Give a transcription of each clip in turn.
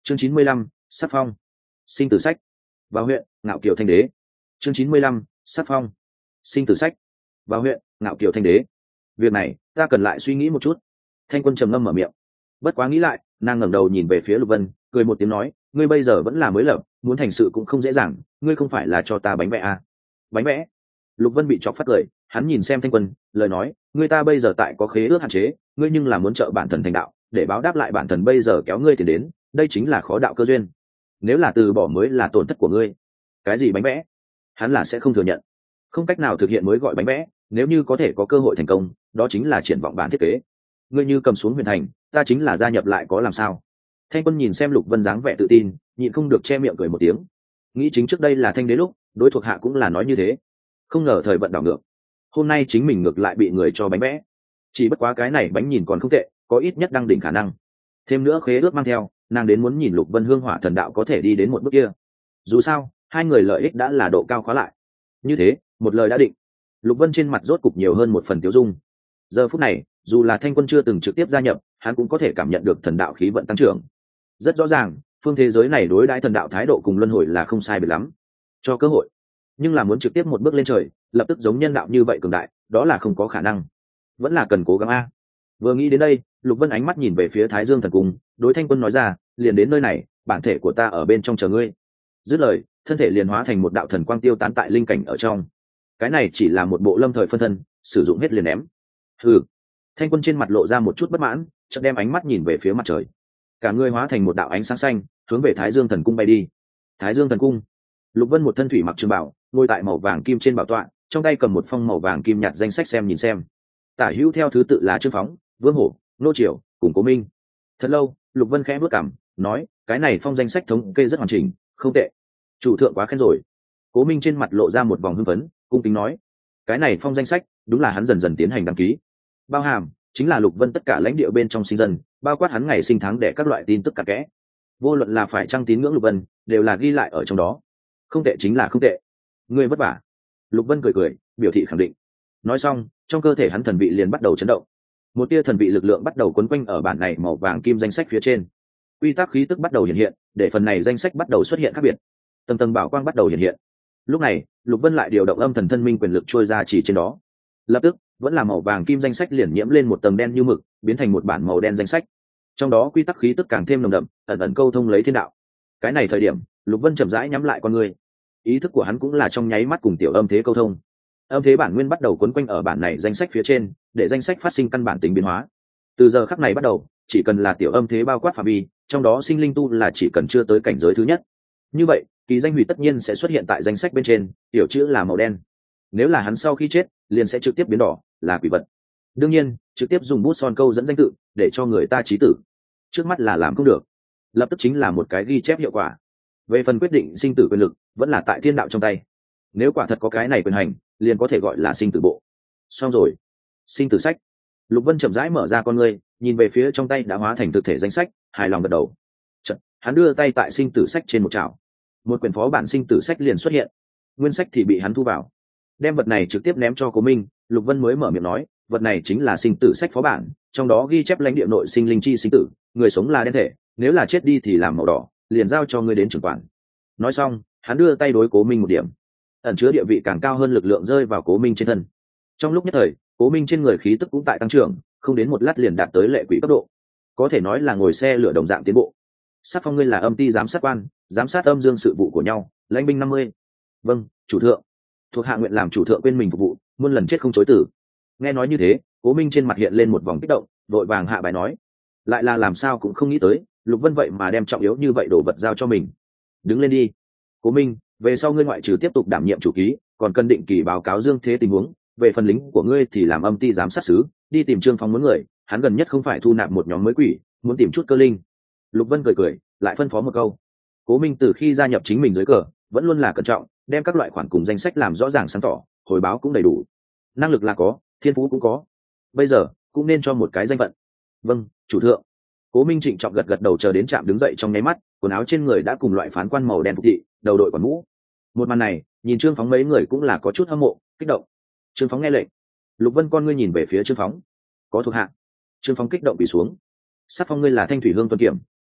chương 95, sắc phong sinh tử sách vào huyện ngạo kiều thanh đế. chương 95, sắc phong sinh tử sách vào huyện ngạo kiều thanh đế. Việc này ta cần lại suy nghĩ một chút. Thanh Quân trầm ngâm mở miệng. Bất quá nghĩ lại, nàng ngẩng đầu nhìn về phía Lục Vân, cười một tiếng nói, ngươi bây giờ vẫn là mới lập, muốn thành sự cũng không dễ dàng, ngươi không phải là cho ta bánh vẽ à? Bánh vẽ? Lục Vân bị chọc phát cười, hắn nhìn xem Thanh Quân, lời nói, ngươi ta bây giờ tại có khế ước hạn chế, ngươi nhưng là muốn trợ bản thần thành đạo, để báo đáp lại bản thần bây giờ kéo ngươi tiền đến, đây chính là khó đạo cơ duyên. Nếu là từ bỏ mới là tổn thất của ngươi. Cái gì bánh vẽ? Hắn là sẽ không thừa nhận. Không cách nào thực hiện mới gọi bánh vẽ, nếu như có thể có cơ hội thành công, đó chính là triển vọng bản thiết kế. Ngươi như cầm xuống huyền thành, ta chính là gia nhập lại có làm sao? Thanh Quân nhìn xem Lục Vân dáng vẻ tự tin, nhịn không được che miệng cười một tiếng. Nghĩ chính trước đây là Thanh đế lúc, đối thuộc hạ cũng là nói như thế. Không ngờ thời vận đảo ngược, hôm nay chính mình ngược lại bị người cho bánh vẽ. Chỉ bất quá cái này bánh nhìn còn không tệ, có ít nhất đăng đỉnh khả năng. Thêm nữa khế ước mang theo, nàng đến muốn nhìn Lục Vân hương hỏa thần đạo có thể đi đến một bước kia. Dù sao, hai người lợi ích đã là độ cao khóa lại. Như thế, một lời đã định. Lục Vân trên mặt rốt cục nhiều hơn một phần tiêu dung. Giờ phút này, dù là Thanh Quân chưa từng trực tiếp gia nhập, hắn cũng có thể cảm nhận được thần đạo khí vận tăng trưởng. Rất rõ ràng, phương thế giới này đối đãi thần đạo thái độ cùng luân hồi là không sai biệt lắm. Cho cơ hội, nhưng là muốn trực tiếp một bước lên trời, lập tức giống nhân đạo như vậy cường đại, đó là không có khả năng. Vẫn là cần cố gắng a. Vừa nghĩ đến đây, Lục Vân ánh mắt nhìn về phía Thái Dương thần cung, đối Thanh Quân nói ra, liền đến nơi này, bản thể của ta ở bên trong chờ ngươi. Dứt lời, thân thể liền hóa thành một đạo thần quang tiêu tán tại linh cảnh ở trong. Cái này chỉ là một bộ lâm thời phân thân, sử dụng hết liền ném. Hừ. Thanh Quân trên mặt lộ ra một chút bất mãn, chợt đem ánh mắt nhìn về phía mặt trời. Cả người hóa thành một đạo ánh sáng xanh, hướng về Thái Dương thần cung bay đi. Thái Dương thần cung. Lục Vân một thân thủy mặc trường bảo, ngồi tại màu vàng kim trên bảo tọa, trong tay cầm một phong màu vàng kim nhạt danh sách xem nhìn xem. Tả hữu theo thứ tự là Trương Phóng, Vương Hổ, Nô Triều, cùng Cố Minh. Thật lâu, Lục Vân khẽ bước cằm, nói, cái này phong danh sách thống kê rất hoàn chỉnh, không tệ. Chủ thượng quá khen rồi. Cố Minh trên mặt lộ ra một vòng hưng phấn, cung kính nói, cái này phong danh sách đúng là hắn dần dần tiến hành đăng ký. Bao hàm chính là Lục Vân tất cả lãnh địa bên trong sinh dân, bao quát hắn ngày sinh tháng để các loại tin tức cặn kẽ. Vô luận là phải trăng tín ngưỡng Lục Vân, đều là ghi lại ở trong đó. Không tệ chính là không tệ. Ngươi vất vả. Lục Vân cười cười, biểu thị khẳng định. Nói xong, trong cơ thể hắn thần vị liền bắt đầu chấn động. Một tia thần vị lực lượng bắt đầu quấn quanh ở bản này màu vàng kim danh sách phía trên. Quy tắc khí tức bắt đầu hiện hiện, để phần này danh sách bắt đầu xuất hiện khác biệt. Tầng tầng bảo quang bắt đầu hiện hiện. Lúc này, Lục Vân lại điều động âm thần thân minh quyền lực trôi ra chỉ trên đó. Lập tức, vẫn là màu vàng kim danh sách liền nhiễm lên một tầng đen như mực, biến thành một bản màu đen danh sách. Trong đó quy tắc khí tức càng thêm nồng đậm, ẩn ẩn câu thông lấy thiên đạo. Cái này thời điểm, Lục Vân chậm rãi nhắm lại con người. Ý thức của hắn cũng là trong nháy mắt cùng tiểu âm thế câu thông. Âm thế bản nguyên bắt đầu quấn quanh ở bản này danh sách phía trên, để danh sách phát sinh căn bản tính biến hóa. Từ giờ khắc này bắt đầu, chỉ cần là tiểu âm thế bao quát phạm vi, trong đó sinh linh tu là chỉ cần chưa tới cảnh giới thứ nhất. Như vậy, kỳ danh hủy tất nhiên sẽ xuất hiện tại danh sách bên trên, tiểu chữ là màu đen. Nếu là hắn sau khi chết, liền sẽ trực tiếp biến đỏ, là quỷ vật. Đương nhiên, trực tiếp dùng bút son câu dẫn danh tự, để cho người ta chí tử. Trước mắt là làm không được, lập tức chính là một cái ghi chép hiệu quả. Về phần quyết định sinh tử quyền lực, vẫn là tại thiên đạo trong tay. Nếu quả thật có cái này quyền hành, liền có thể gọi là sinh tử bộ. Xong rồi, sinh tử sách. Lục Vân chậm rãi mở ra con ngươi, nhìn về phía trong tay đã hóa thành thực thể danh sách, hài lòng gật đầu. Chợt, hắn đưa tay tại sinh tử sách trên một chảo, một quyển phó bản sinh tử sách liền xuất hiện. Nguyên sách thì bị hắn thu vào, đem vật này trực tiếp ném cho Cố Minh. Lục Vân mới mở miệng nói, vật này chính là sinh tử sách phó bản, trong đó ghi chép lãnh địa nội sinh linh chi sinh tử, người sống là đen thể, nếu là chết đi thì làm màu đỏ, liền giao cho ngươi đến trưởng quản. Nói xong, hắn đưa tay đối Cố Minh một điểm, ẩn chứa địa vị càng cao hơn lực lượng rơi vào Cố Minh trên thân. Trong lúc nhất thời, Cố Minh trên người khí tức cũng tại tăng trưởng, không đến một lát liền đạt tới lệ quỷ cấp độ, có thể nói là ngồi xe lửa đồng dạng tiến bộ. Sắc phong ngươi là âm ty giám sát quan, giám sát âm dương sự vụ của nhau, lãnh binh 50. Vâng, chủ thượng. Thuộc hạ nguyện làm chủ thượng quên mình phục vụ, muôn lần chết không chối tử. Nghe nói như thế, Cố Minh trên mặt hiện lên một vòng kích động, vội vàng hạ bài nói, lại là làm sao cũng không nghĩ tới, Lục Vân vậy mà đem trọng yếu như vậy đồ vật giao cho mình. Đứng lên đi, Cố Minh, về sau ngươi ngoại trừ tiếp tục đảm nhiệm chủ ký, còn cần định kỳ báo cáo dương thế tình huống. Về phần lính của ngươi thì làm âm ty giám sát sứ, đi tìm Trương Phóng muốn người, hắn gần nhất không phải thu nạp một nhóm mới quỷ, muốn tìm chút cơ linh. Lục Vân cười cười, lại phân phó một câu. Cố Minh từ khi gia nhập chính mình dưới cờ, vẫn luôn là cẩn trọng, đem các loại khoản cùng danh sách làm rõ ràng sáng tỏ, hồi báo cũng đầy đủ. Năng lực là có, thiên phú cũng có, bây giờ cũng nên cho một cái danh phận. Vâng, chủ thượng. Cố Minh trịnh trọng gật gật đầu, chờ đến trạm đứng dậy trong nháy mắt, quần áo trên người đã cùng loại phán quan màu đen phục thị, đầu đội quản mũ. Một màn này, nhìn Trương Phóng mấy người cũng là có chút hâm mộ, kích động. Trương Phóng nghe lệnh. Lục Vân con ngươi nhìn về phía Trương Phóng. Có thuộc hạ. Trương Phóng kích động bị xuống. Sắc phong ngươi là Thanh Thủy Hương tuân kiểm,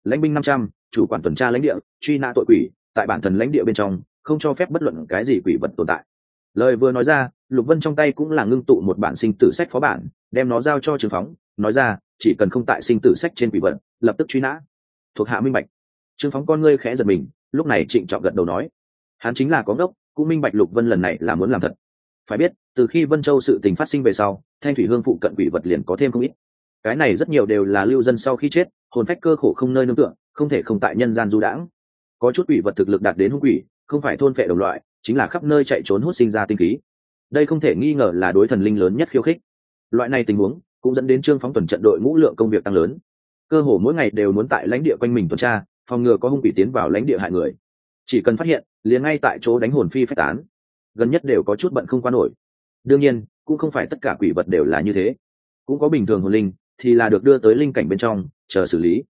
lãnh binh 500, chủ quản tuần tra lãnh địa, truy nã tội quỷ, tại bản thần lãnh địa bên trong không cho phép bất luận cái gì quỷ vật tồn tại. Lời vừa nói ra, Lục Vân trong tay cũng là ngưng tụ một bản sinh tử sách phó bản, đem nó giao cho Trương Phóng, nói ra chỉ cần không tại sinh tử sách trên quỷ vật, lập tức truy nã. Thuộc hạ minh bạch. Trương Phóng con ngươi khẽ giật mình, lúc này trịnh trọng gật đầu nói, hắn chính là có ngốc, cũng minh bạch Lục Vân lần này là muốn làm thật. Phải biết, từ khi Vân Châu sự tình phát sinh về sau, Thanh Thủy Hương phụ cận quỷ vật liền có thêm không ít. Cái này rất nhiều đều là lưu dân sau khi chết, hồn phách cơ khổ không nơi nương tựa, không thể không tại nhân gian du đãng. Có chút quỷ vật thực lực đạt đến hung quỷ, không phải thôn phệ đồng loại, chính là khắp nơi chạy trốn hút sinh ra tinh khí. Đây không thể nghi ngờ là đối thần linh lớn nhất khiêu khích. Loại này tình huống cũng dẫn đến Trương Phóng tuần trận đội ngũ lượng công việc tăng lớn, cơ hồ mỗi ngày đều muốn tại lãnh địa quanh mình tuần tra, phòng ngừa có hung quỷ tiến vào lãnh địa hại người. Chỉ cần phát hiện, liền ngay tại chỗ đánh hồn phi phách tán. Gần nhất đều có chút bận không qua nổi. Đương nhiên, cũng không phải tất cả quỷ vật đều là như thế, cũng có bình thường hồn linh thì là được đưa tới linh cảnh bên trong chờ xử lý.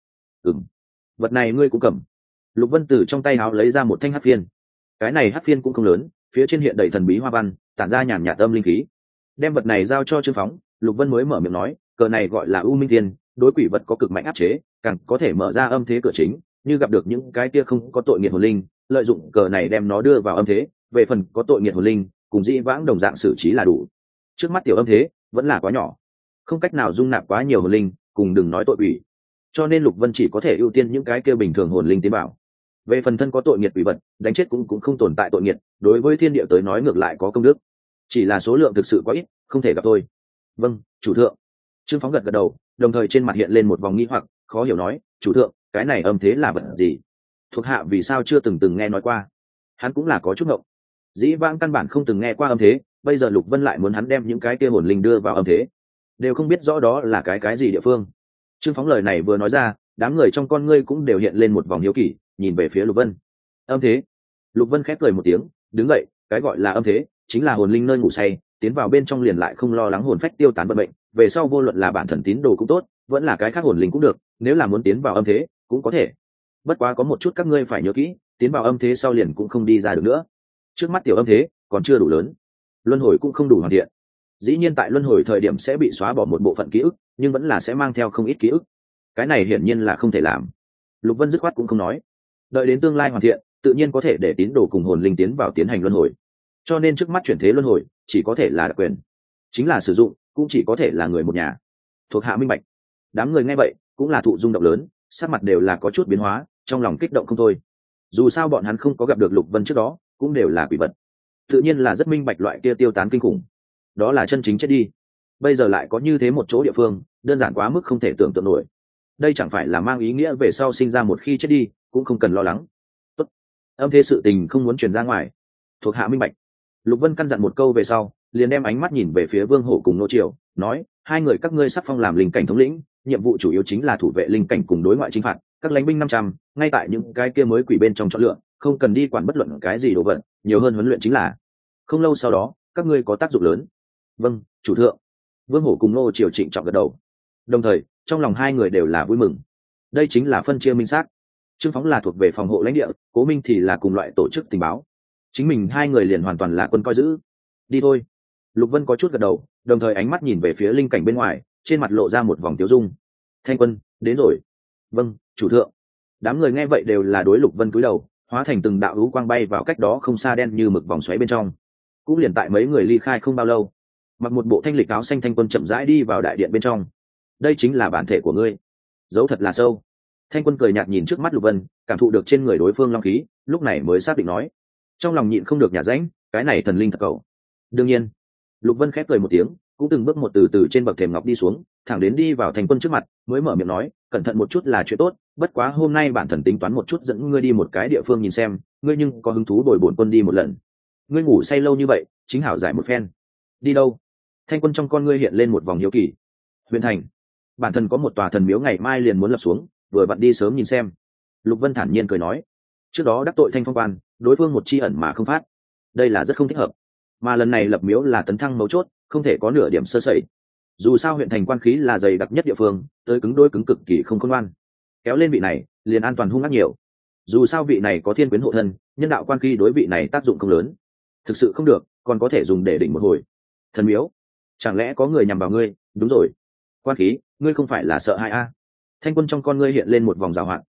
Vật này ngươi cũng cầm. Lục Vân từ trong tay áo lấy ra một thanh hắc phiên. Cái này hắc phiên cũng không lớn, phía trên hiện đầy thần bí hoa văn, tản ra nhàn nhạt âm linh khí. Đem vật này giao cho Trương Phóng, Lục Vân mới mở miệng nói, cờ này gọi là U Minh Thiên, đối quỷ vật có cực mạnh áp chế, càng có thể mở ra âm thế cửa chính, như gặp được những cái kia không có tội nghiệp hồn linh, lợi dụng cờ này đem nó đưa vào âm thế, về phần có tội nghiệp hồn linh, cùng dĩ vãng đồng dạng xử trí là đủ. Trước mắt tiểu âm thế vẫn là quá nhỏ, không cách nào dung nạp quá nhiều hồn linh, cùng đừng nói tội quỷ. Cho nên Lục Vân chỉ có thể ưu tiên những cái kia bình thường hồn linh tiến vào. Về phần thân có tội nghiệp quỷ vật, đánh chết cũng không tồn tại tội nghiệp, đối với thiên địa tới nói ngược lại có công đức. Chỉ là số lượng thực sự quá ít, không thể gặp thôi. Vâng, chủ thượng. Trương Phóng gật gật đầu, đồng thời trên mặt hiện lên một vòng nghi hoặc, khó hiểu nói, chủ thượng, cái này âm thế là vật gì? Thuộc hạ vì sao chưa từng nghe nói qua? Hắn cũng là có chút ngộng. Dĩ vãng căn bản không từng nghe qua âm thế, bây giờ Lục Vân lại muốn hắn đem những cái kia hồn linh đưa vào âm thế, đều không biết rõ đó là cái gì địa phương. Trương Phóng lời này vừa nói ra, đám người trong con ngươi cũng đều hiện lên một vòng hiếu kỳ, nhìn về phía Lục Vân. Âm thế? Lục Vân khép cười một tiếng, đứng dậy, cái gọi là âm thế chính là hồn linh nơi ngủ say, tiến vào bên trong liền lại không lo lắng hồn phách tiêu tán vận mệnh, về sau vô luận là bản thần tín đồ cũng tốt, vẫn là cái khác hồn linh cũng được, nếu là muốn tiến vào âm thế cũng có thể. Bất quá có một chút các ngươi phải nhớ kỹ, tiến vào âm thế sau liền cũng không đi ra được nữa. Trước mắt tiểu âm thế còn chưa đủ lớn, luân hồi cũng không đủ hoàn thiện. Dĩ nhiên tại luân hồi thời điểm sẽ bị xóa bỏ một bộ phận ký ức, nhưng vẫn là sẽ mang theo không ít ký ức. Cái này hiển nhiên là không thể làm. Lục Vân dứt khoát cũng không nói, đợi đến tương lai hoàn thiện, tự nhiên có thể để tín đồ cùng hồn linh tiến vào tiến hành luân hồi. Cho nên trước mắt chuyển thế luân hồi chỉ có thể là đặc quyền, chính là sử dụng cũng chỉ có thể là người một nhà. Thuộc hạ minh bạch. Đám người nghe vậy cũng là thụ rung động lớn, sắc mặt đều là có chút biến hóa, trong lòng kích động không thôi. Dù sao bọn hắn không có gặp được Lục Vân trước đó, cũng đều là quỷ vật, tự nhiên là rất minh bạch loại kia tiêu tán kinh khủng, đó là chân chính chết đi. Bây giờ lại có như thế một chỗ địa phương, đơn giản quá mức không thể tưởng tượng nổi. Đây chẳng phải là mang ý nghĩa về sau sinh ra một khi chết đi cũng không cần lo lắng. Tốt, âm thế sự tình không muốn truyền ra ngoài. Thuộc hạ minh bạch. Lục Vân căn dặn một câu về sau, liền đem ánh mắt nhìn về phía Vương Hổ cùng Nô Triều, nói, hai người các ngươi sắp phong làm linh cảnh thống lĩnh, nhiệm vụ chủ yếu chính là thủ vệ linh cảnh cùng đối ngoại chính phạt, các lãnh binh 500, ngay tại những cái kia mới quỷ bên trong chọn lựa, không cần đi quản bất luận cái gì đồ vật, nhiều hơn huấn luyện chính là. Không lâu sau đó, các ngươi có tác dụng lớn. Vâng, chủ thượng. Vương Hổ cùng Nô Triều trịnh trọng gật đầu. Đồng thời, trong lòng hai người đều là vui mừng. Đây chính là phân chia minh xác. Trương Phóng là thuộc về phòng hộ lãnh địa, Cố Minh thì là cùng loại tổ chức tình báo. Chính mình hai người liền hoàn toàn là quân coi giữ. Đi thôi. Lục Vân có chút gật đầu, đồng thời ánh mắt nhìn về phía linh cảnh bên ngoài, trên mặt lộ ra một vòng tiêu dung. Thanh quân, đến rồi. Vâng, chủ thượng. Đám người nghe vậy đều là đối Lục Vân cúi đầu, hóa thành từng đạo hữu quang bay vào cách đó không xa đen như mực vòng xoáy bên trong. Cũng liền tại mấy người ly khai không bao lâu, mặc một bộ thanh lịch áo xanh Thanh quân chậm rãi đi vào đại điện bên trong. Đây chính là bản thể của ngươi. Dấu thật là sâu. Thanh quân cười nhạt nhìn trước mắt Lục Vân, cảm thụ được trên người đối phương long khí, lúc này mới xác định nói. Trong lòng nhịn không được nhả rãnh, cái này thần linh thật cầu. Đương nhiên. Lục Vân khép cười một tiếng, cũng từng bước một từ từ trên bậc thềm ngọc đi xuống, thẳng đến đi vào Thanh quân trước mặt, mới mở miệng nói, cẩn thận một chút là chuyện tốt, bất quá hôm nay bản thần tính toán một chút dẫn ngươi đi một cái địa phương nhìn xem, ngươi nhưng có hứng thú bồi bổn quân đi một lần. Ngươi ngủ say lâu như vậy, chính hảo giải một phen. Đi đâu? Thanh quân trong con ngươi hiện lên một vòng hiếu kỳ. Huyền Thành. Bản thân có một tòa thần miếu ngày mai liền muốn lập xuống, vừa vặn đi sớm nhìn xem. Lục Vân thản nhiên cười nói, trước đó đắc tội Thanh Phong quan, đối phương một chi ẩn mà không phát, đây là rất không thích hợp, mà lần này lập miếu là tấn thăng mấu chốt, không thể có nửa điểm sơ sẩy. Dù sao huyện thành quan khí là dày đặc nhất địa phương, tới cứng đôi cứng cực kỳ không khôn ngoan, kéo lên vị này liền an toàn hung ác nhiều. Dù sao vị này có thiên quyến hộ thân, nhân đạo quan khí đối vị này tác dụng không lớn, thực sự không được còn có thể dùng để đỉnh một hồi. Thần miếu, chẳng lẽ có người nhằm vào ngươi? Đúng rồi, quan khí, ngươi không phải là sợ hãi a? Thanh quân trong con ngươi hiện lên một vòng rào hoạt,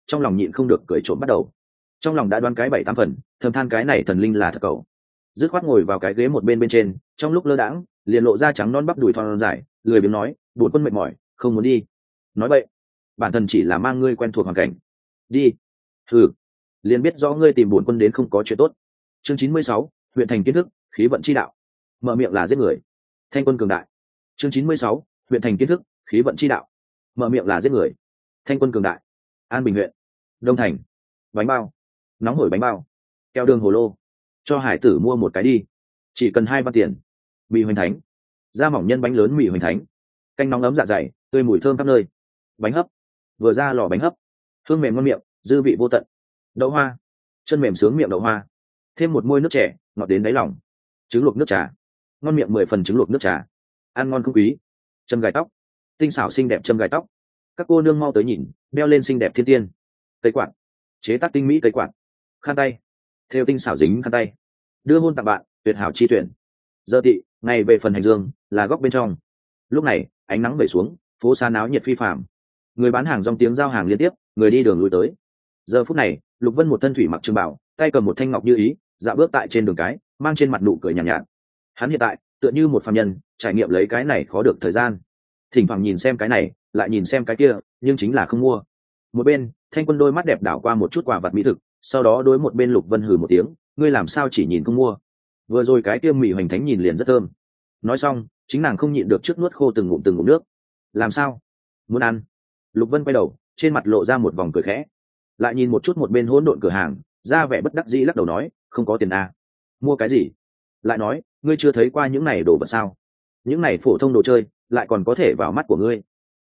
trong lòng nhịn không được cười trộm bắt đầu. Trong lòng đã đoán cái 7-8 phần, thầm than cái này thần linh là thật cậu. Dứt khoát ngồi vào cái ghế một bên trên, trong lúc lơ đãng liền lộ ra trắng non bắp đùi thon dài, lười biếng nói, bổn quân mệt mỏi, không muốn đi. Nói vậy, bản thân chỉ là mang ngươi quen thuộc hoàn cảnh. Đi. Hừ, liền biết rõ ngươi tìm bổn quân đến không có chuyện tốt. Chương 96, huyện thành kiến thức, khí vận chi đạo. Mở miệng là giết người. Thanh quân cường đại. Chương 96, huyện thành kiến thức, khí vận chi đạo. Mở miệng là giết người. Thanh quân cường đại. An Bình huyện. Đông Thành. Bánh bao. Nóng hổi bánh bao. Keo đường hồ lô. Cho hải tử mua một cái đi. Chỉ cần 2 văn tiền. Mì hoành thánh. Da mỏng nhân bánh lớn mì hoành thánh. Canh nóng ấm dạ dày, tươi mùi thơm khắp nơi. Bánh hấp. Vừa ra lò bánh hấp. Hương mềm ngon miệng, dư vị vô tận. Đậu hoa. Chân mềm sướng miệng đậu hoa. Thêm một môi nước trẻ, ngọt đến đáy lòng. Trứng luộc nước trà. Ngon miệng 10 phần trứng luộc nước trà. Ăn ngon không quý. Châm gài tóc. Tinh xảo xinh đẹp châm gài tóc. Các cô nương mau tới nhìn, đeo lên xinh đẹp thiên tiên. Cây quạt. Chế tác tinh mỹ cây quạt. Khăn tay. Thêu tinh xảo dính khăn tay. Đưa hôn tặng bạn, tuyệt hảo chi tuyển. Giờ tị, ngày về phần hành dương, là góc bên trong. Lúc này, ánh nắng về xuống, phố xa náo nhiệt phi phàm. Người bán hàng rong tiếng giao hàng liên tiếp, người đi đường lui tới. Giờ phút này, Lục Vân một thân thủy mặc trường bảo, tay cầm một thanh ngọc như ý, dạo bước tại trên đường cái, mang trên mặt nụ cười nhàn nhạt. Hắn hiện tại tựa như một phàm nhân, trải nghiệm lấy cái này khó được thời gian. Thỉnh thoảng nhìn xem cái này, lại nhìn xem cái kia, nhưng chính là không mua. Một bên, Thanh Quân đôi mắt đẹp đảo qua một chút quà vật mỹ thực, sau đó đối một bên Lục Vân hừ một tiếng, ngươi làm sao chỉ nhìn không mua? Vừa rồi cái kia mì hoành thánh nhìn liền rất thơm. Nói xong, chính nàng không nhịn được trước nuốt khô từng ngụm nước. Làm sao? Muốn ăn? Lục Vân quay đầu, trên mặt lộ ra một vòng cười khẽ. Lại nhìn một chút một bên hỗn độn cửa hàng, ra vẻ bất đắc dĩ lắc đầu nói, không có tiền à? Mua cái gì? Lại nói, ngươi chưa thấy qua những này đồ vật sao? Những này phổ thông đồ chơi, lại còn có thể vào mắt của ngươi.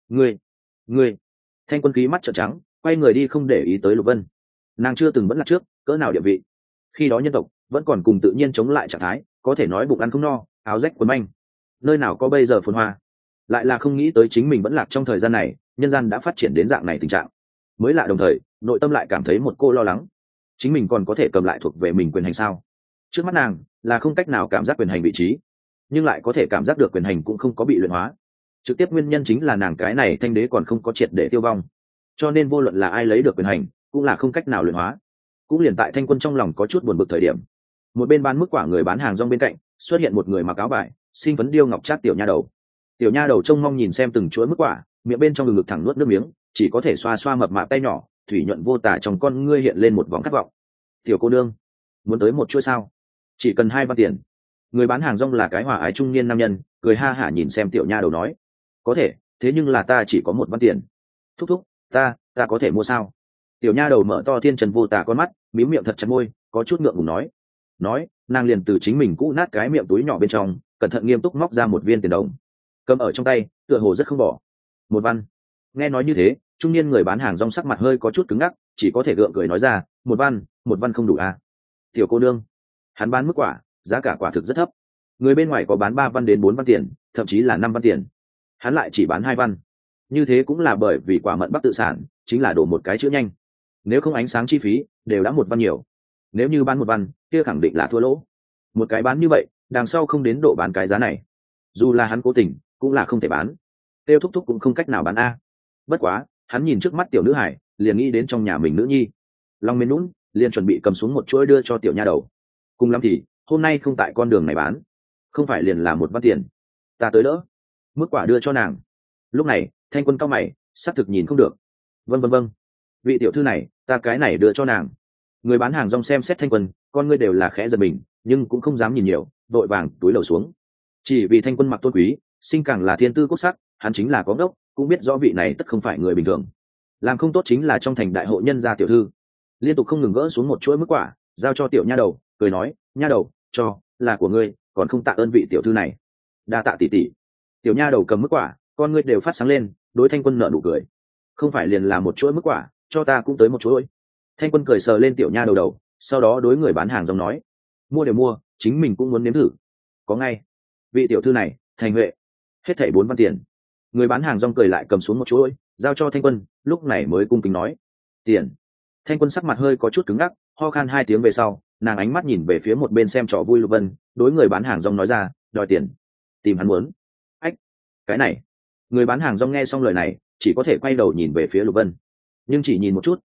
Ngươi. Thanh Quân ký mắt trợn trắng, quay người đi không để ý tới Lục Vân. Nàng chưa từng vẫn là trước, cỡ nào địa vị. Khi đó nhân tộc vẫn còn cùng tự nhiên chống lại trạng thái, có thể nói bụng ăn không no, áo rách quần manh. Nơi nào có bây giờ phồn hoa. Lại là không nghĩ tới chính mình vẫn lạc trong thời gian này, nhân gian đã phát triển đến dạng này tình trạng. Mới lạ đồng thời, nội tâm lại cảm thấy một cô lo lắng. Chính mình còn có thể cầm lại thuộc về mình quyền hành sao? Trước mắt nàng là không cách nào cảm giác quyền hành vị trí, nhưng lại có thể cảm giác được quyền hành cũng không có bị luyện hóa. Trực tiếp nguyên nhân chính là nàng cái này thanh đế còn không có triệt để tiêu vong, cho nên vô luận là ai lấy được quyền hành cũng là không cách nào luyện hóa. Cũng liền tại Thanh Quân trong lòng có chút buồn bực thời điểm, một bên bán mức quả người bán hàng rong bên cạnh xuất hiện một người mặc áo vải xinh phấn điêu ngọc trác tiểu nha đầu. Tiểu nha đầu trông mong nhìn xem từng chuỗi mức quả, miệng bên trong ngực thẳng nuốt nước miếng, chỉ có thể xoa xoa mập mạp tay nhỏ, thủy nhuận vô tả trong con ngươi hiện lên một vòng khát vọng. Tiểu cô nương, muốn tới một chuỗi sao? Chỉ cần 2 văn tiền. Người bán hàng rong là cái hòa ái trung niên nam nhân, cười ha hả nhìn xem tiểu nha đầu nói, có thể, thế nhưng là ta chỉ có 1 văn tiền. Thúc thúc, ta có thể mua sao? Tiểu nha đầu mở to thiên trần vô tả con mắt, mím miệng thật chặt môi, có chút ngượng ngùng nói, nàng liền từ chính mình cũ nát cái miệng túi nhỏ bên trong cẩn thận nghiêm túc móc ra 1 viên tiền đồng, cầm ở trong tay, tựa hồ rất không bỏ. 1 văn. Nghe nói như thế, trung niên người bán hàng rong sắc mặt hơi có chút cứng ngắc, chỉ có thể gượng cười nói ra, 1 văn không đủ à? Tiểu cô nương, hắn bán mức quả, giá cả quả thực rất thấp. Người bên ngoài có bán 3 văn đến 4 văn tiền, thậm chí là 5 văn tiền, hắn lại chỉ bán 2 văn. Như thế cũng là bởi vì quả mận bắc tự sản chính là đổ một cái chữ nhanh, nếu không ánh sáng chi phí đều đã 1 văn nhiều. Nếu như bán 1 văn, kia khẳng định là thua lỗ. Một cái bán như vậy, đằng sau không đến độ bán cái giá này, dù là hắn cố tình cũng là không thể bán. Tiêu thúc thúc cũng không cách nào bán a. Bất quá, hắn nhìn trước mắt tiểu nữ hải, liền nghĩ đến trong nhà mình nữ nhi, lòng mến nũng, liền chuẩn bị cầm xuống một chuỗi đưa cho tiểu nha đầu. Cùng lắm thì hôm nay không tại con đường này bán, không phải liền là 1 văn tiền, ta tới đỡ. Mức quả đưa cho nàng. Lúc này, Thanh Quân cau mày, xác thực nhìn không được. Vâng, vị tiểu thư này, ta cái này đưa cho nàng. Người bán hàng rong xem xét Thanh Quân, con ngươi đều là khẽ giật mình, nhưng cũng không dám nhìn nhiều, đội vàng túi lầu xuống. Chỉ vì Thanh Quân mặc tôn quý, sinh càng là thiên tư quốc sắc, hắn chính là có ngốc, cũng biết rõ vị này tất không phải người bình thường. Làm không tốt chính là trong thành đại hộ nhân gia tiểu thư. Liên tục không ngừng gỡ xuống một chuỗi mức quả, giao cho tiểu nha đầu, cười nói, nha đầu, cho, là của ngươi, còn không tạ ơn vị tiểu thư này. Đa tạ tỷ tỷ. Tiểu nha đầu cầm mức quả, con ngươi đều phát sáng lên, đối Thanh Quân nở nụ cười. Không phải liền là một chuỗi mức quả, cho ta cũng tới một chuỗi. Thanh Quân cười sờ lên tiểu nha đầu, sau đó đối người bán hàng rong nói, mua đều mua, chính mình cũng muốn nếm thử. Có ngay. Vị tiểu thư này, Thành Huệ, hết thảy 4 văn tiền. Người bán hàng rong cười lại cầm xuống một chuỗi, giao cho Thanh Quân, lúc này mới cung kính nói, tiền. Thanh Quân sắc mặt hơi có chút cứng ngắc, ho khan 2 tiếng về sau, nàng ánh mắt nhìn về phía một bên xem trò vui Lục Vân, đối người bán hàng rong nói ra, đòi tiền. Tìm hắn muốn. Ách, cái này. Người bán hàng rong nghe xong lời này, chỉ có thể quay đầu nhìn về phía Lục Vân, nhưng chỉ nhìn một chút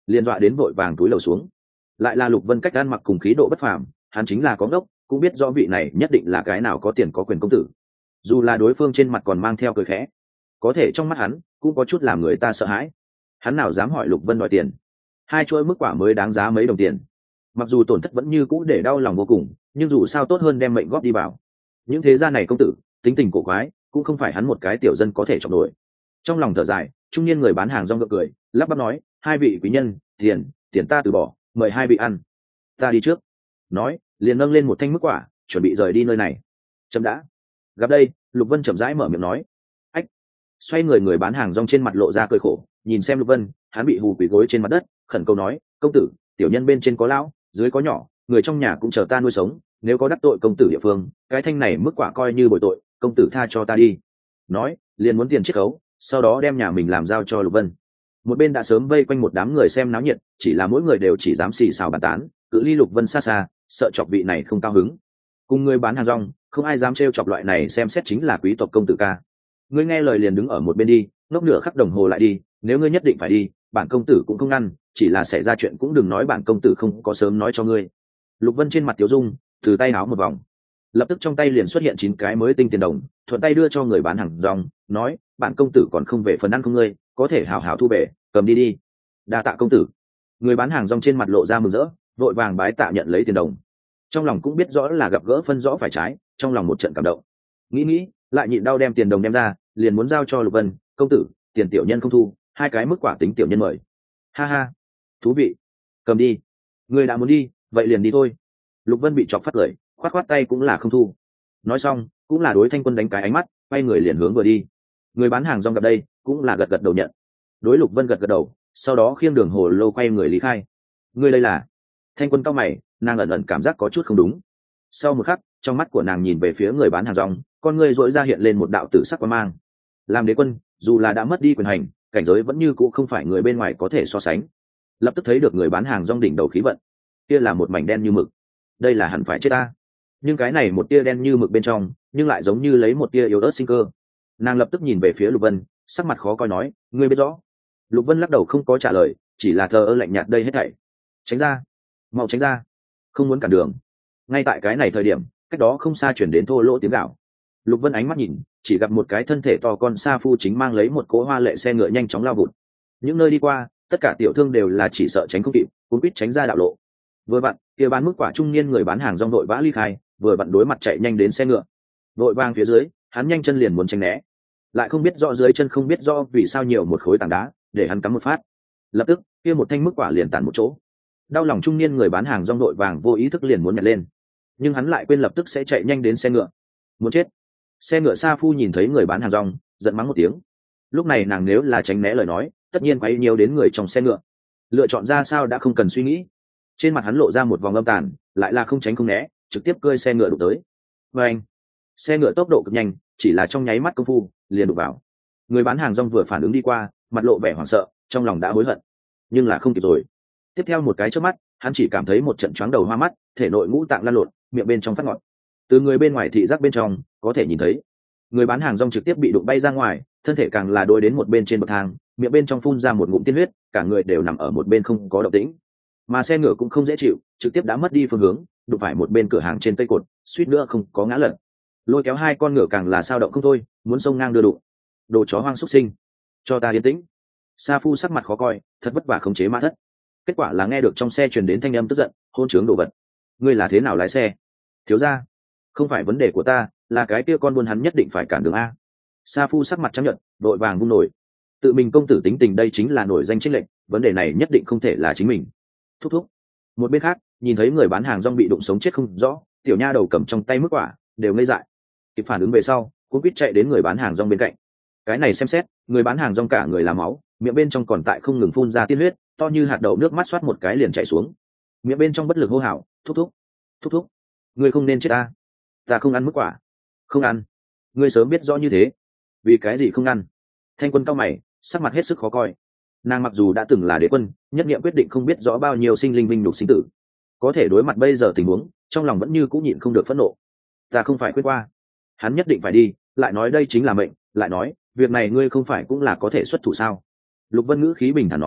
liền dọa đến vội vàng túi lầu xuống. Lại là Lục Vân cách ăn mặc cùng khí độ bất phàm, hắn chính là có ngốc cũng biết rõ vị này nhất định là cái nào có tiền có quyền công tử, dù là đối phương trên mặt còn mang theo cười khẽ, có thể trong mắt hắn cũng có chút làm người ta sợ hãi. Hắn nào dám hỏi Lục Vân đòi tiền, hai chuỗi mức quả mới đáng giá mấy đồng tiền, mặc dù tổn thất vẫn như cũ để đau lòng vô cùng, nhưng dù sao tốt hơn đem mệnh góp đi vào. Những thế gia này công tử tính tình cổ quái, cũng không phải hắn một cái tiểu dân có thể chọc nổi. Trong lòng thở dài, trung niên người bán hàng rong gượng cười lắp bắp nói, hai vị quý nhân, tiền ta từ bỏ, mời hai vị ăn, ta đi trước. Nói liền nâng lên một thanh mức quả, chuẩn bị rời đi nơi này. Chậm đã. Gặp đây, Lục Vân chậm rãi mở miệng nói, ách. Xoay người bán hàng rong trên mặt lộ ra cười khổ, nhìn xem Lục Vân, hắn bị hù quỳ gối trên mặt đất, khẩn cầu nói, công tử, tiểu nhân bên trên có lão, dưới có nhỏ, người trong nhà cũng chờ ta nuôi sống, nếu có đắc tội công tử địa phương, cái thanh này mức quả coi như bồi tội, công tử tha cho ta đi. Nói liền muốn tiền chiết khấu, sau đó đem nhà mình làm giao cho Lục Vân. Một bên đã sớm vây quanh một đám người xem náo nhiệt, chỉ là mỗi người đều chỉ dám xì xào bàn tán, cự ly Lục Vân xa xa, sợ chọc vị này không cao hứng. Cùng người bán hàng rong, không ai dám trêu chọc loại này xem xét chính là quý tộc công tử ca. Ngươi nghe lời liền đứng ở một bên đi, ngốc nửa khắc đồng hồ lại đi, nếu ngươi nhất định phải đi, bản công tử cũng không ngăn, chỉ là xảy ra chuyện cũng đừng nói bản công tử không có sớm nói cho ngươi. Lục Vân trên mặt tiếu dung, từ tay áo một vòng, lập tức trong tay liền xuất hiện 9 cái mới tinh tiền đồng, thuận tay đưa cho người bán hàng rong, nói, bản công tử còn không về phần ăn không ngươi, có thể hảo hảo thu về, cầm đi đi. Đa tạ công tử. Người bán hàng rong trên mặt lộ ra mừng rỡ, vội vàng bái tạ nhận lấy tiền đồng. Trong lòng cũng biết rõ là gặp gỡ phân rõ phải trái, trong lòng một trận cảm động. Nghĩ, lại nhịn đau đem tiền đồng đem ra, liền muốn giao cho Lục Vân, công tử, tiền tiểu nhân không thu, hai cái mức quả tính tiểu nhân mời. Ha ha, thú vị, cầm đi. Người đã muốn đi, vậy liền đi thôi. Lục Vân bị chọc phát lời, khoát tay cũng là không thu. Nói xong, cũng là đối Thanh Quân đánh cái ánh mắt, quay người liền hướng vừa đi. Người bán hàng rong gặp đây, cũng là gật đầu nhận. Đối Lục Vân gật đầu, sau đó khiêng đường hồ lô quay người lý khai. Ngươi đây là? Thanh Quân cau mày, nàng ẩn cảm giác có chút không đúng. Sau một khắc, trong mắt của nàng nhìn về phía người bán hàng rong, con ngươi rỗi ra hiện lên một đạo tử sắc quang mang. Làm đế quân, dù là đã mất đi quyền hành, cảnh giới vẫn như cũ không phải người bên ngoài có thể so sánh. Lập tức thấy được người bán hàng rong đỉnh đầu khí vận, kia là một mảnh đen như mực. Đây là hẳn phải chết ta. Nhưng cái này một tia đen như mực bên trong, nhưng lại giống như lấy một tia yếu ớt sinh cơ. Nàng lập tức nhìn về phía Lục Vân, sắc mặt khó coi nói, ngươi biết rõ. Lục Vân lắc đầu không có trả lời, chỉ là thờ ơ lạnh nhạt đây hết thảy. Tránh ra, mau tránh ra, không muốn cản đường. Ngay tại cái này thời điểm, cách đó không xa chuyển đến thô lỗ tiếng gạo. Lục Vân ánh mắt nhìn, chỉ gặp một cái thân thể to con sa phu chính mang lấy một cỗ hoa lệ xe ngựa nhanh chóng lao vụt. Những nơi đi qua, tất cả tiểu thương đều là chỉ sợ tránh không kịp, cuốn quýt tránh ra đạo lộ. Vừa vặn, kia bán mức quả trung niên người bán hàng rong đội vã ly khai, vừa vặn đối mặt chạy nhanh đến xe ngựa. Vội vàng phía dưới, hắn nhanh chân liền muốn tránh né, lại không biết rõ dưới chân không biết rõ vì sao nhiều một khối tảng đá, để hắn cắm một phát. Lập tức, kia một thanh mức quả liền tản một chỗ. Đau lòng trung niên người bán hàng rong đội vàng vô ý thức liền muốn nhặt lên, nhưng hắn lại quên lập tức sẽ chạy nhanh đến xe ngựa. Muốn chết. Xe ngựa sa phu nhìn thấy người bán hàng rong, giận mắng một tiếng. Lúc này nàng nếu là tránh né lời nói, tất nhiên quấy nhiều đến người trong xe ngựa. Lựa chọn ra sao đã không cần suy nghĩ. Trên mặt hắn lộ ra một vòng âm tàn, lại là không tránh không né, trực tiếp cơi xe ngựa đụng tới. Và anh, xe ngựa tốc độ cực nhanh, chỉ là trong nháy mắt công phu liền đụng vào. Người bán hàng rong vừa phản ứng đi qua, mặt lộ vẻ hoảng sợ, trong lòng đã hối hận, nhưng là không kịp rồi. Tiếp theo một cái chớp mắt, hắn chỉ cảm thấy một trận chóng đầu hoa mắt, thể nội ngũ tạng lăn lộn, miệng bên trong phát ngọt. Từ người bên ngoài thị giác bên trong có thể nhìn thấy, người bán hàng rong trực tiếp bị đụng bay ra ngoài, thân thể càng là đôi đến một bên trên bậc thang, miệng bên trong phun ra một ngụm tiên huyết, cả người đều nằm ở một bên không có động tĩnh. Mà xe ngựa cũng không dễ chịu, trực tiếp đã mất đi phương hướng, đụng phải một bên cửa hàng trên cây cột, suýt nữa không có ngã lật. Lôi kéo hai con ngựa càng là sao động không thôi, muốn xông ngang đưa đụng. Đồ chó hoang xuất sinh, cho ta yên tĩnh. Sa phu sắc mặt khó coi, thật vất vả khống chế mã thất. Kết quả là nghe được trong xe truyền đến thanh âm tức giận, hôn trướng đồ vật. Ngươi là thế nào lái xe? Thiếu gia, không phải vấn đề của ta, là cái kia con buôn hắn nhất định phải cản đường a. Sa phu sắc mặt trắng nhợt, đội vàng vung nổi. Tự mình công tử tính tình đây chính là nổi danh chênh lệnh, vấn đề này nhất định không thể là chính mình. Thúc. Một bên khác, nhìn thấy người bán hàng rong bị đụng sống chết không rõ, tiểu nha đầu cầm trong tay mức quả, đều ngây dại. Kịp phản ứng về sau, cũng biết chạy đến người bán hàng rong bên cạnh. Cái này xem xét, người bán hàng rong cả người là máu, miệng bên trong còn tại không ngừng phun ra tiên huyết, to như hạt đậu, nước mắt xoát một cái liền chảy xuống. Miệng bên trong bất lực hô hào, thúc, ngươi không nên chết ta không ăn mức quả. Không ăn. Ngươi sớm biết rõ như thế, vì cái gì không ăn? Thanh Quân cau mày, sắc mặt hết sức khó coi. Nàng mặc dù đã từng là đế quân, nhất nghiệm quyết định không biết rõ bao nhiêu sinh linh vinh nhục sinh tử, có thể đối mặt bây giờ tình huống, trong lòng vẫn như cũng nhịn không được phẫn nộ. Ta không phải quyết qua, hắn nhất định phải đi, lại nói đây chính là mệnh, lại nói việc này ngươi không phải cũng là có thể xuất thủ sao? Lục Vân ngữ khí bình thản nói,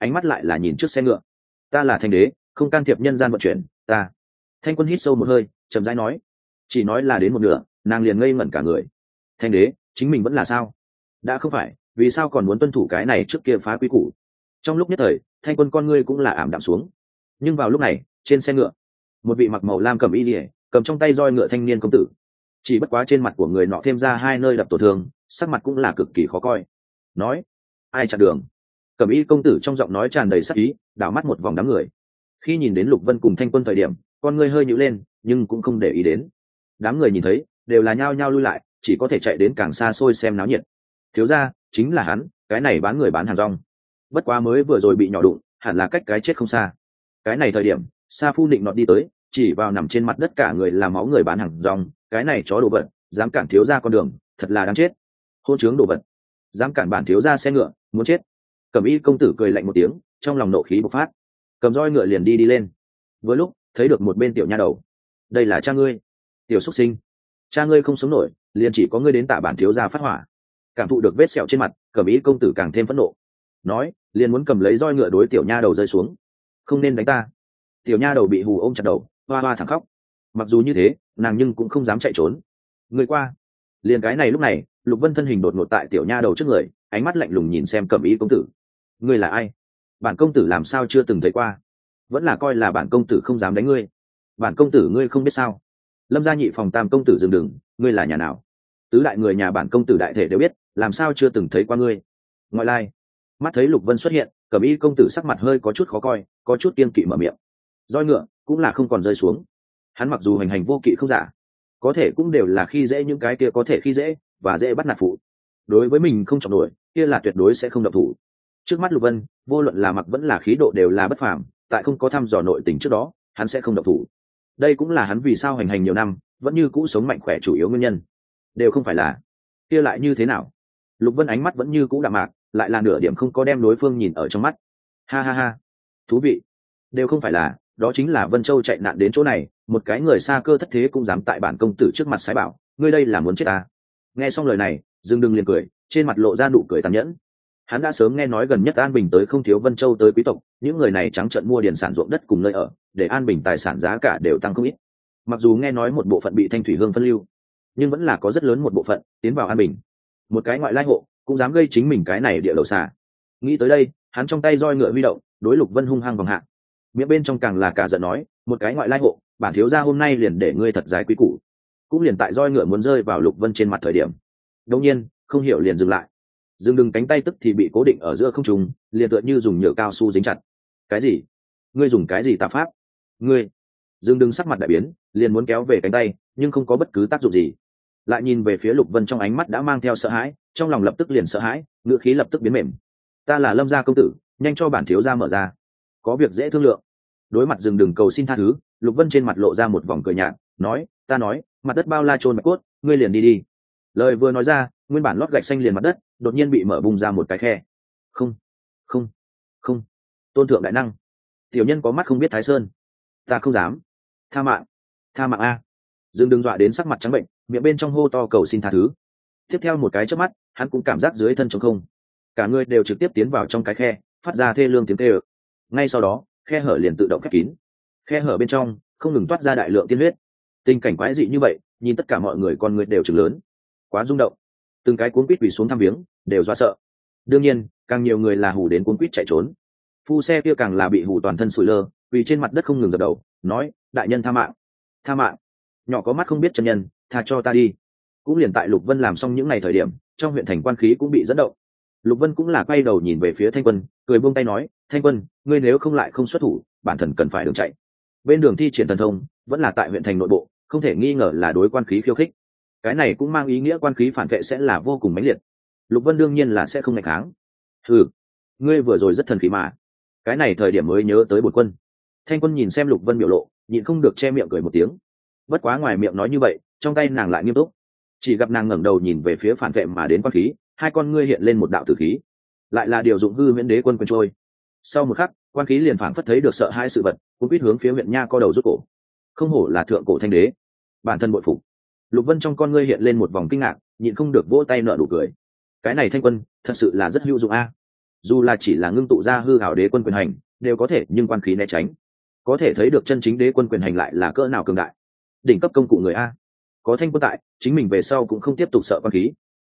ánh mắt lại là nhìn trước xe ngựa. Ta là thanh đế, không can thiệp nhân gian vận chuyển. Ta. Thanh Quân hít sâu một hơi, chậm rãi nói. Chỉ nói là đến một nửa, nàng liền ngây ngẩn cả người. Thanh đế, chính mình vẫn là sao? Đã không phải, vì sao còn muốn tuân thủ cái này trước kia phá quy củ? Trong lúc nhất thời, Thanh Quân con ngươi cũng là ảm đạm xuống. Nhưng vào lúc này, trên xe ngựa, một vị mặc màu lam cầm y liễu, cầm trong tay roi ngựa thanh niên công tử. Chỉ bất quá trên mặt của người nọ thêm ra 2 nơi đập tổ thương, sắc mặt cũng là cực kỳ khó coi. Nói, ai chặn đường? Cẩm y công tử trong giọng nói tràn đầy sắc ý, đảo mắt một vòng đám người. Khi nhìn đến Lục Vân cùng Thanh Quân thời điểm, con ngươi hơi nhíu lên, nhưng cũng không để ý đến. Đám người nhìn thấy, đều là nhao nhao lui lại, chỉ có thể chạy đến càng xa xôi xem náo nhiệt. Thiếu gia, chính là hắn, cái này bán người bán hàng rong. Bất quá mới vừa rồi bị nhỏ đụng, hẳn là cách cái chết không xa. Cái này thời điểm, Sa Phu định nọt đi tới, chỉ vào nằm trên mặt đất cả người là máu người bán hàng rong, cái này chó đồ vật, dám cản thiếu gia con đường, thật là đáng chết. Hôn trướng đồ vật, dám cản bản thiếu gia xe ngựa, muốn chết. Cẩm y công tử cười lạnh một tiếng, trong lòng nộ khí bộc phát, cầm roi ngựa liền đi lên. Vừa lúc thấy được một bên tiểu nha đầu. Đây là cha ngươi. Tiểu xuất sinh, cha ngươi không sống nổi, liền chỉ có ngươi đến tạ bản thiếu gia phát hỏa. Cảm thụ được vết sẹo trên mặt, Cẩm y công tử càng thêm phẫn nộ, nói liền muốn cầm lấy roi ngựa đối tiểu nha đầu rơi xuống. Không nên đánh ta. Tiểu nha đầu bị hù ôm chặt đầu, hoa hoa thẳng khóc. Mặc dù như thế, nàng nhưng cũng không dám chạy trốn. Người qua. Liền cái này lúc này, Lục Vân thân hình đột ngột tại tiểu nha đầu trước người, ánh mắt lạnh lùng nhìn xem Cẩm y công tử. Ngươi là ai? Bản công tử làm sao chưa từng thấy qua? Vẫn là coi là bản công tử không dám đánh ngươi. Bản công tử ngươi không biết sao? Lâm gia nhị phòng tam công tử dừng đừng, ngươi là nhà nào? Tứ đại người nhà bản công tử đại thể đều biết, làm sao chưa từng thấy qua ngươi? Ngoại lai. Mắt thấy Lục Vân xuất hiện, Cẩm y công tử sắc mặt hơi có chút khó coi, có chút kiêng kỵ mở miệng. Roi ngựa cũng là không còn rơi xuống. Hắn mặc dù hành hành vô kỵ không giả, có thể cũng đều là khi dễ những cái kia có thể khi dễ và dễ bắt nạt phụ. Đối với mình không chọn nổi, kia là tuyệt đối sẽ không động thủ. Trước mắt Lục Vân, vô luận là mặc vẫn là khí độ đều là bất phàm, tại không có thăm dò nội tình trước đó, hắn sẽ không động thủ. Đây cũng là hắn vì sao hành hành nhiều năm, vẫn như cũ sống mạnh khỏe chủ yếu nguyên nhân. Đều không phải là, kia lại như thế nào? Lục Vân ánh mắt vẫn như cũ đạm mạc, lại là nửa điểm không có đem đối phương nhìn ở trong mắt. Ha ha ha, thú vị. Đều không phải là, đó chính là Vân Châu chạy nạn đến chỗ này, một cái người xa cơ thất thế cũng dám tại bản công tử trước mặt sái bảo, ngươi đây là muốn chết à? Nghe xong lời này, Dương Đừng liền cười, trên mặt lộ ra nụ cười tàn nhẫn. Hắn đã sớm nghe nói gần nhất An Bình tới không thiếu Vân Châu tới quý tộc, những người này trắng trợn mua điền sản ruộng đất cùng nơi ở, để An Bình tài sản giá cả đều tăng không ít. Mặc dù nghe nói một bộ phận bị Thanh Thủy Hương phân lưu, nhưng vẫn là có rất lớn một bộ phận tiến vào An Bình. Một cái ngoại lai hộ cũng dám gây chính mình cái này địa đầu xà. Nghĩ tới đây, hắn trong tay roi ngựa huy động, đối Lục Vân hung hăng vòng hạ. Miệng bên trong càng là cả giận nói, một cái ngoại lai hộ, bản thiếu gia hôm nay liền để ngươi thật dài quý củ. Cũng liền tại roi ngựa muốn rơi vào Lục Vân trên mặt thời điểm, đột nhiên không hiểu liền dừng lại. Dương Đừng cánh tay tức thì bị cố định ở giữa không trung, liền tựa như dùng nhựa cao su dính chặt. Cái gì? Ngươi dùng cái gì tà pháp? Ngươi? Dương Đừng sắc mặt đại biến, liền muốn kéo về cánh tay, nhưng không có bất cứ tác dụng gì. Lại nhìn về phía Lục Vân trong ánh mắt đã mang theo sợ hãi, trong lòng lập tức liền sợ hãi, ngữ khí lập tức biến mềm. Ta là Lâm gia công tử, nhanh cho bản thiếu gia mở ra, có việc dễ thương lượng. Đối mặt Dương Đừng cầu xin tha thứ, Lục Vân trên mặt lộ ra một vòng cười nhạt, nói, ta nói, mặt đất bao la trôn mạch cốt, ngươi liền đi đi. Lời vừa nói ra, nguyên bản lót gạch xanh liền mặt đất, đột nhiên bị mở bung ra một cái khe. Không, không, không, tôn thượng đại năng, tiểu nhân có mắt không biết Thái Sơn, ta không dám. Tha mạng, tha mạng a. Dương Đừng dọa đến sắc mặt trắng bệnh, miệng bên trong hô to cầu xin tha thứ. Tiếp theo một cái chớp mắt, hắn cũng cảm giác dưới thân trống không, cả người đều trực tiếp tiến vào trong cái khe, phát ra thê lương tiếng kêu. Ngay sau đó, khe hở liền tự động khép kín. Khe hở bên trong không ngừng toát ra đại lượng tiên huyết. Tình cảnh quái dị như vậy, nhìn tất cả mọi người con người đều trừng lớn, quá rung động. Từng cái cuốn quýt quỳ xuống thăm viếng, đều do sợ. Đương nhiên, càng nhiều người là hù đến cuốn quýt chạy trốn. Phu xe kia càng là bị hù toàn thân sủi lơ, vì trên mặt đất không ngừng dập đầu, nói, đại nhân tha mạng, tha mạng. Nhỏ có mắt không biết chân nhân, tha cho ta đi. Cũng liền tại Lục Vân làm xong những ngày thời điểm, trong huyện thành quan khí cũng bị dẫn động. Lục Vân cũng là quay đầu nhìn về phía Thanh Quân, cười buông tay nói, Thanh Quân, ngươi nếu không lại không xuất thủ, bản thần cần phải đường chạy. Bên đường thi triển thần thông, vẫn là tại huyện thành nội bộ, không thể nghi ngờ là đối quan khí khiêu khích. Cái này cũng mang ý nghĩa quan khí phản vệ sẽ là vô cùng mãnh liệt. Lục Vân đương nhiên là sẽ không nghịch kháng. Ừ, ngươi vừa rồi rất thần khí mà. Cái này thời điểm mới nhớ tới bổn quân. Thanh Quân nhìn xem Lục Vân biểu lộ, nhịn không được che miệng cười một tiếng. Bất quá ngoài miệng nói như vậy, trong tay nàng lại nghiêm túc. Chỉ gặp nàng ngẩng đầu nhìn về phía phản vệ mà đến quan khí, hai con ngươi hiện lên một đạo tử khí, lại là điều dụng hư huyễn đế quân quyền trôi. Sau một khắc, quan khí liền phảng phất thấy được sợ hãi sự vật, cũng biết hướng phía huyện nha co đầu rút cổ. Không hổ là thượng cổ thanh đế, bản thân bội phục. Lục Vân trong con ngươi hiện lên một vòng kinh ngạc, nhịn không được vỗ tay nở nụ cười. Cái này Thanh Quân thật sự là rất hữu dụng a. dù là chỉ là ngưng tụ ra hư hảo đế quân quyền hành đều có thể, nhưng quan khí né tránh, có thể thấy được chân chính đế quân quyền hành lại là cỡ nào cường đại. Đỉnh cấp công cụ người a, có Thanh Quân tại, chính mình về sau cũng không tiếp tục sợ quan khí.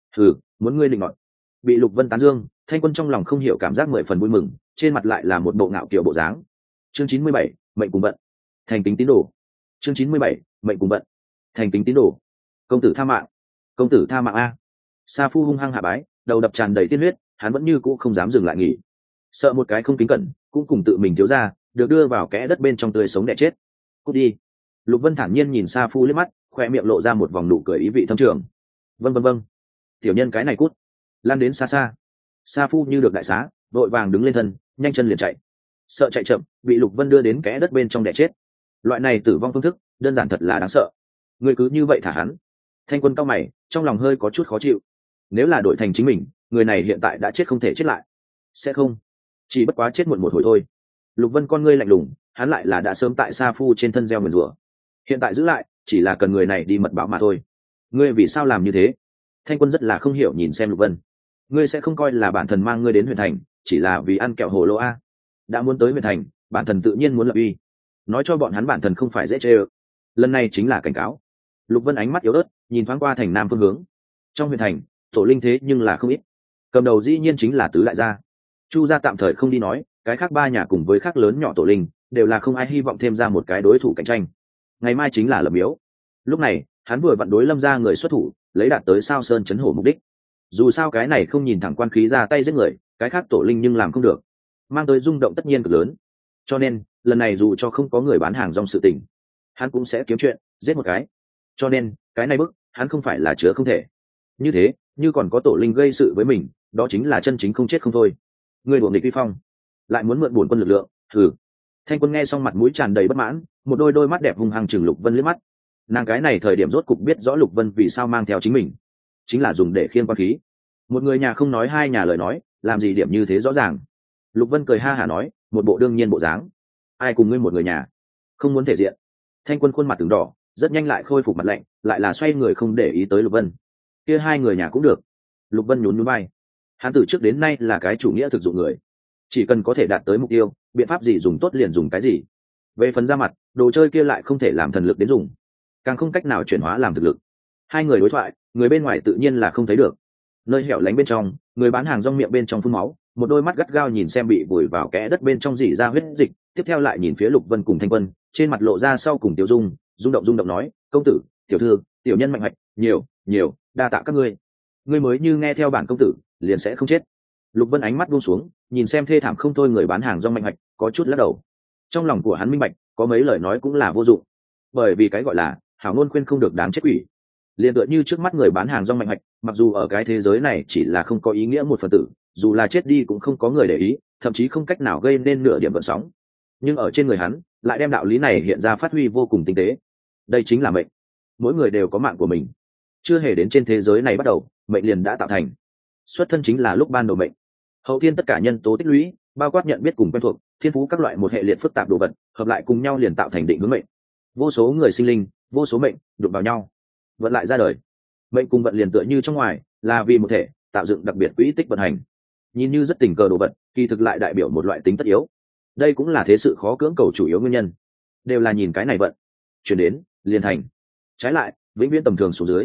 Muốn ngươi định nọt. Bị Lục Vân tán dương, Thanh Quân trong lòng không hiểu cảm giác 10 phần vui mừng, trên mặt lại là một bộ ngạo kiều bộ dáng. Chương 97, mệnh cùng vận. Thành kính tín đồ. Chương 97, mệnh cùng vận. Thành kính tín đồ. Công tử tha mạng. Công tử tha mạng a. Sa Phu hung hăng hạ bái, đầu đập tràn đầy tiên huyết, hắn vẫn như cũ không dám dừng lại nghỉ. Sợ một cái không kính cẩn, cũng cùng tự mình thiếu ra, được đưa vào kẽ đất bên trong tươi sống đẻ chết. Cút đi. Lục Vân thản nhiên nhìn Sa Phu liếc mắt, khoe miệng lộ ra một vòng nụ cười ý vị thâm trường. Vâng. Tiểu nhân cái này cút. Lan đến xa xa. Sa Phu như được đại xá, vội vàng đứng lên thân, nhanh chân liền chạy. Sợ chạy chậm, bị Lục Vân đưa đến kẽ đất bên trong đẻ chết. Loại này tử vong phương thức, đơn giản thật là đáng sợ. Người cứ như vậy thả hắn. Thanh Quân cau mày, trong lòng hơi có chút khó chịu. Nếu là đổi thành chính mình, người này hiện tại đã chết không thể chết lại. Sẽ không, chỉ bất quá chết muộn một hồi thôi. Lục Vân con ngươi lạnh lùng, hắn lại là đã sớm tại Sa Phu trên thân gieo nguyền rủa. Hiện tại giữ lại, chỉ là cần người này đi mật báo mà thôi. Ngươi vì sao làm như thế? Thanh Quân rất là không hiểu nhìn xem Lục Vân. Ngươi sẽ không coi là bản thần mang ngươi đến huyện thành, chỉ là vì ăn kẹo hồ lô a? Đã muốn tới huyện thành, bản thần tự nhiên muốn lập uy. Nói cho bọn hắn bản thần không phải dễ chơi. Lần này chính là cảnh cáo. Lục Vân ánh mắt yếu ớt, nhìn thoáng qua thành nam phương hướng. Trong huyện thành, tổ linh thế nhưng là không ít. Cầm đầu dĩ nhiên chính là tứ đại gia. Chu gia tạm thời không đi nói, cái khác ba nhà cùng với khác lớn nhỏ tổ linh đều là không ai hy vọng thêm ra một cái đối thủ cạnh tranh. Ngày mai chính là lập miếu. Lúc này hắn vừa vặn đối Lâm gia người xuất thủ, lấy đạt tới Sao Sơn chấn hổ mục đích. Dù sao cái này không nhìn thẳng quan khí ra tay giết người, cái khác tổ linh nhưng làm không được, mang tới rung động tất nhiên cực lớn. Cho nên lần này dù cho không có người bán hàng rong sự tình, hắn cũng sẽ kiếm chuyện giết một cái. Cho nên cái này bức hắn không phải là chứa không thể. Như thế như còn có tổ linh gây sự với mình, đó chính là chân chính không chết không thôi. Người đuổi địch vi phong, lại muốn mượn bổn quân lực lượng. Thanh Quân nghe xong mặt mũi tràn đầy bất mãn, một đôi mắt đẹp hung hăng chừng Lục Vân liếc mắt. Nàng cái này thời điểm rốt cục biết rõ Lục Vân vì sao mang theo chính mình, chính là dùng để khiêng quan khí. Một người nhà không nói hai nhà lời nói, làm gì điểm như thế rõ ràng. Lục Vân cười ha hả nói, một bộ đương nhiên bộ dáng. Ai cùng ngươi một người nhà? Không muốn thể diện. Thanh Quân khuôn mặt từng đỏ, rất nhanh lại khôi phục mặt lạnh, lại là xoay người không để ý tới Lục Vân. Kia hai người nhà cũng được. Lục Vân nhún nhún vai. Hắn từ trước đến nay là cái chủ nghĩa thực dụng người, chỉ cần có thể đạt tới mục tiêu, biện pháp gì dùng tốt liền dùng cái gì. Về phần ra mặt, đồ chơi kia lại không thể làm thần lực đến dùng, càng không cách nào chuyển hóa làm thực lực. Hai người đối thoại, người bên ngoài tự nhiên là không thấy được. Nơi hẻo lánh bên trong, người bán hàng rong miệng bên trong phun máu, một đôi mắt gắt gao nhìn xem bị vùi vào kẽ đất bên trong dỉ ra huyết dịch, tiếp theo lại nhìn phía Lục Vân cùng Thanh Quân, trên mặt lộ ra sau cùng tiêu dung, rung động nói, công tử, tiểu thư, tiểu nhân mạnh hoạch, nhiều, đa tạ các ngươi. Ngươi mới như nghe theo bản công tử, liền sẽ không chết. Lục Vân ánh mắt buông xuống, nhìn xem thê thảm không thôi người bán hàng rong mạnh hoạch, có chút lắc đầu. Trong lòng của hắn minh bạch, có mấy lời nói cũng là vô dụng, bởi vì cái gọi là hảo ngôn khuyên không được đáng chết quỷ. Liền tựa như trước mắt người bán hàng rong mạnh hoạch, mặc dù ở cái thế giới này chỉ là không có ý nghĩa một phần tử, dù là chết đi cũng không có người để ý, thậm chí không cách nào gây nên nửa điểm gợn sóng, nhưng ở trên người hắn lại đem đạo lý này hiện ra phát huy vô cùng tinh tế. Đây chính là mệnh. Mỗi người đều có mạng của mình, chưa hề đến trên thế giới này bắt đầu, mệnh liền đã tạo thành. Xuất thân chính là lúc ban đầu mệnh, hậu thiên tất cả nhân tố tích lũy, bao quát nhận biết cùng quen thuộc, thiên phú các loại một hệ liệt phức tạp đồ vật, hợp lại cùng nhau liền tạo thành định hướng mệnh. Vô số người sinh linh, vô số mệnh đụng vào nhau, vận lại ra đời. Mệnh cùng vận liền tựa như trong ngoài, là vì một thể, tạo dựng đặc biệt quỹ tích vận hành. Nhìn như rất tình cờ đồ vật, kỳ thực lại đại biểu một loại tính tất yếu. Đây cũng là thế sự khó cưỡng cầu chủ yếu nguyên nhân, đều là nhìn cái này vận chuyển đến liền thành. Trái lại vĩnh viễn tầm thường xuống dưới.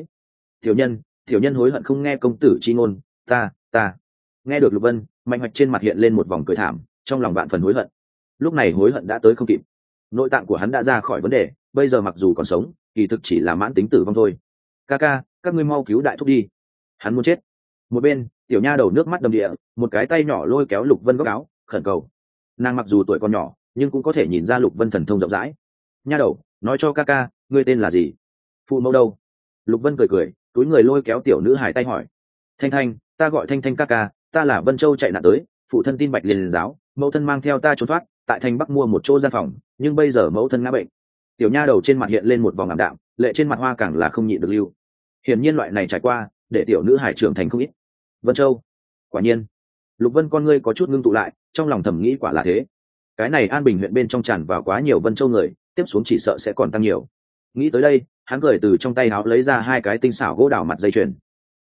Tiểu nhân hối hận không nghe công tử chi ngôn. Ta nghe được Lục Vân, mạnh hoạch trên mặt hiện lên một vòng cười thảm, trong lòng vạn phần hối hận. Lúc này hối hận đã tới không kịp, nội tạng của hắn đã ra khỏi vấn đề, bây giờ mặc dù còn sống, kỳ thực chỉ là mãn tính tử vong thôi. Ca, các ngươi mau cứu đại thúc đi, hắn muốn chết. Một bên tiểu nha đầu nước mắt đầm địa, một cái tay nhỏ lôi kéo Lục Vân góc áo, khẩn cầu. Nàng mặc dù tuổi còn nhỏ, nhưng cũng có thể nhìn ra Lục Vân thần thông rộng rãi. Nha đầu, nói cho ca, ngươi tên là gì? Phụ mẫu đâu? Lục Vân cười, túi người lôi kéo tiểu nữ hài tay hỏi. Thanh, ta gọi Thanh ca, ta là Vân Châu chạy nạn tới, phụ thân tin Bạch Liên giáo, mẫu thân mang theo ta trốn thoát, tại thành Bắc mua một chỗ gian phòng, nhưng bây giờ mẫu thân ngã bệnh. Tiểu nha đầu trên mặt hiện lên một vòng ảm đạm, lệ trên mặt hoa càng là không nhịn được lưu. Hiển nhiên loại này trải qua, để tiểu nữ hải trưởng thành không ít. Vân Châu, quả nhiên. Lục Vân con ngươi có chút ngưng tụ lại, trong lòng thầm nghĩ quả là thế. Cái này An Bình huyện bên trong tràn vào quá nhiều Vân Châu người, tiếp xuống chỉ sợ sẽ còn tăng nhiều. Nghĩ tới đây, hắn cười từ trong tay áo lấy ra hai cái tinh xảo gỗ đào mặt dây chuyền.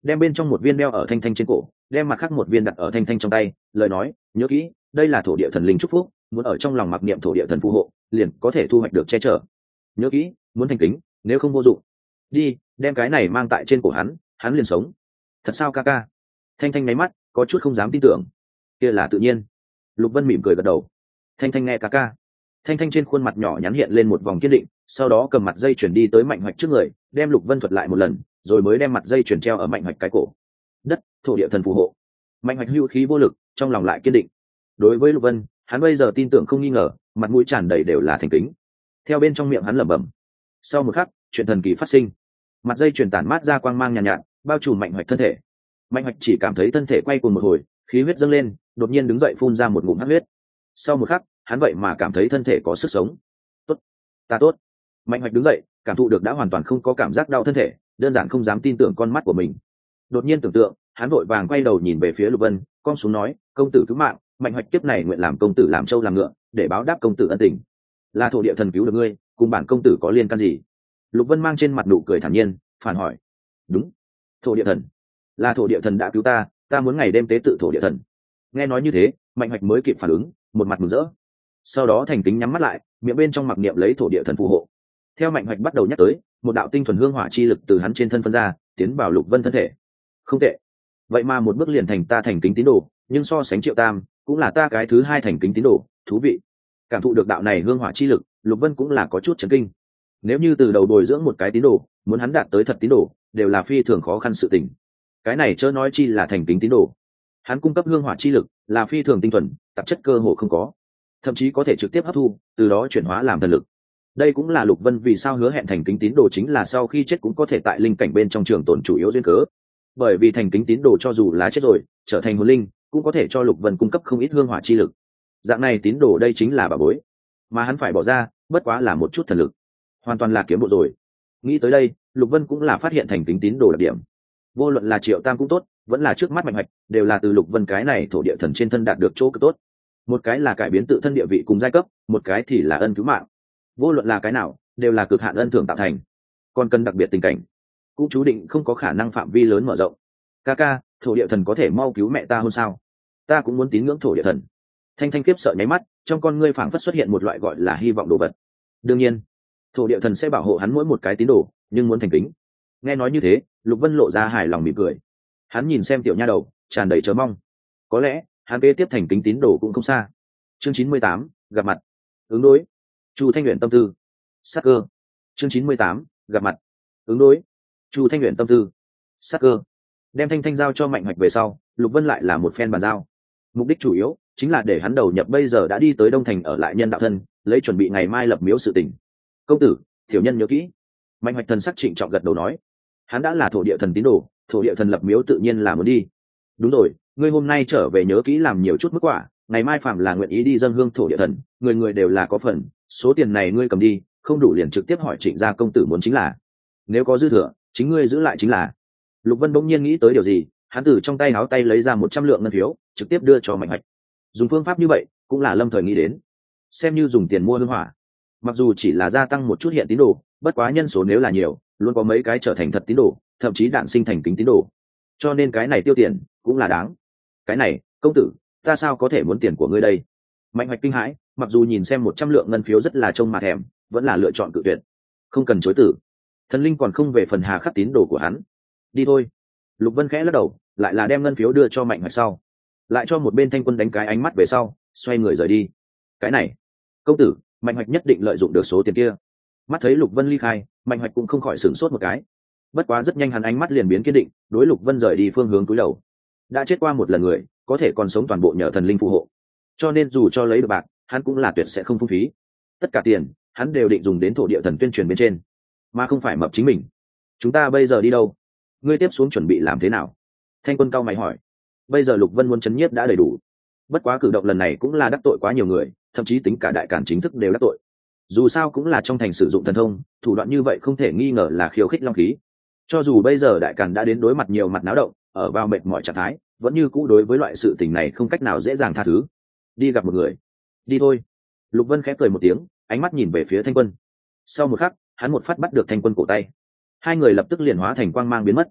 đem bên trong một viên đeo ở Thanh Thanh trên cổ, đem mặt khác một viên đặt ở Thanh Thanh trong tay, lời nói, nhớ kỹ, đây là thổ địa thần linh chúc phúc, muốn ở trong lòng mặc niệm thổ địa thần phù hộ, liền có thể thu hoạch được che chở. Nhớ kỹ, muốn thành kính, nếu không vô dụng. Đi, đem cái này mang tại trên cổ hắn liền sống. Thật sao ca ca? Thanh Thanh nháy mắt, có chút không dám tin tưởng. Kia là tự nhiên. Lục Vân mỉm cười gật đầu. Thanh Thanh nghe ca ca. Thanh Thanh trên khuôn mặt nhỏ nhắn hiện lên một vòng kiên định, sau đó cầm mặt dây chuyển đi tới Mạnh Hoạch trước người, đem Lục Vân thuật lại một lần, rồi mới đem mặt dây chuyển treo ở Mạnh Hoạch cái cổ. Đất, thổ địa thần phù hộ. Mạnh Hoạch hưu khí vô lực, trong lòng lại kiên định. Đối với Lục Vân, hắn bây giờ tin tưởng không nghi ngờ, mặt mũi tràn đầy đều là thành kính. Theo bên trong miệng hắn lẩm bẩm. Sau một khắc, chuyện thần kỳ phát sinh. Mặt dây chuyển tản mát ra quang mang nhàn nhạt, bao trùm Mạnh Hoạch thân thể. Mạnh Hoạch chỉ cảm thấy thân thể quay cuồng một hồi, khí huyết dâng lên, đột nhiên đứng dậy phun ra một ngụm hắc huyết. Sau một khắc, hắn vậy mà cảm thấy thân thể có sức sống. Tốt, ta tốt. Mạnh Hoạch đứng dậy, cảm thụ được đã hoàn toàn không có cảm giác đau thân thể, đơn giản không dám tin tưởng con mắt của mình. Đột nhiên tưởng tượng, hắn vội vàng quay đầu nhìn về phía Lục Vân, cong xuống nói, công tử cứu mạng, Mạnh Hoạch kiếp này nguyện làm công tử làm trâu làm ngựa, để báo đáp công tử ân tình. Là thổ địa thần cứu được ngươi, cùng bản công tử có liên can gì? Lục Vân mang trên mặt nụ cười thản nhiên, phản hỏi. Đúng, thổ địa thần. Là thổ địa thần đã cứu ta, ta muốn ngày đêm tế tự thổ địa thần. Nghe nói như thế, Mạnh Hoạch mới kịp phản ứng, một mặt mừng rỡ. Sau đó thành kính nhắm mắt lại, miệng bên trong mặc niệm lấy thổ địa thần phù hộ. Theo Mạnh Hoạch bắt đầu nhắc tới, một đạo tinh thuần hương hỏa chi lực từ hắn trên thân phân ra, tiến vào Lục Vân thân thể. Không tệ, vậy mà một bước liền thành ta thành kính tín đồ, nhưng so sánh Triệu Tam, cũng là ta cái thứ hai thành kính tín đồ, thú vị. Cảm thụ được đạo này hương hỏa chi lực, Lục Vân cũng là có chút chấn kinh. Nếu như từ đầu bồi dưỡng một cái tín đồ, muốn hắn đạt tới thật tín đồ, đều là phi thường khó khăn sự tình. Cái này chớ nói chi là thành kính tín đồ. Hắn cung cấp hương hỏa chi lực, là phi thường tinh thuần, tạp chất cơ hồ không có, thậm chí có thể trực tiếp hấp thu, từ đó chuyển hóa làm thần lực. Đây cũng là Lục Vân vì sao hứa hẹn thành kính tín đồ chính là sau khi chết cũng có thể tại linh cảnh bên trong trường tồn chủ yếu duyên cớ. Bởi vì thành kính tín đồ cho dù là chết rồi, trở thành hồn linh, cũng có thể cho Lục Vân cung cấp không ít hương hỏa chi lực. Dạng này tín đồ đây chính là bảo bối, mà hắn phải bỏ ra, bất quá là một chút thần lực, hoàn toàn là kiếm bộ rồi. Nghĩ tới đây, Lục Vân cũng là phát hiện thành kính tín đồ đặc điểm. Vô luận là Triệu Tam cũng tốt, vẫn là trước mắt Mạnh Hoạch, đều là từ Lục Vân cái này thổ địa thần trên thân đạt được chỗ cực tốt. Một cái là cải biến tự thân địa vị cùng giai cấp, một cái thì là ân cứu mạng. Vô luận là cái nào, đều là cực hạn ân thưởng tạo thành. Còn cần đặc biệt tình cảnh, cũng chú định không có khả năng phạm vi lớn mở rộng. Ca ca, thổ địa thần có thể mau cứu mẹ ta hơn sao? Ta cũng muốn tín ngưỡng thổ địa thần. Thanh Thanh kiếp sợ nháy mắt, trong con ngươi phảng phất xuất hiện một loại gọi là hy vọng đồ vật. Đương nhiên, thổ địa thần sẽ bảo hộ hắn mỗi một cái tín đồ, nhưng muốn thành kính. Nghe nói như thế, Lục Vân lộ ra hài lòng mỉm cười. Hắn nhìn xem tiểu nha đầu, tràn đầy chờ mong. Có lẽ hắn kế tiếp thành kính tín đồ cũng không xa. Chương 98, gặp mặt. Ứng đối. Chu Thanh Uyển tâm tư. Sắc cơ. Chương 98, gặp mặt. Ứng đối. Chu Thanh Uyển tâm tư. Sắc cơ. Đem Thanh Thanh giao cho Mạnh Hoạch về sau, Lục Vân lại là một phen bàn giao. Mục đích chủ yếu chính là để hắn đầu nhập bây giờ đã đi tới Đông Thành ở lại nhân đạo thân, lấy chuẩn bị ngày mai lập miếu sự tình. Công tử, tiểu nhân nhớ kỹ. Mạnh Hoạch thần sắc trịnh trọng gật đầu nói. Hắn đã là thổ địa thần tín đồ, thổ địa thần lập miếu tự nhiên là muốn đi. Đúng rồi, ngươi hôm nay trở về nhớ kỹ làm nhiều chút mức quả, ngày mai phạm là nguyện ý đi dâng hương thổ địa thần, người người đều là có phần, số tiền này ngươi cầm đi, không đủ liền trực tiếp hỏi Trịnh gia công tử muốn chính là. Nếu có dư thừa, chính ngươi giữ lại chính là. Lục Vân bỗng nhiên nghĩ tới điều gì, hắn từ trong tay áo tay lấy ra 100 lượng ngân phiếu, trực tiếp đưa cho Mạnh Hoạch. Dùng phương pháp như vậy, cũng là lâm thời nghĩ đến, xem như dùng tiền mua hương hỏa. Mặc dù chỉ là gia tăng một chút hiện tín đồ, bất quá nhân số nếu là nhiều, luôn có mấy cái trở thành thật tín đồ, thậm chí đạn sinh thành kính tín đồ. Cho nên cái này tiêu tiền cũng là đáng. Cái này, công tử, ta sao có thể muốn tiền của ngươi đây? Mạnh Hoạch kinh hãi, mặc dù nhìn xem 100 lượng ngân phiếu rất là trông mà thèm, vẫn là lựa chọn cự tuyệt. Không cần chối từ, thần linh còn không về phần hà khắc tín đồ của hắn. Đi thôi. Lục Vân khẽ lắc đầu, lại là đem ngân phiếu đưa cho Mạnh Hoạch sau, lại cho một bên Thanh Quân đánh cái ánh mắt về sau, xoay người rời đi. Cái này, công tử, Mạnh Hoạch nhất định lợi dụng được số tiền kia. Mắt thấy Lục Vân ly khai, Mạnh Hoạch cũng không khỏi sửng sốt một cái. Bất quá rất nhanh hắn ánh mắt liền biến kiên định, đối Lục Vân rời đi phương hướng cúi đầu. Đã chết qua một lần người, có thể còn sống toàn bộ nhờ thần linh phù hộ, cho nên dù cho lấy được bạc, hắn cũng là tuyệt sẽ không phung phí. Tất cả tiền hắn đều định dùng đến thổ địa thần tuyên truyền bên trên, mà không phải mập chính mình. Chúng ta bây giờ đi đâu? Ngươi tiếp xuống chuẩn bị làm thế nào? Thanh Quân cao mày hỏi. Bây giờ Lục Vân muốn chấn nhiếp đã đầy đủ, bất quá cử động lần này cũng là đắc tội quá nhiều người, thậm chí tính cả đại cản chính thức đều đắc tội. Dù sao cũng là trong thành sử dụng thần thông, thủ đoạn như vậy không thể nghi ngờ là khiêu khích long khí. Cho dù bây giờ đại càn đã đến đối mặt nhiều mặt náo động, ở vào mệt mỏi trạng thái, vẫn như cũ đối với loại sự tình này không cách nào dễ dàng tha thứ. Đi gặp một người. Đi thôi. Lục Vân khẽ cười một tiếng, ánh mắt nhìn về phía Thanh Quân. Sau một khắc, hắn một phát bắt được Thanh Quân cổ tay. Hai người lập tức liền hóa thành quang mang biến mất.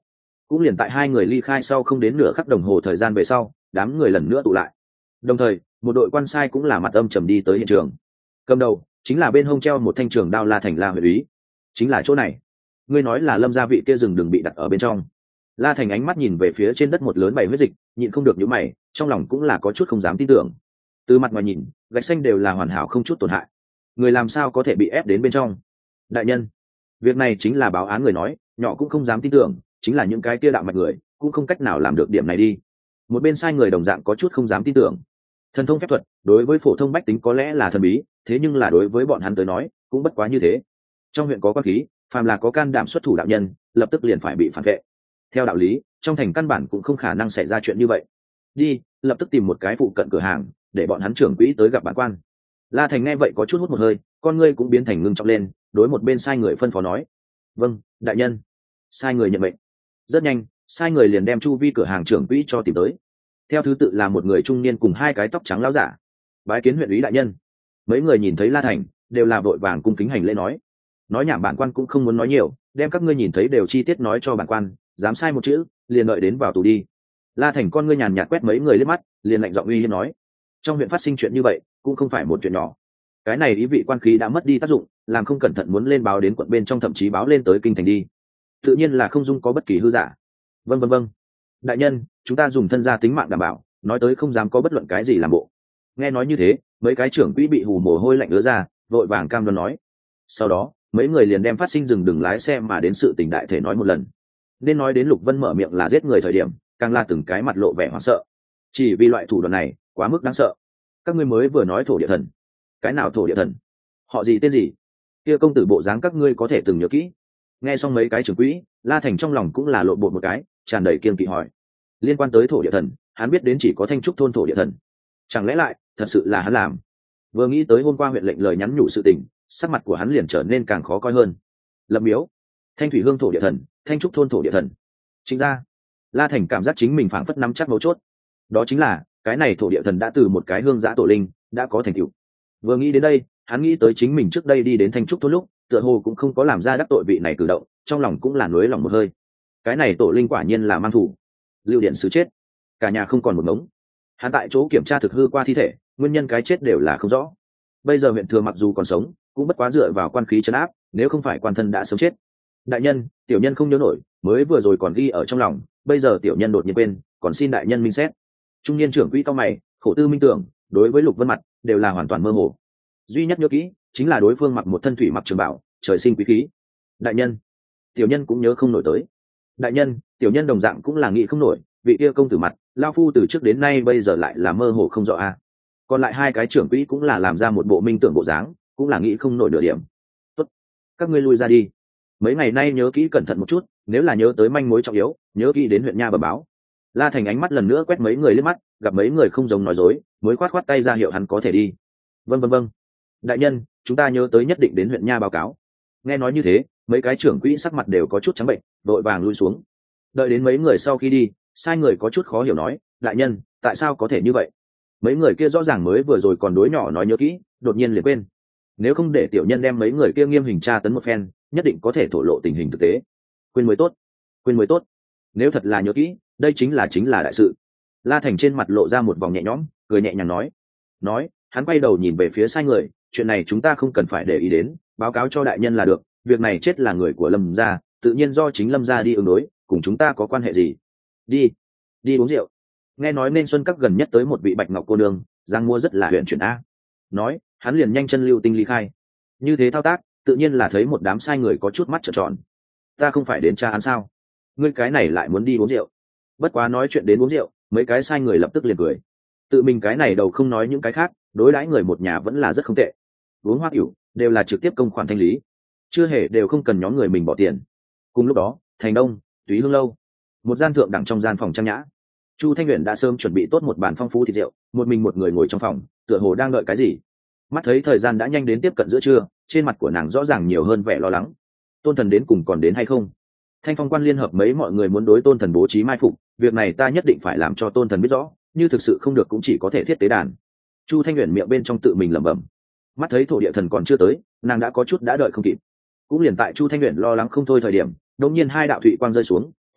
Cũng liền tại hai người ly khai sau không đến nửa khắc đồng hồ thời gian về sau, đám người lần nữa tụ lại. Đồng thời một đội quan sai cũng là mặt âm trầm đi tới hiện trường. Cầm đầu chính là bên hông treo một thanh trường đao La Thành La huyện úy. Chính là chỗ này. Ngươi nói là Lâm gia vị kia rừng đừng bị đặt ở bên trong. La Thành ánh mắt nhìn về phía trên đất một lớn bầy huyết dịch, nhịn không được nhíu mày, trong lòng cũng là có chút không dám tin tưởng. Từ mặt ngoài nhìn, gạch xanh đều là hoàn hảo không chút tổn hại, người làm sao có thể bị ép đến bên trong? Đại nhân, việc này chính là báo án người nói, nhỏ cũng không dám tin tưởng, chính là những cái kia đạo mạch người cũng không cách nào làm được điểm này đi. Một bên sai người đồng dạng có chút không dám tin tưởng. Thần thông phép thuật đối với phổ thông bách tính có lẽ là thần bí, thế nhưng là đối với bọn hắn tới nói cũng bất quá như thế. Trong huyện có quan khí, phàm là có can đảm xuất thủ đạo nhân lập tức liền phải bị phản vệ. Theo đạo lý trong thành căn bản cũng không khả năng xảy ra chuyện như vậy. Đi, lập tức tìm một cái phụ cận cửa hàng để bọn hắn trưởng quỹ tới gặp bản quan. La Thành nghe vậy có chút hút một hơi, con ngươi cũng biến thành ngưng trọng lên, đối một bên sai người phân phó nói: vâng đại nhân. Sai người nhận mệnh. Rất nhanh sai người liền đem chu vi cửa hàng trưởng quỹ cho tìm tới. Theo thứ tự là một người trung niên cùng hai cái tóc trắng lão giả. Bái kiến huyện úy đại nhân. Mấy người nhìn thấy La Thành đều là vội vàng cung kính hành lễ nói nhảm bản quan cũng không muốn nói nhiều, đem các ngươi nhìn thấy đều chi tiết nói cho bản quan, dám sai một chữ liền đợi đến vào tù đi. La Thành con ngươi nhàn nhạt quét mấy người liếc mắt, liền lạnh giọng uy hiếp nói: trong huyện phát sinh chuyện như vậy cũng không phải một chuyện nhỏ, cái này ý vị quan khí đã mất đi tác dụng, làm không cẩn thận muốn lên báo đến quận bên trong, thậm chí báo lên tới kinh thành đi, tự nhiên là không dung có bất kỳ hư giả. Vâng đại nhân, chúng ta dùng thân gia tính mạng đảm bảo, nói tới không dám có bất luận cái gì làm bộ. Nghe nói như thế mấy cái trưởng quỹ bị hù mồ hôi lạnh ứa ra, vội vàng cam đoan nói. Sau đó mấy người liền đem phát sinh dừng đừng lái xe mà đến sự tình đại thể nói một lần. Nên nói đến Lục Vân mở miệng là giết người thời điểm, càng là từng cái mặt lộ vẻ hoảng sợ, chỉ vì loại thủ đoạn này quá mức đáng sợ. Các ngươi mới vừa nói thổ địa thần, cái nào thổ địa thần? Họ gì tên gì? Kia công tử bộ dáng các ngươi có thể từng nhớ kỹ. Nghe xong mấy cái trưởng quỹ, La Thành trong lòng cũng là lộn bột một cái, tràn đầy kiêng kỵ hỏi. Liên quan tới thổ địa thần hắn biết đến chỉ có Thanh Trúc thôn thổ địa thần, chẳng lẽ lại thật sự là hắn làm? Vừa nghĩ tới hôm qua huyện lệnh lời nhắn nhủ sự tình, sắc mặt của hắn liền trở nên càng khó coi hơn. Lâm Miếu, Thanh Thủy Hương thổ địa thần, Thanh Trúc thôn thổ địa thần. Chính ra La Thành cảm giác chính mình phảng phất nắm chắc mấu chốt, đó chính là cái này thổ địa thần đã từ một cái hương giã tổ linh đã có thành tựu. Vừa nghĩ đến đây hắn nghĩ tới chính mình trước đây đi đến Thanh Trúc thôn lúc tựa hồ cũng không có làm ra đắc tội vị này cử động, trong lòng cũng là nuối lòng một hơi. Cái này tổ linh quả nhiên là mang thủ. Lưu Điện sứ chết, cả nhà không còn một ngống. Hắn tại chỗ kiểm tra thực hư qua thi thể, nguyên nhân cái chết đều là không rõ. Bây giờ huyện thừa mặc dù còn sống cũng bất quá dựa vào quan khí trấn áp, nếu không phải quan thân đã sớm chết. Đại nhân, tiểu nhân không nhớ nổi, mới vừa rồi còn ghi ở trong lòng, bây giờ tiểu nhân đột nhiên quên, còn xin đại nhân minh xét. Trung niên trưởng quỹ cao mày, khổ tư minh tưởng, đối với Lục Vân mặt đều là hoàn toàn mơ hồ. Duy nhất nhớ kỹ chính là đối phương mặc một thân thủy mặc trường bảo, trời sinh quý khí. Đại nhân, tiểu nhân cũng nhớ không nổi tới. Đại nhân, tiểu nhân đồng dạng cũng là nghĩ không nổi, vị kia công tử mặt lao phu từ trước đến nay bây giờ lại là mơ hồ không rõ a. Còn lại hai cái trưởng quỹ cũng là làm ra một bộ minh tưởng bộ dáng, cũng là nghĩ không nổi nửa điểm. Tốt, các ngươi lui ra đi. Mấy ngày nay nhớ kỹ cẩn thận một chút, nếu là nhớ tới manh mối trọng yếu nhớ kỹ đến huyện nha bẩm báo. La Thành ánh mắt lần nữa quét mấy người liếc mắt, gặp mấy người không giống nói dối, mới khoát khoát tay ra hiệu hắn có thể đi. Vâng đại nhân, chúng ta nhớ tới nhất định đến huyện nha báo cáo. Nghe nói như thế mấy cái trưởng quỹ sắc mặt đều có chút trắng bệnh, vội vàng lui xuống. Đợi đến mấy người sau khi đi, sai người có chút khó hiểu nói: đại nhân, tại sao có thể như vậy? Mấy người kia rõ ràng mới vừa rồi còn đối nhỏ nói nhớ kỹ, đột nhiên liền quên. Nếu không để tiểu nhân đem mấy người kia nghiêm hình tra tấn một phen, nhất định có thể thổ lộ tình hình thực tế. Quên mới tốt. Nếu thật là nhớ kỹ, đây chính là đại sự. La Thành trên mặt lộ ra một vòng nhẹ nhõm, cười nhẹ nhàng nói, hắn quay đầu nhìn về phía sai người, chuyện này chúng ta không cần phải để ý đến, báo cáo cho đại nhân là được, việc này chết là người của Lâm gia, tự nhiên do chính Lâm gia đi ứng đối, cùng chúng ta có quan hệ gì? Đi uống rượu. Nghe nói nên xuân các gần nhất tới một vị bạch ngọc cô nương, giang mua rất là huyện chuyển a. Nói hắn liền nhanh chân lưu tinh ly khai. Như thế thao tác tự nhiên là thấy một đám sai người có chút mắt trợn tròn. Ta không phải đến tra án sao? Ngươi cái này lại muốn đi uống rượu? Bất quá nói chuyện đến uống rượu, mấy cái sai người lập tức liền cười. Tự mình cái này đầu không nói những cái khác, đối đãi người một nhà vẫn là rất không tệ. Uống hoa tiểu đều là trực tiếp công khoản thanh lý, chưa hề đều không cần nhóm người mình bỏ tiền. Cùng lúc đó thành Đông Túy Hương lâu, một gian thượng đẳng trong gian phòng trang nhã, Chu Thanh Uyển đã sớm chuẩn bị tốt một bàn phong phú thịt rượu, một mình một người ngồi trong phòng, tựa hồ đang đợi cái gì. Mắt thấy thời gian đã nhanh đến tiếp cận giữa trưa, trên mặt của nàng rõ ràng nhiều hơn vẻ lo lắng. Tôn Thần đến cùng còn đến hay không? Thanh Phong quan liên hợp mấy mọi người muốn đối Tôn Thần bố trí mai phục, việc này ta nhất định phải làm cho Tôn Thần biết rõ, như thực sự không được cũng chỉ có thể thiết tế đàn. Chu Thanh Uyển miệng bên trong tự mình lẩm bẩm. Mắt thấy thổ địa thần còn chưa tới, nàng đã có chút đã đợi không kịp. Cũng liền tại Chu Thanh Uyển lo lắng không thôi thời điểm, đột nhiên hai đạo thủy quang rơi xuống,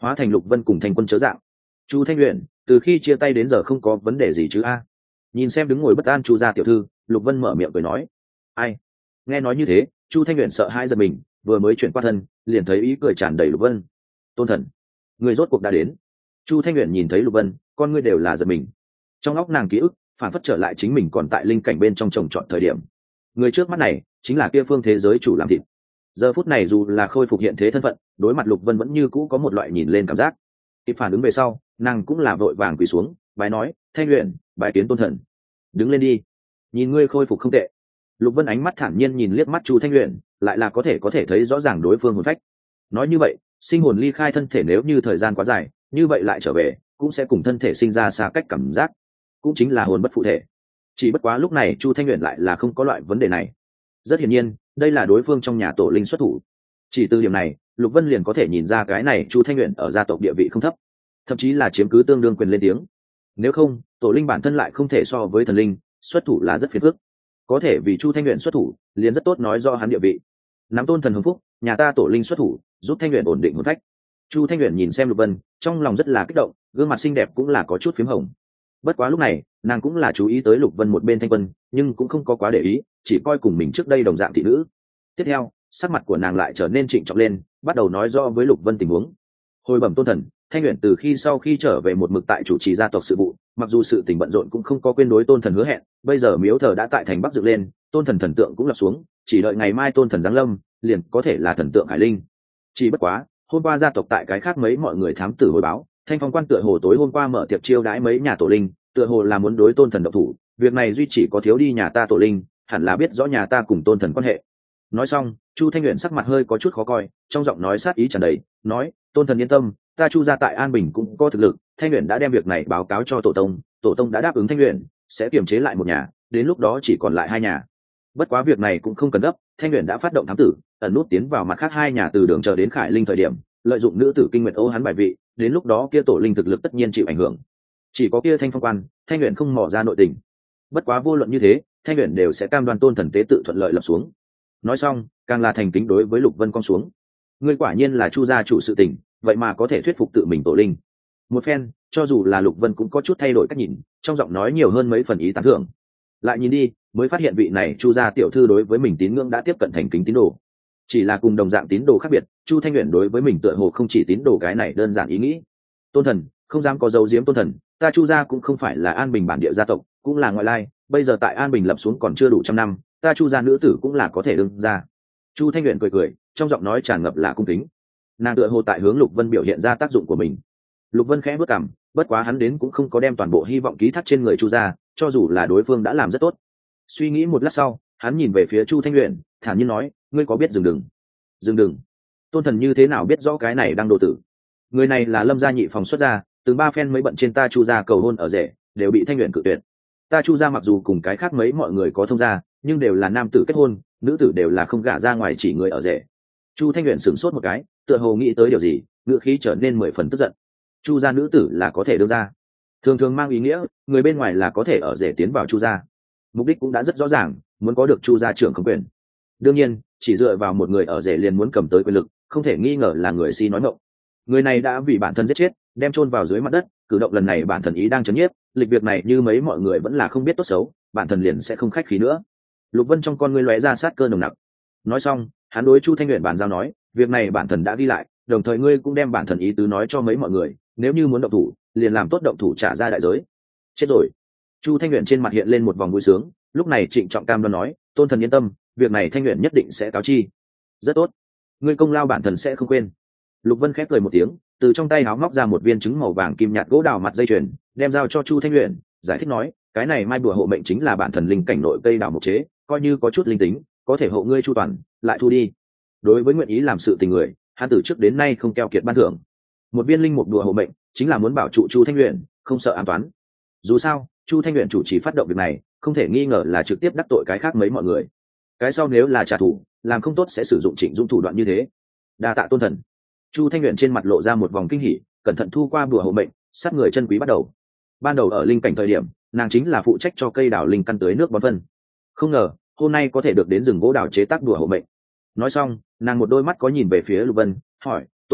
hóa thành Lục Vân cùng Thanh Quân chớ dạng. Chu Thanh Luyện, từ khi chia tay đến giờ không có vấn đề gì chứ a? Nhìn xem đứng ngồi bất an Chu gia tiểu thư, Lục Vân mở miệng cười nói. Ai? Nghe nói như thế, Chu Thanh Luyện sợ hãi giật mình, vừa mới chuyển qua thân, liền thấy ý cười tràn đầy Lục Vân. Tôn thần, người rốt cuộc đã đến. Chu Thanh Luyện nhìn thấy Lục Vân, con ngươi đều là giật mình. Trong óc nàng ký ức phản phất trở lại chính mình còn tại linh cảnh bên trong trồng trọt thời điểm. Người trước mắt này chính là kia phương thế giới chủ làm thịt. Giờ phút này dù là khôi phục hiện thế thân phận, đối mặt Lục Vân vẫn như cũ có một loại nhìn lên cảm giác. Kịp phản ứng về sau, nàng cũng là vội vàng quỳ xuống, bái nói, Thanh Luyện, bái kiến tôn thần. Đứng lên đi, nhìn ngươi khôi phục không tệ. Lục Vân ánh mắt thản nhiên nhìn liếc mắt Chu Thanh Luyện, lại là có thể thấy rõ ràng đối phương hồn phách. Nói như vậy, sinh hồn ly khai thân thể nếu như thời gian quá dài, như vậy lại trở về, cũng sẽ cùng thân thể sinh ra xa cách cảm giác, cũng chính là hồn bất phụ thể. Chỉ bất quá lúc này Chu Thanh Luyện lại là không có loại vấn đề này. Rất hiển nhiên, đây là đối phương trong nhà tổ linh xuất thủ. Chỉ từ điểm này, Lục Vân liền có thể nhìn ra cái này Chu Thanh Luyện ở gia tộc địa vị không thấp, thậm chí là chiếm cứ tương đương quyền lên tiếng. Nếu không, tổ linh bản thân lại không thể so với thần linh, xuất thủ là rất phiền phức. Có thể vì Chu Thanh Luyện xuất thủ, liền rất tốt nói do hắn địa vị. Nắm tôn thần hưng phúc, nhà ta tổ linh xuất thủ, giúp Thanh Luyện ổn định hồn phách. Chu Thanh Luyện nhìn xem Lục Vân, trong lòng rất là kích động, gương mặt xinh đẹp cũng là có chút phím hồng. Bất quá lúc này, nàng cũng là chú ý tới Lục Vân một bên Thanh Quân, nhưng cũng không có quá để ý, chỉ coi cùng mình trước đây đồng dạng thị nữ. Tiếp theo, sắc mặt của nàng lại trở nên trịnh trọng lên, bắt đầu nói rõ với Lục Vân tình huống. Hồi bẩm tôn thần, Thanh Luyện từ khi sau khi trở về một mực tại chủ trì gia tộc sự vụ, mặc dù sự tình bận rộn cũng không có quên đối tôn thần hứa hẹn, bây giờ miếu thờ đã tại thành Bắc dựng lên, tôn thần thần tượng cũng lập xuống, chỉ đợi ngày mai tôn thần giáng lâm, liền có thể là thần tượng Hải Linh. Chỉ bất quá, hôm qua gia tộc tại cái khác mấy mọi người thám tử hồi báo, Thanh Phong quan tựa hồ tối hôm qua mở tiệc chiêu đãi mấy nhà tổ linh, tựa hồ là muốn đối tôn thần độc thủ, việc này duy chỉ có thiếu đi nhà ta tổ linh, hẳn là biết rõ nhà ta cùng tôn thần quan hệ. Nói xong, Chu Thanh Luyện sắc mặt hơi có chút khó coi, trong giọng nói sát ý tràn đầy, nói, tôn thần yên tâm, ta Chu gia tại An Bình cũng có thực lực, Thanh Luyện đã đem việc này báo cáo cho tổ tông đã đáp ứng Thanh Luyện sẽ kiềm chế lại một nhà, đến lúc đó chỉ còn lại hai nhà. Bất quá việc này cũng không cần gấp, Thanh Luyện đã phát động thám tử, ẩn nút tiến vào mặt khác hai nhà từ đường chờ đến Khải Linh thời điểm, lợi dụng nữ tử kinh nguyệt ô hắn bài vị, đến lúc đó kia tổ linh thực lực tất nhiên chịu ảnh hưởng. Chỉ có kia Thanh Phong quan, Thanh Luyện không mò ra nội tình. Bất quá vô luận như thế, Thanh Luyện đều sẽ cam đoan tôn thần tế tự thuận lợi lập xuống. Nói xong, càng là thành kính đối với Lục Vân con xuống. Ngươi quả nhiên là Chu gia chủ sự tình, vậy mà có thể thuyết phục tự mình tổ linh. Một phen, cho dù là Lục Vân cũng có chút thay đổi cách nhìn, trong giọng nói nhiều hơn mấy phần ý tán thưởng. Lại nhìn đi, mới phát hiện vị này Chu gia tiểu thư đối với mình tín ngưỡng đã tiếp cận thành kính tín đồ. Chỉ là cùng đồng dạng tín đồ khác biệt, Chu Thanh Luyện đối với mình tựa hồ không chỉ tín đồ cái này đơn giản ý nghĩ. Tôn thần, không dám có dấu diếm tôn thần, ta Chu gia cũng không phải là An Bình bản địa gia tộc, cũng là ngoại lai, bây giờ tại An Bình lập xuống còn chưa đủ 100 năm, ta Chu gia nữ tử cũng là có thể đương ra. Chu Thanh Luyện cười cười, trong giọng nói tràn ngập là cung kính. Nàng tựa hồ tại hướng Lục Vân biểu hiện ra tác dụng của mình. Lục Vân khẽ bước cằm, bất quá hắn đến cũng không có đem toàn bộ hy vọng ký thác trên người Chu gia, cho dù là đối phương đã làm rất tốt. Suy nghĩ một lát sau, hắn nhìn về phía Chu Thanh Luyện, thản nhiên nói, ngươi có biết dừng đừng. Tôn thần như thế nào biết rõ cái này đang độ tử? Người này là Lâm gia nhị phòng xuất gia, từng 3 phen mới bận trên ta Chu gia cầu hôn ở rể, đều bị Thanh Luyện cự tuyệt. Ta Chu gia mặc dù cùng cái khác mấy mọi người có thông gia, nhưng đều là nam tử kết hôn, nữ tử đều là không gả ra ngoài chỉ người ở rể. Chu Thanh Luyện sửng sốt một cái, tựa hồ nghĩ tới điều gì, ngữ khí trở nên 10 phần tức giận. Chu gia nữ tử là có thể đương ra, thường thường mang ý nghĩa người bên ngoài là có thể ở rể tiến vào Chu gia. Mục đích cũng đã rất rõ ràng, muốn có được Chu gia trưởng không quyền. Đương nhiên, chỉ dựa vào một người ở rể liền muốn cầm tới quyền lực, không thể nghi ngờ là người si nói ngọng. Người này đã vì bản thân giết chết, đem chôn vào dưới mặt đất, cử động lần này bản thân ý đang chấn nhiếp, lịch việc này như mấy mọi người vẫn là không biết tốt xấu, bản thân liền sẽ không khách khí nữa. Lục Vân trong con ngươi lóe ra sát cơ nồng nặc. Nói xong, hắn đối Chu Thanh Luyện bàn giao nói, việc này bản thân đã ghi lại, đồng thời ngươi cũng đem bản thân ý tứ nói cho mấy mọi người, nếu như muốn động thủ, liền làm tốt động thủ trả ra đại giới. Chết rồi. Chu Thanh Luyện trên mặt hiện lên một vòng vui sướng, lúc này trịnh trọng cam đoan nói, tôn thần yên tâm, việc này Thanh Luyện nhất định sẽ cáo chi. Rất tốt, ngươi công lao bản thần sẽ không quên. Lục Vân khép cười một tiếng, từ trong tay áo móc ra một viên trứng màu vàng kim nhạt gỗ đào mặt dây chuyền, đem giao cho Chu Thanh Luyện, giải thích nói, cái này mai bùa hộ mệnh chính là bản thần linh cảnh nội cây đào mục chế, coi như có chút linh tính, có thể hộ ngươi chu toàn, lại thu đi. Đối với nguyện ý làm sự tình người, hắn từ trước đến nay không keo kiệt ban thưởng. Một viên linh mục đùa hộ mệnh, chính là muốn bảo trụ Chu Thanh Luyện, không sợ an toán. Dù sao, Chu Thanh Luyện chủ trì phát động việc này, không thể nghi ngờ là trực tiếp đắc tội cái khác mấy mọi người. Cái sau nếu là trả thù, làm không tốt sẽ sử dụng Trịnh Dũng thủ đoạn như thế. Đa tạ tôn thần. Chu Thanh Luyện trên mặt lộ ra một vòng kinh hỉ, cẩn thận thu qua bùa hộ mệnh, sát người chân quý bắt đầu. Ban đầu ở linh cảnh thời điểm, nàng chính là phụ trách cho cây đào linh căn tưới nước bón phân. Không ngờ, hôm nay có thể được đến rừng gỗ đào chế tác đùa hộ mệnh. Nói xong, nàng một đôi mắt có nhìn về phía Lục Vân, hỏi, tôn thần,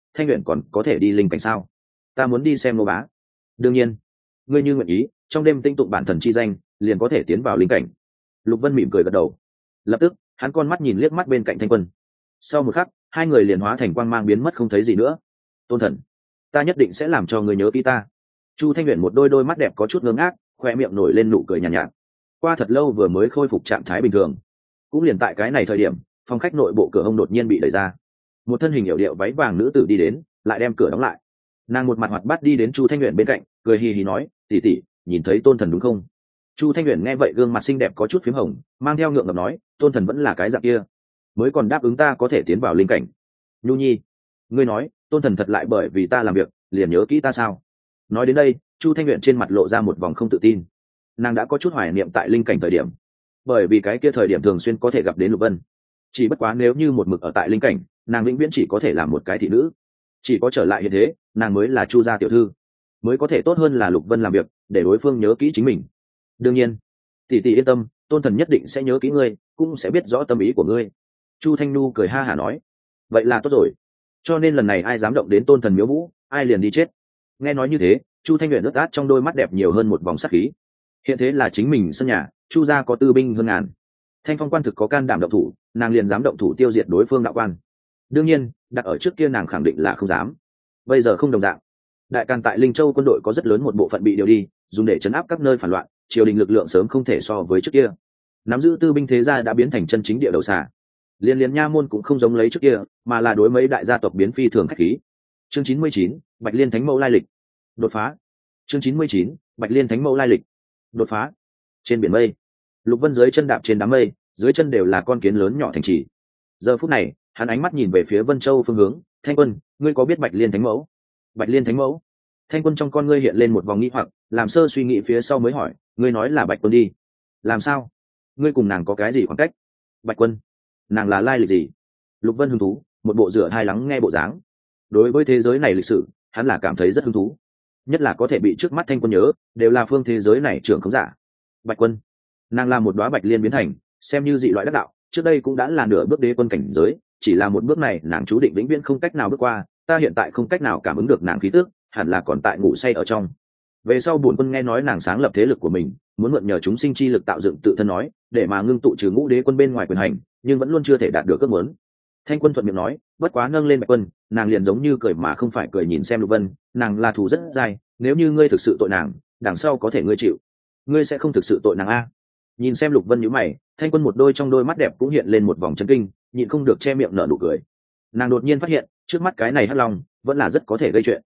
Thanh Luyện còn có thể đi linh cảnh sao? Ta muốn đi xem Ngô Bá. Đương nhiên, ngươi như nguyện ý, trong đêm tinh tụng bản thần chi danh, liền có thể tiến vào linh cảnh. Lục Vân mỉm cười gật đầu. Lập tức, hắn con mắt nhìn liếc mắt bên cạnh Thanh Quân. Sau một khắc, hai người liền hóa thành quang mang biến mất không thấy gì nữa. Tôn thần, ta nhất định sẽ làm cho người nhớ kỹ ta. Chu Thanh Luyện một đôi mắt đẹp có chút ngơ ngác, khoe miệng nổi lên nụ cười nhàn nhạt. Qua thật lâu vừa mới khôi phục trạng thái bình thường. Cũng liền tại cái này thời điểm, phòng khách nội bộ cửa hông đột nhiên bị đẩy ra. Một thân hình hiệu điệu váy vàng nữ tử đi đến, lại đem cửa đóng lại. Nàng một mặt hoạt bát đi đến Chu Thanh Luyện bên cạnh, cười hì hì nói, tỷ tỷ, nhìn thấy Tôn thần đúng không? Chu Thanh Luyện nghe vậy gương mặt xinh đẹp có chút phím hồng, mang theo ngượng ngập nói, Tôn thần vẫn là cái dạng kia, mới còn đáp ứng ta có thể tiến vào linh cảnh. Nhu nhi, ngươi nói, Tôn thần thật lại bởi vì ta làm việc, liền nhớ kỹ ta sao? Nói đến đây, Chu Thanh Luyện trên mặt lộ ra một vòng không tự tin. Nàng đã có chút hoài niệm tại linh cảnh thời điểm, bởi vì cái kia thời điểm thường xuyên có thể gặp đến Lục Vân. Chỉ bất quá nếu như một mực ở tại linh cảnh, nàng vĩnh viễn chỉ có thể làm một cái thị nữ. Chỉ có trở lại hiện thế, nàng mới là Chu gia tiểu thư, mới có thể tốt hơn là Lục Vân làm việc, để đối phương nhớ kỹ chính mình. Đương nhiên, tỷ tỷ yên tâm, Tôn thần nhất định sẽ nhớ kỹ ngươi, cũng sẽ biết rõ tâm ý của ngươi. Chu Thanh Nu cười ha hả nói, vậy là tốt rồi. Cho nên lần này ai dám động đến Tôn thần miếu vũ, ai liền đi chết. Nghe nói như thế, Chu Thanh Luyện ướt át trong đôi mắt đẹp nhiều hơn một vòng sắc khí. Hiện thế là chính mình sân nhà, Chu gia có tư binh hơn ngàn. Thanh Phong quan thực có can đảm động thủ, nàng liền dám động thủ tiêu diệt đối phương đạo quan. Đương nhiên, đặt ở trước kia nàng khẳng định là không dám. Bây giờ không đồng dạng. Đại Càn tại Linh Châu quân đội có rất lớn một bộ phận bị điều đi, dùng để chấn áp các nơi phản loạn, triều đình lực lượng sớm không thể so với trước kia. Nắm giữ tư binh thế gia đã biến thành chân chính địa đầu xà. Liên nha môn cũng không giống lấy trước kia, mà là đối mấy đại gia tộc biến phi thường khách khí. Chương 99, Bạch Liên Thánh Mẫu lai lịch. Đột phá. Chương 99, Bạch Liên Thánh Mẫu lai lịch. Đột phá. Trên biển mây, Lục Vân dưới chân đạp trên đám mây, dưới chân đều là con kiến lớn nhỏ thành trì. Giờ phút này, hắn ánh mắt nhìn về phía Vân Châu phương hướng, Thanh Quân, ngươi có biết Bạch Liên Thánh Mẫu? Bạch Liên Thánh Mẫu? Thanh Quân trong con ngươi hiện lên một vòng nghi hoặc, làm sơ suy nghĩ phía sau mới hỏi, ngươi nói là Bạch Quân đi? Làm sao? Ngươi cùng nàng có cái gì khoảng cách? Bạch Quân? Nàng là lai lịch gì? Lục Vân hứng thú, một bộ rửa hai lắng nghe bộ dáng. Đối với thế giới này lịch sử, hắn là cảm thấy rất hứng thú, nhất là có thể bị trước mắt Thanh Quân nhớ, đều là phương thế giới này trưởng khống giả. Bạch Quân, nàng là một đóa bạch liên biến thành, xem như dị loại đắc đạo, trước đây cũng đã là nửa bước đế quân cảnh giới, chỉ là một bước này nàng chú định vĩnh viễn không cách nào bước qua, ta hiện tại không cách nào cảm ứng được nàng khí tức, hẳn là còn tại ngủ say ở trong. Về sau bổn quân nghe nói nàng sáng lập thế lực của mình, muốn mượn nhờ chúng sinh chi lực tạo dựng tự thân nói, để mà ngưng tụ trừ ngũ đế quân bên ngoài quyền hành, nhưng vẫn luôn chưa thể đạt được ước muốn. Thanh Quân thuận miệng nói, bất quá nâng lên Bạch Quân, nàng liền giống như cười mà không phải cười nhìn xem Lục Vân, nàng là thù rất dai, nếu như ngươi thực sự tội nàng, đằng sau có thể ngươi chịu, ngươi sẽ không thực sự tội nàng a. Nhìn xem Lục Vân nhíu mày, Thanh Quân một đôi trong đôi mắt đẹp cũng hiện lên một vòng chấn kinh, nhịn không được che miệng nở nụ cười. Nàng đột nhiên phát hiện, trước mắt cái này Hắc Long vẫn là rất có thể gây chuyện.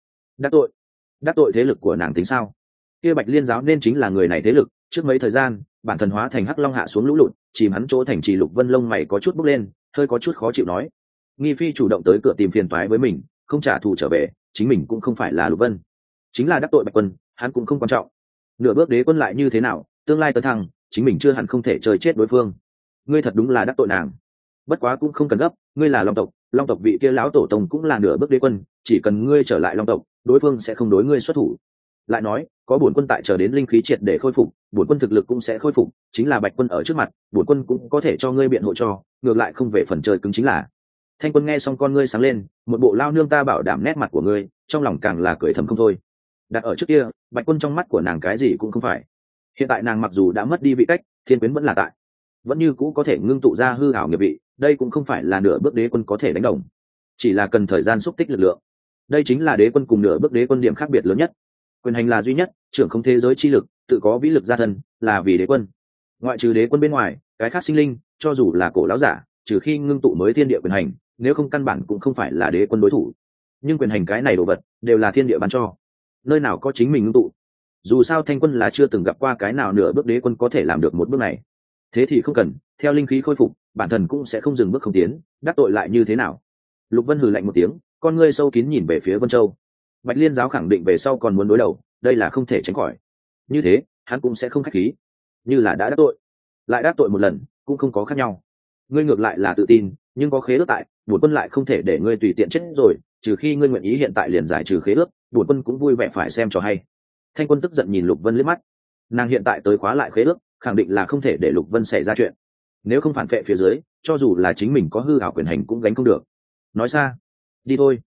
Đắc tội thế lực của nàng tính sao? Kia Bạch Liên giáo nên chính là người này thế lực, trước mấy thời gian, bản thân hóa thành Hắc Long hạ xuống lũ lụt, chìm hắn chỗ thành trì. Lục Vân lông mày có chút bốc lên, hơi có chút khó chịu nói, nghi phi chủ động tới cửa tìm phiền toái với mình, không trả thù trở về, chính mình cũng không phải là Lục Vân, chính là đắc tội Bạch Quân, hắn cũng không quan trọng. Nửa bước đế quân lại như thế nào, tương lai tấn thăng, chính mình chưa hẳn không thể chơi chết đối phương. Ngươi thật đúng là đắc tội nàng. Bất quá cũng không cần gấp, ngươi là Long tộc vị kia lão tổ tông cũng là nửa bước đế quân, chỉ cần ngươi trở lại Long tộc, đối phương sẽ không đối ngươi xuất thủ. Lại nói, có bổn quân tại chờ đến linh khí triệt để khôi phục, bổn quân thực lực cũng sẽ khôi phục, chính là Bạch Quân ở trước mặt, bổn quân cũng có thể cho ngươi biện hộ cho, ngược lại không về phần chơi cứng chính là. Thanh Quân nghe xong con ngươi sáng lên, một bộ lao nương ta bảo đảm nét mặt của ngươi, trong lòng càng là cười thầm không thôi. Đặt ở trước kia, Bạch Quân trong mắt của nàng cái gì cũng không phải. Hiện tại nàng mặc dù đã mất đi vị cách, thiên quyến vẫn là tại, vẫn như cũ có thể ngưng tụ ra hư ảo nghiệp vị, đây cũng không phải là nửa bước đế quân có thể đánh đồng, chỉ là cần thời gian xúc tích lực lượng. Đây chính là đế quân cùng nửa bước đế quân điểm khác biệt lớn nhất. Quyền hành là duy nhất, trưởng không thế giới chi lực, tự có vĩ lực gia thân, là vì đế quân. Ngoại trừ đế quân bên ngoài, cái khác sinh linh, cho dù là cổ lão giả, trừ khi ngưng tụ mới thiên địa quyền hành, nếu không căn bản cũng không phải là đế quân đối thủ. Nhưng quyền hành cái này đồ vật, đều là thiên địa ban cho, nơi nào có chính mình ngưng tụ. Dù sao Thanh Quân là chưa từng gặp qua cái nào nửa bước đế quân có thể làm được một bước này, thế thì không cần, theo linh khí khôi phục, bản thân cũng sẽ không dừng bước không tiến, đắc tội lại như thế nào. Lục Vân hừ lạnh một tiếng, con ngươi sâu kín nhìn về phía Vân Châu. Bạch Liên giáo khẳng định về sau còn muốn đối đầu, đây là không thể tránh khỏi. Như thế, hắn cũng sẽ không khách khí. Như là đã đắc tội, lại đắc tội một lần, cũng không có khác nhau. Ngươi ngược lại là tự tin, nhưng có khế ước tại, bổn quân lại không thể để ngươi tùy tiện chết rồi, trừ khi ngươi nguyện ý hiện tại liền giải trừ khế ước, bổn quân cũng vui vẻ phải xem trò hay. Thanh Quân tức giận nhìn Lục Vân liếc mắt. Nàng hiện tại tới khóa lại khế ước, khẳng định là không thể để Lục Vân xảy ra chuyện. Nếu không phản vệ phía dưới, cho dù là chính mình có hư ảo quyền hành cũng gánh không được. Nói xa, đi thôi.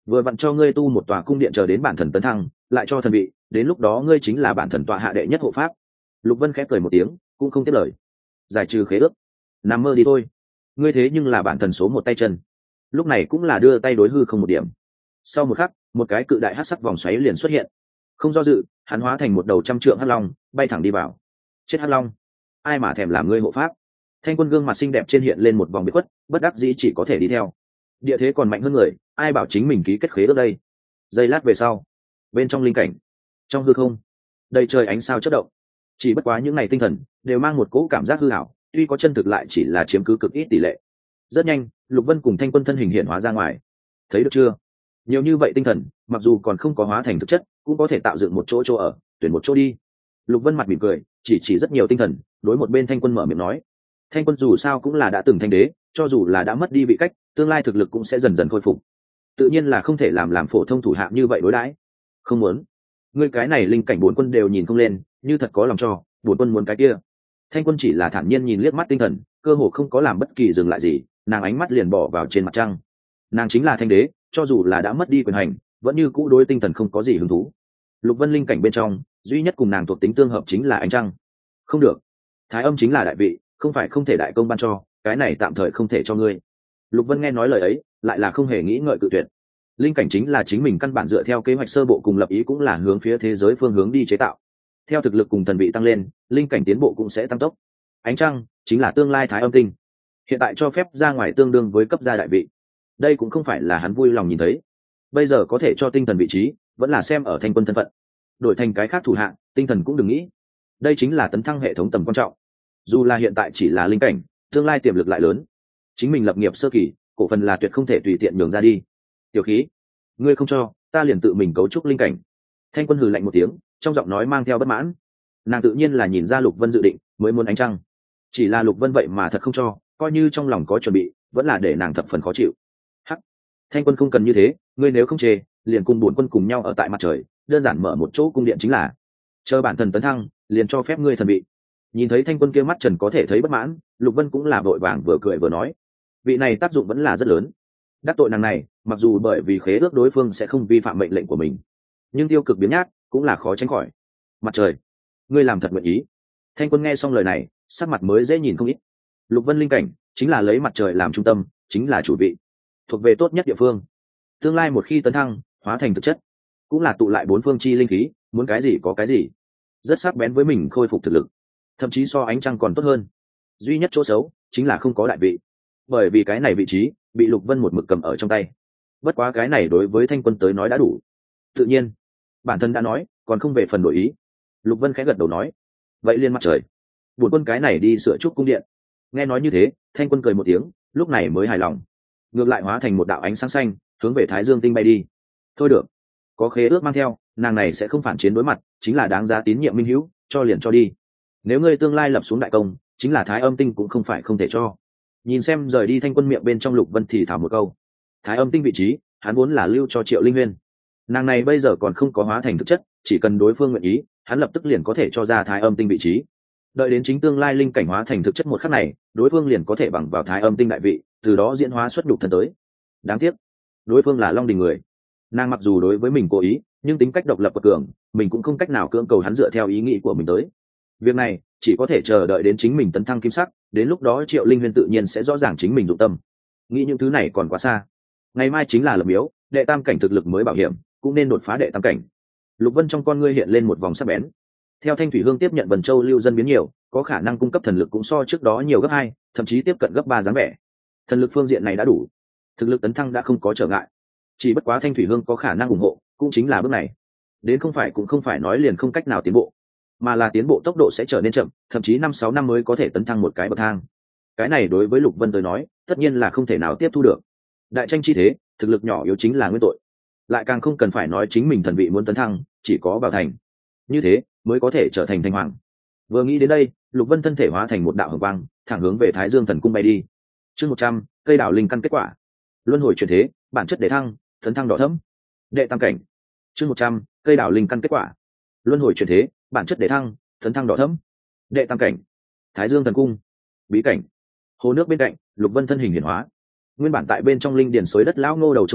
vừa vặn cho ngươi tu một tòa cung điện chờ đến bản thần tấn thăng, lại cho thần vị, đến lúc đó ngươi chính là bản thần tọa hạ đệ nhất hộ pháp. Lục Vân khẽ cười một tiếng, cũng không tiếp lời. Giải trừ khế ước, nằm mơ đi thôi. Ngươi thế nhưng là bản thần số một tay chân. Lúc này cũng là đưa tay đối hư không một điểm. Sau một khắc, một cái cự đại hắc sắc vòng xoáy liền xuất hiện. Không do dự, hắn hóa thành một đầu trăm trượng hắc long, bay thẳng đi vào. Chết hắc long, ai mà thèm làm ngươi hộ pháp? Thanh Quân gương mặt xinh đẹp trên hiện lên một vòng biệt khuất, bất đắc dĩ chỉ có thể đi theo. Địa thế còn mạnh hơn người, ai bảo chính mình ký kết khế ước đây? Giây lát về sau, bên trong linh cảnh, trong hư không, đầy trời ánh sao chớp động. Chỉ bất quá những ngày tinh thần đều mang một cỗ cảm giác hư ảo, tuy có chân thực lại chỉ là chiếm cứ cực ít tỷ lệ. Rất nhanh, Lục Vân cùng Thanh Quân thân hình hiện hóa ra ngoài. Thấy được chưa? Nhiều như vậy tinh thần, mặc dù còn không có hóa thành thực chất, cũng có thể tạo dựng một chỗ ở, tuyển một chỗ đi. Lục Vân mặt mỉm cười, chỉ rất nhiều tinh thần, đối một bên Thanh Quân mở miệng nói. Thanh Quân dù sao cũng là đã từng thanh đế, cho dù là đã mất đi vị cách, tương lai thực lực cũng sẽ dần dần khôi phục. Tự nhiên là không thể làm phổ thông thủ hạ như vậy đối đãi. Không muốn. Ngươi cái này linh cảnh bốn quân đều nhìn không lên, như thật có lòng cho, bốn quân muốn cái kia. Thanh Quân chỉ là thản nhiên nhìn liếc mắt tinh thần, cơ hồ không có làm bất kỳ dừng lại gì, nàng ánh mắt liền bỏ vào trên mặt trăng. Nàng chính là thanh đế, cho dù là đã mất đi quyền hành, vẫn như cũ đối tinh thần không có gì hứng thú. Lục Vân linh cảnh bên trong, duy nhất cùng nàng thuộc tính tương hợp chính là ánh trăng. Không được, Thái Âm chính là đại vị, không phải không thể đại công ban cho, cái này tạm thời không thể cho ngươi. Lục Vân nghe nói lời ấy, lại là không hề nghĩ ngợi cự tuyệt. Linh cảnh chính là chính mình căn bản dựa theo kế hoạch sơ bộ cùng lập ý cũng là hướng phía thế giới phương hướng đi chế tạo. Theo thực lực cùng thần vị tăng lên, linh cảnh tiến bộ cũng sẽ tăng tốc. Ánh trăng chính là tương lai Thái Âm tinh, hiện tại cho phép ra ngoài tương đương với cấp gia đại vị. Đây cũng không phải là hắn vui lòng nhìn thấy. Bây giờ có thể cho tinh thần vị trí, vẫn là xem ở Thanh Quân thân phận. Đổi thành cái khác thủ hạng, tinh thần cũng đừng nghĩ. Đây chính là tấn thăng hệ thống tầm quan trọng. Dù là hiện tại chỉ là linh cảnh, tương lai tiềm lực lại lớn. Chính mình lập nghiệp sơ kỳ, cổ phần là tuyệt không thể tùy tiện nhường ra đi. Tiểu khí, ngươi không cho, ta liền tự mình cấu trúc linh cảnh. Thanh Quân hừ lạnh một tiếng, trong giọng nói mang theo bất mãn. Nàng tự nhiên là nhìn ra Lục Vân dự định, mới muốn ánh trăng. Chỉ là Lục Vân vậy mà thật không cho, coi như trong lòng có chuẩn bị, vẫn là để nàng thập phần khó chịu. Hắc, Thanh Quân không cần như thế, ngươi nếu không chê, liền cùng bổn quân cùng nhau ở tại mặt trời, đơn giản mở một chỗ cung điện chính là. Chờ bản thần tấn thăng, liền cho phép ngươi thần vị. Nhìn thấy Thanh Quân kia mắt trần có thể thấy bất mãn, Lục Vân cũng là vội vàng vừa cười vừa nói, vị này tác dụng vẫn là rất lớn. Đắc tội nàng này, mặc dù bởi vì khế ước đối phương sẽ không vi phạm mệnh lệnh của mình, nhưng tiêu cực biến nhác cũng là khó tránh khỏi. Mặt trời, ngươi làm thật nguyện ý. Thanh Quân nghe xong lời này, sắc mặt mới dễ nhìn không ít. Lục Vân linh cảnh chính là lấy mặt trời làm trung tâm, chính là chủ vị, thuộc về tốt nhất địa phương. Tương lai một khi tấn thăng, hóa thành thực chất, cũng là tụ lại bốn phương chi linh khí, muốn cái gì có cái gì. Rất sắc bén với mình khôi phục thực lực, thậm chí so ánh trăng còn tốt hơn. Duy nhất chỗ xấu chính là không có đại vị, bởi vì cái này vị trí bị Lục Vân một mực cầm ở trong tay. Bất quá cái này đối với Thanh Quân tới nói đã đủ. Tự nhiên, bản thân đã nói, còn không về phần đổi ý. Lục Vân khẽ gật đầu nói, vậy liên mặt trời, buồn quân cái này đi sửa chúc cung điện. Nghe nói như thế, Thanh Quân cười một tiếng, lúc này mới hài lòng, ngược lại hóa thành một đạo ánh sáng xanh, hướng về Thái Dương tinh bay đi. Thôi được, có khế ước mang theo, nàng này sẽ không phản chiến đối mặt, chính là đáng giá tín nhiệm minh hữu, cho liền cho đi. Nếu ngươi tương lai lập xuống đại công, chính là Thái Âm tinh cũng không phải không thể cho. Nhìn xem rời đi Thanh Quân miệng bên trong, Lục Vân thì thảo một câu, Thái Âm tinh vị trí, hắn vốn là lưu cho Triệu Linh Huyên. Nàng này bây giờ còn không có hóa thành thực chất, chỉ cần đối phương nguyện ý, hắn lập tức liền có thể cho ra Thái Âm tinh vị trí. Đợi đến chính tương lai linh cảnh hóa thành thực chất một khắc này, đối phương liền có thể bằng vào Thái Âm tinh đại vị, từ đó diễn hóa xuất nhục thân tới. Đáng tiếc, đối phương là Long Đình người. Nàng mặc dù đối với mình cố ý, nhưng tính cách độc lập và cường, mình cũng không cách nào cưỡng cầu hắn dựa theo ý nghĩ của mình tới. Việc này chỉ có thể chờ đợi đến chính mình tấn thăng kim sắc, đến lúc đó Triệu Linh Huyên tự nhiên sẽ rõ ràng chính mình dụng tâm. Nghĩ những thứ này còn quá xa. Ngày mai chính là lập miếu, đệ tam cảnh thực lực mới bảo hiểm, cũng nên đột phá đệ tam cảnh. Lục Vân trong con ngươi hiện lên một vòng sắc bén. Theo Thanh Thủy Hương tiếp nhận Vân Châu lưu dân biến nhiều, có khả năng cung cấp thần lực cũng so trước đó nhiều gấp 2, thậm chí tiếp cận gấp 3 dáng vẻ. Thần lực phương diện này đã đủ, thực lực tấn thăng đã không có trở ngại. Chỉ bất quá Thanh Thủy Hương có khả năng ủng hộ, cũng chính là bước này. Đến không phải cũng không phải nói liền không cách nào tiến bộ, mà là tiến bộ tốc độ sẽ trở nên chậm, thậm chí 5-6 năm mới có thể tấn thăng một cái bậc thang. Cái này đối với Lục Vân tới nói, tất nhiên là không thể nào tiếp thu được. Đại tranh chi thế, thực lực nhỏ yếu chính là nguyên tội. Lại càng không cần phải nói chính mình thần vị muốn tấn thăng, chỉ có vào thành. Như thế, mới có thể trở thành thành hoàng. Vừa nghĩ đến đây, Lục Vân thân thể hóa thành một đạo hồng quang, thẳng hướng về Thái Dương Thần Cung bay đi. Chương 100, cây đảo linh căn kết quả. Luân hồi chuyển thế, bản chất để thăng, tấn thăng đỏ thẫm. Đệ tam cảnh. Chương 100, cây đảo linh căn kết quả. Luân hồi chuyển thế, bản chất để thăng, tấn thăng đỏ thẫm. Đệ tam cảnh. Thái Dương Thần Cung. Bí cảnh. Hồ nước bên cạnh, Lục Vân thân hình hiển hóa. Nguyên bản tại bên trong linh điển xới đất lão ngô đầu trông thấy,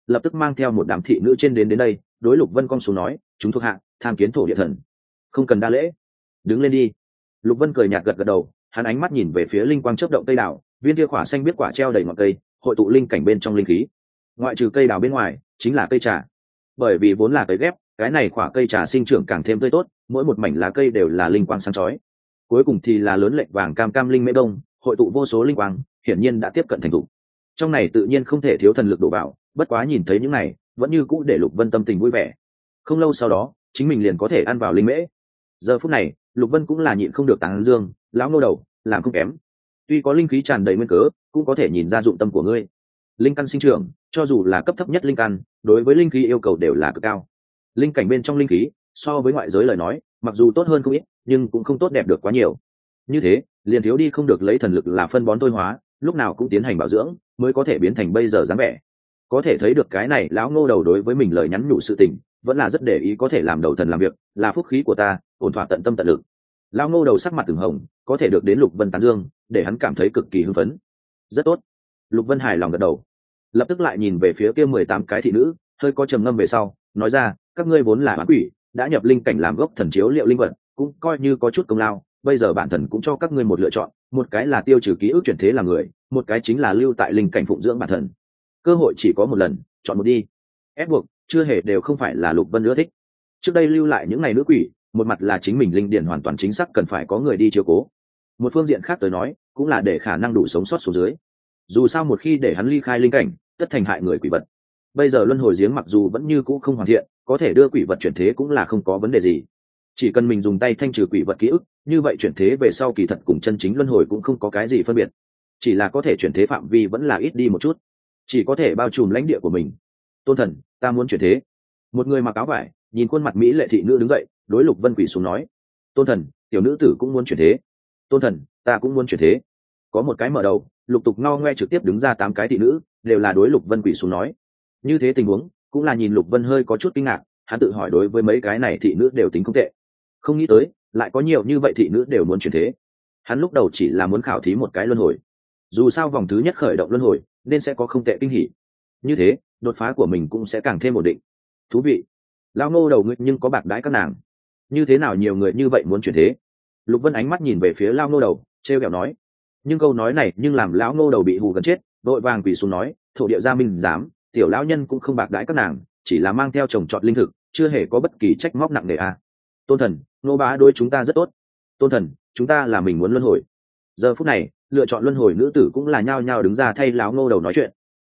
lập tức mang theo một đám thị nữ trên đến đây, đối Lục Vân cong xuống nói, chúng thuộc hạ tham kiến thổ địa thần. Không cần đa lễ, đứng lên đi. Lục Vân cười nhạt gật gật đầu, hắn ánh mắt nhìn về phía linh quang chớp động cây đào, viên kia quả xanh biết quả treo đầy ngọn cây, hội tụ linh cảnh bên trong linh khí. Ngoại trừ cây đào bên ngoài, chính là cây trà. Bởi vì vốn là cây ghép, cái này quả cây trà sinh trưởng càng thêm tươi tốt, mỗi một mảnh lá cây đều là linh quang sáng chói. Cuối cùng thì là lớn lệnh vàng cam cam linh mễ đông, hội tụ vô số linh quang, hiển nhiên đã tiếp cận thành thủ. Trong này tự nhiên không thể thiếu thần lực đổ vào, bất quá nhìn thấy những này, vẫn như cũ để Lục Vân tâm tình vui vẻ. Không lâu sau đó, chính mình liền có thể ăn vào linh mễ. Giờ phút này, Lục Vân cũng là nhịn không được tán dương, lão Ngô Đầu, làm không kém. Tuy có linh khí tràn đầy nguyên cớ, cũng có thể nhìn ra dụng tâm của ngươi. Linh căn sinh trưởng, cho dù là cấp thấp nhất linh căn, đối với linh khí yêu cầu đều là cực cao. Linh cảnh bên trong linh khí, so với ngoại giới lời nói, mặc dù tốt hơn không ít, nhưng cũng không tốt đẹp được quá nhiều. Như thế, liền thiếu đi không được lấy thần lực là phân bón thôi hóa, lúc nào cũng tiến hành bảo dưỡng, mới có thể biến thành bây giờ dáng vẻ. Có thể thấy được cái này lão Ngô Đầu đối với mình lời nhắn nhủ sự tình, vẫn là rất để ý, có thể làm đầu thần làm việc, là phúc khí của ta, ổn thỏa tận tâm tận lực. Lão Ngô Đầu sắc mặt từng hồng, có thể được đến Lục Vân tán dương, để hắn cảm thấy cực kỳ hưng phấn. Rất tốt. Lục Vân hài lòng gật đầu, lập tức lại nhìn về phía kia 18 cái thị nữ, hơi có trầm ngâm về sau, nói ra, các ngươi vốn là bán quỷ, đã nhập linh cảnh làm gốc thần chiếu liệu linh vật, cũng coi như có chút công lao. Bây giờ bản thần cũng cho các ngươi một lựa chọn, một cái là tiêu trừ ký ức chuyển thế làm người, một cái chính là lưu tại linh cảnh phụng dưỡng bản thần. Cơ hội chỉ có một lần, chọn một đi. Ép buộc, chưa hề đều không phải là Lục Vân ưa thích. Trước đây lưu lại những ngày nữ quỷ, một mặt là chính mình linh điển hoàn toàn chính xác cần phải có người đi chiếu cố, một phương diện khác tới nói, cũng là để khả năng đủ sống sót xuống dưới. Dù sao một khi để hắn ly khai linh cảnh, tất thành hại người quỷ vật. Bây giờ luân hồi giếng mặc dù vẫn như cũ không hoàn thiện, có thể đưa quỷ vật chuyển thế cũng là không có vấn đề gì. Chỉ cần mình dùng tay thanh trừ quỷ vật ký ức, như vậy chuyển thế về sau kỳ thật cùng chân chính luân hồi cũng không có cái gì phân biệt. Chỉ là có thể chuyển thế phạm vi vẫn là ít đi một chút, chỉ có thể bao trùm lãnh địa của mình. Tôn thần, ta muốn chuyển thế. Một người mặc áo vải, nhìn khuôn mặt mỹ lệ thị nữ đứng dậy, đối Lục Vân quỳ xuống nói, Tôn thần, tiểu nữ tử cũng muốn chuyển thế. Tôn thần, ta cũng muốn chuyển thế. Có một cái mở đầu, lục tục ngao ngoe trực tiếp đứng ra 8 cái thị nữ, đều là đối Lục Vân quỳ xuống nói. Như thế tình huống, cũng là nhìn Lục Vân hơi có chút kinh ngạc, hắn tự hỏi đối với mấy cái này thị nữ đều tính không tệ, không nghĩ tới lại có nhiều như vậy thị nữ đều muốn chuyển thế. Hắn lúc đầu chỉ là muốn khảo thí một cái luân hồi, dù sao vòng thứ nhất khởi động luân hồi nên sẽ có không tệ kinh hỉ, như thế đột phá của mình cũng sẽ càng thêm ổn định. Thú vị. Lão Ngô Đầu ngươi nhưng có bạc đãi các nàng, như thế nào nhiều người như vậy muốn chuyển thế? Lục Vân ánh mắt nhìn về phía Lão Ngô Đầu, trêu ghẹo nói. Nhưng câu nói này nhưng làm Lão Ngô Đầu bị hù gần chết, đội vàng quỳ xuống nói, thổ địa gia minh dám, tiểu lão nhân cũng không bạc đãi các nàng, chỉ là mang theo trồng trọt linh thực, chưa hề có bất kỳ trách móc nặng nề à. Tôn thần, nô bá đối chúng ta rất tốt. Tôn thần, chúng ta là mình muốn luân hồi. Giờ phút này lựa chọn luân hồi nữ tử cũng là nhao nhao đứng ra thay Lão Ngô Đầu nói chuyện.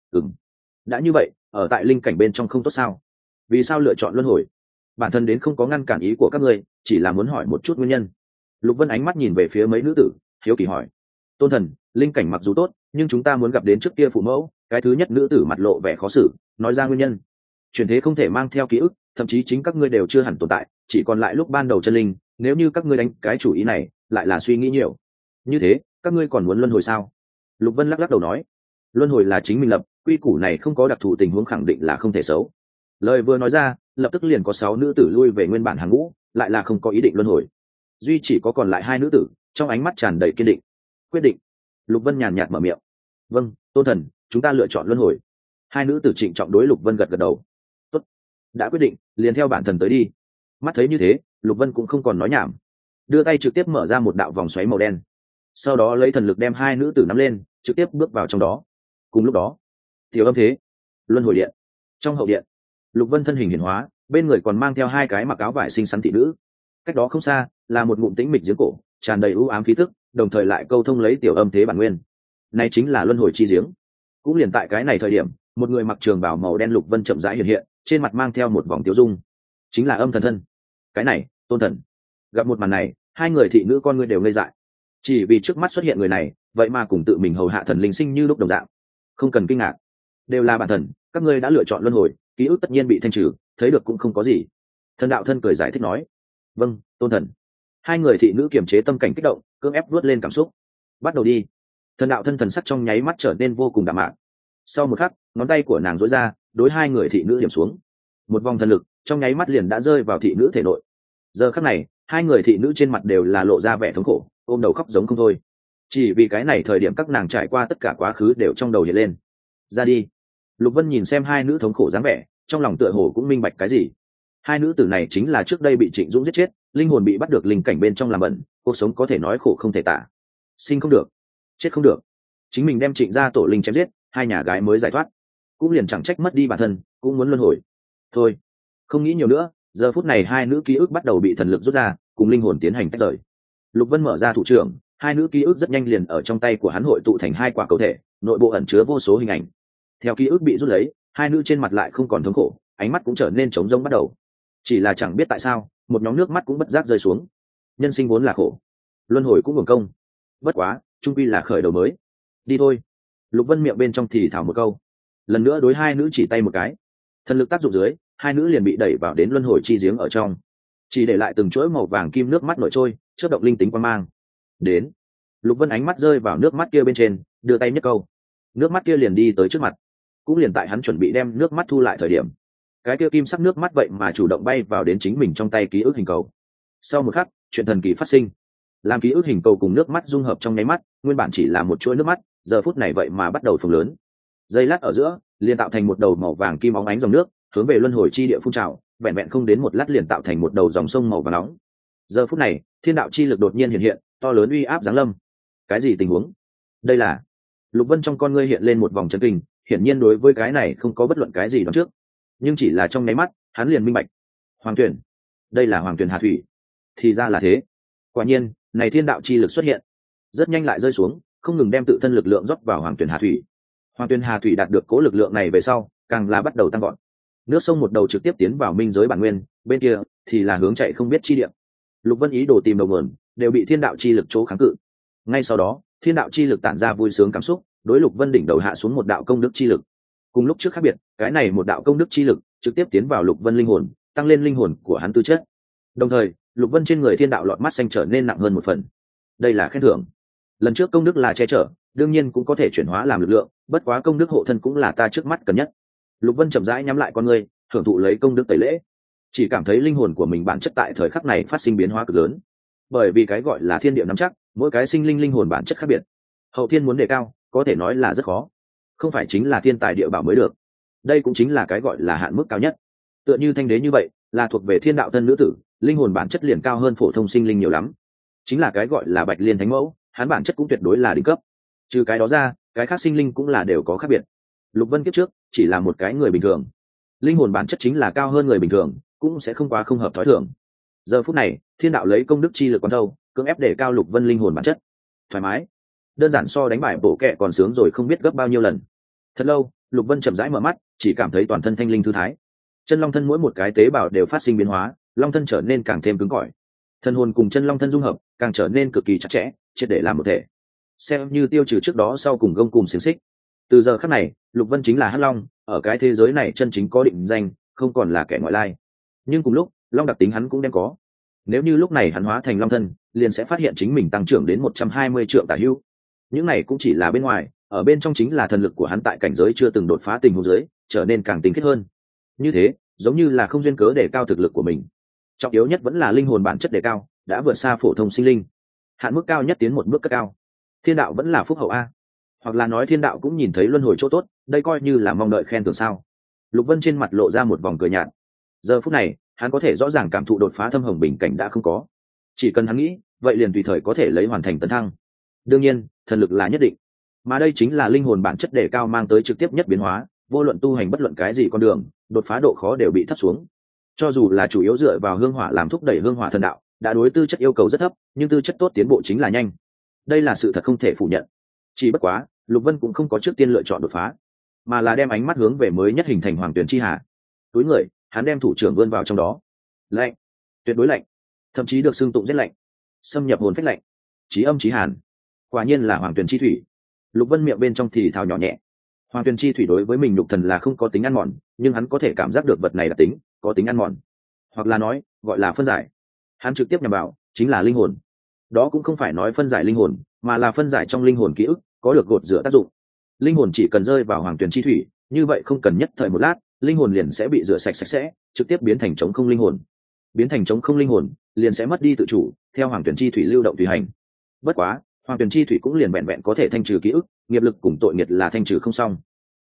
Đã như vậy, ở tại linh cảnh bên trong không tốt sao? Vì sao lựa chọn luân hồi? Bản thân đến không có ngăn cản ý của các ngươi, chỉ là muốn hỏi một chút nguyên nhân. Lục Vân ánh mắt nhìn về phía mấy nữ tử, hiếu kỳ hỏi. Tôn thần, linh cảnh mặc dù tốt, nhưng chúng ta muốn gặp đến trước kia phụ mẫu. Cái thứ nhất nữ tử mặt lộ vẻ khó xử, nói ra nguyên nhân. Chuyển thế không thể mang theo ký ức, thậm chí chính các ngươi đều chưa hẳn tồn tại, chỉ còn lại lúc ban đầu chân linh. Nếu như các ngươi đánh cái chủ ý này, lại là suy nghĩ nhiều. Như thế, các ngươi còn muốn luân hồi sao? Lục Vân lắc lắc đầu nói. Luân hồi là chính mình lập, quy củ này không có đặc thù tình huống khẳng định là không thể xấu. Lời vừa nói ra, lập tức liền có 6 nữ tử lui về nguyên bản hàng ngũ, lại là không có ý định luân hồi. Duy chỉ có còn lại 2 nữ tử, trong ánh mắt tràn đầy kiên định. Quyết định. Lục Vân nhàn nhạt mở miệng. Vâng, Tôn thần, chúng ta lựa chọn luân hồi. 2 nữ tử trịnh trọng đối Lục Vân gật gật đầu. Tốt, đã quyết định, liền theo bản thần tới đi. Mắt thấy như thế, Lục Vân cũng không còn nói nhảm, đưa tay trực tiếp mở ra một đạo vòng xoáy màu đen, sau đó lấy thần lực đem 2 nữ tử nắm lên, trực tiếp bước vào trong đó. Cùng lúc đó, tiểu âm thế, luân hồi điện. Trong hậu điện, Lục Vân thân hình hiển hóa, bên người còn mang theo 2 cái mặc áo vải xinh xắn thị nữ. Cách đó không xa là một ngụm tĩnh mịch giếng cổ, tràn đầy u ám khí tức, đồng thời lại câu thông lấy tiểu âm thế bản nguyên. Này chính là luân hồi chi giếng. Cũng liền tại cái này thời điểm, một người mặc trường bào màu đen Lục Vân chậm rãi hiện hiện, trên mặt mang theo một vòng tiêu dung. Chính là Âm Thần thân. Cái này, Tôn thần. Gặp một màn này, 2 người thị nữ con ngươi đều ngây dại. Chỉ vì trước mắt xuất hiện người này, vậy mà cùng tự mình hầu hạ thần linh sinh như lúc đồng dạng. Không cần kinh ngạc, đều là bản thần, các ngươi đã lựa chọn luân hồi, ký ức tất nhiên bị thanh trừ, thấy được cũng không có gì. Thần đạo thân cười giải thích nói. Vâng, Tôn thần. 2 người thị nữ kiềm chế tâm cảnh kích động, cưỡng ép vuốt lên cảm xúc. Bắt đầu đi. Thần đạo thân thần sắc trong nháy mắt trở nên vô cùng đạm mạc. Sau một khắc, ngón tay của nàng duỗi ra, đối 2 người thị nữ điểm xuống. Một vòng thần lực trong nháy mắt liền đã rơi vào thị nữ thể nội. Giờ khắc này, 2 người thị nữ trên mặt đều là lộ ra vẻ thống khổ, ôm đầu khóc giống không thôi. Chỉ vì cái này thời điểm các nàng trải qua tất cả quá khứ đều trong đầu hiện lên. Ra đi. Lục Vân nhìn xem hai nữ thống khổ dáng vẻ, trong lòng tựa hồ cũng minh bạch cái gì. Hai nữ tử này chính là trước đây bị Trịnh Dũng giết chết, linh hồn bị bắt được linh cảnh bên trong làm bẩn, cuộc sống có thể nói khổ không thể tả. Sinh không được, chết không được. Chính mình đem Trịnh gia tổ linh chém giết, hai nhà gái mới giải thoát, cũng liền chẳng trách mất đi bản thân, cũng muốn luân hồi. Thôi, không nghĩ nhiều nữa, giờ phút này hai nữ ký ức bắt đầu bị thần lực rút ra, cùng linh hồn tiến hành tách rời. Lục Vân mở ra thủ trưởng, hai nữ ký ức rất nhanh liền ở trong tay của hắn hội tụ thành hai quả cầu thể, nội bộ ẩn chứa vô số hình ảnh. Theo ký ức bị rút lấy, hai nữ trên mặt lại không còn thống khổ, ánh mắt cũng trở nên trống rỗng bắt đầu. Chỉ là chẳng biết tại sao, một nhóm nước mắt cũng bất giác rơi xuống. Nhân sinh vốn là khổ, luân hồi cũng uổng công. Bất quá, trung quy là khởi đầu mới. Đi thôi. Lục Vân miệng bên trong thì thào một câu, lần nữa đối hai nữ chỉ tay một cái. Thần lực tác dụng dưới, hai nữ liền bị đẩy vào đến luân hồi chi giếng ở trong, chỉ để lại từng chuỗi màu vàng kim nước mắt nổi trôi, chớp động linh tính quan mang. Đến. Lục Vân ánh mắt rơi vào nước mắt kia bên trên, đưa tay nhấc câu, nước mắt kia liền đi tới trước mặt. Cũng liền tại hắn chuẩn bị đem nước mắt thu lại thời điểm, cái kia kim sắc nước mắt vậy mà chủ động bay vào đến chính mình trong tay ký ức hình cầu. Sau một khắc, chuyện thần kỳ phát sinh. Làm ký ức hình cầu cùng nước mắt dung hợp trong nháy mắt, nguyên bản chỉ là một chuỗi nước mắt, giờ phút này vậy mà bắt đầu phồng lớn. Giây lát ở giữa, liền tạo thành một đầu màu vàng kim óng ánh dòng nước, hướng về luân hồi chi địa phun trào, vẹn vẹn không đến một lát liền tạo thành một đầu dòng sông màu vàng nóng. Giờ phút này, thiên đạo chi lực đột nhiên hiện hiện, to lớn uy áp giáng lâm. Cái gì tình huống? Đây là... Lục Vân trong con ngươi hiện lên một vòng chấn kinh, hiển nhiên đối với cái này không có bất luận cái gì đoán trước, nhưng chỉ là trong nháy mắt, hắn liền minh bạch. Hoàng tuyển, đây là Hoàng tuyển Hà Thủy. Thì ra là thế. Quả nhiên, này thiên đạo chi lực xuất hiện, rất nhanh lại rơi xuống, không ngừng đem tự thân lực lượng rót vào Hoàng tuyển Hà Thủy. Hoàng tuyển Hà Thủy đạt được cố lực lượng này về sau, càng là bắt đầu tăng gọn. Nước sông một đầu trực tiếp tiến vào minh giới bản nguyên, bên kia thì là hướng chạy không biết chi địa. Lục Vân ý đồ tìm đầu nguồn, đều bị thiên đạo chi lực chỗ kháng cự. Ngay sau đó, thiên đạo chi lực tản ra vui sướng cảm xúc, đối Lục Vân đỉnh đầu hạ xuống một đạo công đức chi lực. Cùng lúc trước khác biệt, cái này một đạo công đức chi lực trực tiếp tiến vào Lục Vân linh hồn, tăng lên linh hồn của hắn tư chất. Đồng thời, Lục Vân trên người thiên đạo lọt mắt xanh trở nên nặng hơn một phần. Đây là khen thưởng. Lần trước công đức là che chở, đương nhiên cũng có thể chuyển hóa làm lực lượng, bất quá công đức hộ thân cũng là ta trước mắt cần nhất. Lục Vân chậm rãi nhắm lại con ngươi, hưởng thụ lấy công đức tẩy lễ. Chỉ cảm thấy linh hồn của mình bản chất tại thời khắc này phát sinh biến hóa cực lớn. Bởi vì cái gọi là thiên địa nắm chắc, mỗi cái sinh linh linh hồn bản chất khác biệt. Hậu thiên muốn đề cao, có thể nói là rất khó. Không phải chính là thiên tài địa bảo mới được. Đây cũng chính là cái gọi là hạn mức cao nhất. Tựa như Thanh Đế như vậy, là thuộc về thiên đạo thân nữ tử, linh hồn bản chất liền cao hơn phổ thông sinh linh nhiều lắm. Chính là cái gọi là Bạch Liên Thánh Mẫu, hắn bản chất cũng tuyệt đối là đỉnh cấp. Trừ cái đó ra, cái khác sinh linh cũng là đều có khác biệt. Lục Vân kiếp trước chỉ là một cái người bình thường, linh hồn bản chất chính là cao hơn người bình thường, cũng sẽ không quá không hợp thói thường. Giờ phút này, thiên đạo lấy công đức chi lực quán thâu, cưỡng ép để cao Lục Vân linh hồn bản chất. Thoải mái, đơn giản so đánh bài bổ kẹ còn sướng rồi không biết gấp bao nhiêu lần. Thật lâu, Lục Vân chậm rãi mở mắt, chỉ cảm thấy toàn thân thanh linh thư thái. Chân long thân mỗi một cái tế bào đều phát sinh biến hóa, long thân trở nên càng thêm cứng cỏi. Thân hồn cùng chân long thân dung hợp, càng trở nên cực kỳ chặt chẽ, triệt để làm một thể. Xem như tiêu trừ trước đó sau cùng gông cùng xiềng xích. Từ giờ khắc này, Lục Vân chính là Hắc Long, ở cái thế giới này chân chính có định danh, không còn là kẻ ngoại lai. Nhưng cùng lúc, long đặc tính hắn cũng đem có. Nếu như lúc này hắn hóa thành long thân, liền sẽ phát hiện chính mình tăng trưởng đến 120 trượng tả hữu. Những này cũng chỉ là bên ngoài, ở bên trong chính là thần lực của hắn tại cảnh giới chưa từng đột phá tình huống dưới, trở nên càng tinh khiết hơn. Như thế, giống như là không duyên cớ để cao thực lực của mình. Trọng yếu nhất vẫn là linh hồn bản chất đề cao, đã vượt xa phổ thông sinh linh. Hạn mức cao nhất tiến một bước cất cao. Thiên đạo vẫn là phúc hậu a, hoặc là nói thiên đạo cũng nhìn thấy luân hồi chỗ tốt, đây coi như là mong đợi khen thưởng sao? Lục Vân trên mặt lộ ra một vòng cười nhạt. Giờ phút này, hắn có thể rõ ràng cảm thụ đột phá thâm hồng bình cảnh đã không có. Chỉ cần hắn nghĩ, vậy liền tùy thời có thể lấy hoàn thành tấn thăng. Đương nhiên, thần lực là nhất định, mà đây chính là linh hồn bản chất đề cao mang tới trực tiếp nhất biến hóa. Vô luận tu hành bất luận cái gì con đường, đột phá độ khó đều bị thấp xuống. Cho dù là chủ yếu dựa vào hương hỏa làm thúc đẩy hương hỏa thần đạo, đã đối tư chất yêu cầu rất thấp, nhưng tư chất tốt tiến bộ chính là nhanh. Đây là sự thật không thể phủ nhận. Chỉ bất quá, Lục Vân cũng không có trước tiên lựa chọn đột phá, mà là đem ánh mắt hướng về mới nhất hình thành Hoàng Tuyển chi hà. Túi người, hắn đem thủ trưởng vươn vào trong đó. Lạnh, tuyệt đối lạnh, thậm chí được xưng tụng rất lạnh, xâm nhập hồn phách lạnh, chí âm chí hàn. Quả nhiên là Hoàng Tuyển chi thủy. Lục Vân miệng bên trong thì thào nhỏ nhẹ. Hoàng Tuyển chi thủy đối với mình nhục thần là không có tính ăn mòn, nhưng hắn có thể cảm giác được vật này là tính, có tính ăn mòn, hoặc là nói, gọi là phân giải. Hắn trực tiếp nhằm vào, chính là linh hồn. Đó cũng không phải nói phân giải linh hồn, mà là phân giải trong linh hồn ký ức, có được gột rửa tác dụng. Linh hồn chỉ cần rơi vào Hoàng Tuyển chi thủy, như vậy không cần nhất thời một lát, linh hồn liền sẽ bị rửa sạch sạch sẽ, trực tiếp biến thành trống không linh hồn. Biến thành trống không linh hồn, liền sẽ mất đi tự chủ, theo Hoàng Tuyển chi thủy lưu động tùy hành. Bất quá, Hoàng Tuyển chi thủy cũng liền vẹn vẹn có thể thanh trừ ký ức, nghiệp lực cùng tội nghiệp là thanh trừ không xong.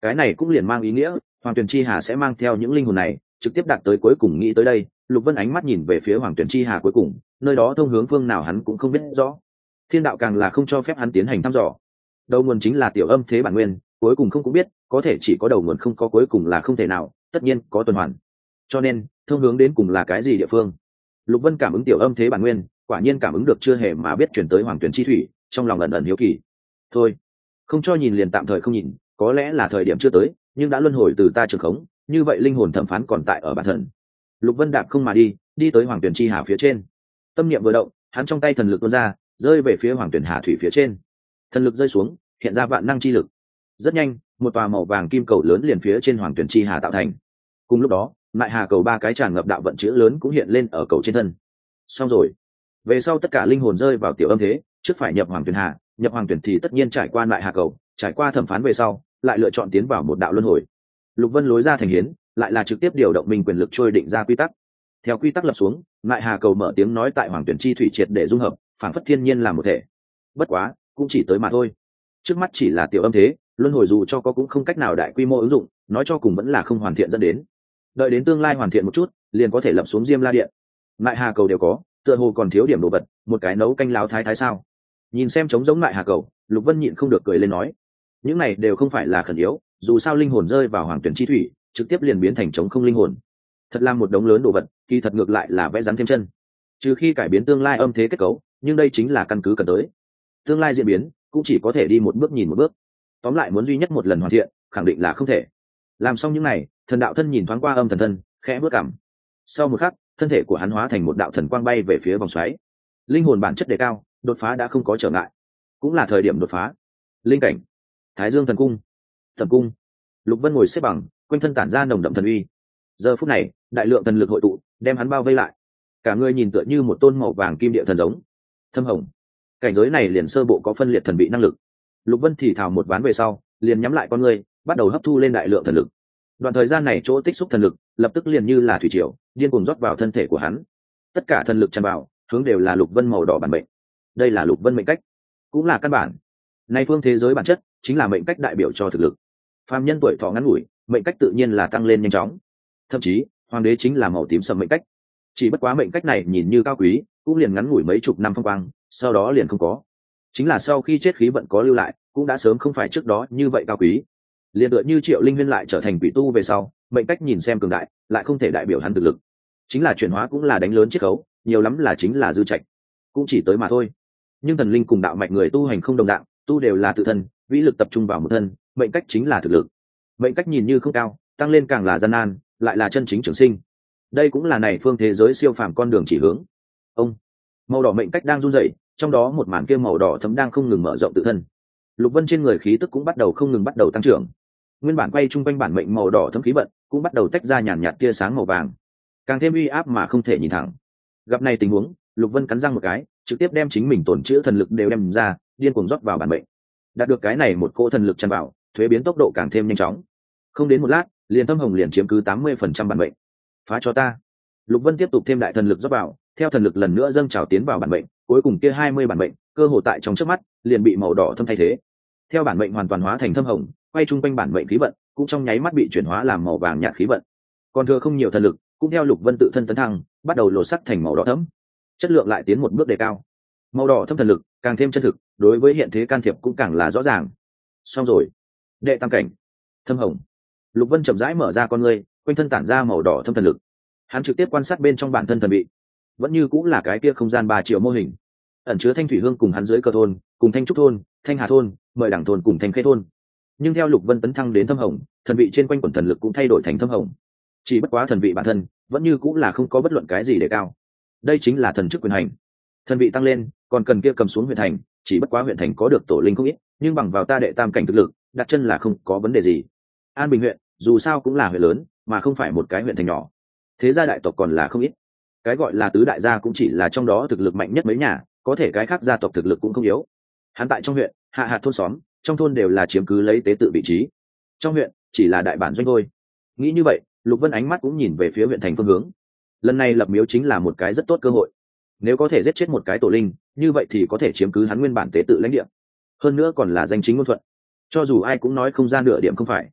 cái này cũng liền mang ý nghĩa hoàng tuyển chi hà sẽ mang theo những linh hồn này trực tiếp đạt tới cuối cùng. Nghĩ tới đây, Lục Vân ánh mắt nhìn về phía hoàng tuyển chi hà cuối cùng, nơi đó thông hướng phương nào hắn cũng không biết rõ. Thiên đạo càng là không cho phép hắn tiến hành thăm dò. Đầu nguồn chính là tiểu âm thế bản nguyên, cuối cùng không cũng biết, có thể chỉ có đầu nguồn không có cuối cùng là không thể nào, tất nhiên có tuần hoàn. Cho nên thông hướng đến cùng là cái gì địa phương? Lục Vân cảm ứng tiểu âm thế bản nguyên, quả nhiên cảm ứng được chưa hề mà biết chuyển tới hoàng tuyển chi thủy, trong lòng ẩn ẩn hiếu kỳ. Thôi, không cho nhìn liền tạm thời không nhìn, có lẽ là thời điểm chưa tới, nhưng đã luân hồi từ ta trường khống, như vậy linh hồn thẩm phán còn tại ở bản thân. Lục Vân đạp không mà đi, đi tới hoàng tuyển chi hà phía trên. Tâm niệm vừa động, hắn trong tay thần lực tuôn ra, rơi về phía hoàng tuyển hà thủy phía trên. Thần lực rơi xuống, hiện ra vạn năng chi lực. Rất nhanh, một tòa màu vàng kim cầu lớn liền phía trên hoàng tuyển chi hà tạo thành. Cùng lúc đó, lại hà cầu ba cái tràn ngập đạo vận chữ lớn cũng hiện lên ở cầu trên thân. Xong rồi, về sau tất cả linh hồn rơi vào tiểu âm thế, trước phải nhập hoàng tuyển hà, nhập hoàng tuyển thì tất nhiên trải qua lại hà cầu, trải qua thẩm phán về sau, lại lựa chọn tiến vào một đạo luân hồi. Lục Vân lối ra thành hiến, lại là trực tiếp điều động mình quyền lực trôi định ra quy tắc. Theo quy tắc lập xuống, lại hà cầu mở tiếng nói tại hoàng tuyển chi thủy triệt để dung hợp, phản phất thiên nhiên làm một thể. Bất quá, cũng chỉ tới mà thôi. Trước mắt chỉ là tiểu âm thế, luân hồi dù cho có cũng không cách nào đại quy mô ứng dụng, nói cho cùng vẫn là không hoàn thiện dẫn đến. Đợi đến tương lai hoàn thiện một chút, liền có thể lập xuống Diêm La Điện. Lại hà cầu đều có, tựa hồ còn thiếu điểm đồ vật, một cái nấu canh láo thái thái sao? Nhìn xem trống giống lại hà cầu, Lục Vân nhịn không được cười lên nói, những này đều không phải là khẩn yếu, dù sao linh hồn rơi vào hoàng tuyển chi thủy, trực tiếp liền biến thành trống không linh hồn. Thật là một đống lớn đồ vật, kỳ thật ngược lại là vẽ rắn thêm chân. Trừ khi cải biến tương lai âm thế kết cấu, nhưng đây chính là căn cứ cần tới. Tương lai diễn biến cũng chỉ có thể đi một bước nhìn một bước. Tóm lại muốn duy nhất một lần hoàn thiện, khẳng định là không thể. Làm xong những này, thần đạo thân nhìn thoáng qua âm thần thân, khẽ bước cảm. Sau một khắc, thân thể của hắn hóa thành một đạo thần quang bay về phía vòng xoáy. Linh hồn bản chất đề cao, đột phá đã không có trở ngại, cũng là thời điểm đột phá. Linh cảnh, Thái Dương thần cung, Thẩm cung. Lục Vân ngồi xếp bằng, quanh thân tản ra nồng đậm thần uy. Giờ phút này, đại lượng thần lực hội tụ, đem hắn bao vây lại. Cả người nhìn tựa như một tôn màu vàng kim địa thần giống. Thâm hồng. Cảnh giới này liền sơ bộ có phân liệt thần bị năng lực. Lục Vân thì thào một ván về sau, liền nhắm lại con người, bắt đầu hấp thu lên đại lượng thần lực. Đoạn thời gian này chỗ tích xúc thần lực, lập tức liền như là thủy triều, điên cuồng rót vào thân thể của hắn. Tất cả thần lực tràn vào, hướng đều là Lục Vân màu đỏ bản mệnh. Đây là Lục Vân mệnh cách, cũng là căn bản. Nay phương thế giới bản chất chính là mệnh cách đại biểu cho thực lực. Phàm nhân tuổi thọ ngắn ngủi, mệnh cách tự nhiên là tăng lên nhanh chóng. Thậm chí, hoàng đế chính là màu tím sầm mệnh cách. Chỉ bất quá mệnh cách này nhìn như cao quý, cũng liền ngắn ngủi mấy chục năm phong quang, sau đó liền không có. Chính là sau khi chết khí vận có lưu lại, cũng đã sớm không phải trước đó như vậy cao quý. Liền tựa như Triệu Linh Huyên lại trở thành quỷ tu về sau, mệnh cách nhìn xem cường đại, lại không thể đại biểu hắn thực lực. Chính là chuyển hóa cũng là đánh lớn chiết khấu, nhiều lắm là chính là dư trạch, cũng chỉ tới mà thôi. Nhưng thần linh cùng đạo mạch người tu hành không đồng dạng, tu đều là tự thân, vĩ lực tập trung vào một thân, mệnh cách chính là thực lực. Mệnh cách nhìn như không cao, tăng lên càng là gian nan, lại là chân chính trường sinh. Đây cũng là này phương thế giới siêu phàm con đường chỉ hướng. Ông, màu đỏ mệnh cách đang run rẩy, trong đó một màn kia màu đỏ thấm đang không ngừng mở rộng tự thân. Lục Vân trên người khí tức cũng bắt đầu không ngừng bắt đầu tăng trưởng. Nguyên bản quay chung quanh bản mệnh màu đỏ thấm khí vận cũng bắt đầu tách ra nhàn nhạt tia sáng màu vàng, càng thêm uy áp mà không thể nhìn thẳng. Gặp này tình huống, Lục Vân cắn răng một cái, trực tiếp đem chính mình tổn trữ thần lực đều đem ra, điên cuồng rót vào bản mệnh. Đạt được cái này một cỗ thần lực tràn vào, thuế biến tốc độ càng thêm nhanh chóng. Không đến một lát, liền Thâm Hồng liền chiếm cứ 80% bản mệnh. Phá cho ta! Lục Vân tiếp tục thêm đại thần lực rót vào, theo thần lực lần nữa dâng trào tiến vào bản mệnh, cuối cùng kia 20 bản mệnh, cơ hồ tại trong chớp mắt, liền bị màu đỏ thâm thay thế. Theo bản mệnh hoàn toàn hóa thành Thâm Hồng, quay chung quanh bản mệnh khí vận, cũng trong nháy mắt bị chuyển hóa làm màu vàng nhạt khí vận. Còn thừa không nhiều thần lực, cũng theo Lục Vân tự thân tấn thăng, bắt đầu lột sắc thành màu đỏ thẫm. Chất lượng lại tiến một bước đề cao. Màu đỏ thâm thần lực càng thêm chân thực, đối với hiện thế can thiệp cũng càng là rõ ràng. Xong rồi, đệ tam cảnh, Thâm Hồng. Lục Vân chậm rãi mở ra con ngươi, quanh thân tản ra màu đỏ thâm thần lực. Hắn trực tiếp quan sát bên trong bản thân thần bị, vẫn như cũng là cái kia không gian 3 triệu mô hình, ẩn chứa Thanh Thủy Hương cùng hắn dưới cơ thôn, cùng Thanh Trúc thôn, Thanh Hà thôn, Mời Đẳng thôn cùng Thanh Khê thôn. Nhưng theo Lục Vân tấn thăng đến Thâm Hồng, thần vị trên quanh quần thần lực cũng thay đổi thành Thâm Hồng. Chỉ bất quá thần vị bản thân vẫn như cũng là không có bất luận cái gì để cao. Đây chính là thần chức quyền hành. Thần vị tăng lên, còn cần kia cầm xuống huyện thành, chỉ bất quá huyện thành có được tổ linh không ít, nhưng bằng vào ta đệ tam cảnh thực lực, đặt chân là không có vấn đề gì. An Bình huyện, dù sao cũng là huyện lớn, mà không phải một cái huyện thành nhỏ. Thế gia đại tộc còn là không ít. Cái gọi là tứ đại gia cũng chỉ là trong đó thực lực mạnh nhất mấy nhà, có thể cái khác gia tộc thực lực cũng không yếu. Hắn tại trong huyện, hạ hạt thôn xóm, trong thôn đều là chiếm cứ lấy tế tự vị trí. Trong huyện chỉ là đại bản doanh thôi. Nghĩ như vậy, Lục Vân ánh mắt cũng nhìn về phía huyện thành phương hướng. Lần này lập miếu chính là một cái rất tốt cơ hội. Nếu có thể giết chết một cái tổ linh, như vậy thì có thể chiếm cứ hắn nguyên bản tế tự lãnh địa. Hơn nữa còn là danh chính ngôn thuận. Cho dù ai cũng nói không ra nửa điểm không phải.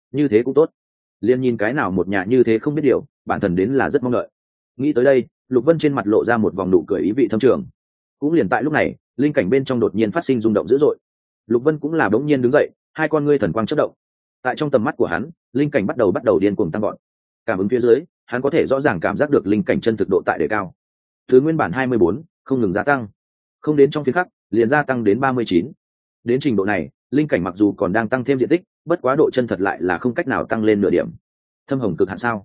như thế cũng tốt. Liên nhìn cái nào một nhà như thế không biết điều, bản thân đến là rất mong đợi. Nghĩ tới đây, Lục Vân trên mặt lộ ra một vòng nụ cười ý vị thâm trường. Cũng liền tại lúc này, linh cảnh bên trong đột nhiên phát sinh rung động dữ dội. Lục Vân cũng là bỗng nhiên đứng dậy, hai con ngươi thần quang chớp động. Tại trong tầm mắt của hắn, linh cảnh bắt đầu điên cuồng tăng gọn. Cảm ứng phía dưới, hắn có thể rõ ràng cảm giác được linh cảnh chân thực độ tại đề cao. Từ nguyên bản 24, không ngừng gia tăng. Không đến trong phiên khắc, liền gia tăng đến 39. Đến trình độ này, linh cảnh mặc dù còn đang tăng thêm diện tích, bất quá độ chân thật lại là không cách nào tăng lên nửa điểm. Thâm hồng cực hạn sao?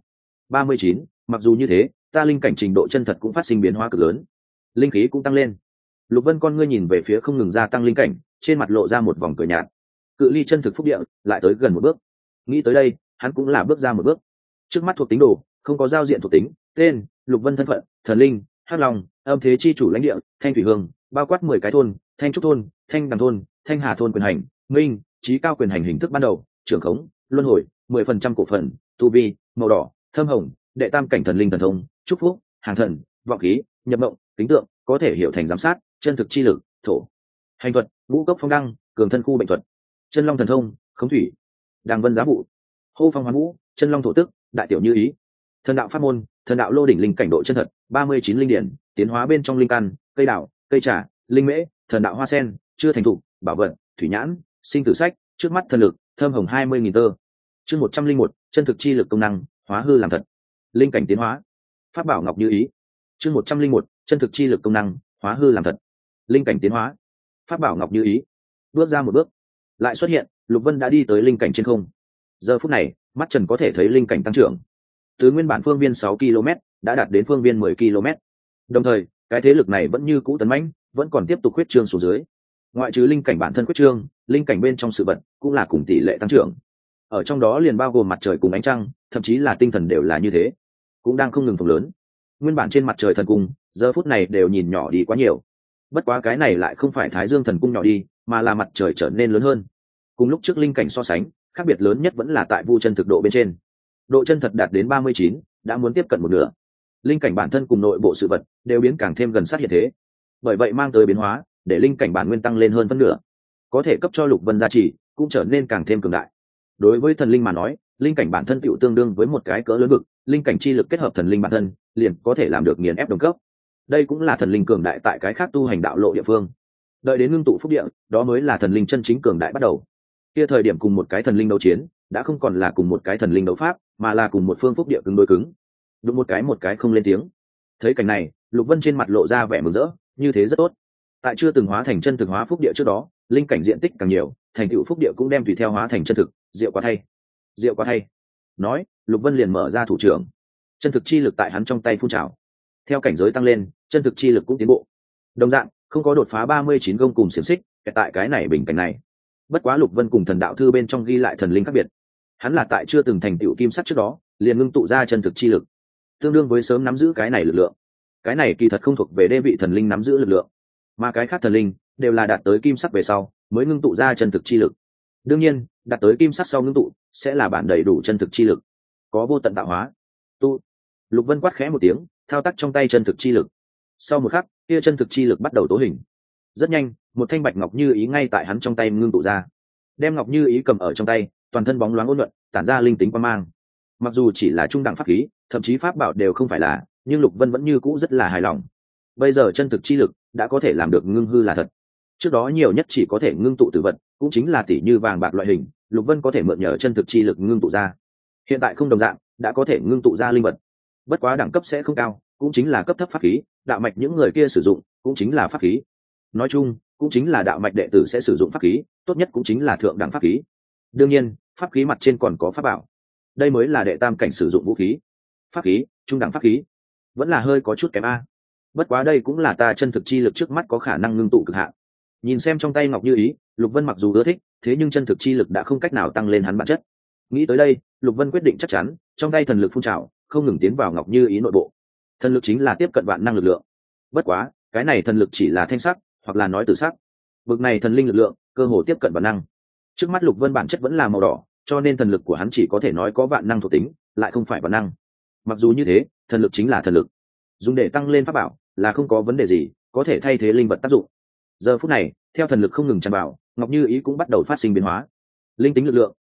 39, mặc dù như thế, ta linh cảnh trình độ chân thật cũng phát sinh biến hóa cực lớn. Linh khí cũng tăng lên. Lục Vân con ngươi nhìn về phía không ngừng gia tăng linh cảnh, trên mặt lộ ra một vòng cười nhạt. Cự ly chân thực phúc địa lại tới gần một bước. Nghĩ tới đây, hắn cũng là bước ra một bước. Trước mắt thuộc tính đồ, không có giao diện thuộc tính, tên, Lục Vân thân phận, thần linh, hắc long, âm thế chi chủ lãnh địa, thanh thủy hương, bao quát 10 cái thôn, thanh trúc thôn, thanh đằng thôn, thanh hà thôn quyền hành, minh, trí cao quyền hành hình thức ban đầu, trưởng khống, luân hồi, 10% cổ phần, tu vi, màu đỏ, thâm hồng, đệ tam cảnh thần linh thần thông, chúc phúc, hàng thần, vọng khí, nhập mộng, tính tượng, có thể hiểu thành giám sát, chân thực chi lực, thổ, hành thuật, ngũ cốc phong đăng, cường thân khu bệnh thuật, chân long thần thông, khống thủy, đàng vân giá vụ, hô phong hoán vũ, chân long thổ tức, đại tiểu như ý, thần đạo pháp môn, thần đạo lô đỉnh linh cảnh độ chân thật, 39 linh điển, tiến hóa bên trong linh căn, cây đảo, cây trà, linh mễ, thần đạo hoa sen, chưa thành thục, bảo vật, thủy nhãn, sinh tử sách, trước mắt thần lực, thơm hồng 20.000 tơ. Chương 101, chân thực chi lực công năng, hóa hư làm thật. Linh cảnh tiến hóa. Pháp bảo ngọc như ý. Chương 101, chân thực chi lực công năng, hóa hư làm thật. Linh cảnh tiến hóa. Pháp bảo ngọc như ý. Bước ra một bước, lại xuất hiện, Lục Vân đã đi tới linh cảnh trên không. Giờ phút này, mắt Trần có thể thấy linh cảnh tăng trưởng. Từ nguyên bản phương viên 6 km, đã đạt đến phương viên 10 km. Đồng thời, cái thế lực này vẫn như cũ tấn mãnh, vẫn còn tiếp tục khuyết trương xuống dưới. Ngoại trừ linh cảnh bản thân khuyết trương, linh cảnh bên trong sự vật cũng là cùng tỷ lệ tăng trưởng. Ở trong đó liền bao gồm mặt trời cùng ánh trăng, thậm chí là tinh thần đều là như thế, cũng đang không ngừng phồng lớn. Nguyên bản trên mặt trời thần cung, giờ phút này đều nhìn nhỏ đi quá nhiều. Bất quá cái này lại không phải Thái Dương thần cung nhỏ đi, mà là mặt trời trở nên lớn hơn. Cùng lúc trước linh cảnh so sánh, khác biệt lớn nhất vẫn là tại vu chân thực độ bên trên. Độ chân thật đạt đến 39, đã muốn tiếp cận một nửa. Linh cảnh bản thân cùng nội bộ sự vật đều biến càng thêm gần sát hiện thế. Bởi vậy mang tới biến hóa, để linh cảnh bản nguyên tăng lên hơn phân nửa, có thể cấp cho Lục Vân gia trì, cũng trở nên càng thêm cường đại. Đối với thần linh mà nói, linh cảnh bản thân tựu tương đương với một cái cỡ lớn vực, linh cảnh chi lực kết hợp thần linh bản thân, liền có thể làm được nghiền ép đồng cấp. Đây cũng là thần linh cường đại tại cái khác tu hành đạo lộ địa phương. Đợi đến ngưng tụ phúc địa, đó mới là thần linh chân chính cường đại bắt đầu. Kia thời điểm cùng một cái thần linh đấu chiến, đã không còn là cùng một cái thần linh đấu pháp, mà là cùng một phương phúc địa cứng đối cứng. Đụng một cái không lên tiếng. Thấy cảnh này, Lục Vân trên mặt lộ ra vẻ mừng rỡ, như thế rất tốt. Tại chưa từng hóa thành chân thực hóa phúc địa trước đó, linh cảnh diện tích càng nhiều, thành tựu phúc địa cũng đem tùy theo hóa thành chân thực. Diệu quá thay, diệu quá thay. Nói, Lục Vân liền mở ra thủ trưởng, chân thực chi lực tại hắn trong tay phun trào. Theo cảnh giới tăng lên, chân thực chi lực cũng tiến bộ. Đồng dạng, không có đột phá 39 gông cùng xiềng xích, tại cái này bình cảnh này. Bất quá Lục Vân cùng thần đạo thư bên trong ghi lại thần linh khác biệt. Hắn là tại chưa từng thành tựu kim sắc trước đó, liền ngưng tụ ra chân thực chi lực, tương đương với sớm nắm giữ cái này lực lượng. Cái này kỳ thật không thuộc về đê vị thần linh nắm giữ lực lượng, mà cái khác thần linh đều là đạt tới kim sắc về sau mới ngưng tụ ra chân thực chi lực. Đương nhiên, đạt tới kim sắc sau ngưng tụ sẽ là bản đầy đủ chân thực chi lực, có vô tận tạo hóa. Tu. Lục Vân quát khẽ một tiếng, thao tác trong tay chân thực chi lực. Sau một khắc, kia chân thực chi lực bắt đầu tố hình. Rất nhanh, một thanh bạch ngọc như ý ngay tại hắn trong tay ngưng tụ ra. Đem ngọc như ý cầm ở trong tay, toàn thân bóng loáng ôn nhuận, tản ra linh tính quang mang. Mặc dù chỉ là trung đẳng pháp khí, thậm chí pháp bảo đều không phải là, nhưng Lục Vân vẫn như cũ rất là hài lòng. Bây giờ chân thực chi lực đã có thể làm được ngưng hư là thật. Trước đó nhiều nhất chỉ có thể ngưng tụ tử vật, cũng chính là tỷ như vàng bạc loại hình, Lục Vân có thể mượn nhờ chân thực chi lực ngưng tụ ra. Hiện tại không đồng dạng, đã có thể ngưng tụ ra linh vật. Bất quá đẳng cấp sẽ không cao, cũng chính là cấp thấp pháp khí, đạo mạch những người kia sử dụng, cũng chính là pháp khí. Nói chung, cũng chính là đạo mạch đệ tử sẽ sử dụng pháp khí, tốt nhất cũng chính là thượng đẳng pháp khí. Đương nhiên, pháp khí mặt trên còn có pháp bảo. Đây mới là đệ tam cảnh sử dụng vũ khí. Pháp khí, trung đẳng pháp khí, vẫn là hơi có chút kém a. Bất quá đây cũng là ta chân thực chi lực trước mắt có khả năng ngưng tụ cực hạn. Nhìn xem trong tay ngọc như ý, Lục Vân mặc dù ưa thích, thế nhưng chân thực chi lực đã không cách nào tăng lên hắn bản chất. Nghĩ tới đây, Lục Vân quyết định chắc chắn, trong tay thần lực phun trào, không ngừng tiến vào ngọc như ý nội bộ. Thần lực chính là tiếp cận vạn năng lực lượng. Bất quá, cái này thần lực chỉ là thanh sắc, hoặc là nói tử sắc. Bực này thần linh lực lượng, cơ hồ tiếp cận vạn năng. Trước mắt Lục Vân bản chất vẫn là màu đỏ, cho nên thần lực của hắn chỉ có thể nói có vạn năng thuộc tính, lại không phải vạn năng. Mặc dù như thế, thần lực chính là thần lực, dùng để tăng lên pháp bảo là không có vấn đề gì, có thể thay thế linh vật tác dụng. Giờ phút này, theo thần lực không ngừng tràn vào, ngọc như ý cũng bắt đầu phát sinh biến hóa. Linh tính lực lượng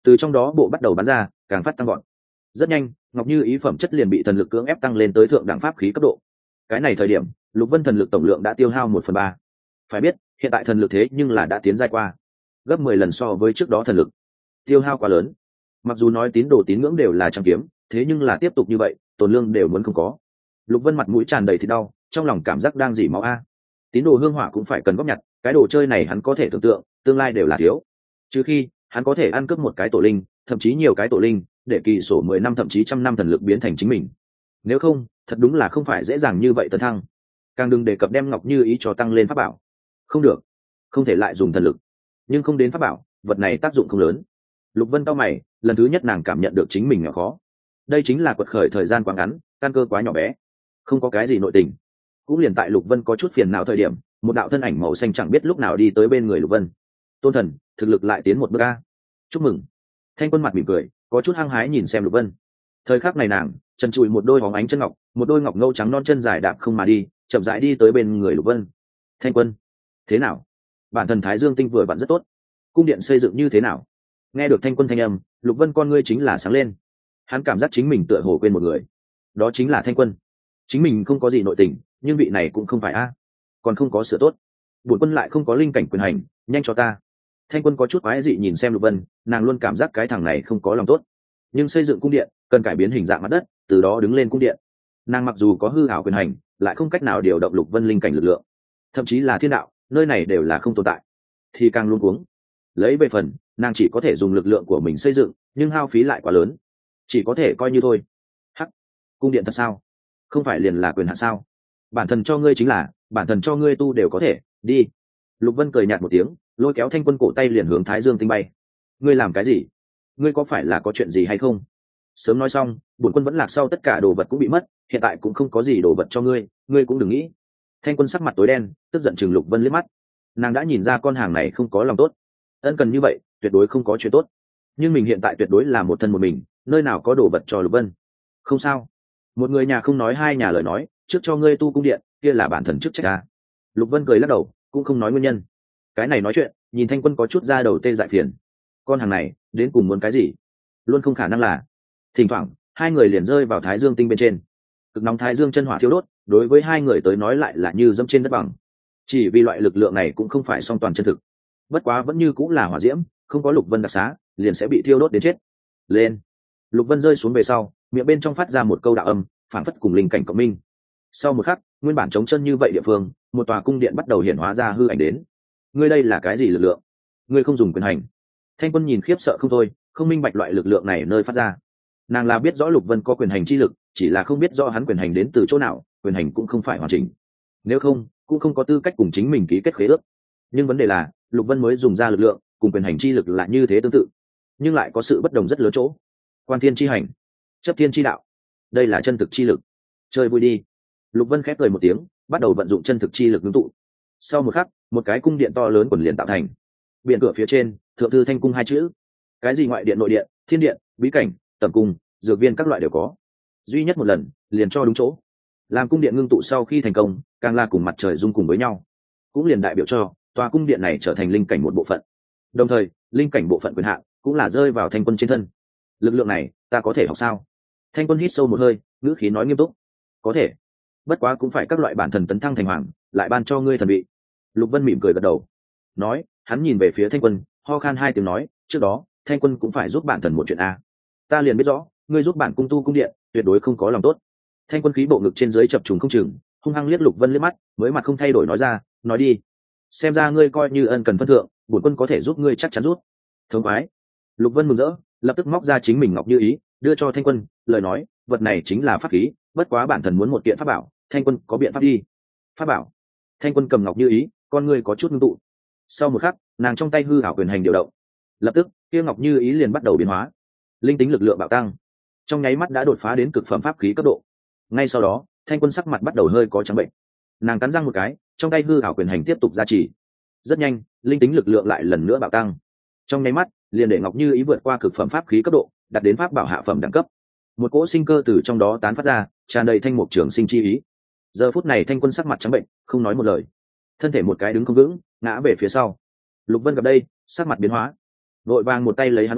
từ trong đó bộ bắt đầu bắn ra càng phát tăng gọn. Rất nhanh ngọc như ý phẩm chất liền bị thần lực cưỡng ép tăng lên tới thượng đẳng pháp khí cấp độ. Cái này thời điểm Lục Vân thần lực tổng lượng đã tiêu hao 1/3. Phải biết hiện tại thần lực thế nhưng là đã tiến giai qua gấp 10 lần so với trước đó thần lực, tiêu hao quá lớn. Mặc dù nói tín đồ tín ngưỡng đều là trăm kiếm, thế nhưng là tiếp tục như vậy tổn lương đều muốn không có. Lục Vân mặt mũi tràn đầy thịt đau, trong lòng cảm giác đang dỉ máu a. Tín đồ hương hỏa cũng phải cần góp nhặt, cái đồ chơi này hắn có thể tưởng tượng tương lai đều là thiếu, trừ khi hắn có thể ăn cướp một cái tổ linh, thậm chí nhiều cái tổ linh, để kỳ sổ 10 năm thậm chí trăm năm thần lực biến thành chính mình. Nếu không thật đúng là không phải dễ dàng như vậy tấn thăng. Càng đừng đề cập đem ngọc như ý cho tăng lên pháp bảo. Không được, không thể lại dùng thần lực, nhưng không đến pháp bảo, vật này tác dụng không lớn. Lục Vân cau mày, lần thứ nhất nàng cảm nhận được chính mình nghèo khó. Đây chính là quật khởi thời gian quá ngắn, căn cơ quá nhỏ bé, không có cái gì nội tình. Cũng liền tại Lục Vân có chút phiền não thời điểm, một đạo thân ảnh màu xanh chẳng biết lúc nào đi tới bên người Lục Vân. Tôn thần, thực lực lại tiến một bước a. Chúc mừng. Thanh Quân mặt mỉm cười, có chút hăng hái nhìn xem Lục Vân. Thời khắc này nàng trần trụi một đôi bóng ánh chân ngọc, một đôi ngọc ngâu trắng non chân dài đạp không mà đi, chậm rãi đi tới bên người Lục Vân. Thanh Quân, thế nào? Bản thần Thái Dương tinh vừa vặn rất tốt, cung điện xây dựng như thế nào? Nghe được Thanh Quân thanh âm, Lục Vân con ngươi chính là sáng lên. Hắn cảm giác chính mình tựa hồ quên một người, đó chính là Thanh Quân. Chính mình không có gì nội tình, nhưng vị này cũng không phải a. Còn không có sửa tốt, bổn quân lại không có linh cảnh quyền hành, nhanh cho ta. Thanh Quân có chút quái dị nhìn xem Lục Vân, nàng luôn cảm giác cái thằng này không có lòng tốt. Nhưng xây dựng cung điện cần cải biến hình dạng mặt đất, từ đó đứng lên cung điện. Nàng mặc dù có hư ảo quyền hành, lại không cách nào điều động Lục Vân linh cảnh lực lượng, thậm chí là thiên đạo, nơi này đều là không tồn tại, thì càng luôn cuống. Lấy về phần nàng chỉ có thể dùng lực lượng của mình xây dựng, nhưng hao phí lại quá lớn, chỉ có thể coi như thôi. Hắc, cung điện thật sao? Không phải liền là quyền hạn sao? Bản thần cho ngươi chính là, bản thần cho ngươi tu đều có thể, đi. Lục Vân cười nhạt một tiếng, lôi kéo Thanh Quân cổ tay liền hướng Thái Dương tinh bay. Ngươi làm cái gì? Ngươi có phải là có chuyện gì hay không? Sớm nói xong, bổn quân vẫn lạc sau tất cả đồ vật cũng bị mất, hiện tại cũng không có gì đồ vật cho ngươi, ngươi cũng đừng nghĩ. Thanh Quân sắc mặt tối đen, tức giận chừng Lục Vân liếc mắt. Nàng đã nhìn ra con hàng này không có lòng tốt, ân cần như vậy tuyệt đối không có chuyện tốt. Nhưng mình hiện tại tuyệt đối là một thân một mình, nơi nào có đồ vật cho Lục Vân. Không sao, một người nhà không nói hai nhà lời nói, trước cho ngươi tu cung điện, kia là bản thần chức trách ta. Lục Vân cười lắc đầu, cũng không nói nguyên nhân. Cái này nói chuyện, nhìn Thanh Quân có chút ra đầu tê dại phiền. Con hàng này đến cùng muốn cái gì? Luôn không khả năng là. Thỉnh thoảng hai người liền rơi vào Thái Dương tinh bên trên, cực nóng Thái Dương chân hỏa thiêu đốt, đối với hai người tới nói lại là như dẫm trên đất bằng. Chỉ vì loại lực lượng này cũng không phải song toàn chân thực, bất quá vẫn như cũng là hỏa diễm, không có Lục Vân đặc xá liền sẽ bị thiêu đốt đến chết. Lên. Lục Vân rơi xuống về sau, miệng bên trong phát ra một câu đạo âm, phản phất cùng linh cảnh cộng minh. Sau một khắc, nguyên bản trống chân như vậy địa phương, một tòa cung điện bắt đầu hiện hóa ra hư ảnh đến. Ngươi đây là cái gì lực lượng? Ngươi không dùng quyền hành? Thanh Quân nhìn khiếp sợ không thôi, không minh bạch loại lực lượng này nơi phát ra. Nàng là biết rõ Lục Vân có quyền hành chi lực, chỉ là không biết rõ hắn quyền hành đến từ chỗ nào, quyền hành cũng không phải hoàn chỉnh. Nếu không, cũng không có tư cách cùng chính mình ký kết khế ước. Nhưng vấn đề là, Lục Vân mới dùng ra lực lượng, cùng quyền hành chi lực là như thế tương tự, nhưng lại có sự bất đồng rất lớn chỗ. Quan thiên chi hành, chấp thiên chi đạo, đây là chân thực chi lực. Chơi vui đi. Lục Vân khép cười một tiếng, bắt đầu vận dụng chân thực chi lực ngưng tụ. Sau một khắc, một cái cung điện to lớn quần liền tạo thành. Biển cửa phía trên, thượng thư thanh cung hai chữ. Cái gì ngoại điện nội điện, thiên điện, bí cảnh, tầm cung, dược viên các loại đều có. Duy nhất một lần, liền cho đúng chỗ. Làm cung điện ngưng tụ sau khi thành công, càng là cùng mặt trời dung cùng với nhau, cũng liền đại biểu cho tòa cung điện này trở thành linh cảnh một bộ phận. Đồng thời, linh cảnh bộ phận quyền hạn cũng là rơi vào Thanh Quân trên thân. Lực lượng này, ta có thể học sao? Thanh Quân hít sâu một hơi, ngữ khí nói nghiêm túc. Có thể, bất quá cũng phải các loại bản thần tấn thăng thành hoàng, lại ban cho ngươi thần vị. Lục Vân mỉm cười gật đầu, nói, hắn nhìn về phía Thanh Quân, ho khan hai tiếng nói, trước đó Thanh Quân cũng phải giúp bản thần một chuyện a. Ta liền biết rõ, ngươi giúp bản cung tu cung điện, tuyệt đối không có lòng tốt. Thanh Quân khí bộ ngực trên dưới chập trùng không chừng, hung hăng liếc Lục Vân liếc mắt, mới mặt không thay đổi nói ra, nói đi. Xem ra ngươi coi như ân cần phân thượng, bổn quân có thể giúp ngươi chắc chắn rút. Thống khoái. Lục Vân mừng rỡ, lập tức móc ra chính mình ngọc như ý, đưa cho Thanh Quân, lời nói, vật này chính là pháp khí, bất quá bản thần muốn một kiện pháp bảo, Thanh Quân có biện pháp đi. Pháp bảo? Thanh Quân cầm ngọc như ý, con ngươi có chút ngưng tụ. Sau một khắc, nàng trong tay hư ảo quyền hành điều động, lập tức, kia ngọc như ý liền bắt đầu biến hóa, linh tính lực lượng bạo tăng, trong nháy mắt đã đột phá đến cực phẩm pháp khí cấp độ. Ngay sau đó, Thanh Quân sắc mặt bắt đầu hơi có trắng bệnh. Nàng cắn răng một cái, trong tay hư ảo quyền hành tiếp tục gia trì. Rất nhanh, linh tính lực lượng lại lần nữa bạo tăng, trong nháy mắt liền để ngọc như ý vượt qua cực phẩm pháp khí cấp độ, đạt đến pháp bảo hạ phẩm đẳng cấp. Một cỗ sinh cơ từ trong đó tán phát ra, tràn đầy thanh mục trường sinh chi ý. Giờ phút này Thanh Quân sắc mặt trắng bệnh, không nói một lời, thân thể một cái đứng không vững, ngã về phía sau. Lục Vân gặp đây, sắc mặt biến hóa, vội vàng một tay lấy hắn ôm,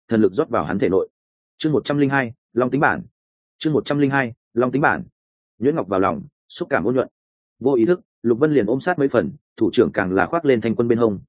thần lực rót vào hắn thể nội. Chương 102, Long tính bản. Chương 102, Long tính bản. Nhuyễn ngọc vào lòng, xúc cảm ôn nhuận. Vô ý thức, Lục Vân liền ôm sát mấy phần, thủ trưởng càng là khoác lên Thanh Quân bên hông.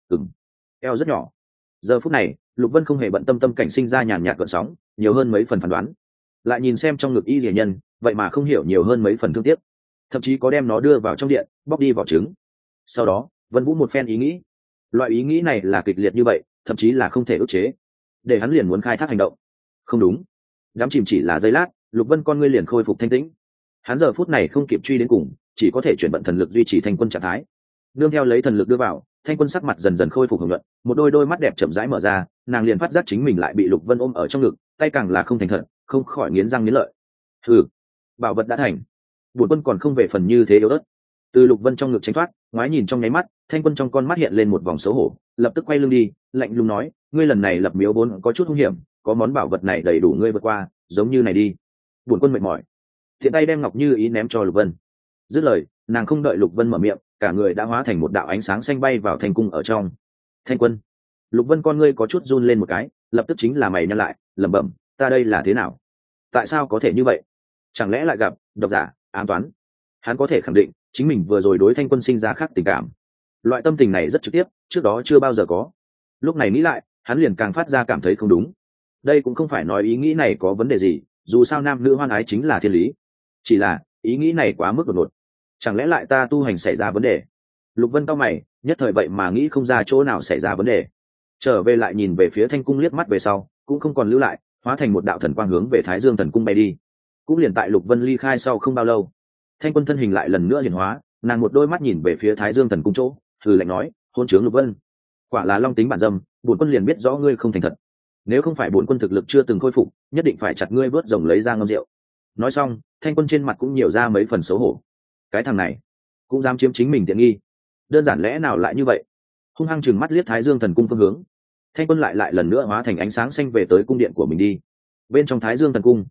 Eo rất nhỏ. Giờ phút này, Lục Vân không hề bận tâm cảnh sinh ra nhàn nhạt gợn sóng, nhiều hơn mấy phần phán đoán. Lại nhìn xem trong ngực y rỉa nhân, vậy mà không hiểu nhiều hơn mấy phần thương tiếc, thậm chí có đem nó đưa vào trong điện, bóc đi vỏ trứng. Sau đó, Vân Vũ một phen ý nghĩ. Loại ý nghĩ này là kịch liệt như vậy, thậm chí là không thể ức chế, để hắn liền muốn khai thác hành động. Không đúng, đám chìm chỉ là giây lát, Lục Vân con ngươi liền khôi phục thanh tĩnh. Hắn giờ phút này không kịp truy đến cùng, chỉ có thể chuyển vận thần lực duy trì Thanh Quân trạng thái. Nương theo lấy thần lực đưa vào, Thanh Quân sắc mặt dần dần khôi phục hồng nhuận, một đôi mắt đẹp chậm rãi mở ra, nàng liền phát giác chính mình lại bị Lục Vân ôm ở trong ngực, tay càng là không thành thật, không khỏi nghiến răng nghiến lợi. Hừ, bảo vật đã thành, Bổn Quân còn không về phần như thế yếu ớt. Từ Lục Vân trong ngực tránh thoát, ngoái nhìn trong nháy mắt, Thanh Quân trong con mắt hiện lên một vòng xấu hổ, lập tức quay lưng đi, lạnh lùng nói: ngươi lần này lập miếu vốn có chút hung hiểm, có món bảo vật này đầy đủ ngươi vượt qua, giống như này đi. Bổn Quân mệt mỏi. Thiện tay đem Ngọc Như Ý ném cho Lục Vân. Dứt lời, nàng không đợi Lục Vân mở miệng, cả người đã hóa thành một đạo ánh sáng xanh bay vào thành cung ở trong. Thanh Quân. Lục Vân con ngươi có chút run lên một cái, lập tức chính là mày nhăn lại, lẩm bẩm: ta đây là thế nào? Tại sao có thể như vậy? Chẳng lẽ lại gặp độc giả, ám toán? Hắn có thể khẳng định, chính mình vừa rồi đối Thanh Quân sinh ra khác tình cảm. Loại tâm tình này rất trực tiếp, trước đó chưa bao giờ có. Lúc này nghĩ lại, hắn liền càng phát ra cảm thấy không đúng. Đây cũng không phải nói ý nghĩ này có vấn đề gì, dù sao nam nữ hoan ái chính là thiên lý. Chỉ là ý nghĩ này quá mức đột ngột. Chẳng lẽ lại ta tu hành xảy ra vấn đề? Lục Vân cau mày, nhất thời vậy mà nghĩ không ra chỗ nào xảy ra vấn đề. Trở về lại nhìn về phía Thanh Cung liếc mắt về sau, cũng không còn lưu lại, hóa thành một đạo thần quang hướng về Thái Dương Thần Cung bay đi. Cũng liền tại Lục Vân ly khai sau không bao lâu, Thanh Quân thân hình lại lần nữa hiển hóa, nàng một đôi mắt nhìn về phía Thái Dương Thần Cung chỗ, hừ lạnh nói: hôn trướng Lục Vân, quả là long tính bản dâm, bổn quân liền biết rõ ngươi không thành thật. Nếu không phải bổn quân thực lực chưa từng khôi phục, nhất định phải chặt ngươi vớt rồng lấy ra ngâm rượu. Nói xong, Thanh Quân trên mặt cũng nhiều ra mấy phần xấu hổ. Cái thằng này cũng dám chiếm chính mình tiện nghi, đơn giản lẽ nào lại như vậy? Hung hăng chừng mắt liếc Thái Dương Thần Cung phương hướng, Thanh Quân lại lần nữa hóa thành ánh sáng xanh về tới cung điện của mình đi. Bên trong Thái Dương Thần Cung,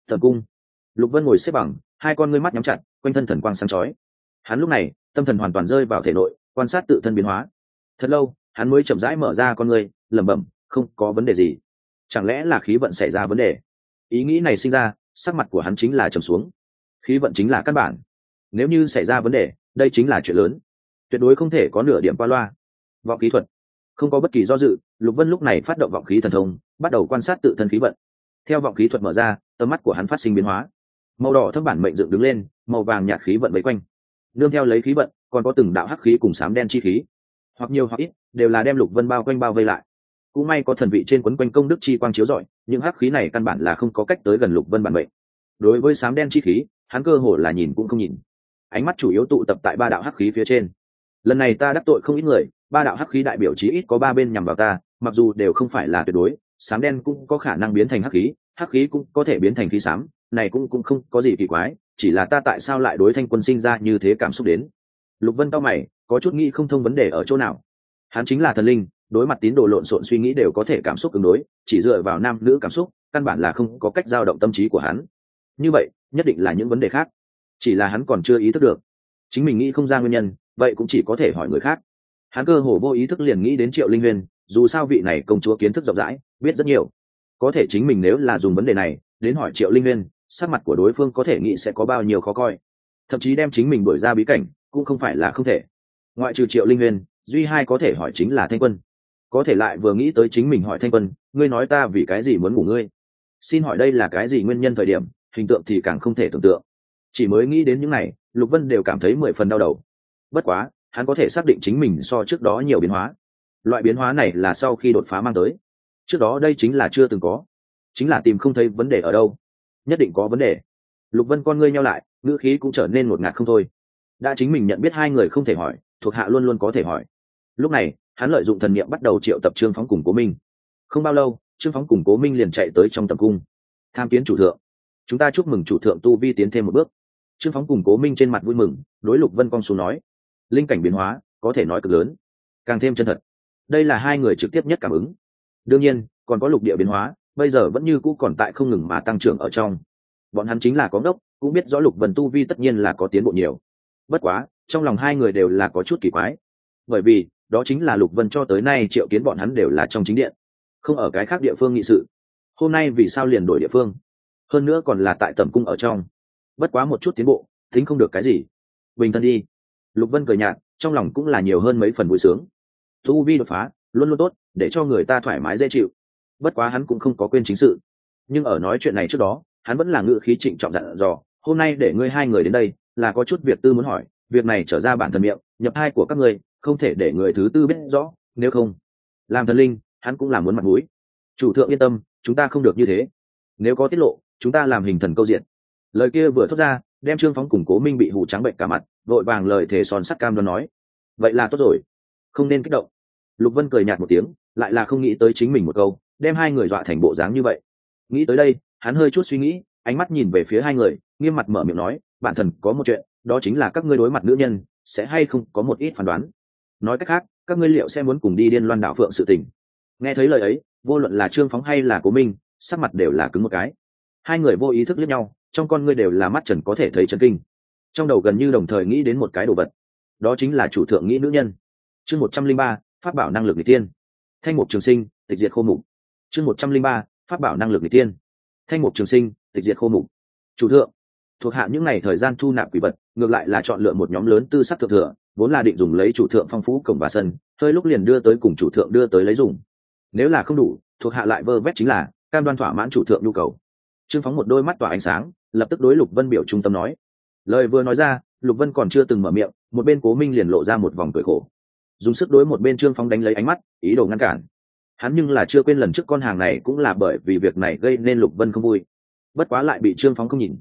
Lục Vân ngồi xếp bằng, hai con ngươi mắt nhắm chặt, quanh thân thần quang sáng chói. Hắn lúc này tâm thần hoàn toàn rơi vào thể nội, quan sát tự thân biến hóa. Thật lâu, hắn mới chậm rãi mở ra con ngươi, lẩm bẩm: không có vấn đề gì. Chẳng lẽ là khí vận xảy ra vấn đề? Ý nghĩ này sinh ra, sắc mặt của hắn chính là trầm xuống. Khí vận chính là căn bản, nếu như xảy ra vấn đề, đây chính là chuyện lớn, tuyệt đối không thể có nửa điểm qua loa. Vọng khí thuật, không có bất kỳ do dự, Lục Vân lúc này phát động vọng khí thần thông, bắt đầu quan sát tự thân khí vận. Theo vọng khí thuật mở ra, tầm mắt của hắn phát sinh biến hóa, màu đỏ thâm bản mệnh dựng đứng lên, màu vàng nhạt khí vận vây quanh. Nương theo lấy khí vận, còn có từng đạo hắc khí cùng xám đen chi khí, hoặc nhiều hoặc ít, đều là đem Lục Vân bao quanh bao vây lại. Cũng may có thần vị trên quấn quanh công đức chi quang chiếu rọi, những hắc khí này căn bản là không có cách tới gần Lục Vân bản mệnh. Đối với xám đen chi khí, hắn cơ hồ là nhìn cũng không nhìn, ánh mắt chủ yếu tụ tập tại ba đạo hắc khí phía trên. Lần này ta đắc tội không ít người, ba đạo hắc khí đại biểu chí ít có ba bên nhằm vào ta, mặc dù đều không phải là tuyệt đối, xám đen cũng có khả năng biến thành hắc khí cũng có thể biến thành khí xám, này cũng không có gì kỳ quái, chỉ là ta tại sao lại đối Thanh Quân sinh ra như thế cảm xúc đến. Lục Vân cau mày, có chút nghĩ không thông vấn đề ở chỗ nào. Hắn chính là thần linh, đối mặt tín đồ lộn xộn suy nghĩ đều có thể cảm xúc ứng đối, chỉ dựa vào nam nữ cảm xúc, căn bản là không có cách dao động tâm trí của hắn. Như vậy, nhất định là những vấn đề khác, chỉ là hắn còn chưa ý thức được. Chính mình nghĩ không ra nguyên nhân, vậy cũng chỉ có thể hỏi người khác. Hắn cơ hồ vô ý thức liền nghĩ đến Triệu Linh Huyền, dù sao vị này công chúa kiến thức rộng rãi, biết rất nhiều. Có thể chính mình nếu là dùng vấn đề này đến hỏi Triệu Linh Huyền, sắc mặt của đối phương có thể nghĩ sẽ có bao nhiêu khó coi, thậm chí đem chính mình đuổi ra bí cảnh cũng không phải là không thể. Ngoại trừ Triệu Linh Huyền, duy hai có thể hỏi chính là Thanh Quân. Có thể lại vừa nghĩ tới chính mình hỏi Thanh Quân, ngươi nói ta vì cái gì muốn ngủ ngươi, xin hỏi đây là cái gì nguyên nhân thời điểm, hình tượng thì càng không thể tưởng tượng. Chỉ mới nghĩ đến những này, Lục Vân đều cảm thấy 10 phần đau đầu. Bất quá, hắn có thể xác định chính mình so trước đó nhiều biến hóa. Loại biến hóa này là sau khi đột phá mang tới. Trước đó đây chính là chưa từng có, chính là tìm không thấy vấn đề ở đâu. Nhất định có vấn đề. Lục Vân con ngươi nheo lại, ngữ khí cũng trở nên ngột ngạt không thôi. Đã chính mình nhận biết hai người không thể hỏi, thuộc hạ luôn luôn có thể hỏi. Lúc này, hắn lợi dụng thần niệm bắt đầu triệu tập Trương Phóng cùng Cố Minh. Không bao lâu, Trương Phóng cùng Cố Minh liền chạy tới trong tầm cung. Tham kiến chủ thượng, chúng ta chúc mừng chủ thượng tu vi tiến thêm một bước. Trương Phóng cùng Cố Minh trên mặt vui mừng, đối Lục Vân con xuống nói: linh cảnh biến hóa, có thể nói cực lớn, càng thêm chân thật. Đây là hai người trực tiếp nhất cảm ứng. Đương nhiên, còn có lục địa biến hóa, bây giờ vẫn như cũ còn tại không ngừng mà tăng trưởng ở trong. Bọn hắn chính là có ngốc, cũng biết rõ Lục Vân tu vi tất nhiên là có tiến bộ nhiều. Bất quá, trong lòng hai người đều là có chút kỳ quái, bởi vì đó chính là Lục Vân cho tới nay triệu kiến bọn hắn đều là trong chính điện, không ở cái khác địa phương nghị sự. Hôm nay vì sao liền đổi địa phương, hơn nữa còn là tại tẩm cung ở trong. Bất quá một chút tiến bộ, tính không được cái gì. Bình thân đi. Lục Vân cười nhạt, trong lòng cũng là nhiều hơn mấy phần vui sướng. Tu vi đột phá luôn luôn tốt, để cho người ta thoải mái dễ chịu. Bất quá hắn cũng không có quên chính sự, nhưng ở nói chuyện này trước đó hắn vẫn là ngữ khí trịnh trọng dặn dò, hôm nay để ngươi hai người đến đây là có chút việc tư muốn hỏi, việc này trở ra bản thân miệng nhập hai của các ngươi, không thể để người thứ tư biết rõ, nếu không làm thần linh hắn cũng làm muốn mặt mũi. Chủ thượng yên tâm, chúng ta không được như thế, nếu có tiết lộ chúng ta làm hình thần câu diện. Lời kia vừa thốt ra, đem Trương Phóng cùng Cố Minh bị hù trắng bệnh cả mặt, vội vàng lời thề son sắt cam đoan nói, vậy là tốt rồi, không nên kích động. Lục Vân cười nhạt một tiếng, lại là không nghĩ tới chính mình một câu đem hai người dọa thành bộ dáng như vậy. Nghĩ tới đây hắn hơi chút suy nghĩ, ánh mắt nhìn về phía hai người, nghiêm mặt mở miệng nói, bản thần có một chuyện, đó chính là các ngươi đối mặt nữ nhân sẽ hay không có một ít phán đoán. Nói cách khác, các ngươi liệu sẽ muốn cùng đi Điên Loan đảo phượng sự tình. Nghe thấy lời ấy, vô luận là Trương Phóng hay là Cố Minh sắc mặt đều là cứng một cái. Hai người vô ý thức liếc nhau, trong con ngươi đều là mắt trần có thể thấy chấn kinh, trong đầu gần như đồng thời nghĩ đến một cái đồ vật, đó chính là chủ thượng nghĩ nữ nhân. Chương 103, pháp bảo năng lực người tiên. Thanh mục trường sinh, tịch diệt khô mục. Chương 103, pháp bảo năng lực người tiên. Thanh mục trường sinh, tịch diệt khô mục. Chủ thượng, thuộc hạ những ngày thời gian thu nạp quỷ vật, ngược lại là chọn lựa một nhóm lớn tư sắc thượng thừa, vốn là định dùng lấy chủ thượng phong phú cổng và sân, hơi lúc liền đưa tới cùng chủ thượng đưa tới lấy dùng. Nếu là không đủ, thuộc hạ lại vơ vét chính là cam đoan thỏa mãn chủ thượng nhu cầu. Trương Phóng một đôi mắt tỏa ánh sáng, lập tức đối Lục Vân biểu trung tâm nói. Lời vừa nói ra, Lục Vân còn chưa từng mở miệng, một bên Cố Minh liền lộ ra một vòng cười khổ, dùng sức đối một bên Trương Phóng đánh lấy ánh mắt, ý đồ ngăn cản. Hắn nhưng là chưa quên lần trước con hàng này cũng là bởi vì việc này gây nên Lục Vân không vui, bất quá lại bị Trương Phóng không nhìn.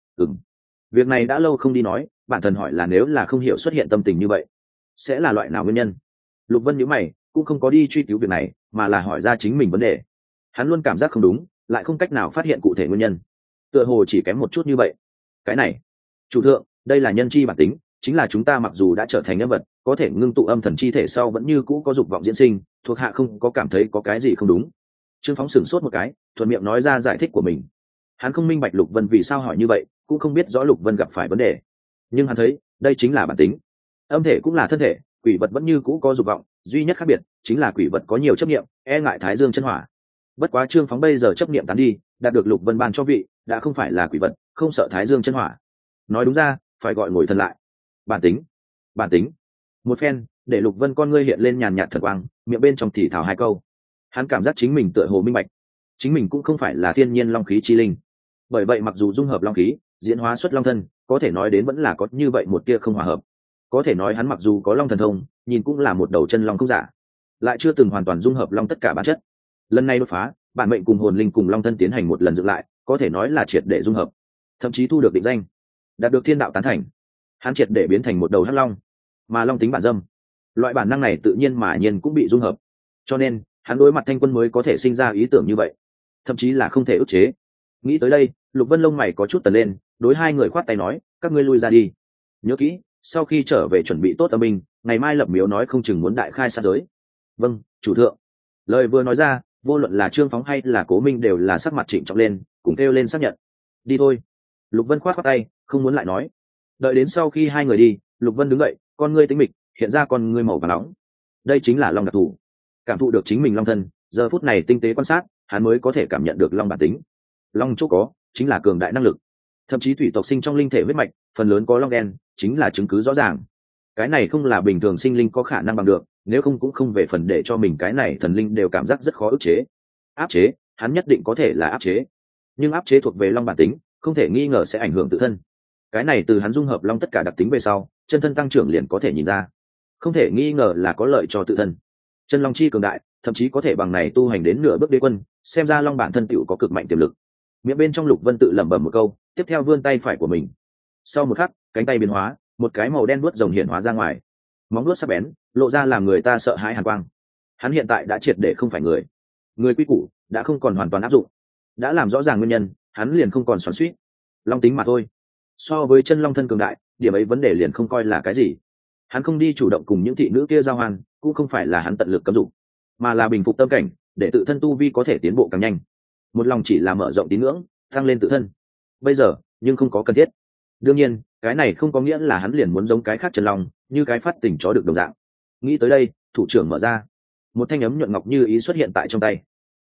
Việc này đã lâu không đi nói, bản thân hỏi là nếu là không hiểu xuất hiện tâm tình như vậy sẽ là loại nào nguyên nhân. Lục Vân nhíu mày, cũng không có đi truy cứu việc này, mà là hỏi ra chính mình vấn đề. Hắn luôn cảm giác không đúng, lại không cách nào phát hiện cụ thể nguyên nhân, tựa hồ chỉ kém một chút như vậy. Cái này, chủ thượng, đây là nhân chi bản tính, chính là chúng ta mặc dù đã trở thành nhân vật có thể ngưng tụ âm thần chi thể sau vẫn như cũ có dục vọng diễn sinh, thuộc hạ không có cảm thấy có cái gì không đúng. Trương Phóng sửng sốt một cái, thuận miệng nói ra giải thích của mình. Hắn không minh bạch Lục Vân vì sao hỏi như vậy, cũng không biết rõ Lục Vân gặp phải vấn đề, nhưng hắn thấy đây chính là bản tính. Âm thể cũng là thân thể, quỷ vật vẫn như cũ có dục vọng, duy nhất khác biệt chính là quỷ vật có nhiều chấp niệm, e ngại thái dương chân hỏa. Bất quá Trương Phóng bây giờ chấp niệm tán đi, đạt được Lục Vân ban cho vị, đã không phải là quỷ vật, không sợ thái dương chân hỏa. Nói đúng ra, phải gọi ngồi thân lại. Bản tính, bản tính. Một phen, để Lục Vân con ngươi hiện lên nhàn nhạt thật quang, miệng bên trong thì thào hai câu. Hắn cảm giác chính mình tựa hồ minh bạch, chính mình cũng không phải là thiên nhiên long khí chi linh. Bởi vậy mặc dù dung hợp long khí, diễn hóa xuất long thân, có thể nói đến vẫn là có như vậy một tia không hòa hợp. Có thể nói hắn mặc dù có long thần thông, nhìn cũng là một đầu chân long không giả, lại chưa từng hoàn toàn dung hợp long tất cả bản chất. Lần này đột phá, bản mệnh cùng hồn linh cùng long thân tiến hành một lần dựng lại, có thể nói là triệt để dung hợp, thậm chí thu được định danh, đạt được thiên đạo tán thành. Hắn triệt để biến thành một đầu hắc long, mà long tính bản dâm, loại bản năng này tự nhiên mà nhiên cũng bị dung hợp, cho nên hắn đối mặt Thanh Quân mới có thể sinh ra ý tưởng như vậy, thậm chí là không thể ức chế. Nghĩ tới đây, Lục Vân lông mày có chút tần lên, đối hai người khoát tay nói, các ngươi lui ra đi, nhớ kỹ, sau khi trở về chuẩn bị tốt tâm binh, ngày mai lập miếu nói không chừng muốn đại khai sát giới. Vâng, chủ thượng. Lời vừa nói ra, vô luận là Trương Phóng hay là Cố Minh đều là sắc mặt trịnh trọng lên, cùng kêu lên xác nhận. Đi thôi. Lục Vân khoát tay, không muốn lại nói. Đợi đến sau khi hai người đi, Lục Vân đứng dậy, con ngươi tính mịch, hiện ra con ngươi màu vàng nóng. Đây chính là long đặc thù, cảm thụ được chính mình long thân, giờ phút này tinh tế quan sát, hắn mới có thể cảm nhận được long bản tính. Long chỗ có chính là cường đại năng lực, thậm chí thủy tộc sinh trong linh thể huyết mạch phần lớn có long đen, chính là chứng cứ rõ ràng. Cái này không là bình thường sinh linh có khả năng bằng được, nếu không cũng không về phần để cho mình cái này thần linh đều cảm giác rất khó ức chế. Áp chế, hắn nhất định có thể là áp chế, nhưng áp chế thuộc về long bản tính, không thể nghi ngờ sẽ ảnh hưởng tự thân. Cái này từ hắn dung hợp long tất cả đặc tính về sau, chân thân tăng trưởng liền có thể nhìn ra, không thể nghi ngờ là có lợi cho tự thân. Chân long chi cường đại, thậm chí có thể bằng này tu hành đến nửa bước đế quân, xem ra long bản thân tựu có cực mạnh tiềm lực. Miệng bên trong Lục Vân tự lẩm bẩm một câu, tiếp theo vươn tay phải của mình. Sau một khắc, cánh tay biến hóa, một cái màu đen vuốt rồng hiện hóa ra ngoài, móng vuốt sắc bén, lộ ra làm người ta sợ hãi hàn quang. Hắn hiện tại đã triệt để không phải người, người quy củ đã không còn hoàn toàn áp dụng, đã làm rõ ràng nguyên nhân, hắn liền không còn xoắn xuýt. Long tính mà thôi, so với chân long thân cường đại, điểm ấy vấn đề liền không coi là cái gì. Hắn không đi chủ động cùng những thị nữ kia giao hoan, cũng không phải là hắn tận lực cấm dụ, mà là bình phục tâm cảnh, để tự thân tu vi có thể tiến bộ càng nhanh. Một lòng chỉ là mở rộng tín ngưỡng, tăng lên tự thân. Bây giờ, nhưng không có cần thiết. Đương nhiên, cái này không có nghĩa là hắn liền muốn giống cái khác chân long, như cái phát tỉnh chó được đồng dạng. Nghĩ tới đây, thủ trưởng mở ra, một thanh ấm nhuận ngọc như ý xuất hiện tại trong tay.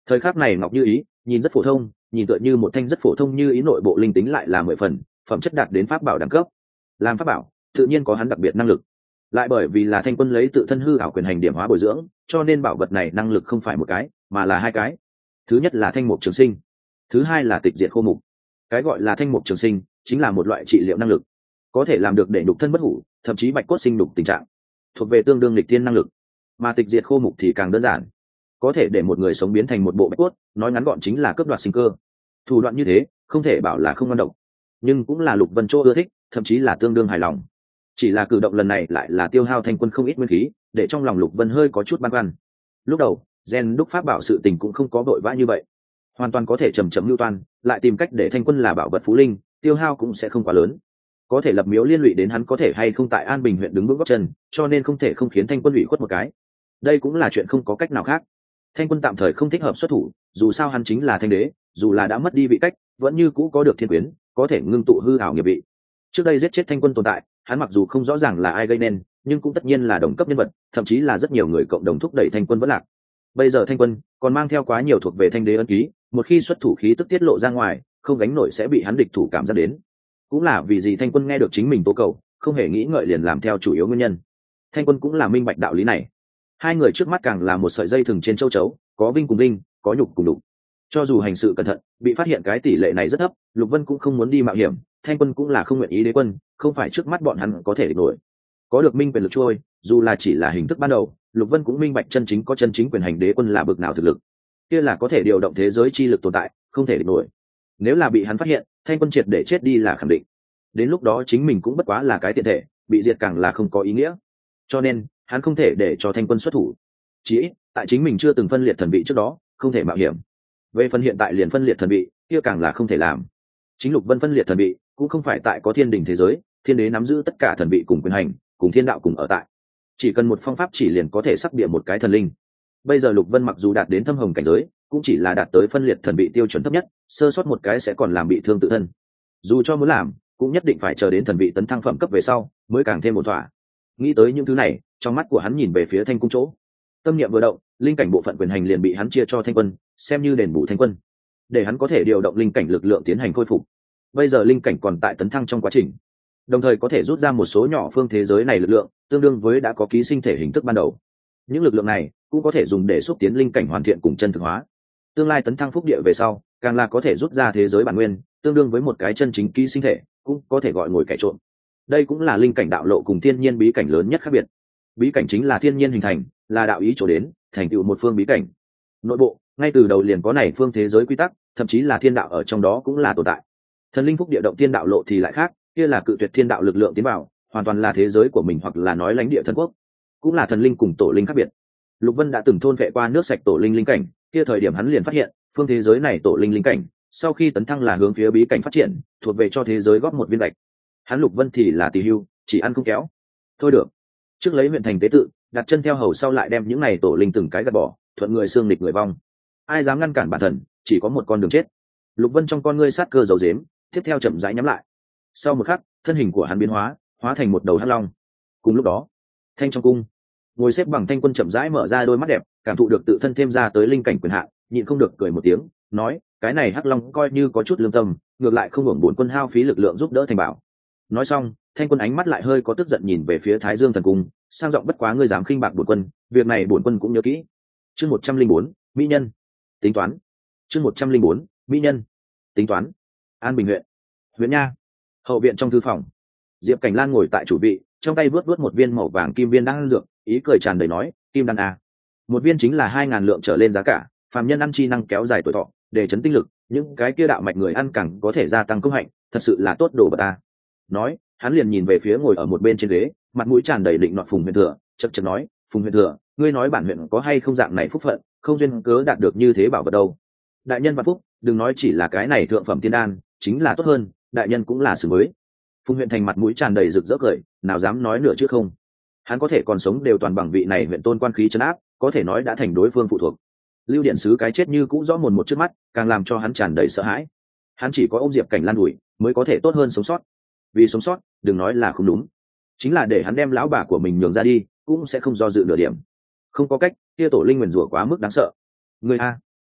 Thời khắc này Ngọc Như Ý nhìn rất phổ thông, nhìn tựa như một thanh rất phổ thông như ý, nội bộ linh tính lại là 10 phần, phẩm chất đạt đến pháp bảo đẳng cấp. Làm pháp bảo tự nhiên có hắn đặc biệt năng lực, lại bởi vì là Thanh Quân lấy tự thân hư ảo quyền hành điểm hóa bồi dưỡng, cho nên bảo vật này năng lực không phải một cái mà là hai cái. Thứ nhất là thanh mục trường sinh, thứ hai là tịch diệt khô mục. Cái gọi là thanh mục trường sinh chính là một loại trị liệu năng lực, có thể làm được để nhục thân bất hủ, thậm chí bạch cốt sinh đục tình trạng, thuộc về tương đương lịch tiên năng lực. Mà tịch diệt khô mục thì càng đơn giản, có thể để một người sống biến thành một bộ bạch cốt, nói ngắn gọn chính là cướp đoạt sinh cơ. Thủ đoạn như thế không thể bảo là không ngon độc, nhưng cũng là Lục Vân Châu ưa thích, thậm chí là tương đương hài lòng. Chỉ là cử động lần này lại là tiêu hao Thanh Quân không ít nguyên khí, để trong lòng Lục Vân hơi có chút băn khoăn. Lúc đầu gen đúc pháp bảo sự tình cũng không có vội vã như vậy, hoàn toàn có thể chầm chậm lưu toan, lại tìm cách để Thanh Quân là bảo vật phú linh, tiêu hao cũng sẽ không quá lớn. Có thể lập miếu liên lụy đến hắn có thể hay không tại An Bình huyện đứng vững gót chân, cho nên không thể không khiến Thanh Quân ủy khuất một cái. Đây cũng là chuyện không có cách nào khác. Thanh Quân tạm thời không thích hợp xuất thủ, dù sao hắn chính là thanh đế, dù là đã mất đi vị cách, vẫn như cũ có được thiên quyến, có thể ngưng tụ hư ảo nghiệp vị. Trước đây giết chết Thanh Quân tồn tại, hắn mặc dù không rõ ràng là ai gây nên, nhưng cũng tất nhiên là đồng cấp nhân vật, thậm chí là rất nhiều người cộng đồng thúc đẩy Thanh Quân vẫn lạc. Bây giờ Thanh Quân còn mang theo quá nhiều thuộc về thanh đế ân ký, một khi xuất thủ khí tức tiết lộ ra ngoài, không gánh nổi sẽ bị hắn địch thủ cảm giác đến. Cũng là vì gì Thanh Quân nghe được chính mình tố cầu, không hề nghĩ ngợi liền làm theo chủ yếu nguyên nhân. Thanh Quân cũng là minh bạch đạo lý này. Hai người trước mắt càng là một sợi dây thừng trên châu chấu, có vinh cùng linh, có nhục cùng đục. Cho dù hành sự cẩn thận, bị phát hiện cái tỷ lệ này rất thấp, Lục Vân cũng không muốn đi mạo hiểm, Thanh Quân cũng là không nguyện ý đế quân, không phải trước mắt bọn hắn có thể địch nổi. Có được minh quyền lực trôi, dù là chỉ là hình thức ban đầu, Lục Vân cũng minh bạch chân chính có chân chính quyền hành đế quân là bực nào thực lực. Kia là có thể điều động thế giới chi lực tồn tại, không thể địch nổi. Nếu là bị hắn phát hiện, Thanh Quân triệt để chết đi là khẳng định. Đến lúc đó chính mình cũng bất quá là cái tiện thể, bị diệt càng là không có ý nghĩa. Cho nên, hắn không thể để cho Thanh Quân xuất thủ. Chỉ ít, tại chính mình chưa từng phân liệt thần vị trước đó, không thể mạo hiểm. Về phần hiện tại liền phân liệt thần vị, kia càng là không thể làm. Chính Lục Vân phân liệt thần vị, cũng không phải tại có thiên đình thế giới, thiên đế nắm giữ tất cả thần vị cùng quyền hành, cùng thiên đạo cùng ở tại. Chỉ cần một phong pháp chỉ liền có thể sắc địa một cái thần linh. Bây giờ Lục Vân mặc dù đạt đến thâm hồng cảnh giới, cũng chỉ là đạt tới phân liệt thần vị tiêu chuẩn thấp nhất, sơ sót một cái sẽ còn làm bị thương tự thân. Dù cho muốn làm, cũng nhất định phải chờ đến thần vị tấn thăng phẩm cấp về sau, mới càng thêm ổn thỏa. Nghĩ tới những thứ này, trong mắt của hắn nhìn về phía Thanh Cung chỗ. Tâm niệm vừa động, linh cảnh bộ phận quyền hành liền bị hắn chia cho Thanh Quân, xem như đền bù Thanh Quân, để hắn có thể điều động linh cảnh lực lượng tiến hành khôi phục. Bây giờ linh cảnh còn tại tấn thăng trong quá trình, đồng thời có thể rút ra một số nhỏ phương thế giới này lực lượng, tương đương với đã có ký sinh thể hình thức ban đầu. Những lực lượng này cũng có thể dùng để xúc tiến linh cảnh hoàn thiện cùng chân thực hóa. Tương lai tấn thăng phúc địa về sau, càng là có thể rút ra thế giới bản nguyên, tương đương với một cái chân chính ký sinh thể, cũng có thể gọi ngồi kẻ trộm. Đây cũng là linh cảnh đạo lộ cùng thiên nhiên bí cảnh lớn nhất khác biệt. Bí cảnh chính là thiên nhiên hình thành, là đạo ý chỗ đến, thành tựu một phương bí cảnh. Nội bộ, ngay từ đầu liền có này phương thế giới quy tắc, thậm chí là thiên đạo ở trong đó cũng là tồn tại. Thần linh phúc địa động thiên đạo lộ thì lại khác, kia là cự tuyệt thiên đạo lực lượng tiến vào, hoàn toàn là thế giới của mình, hoặc là nói lãnh địa thần quốc, cũng là thần linh cùng tổ linh khác biệt. Lục Vân đã từng thôn vệ qua nước sạch tổ linh linh cảnh, kia thời điểm hắn liền phát hiện, phương thế giới này tổ linh linh cảnh, sau khi tấn thăng là hướng phía bí cảnh phát triển, thuộc về cho thế giới góp một viên gạch. Hắn Lục Vân thì là tỳ hưu, chỉ ăn không kéo. Thôi được, trước lấy huyện thành tế tự, đặt chân theo hầu, sau lại đem những này tổ linh từng cái gạt bỏ, thuận người xương địch người vong. Ai dám ngăn cản bản thần, chỉ có một con đường chết. Lục Vân trong con ngươi sát cơ dầu dếm, tiếp theo chậm rãi nhắm lại. Sau một khắc, thân hình của hắn biến hóa, hóa thành một đầu hắc long. Cùng lúc đó, Thanh trong cung, ngồi xếp bằng Thanh Quân chậm rãi mở ra đôi mắt đẹp, cảm thụ được tự thân thêm ra tới linh cảnh quyền hạn, nhịn không được cười một tiếng, nói: cái này hắc long coi như có chút lương tâm, ngược lại không hưởng bổn quân hao phí lực lượng giúp đỡ thành bảo. Nói xong, Thanh Quân ánh mắt lại hơi có tức giận nhìn về phía Thái Dương thần cung, sang giọng: bất quá ngươi dám khinh bạc bổn quân, việc này bổn quân cũng nhớ kỹ. Chương 104, mỹ nhân tính toán. Chương 104, mỹ nhân tính toán. An Bình huyện nha, hậu viện trong thư phòng, Diệp Cảnh Lan ngồi tại chủ vị, trong tay vớt một viên màu vàng kim viên đan dược, ý cười tràn đầy nói: kim đan a, một viên chính là 2.000 lượng trở lên giá cả, phàm nhân ăn chi năng kéo dài tuổi thọ, để chấn tinh lực, những cái kia đạo mạch người ăn càng có thể gia tăng công hạnh, thật sự là tốt đồ vật ta. Nói, hắn liền nhìn về phía ngồi ở một bên trên ghế, mặt mũi tràn đầy định nọt Phùng Huyền Thừa, chậc chậc nói: Phùng Huyền Thừa, ngươi nói bản huyện có hay không dạng này phúc phận, không duyên cớ đạt được như thế bảo vật đâu. Đại nhân vạn phúc, đừng nói chỉ là cái này thượng phẩm tiên đan, chính là tốt hơn, đại nhân cũng là xử mới. Phùng Huyện Thành mặt mũi tràn đầy rực rỡ cười, nào dám nói nữa chứ không. Hắn có thể còn sống đều toàn bằng vị này huyện tôn quan khí trấn áp, có thể nói đã thành đối phương phụ thuộc. Lưu điện sứ cái chết như cũ rõ mồn một trước mắt, càng làm cho hắn tràn đầy sợ hãi. Hắn chỉ có ôm Diệp Cảnh Lan đuổi mới có thể tốt hơn sống sót. Vì sống sót, đừng nói là không đúng, chính là để hắn đem lão bà của mình nhường ra đi, cũng sẽ không do dự nửa điểm. Không có cách, kia tổ linh nguyền rủa quá mức đáng sợ. Người a,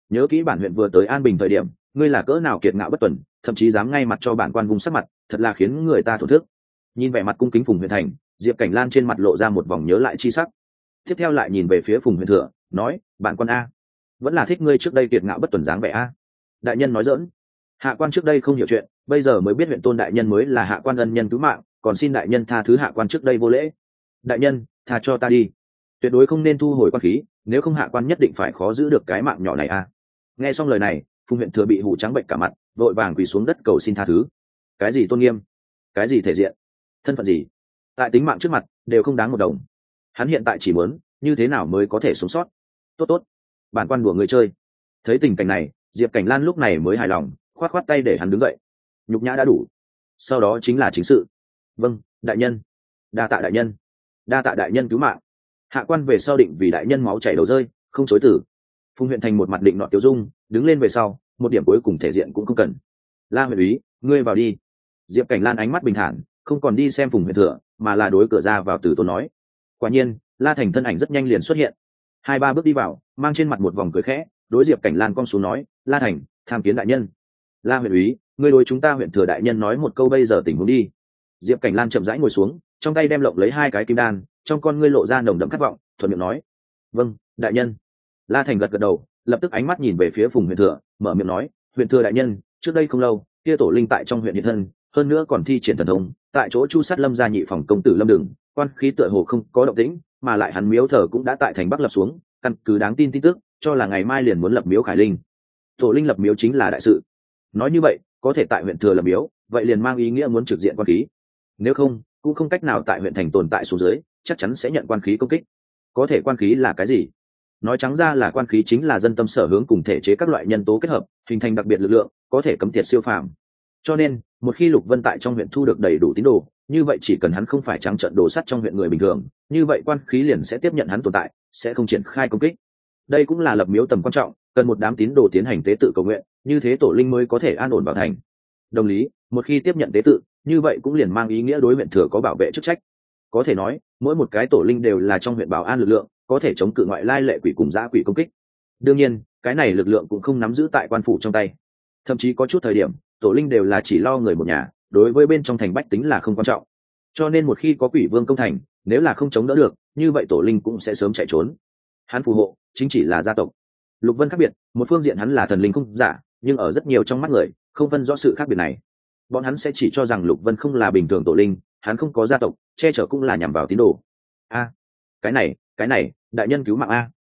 nhớ kỹ bản huyện vừa tới an bình thời điểm ngươi là cỡ nào kiệt ngạo bất tuần, thậm chí dám ngay mặt cho bản quan vùng sắc mặt, thật là khiến người ta thổn thức. Nhìn vẻ mặt cung kính Phùng Huyền Thành, Diệp Cảnh Lan trên mặt lộ ra một vòng nhớ lại chi sắc. Tiếp theo lại nhìn về phía Phùng Huyền Thừa, nói: bản quan a, vẫn là thích ngươi trước đây kiệt ngạo bất tuần dáng vẻ a. Đại nhân nói giỡn, hạ quan trước đây không hiểu chuyện, bây giờ mới biết huyện tôn đại nhân mới là hạ quan ân nhân cứu mạng, còn xin đại nhân tha thứ hạ quan trước đây vô lễ. Đại nhân tha cho ta đi, tuyệt đối không nên thu hồi quan khí, nếu không hạ quan nhất định phải khó giữ được cái mạng nhỏ này a. Nghe xong lời này, Phùng Huyện Thừa bị hù trắng bệnh cả mặt, vội vàng quỳ xuống đất cầu xin tha thứ. Cái gì tôn nghiêm, cái gì thể diện, thân phận gì, tại tính mạng trước mặt đều không đáng một đồng. Hắn hiện tại chỉ muốn như thế nào mới có thể sống sót. Tốt tốt, bản quan đùa người chơi. Thấy tình cảnh này, Diệp Cảnh Lan lúc này mới hài lòng, khoát khoát tay để hắn đứng dậy. Nhục nhã đã đủ, sau đó chính là chính sự. Vâng đại nhân, đa tạ đại nhân, đa tạ đại nhân cứu mạng. Hạ quan về sau định vì đại nhân máu chảy đầu rơi, không chối từ. Phùng Huyện Thành một mặt định nọ tiêu dung, đứng lên về sau, một điểm cuối cùng thể diện cũng không cần. La huyện úy, ngươi vào đi. Diệp Cảnh Lan ánh mắt bình thản, không còn đi xem Phùng Huyện Thừa, mà là đối cửa ra vào từ tốn nói. Quả nhiên, La Thành thân ảnh rất nhanh liền xuất hiện, 2-3 bước đi vào, mang trên mặt một vòng cười khẽ, đối Diệp Cảnh Lan cong xuống nói: La Thành, tham kiến đại nhân. La huyện úy, ngươi đối chúng ta huyện thừa đại nhân nói một câu bây giờ tình huống đi. Diệp Cảnh Lan chậm rãi ngồi xuống, trong tay đem lộng lấy 2 cái kim đan, trong con ngươi lộ ra nồng đậm khát vọng, thuận miệng nói: vâng đại nhân. La Thành gật gật đầu, lập tức ánh mắt nhìn về phía Phùng Huyện Thừa, mở miệng nói: huyện thừa đại nhân, trước đây không lâu kia tổ linh tại trong huyện hiện thân, hơn nữa còn thi triển thần thông, tại chỗ chu sát Lâm gia nhị phòng công tử Lâm Đường, quan khí tựa hồ không có động tĩnh, mà lại hắn miếu thờ cũng đã tại thành Bắc lập xuống, căn cứ đáng tin tin tức cho là ngày mai liền muốn lập miếu khải linh. Tổ linh lập miếu chính là đại sự, nói như vậy có thể tại huyện thừa lập miếu, vậy liền mang ý nghĩa muốn trực diện quan khí, nếu không cũng không cách nào tại huyện thành tồn tại xuống dưới, chắc chắn sẽ nhận quan khí công kích. Có thể quan khí là cái gì? Nói trắng ra là quan khí chính là dân tâm sở hướng cùng thể chế các loại nhân tố kết hợp, hình thành đặc biệt lực lượng, có thể cấm tiệt siêu phàm. Cho nên một khi Lục Vân tại trong huyện thu được đầy đủ tín đồ, như vậy chỉ cần hắn không phải trắng trợn đổ sắt trong huyện người bình thường, như vậy quan khí liền sẽ tiếp nhận hắn tồn tại, sẽ không triển khai công kích. Đây cũng là lập miếu tầm quan trọng, cần một đám tín đồ tiến hành tế tự cầu nguyện, như thế tổ linh mới có thể an ổn vào thành. Đồng lý, một khi tiếp nhận tế tự, như vậy cũng liền mang ý nghĩa đối huyện thừa có bảo vệ chức trách. Có thể nói, mỗi một cái tổ linh đều là trong huyện bảo an lực lượng, có thể chống cự ngoại lai lệ quỷ cùng dã quỷ công kích. Đương nhiên, cái này lực lượng cũng không nắm giữ tại quan phủ trong tay. Thậm chí có chút thời điểm, tổ linh đều là chỉ lo người một nhà, đối với bên trong thành bách tính là không quan trọng. Cho nên một khi có quỷ vương công thành, nếu là không chống đỡ được, như vậy tổ linh cũng sẽ sớm chạy trốn. Hắn phù hộ chính chỉ là gia tộc. Lục Vân khác biệt, một phương diện hắn là thần linh không giả, nhưng ở rất nhiều trong mắt người không phân rõ sự khác biệt này. Bọn hắn sẽ chỉ cho rằng Lục Vân không là bình thường tổ linh, hắn không có gia tộc, che chở cũng là nhằm vào tín đồ. A, cái này, đại nhân cứu mạng a.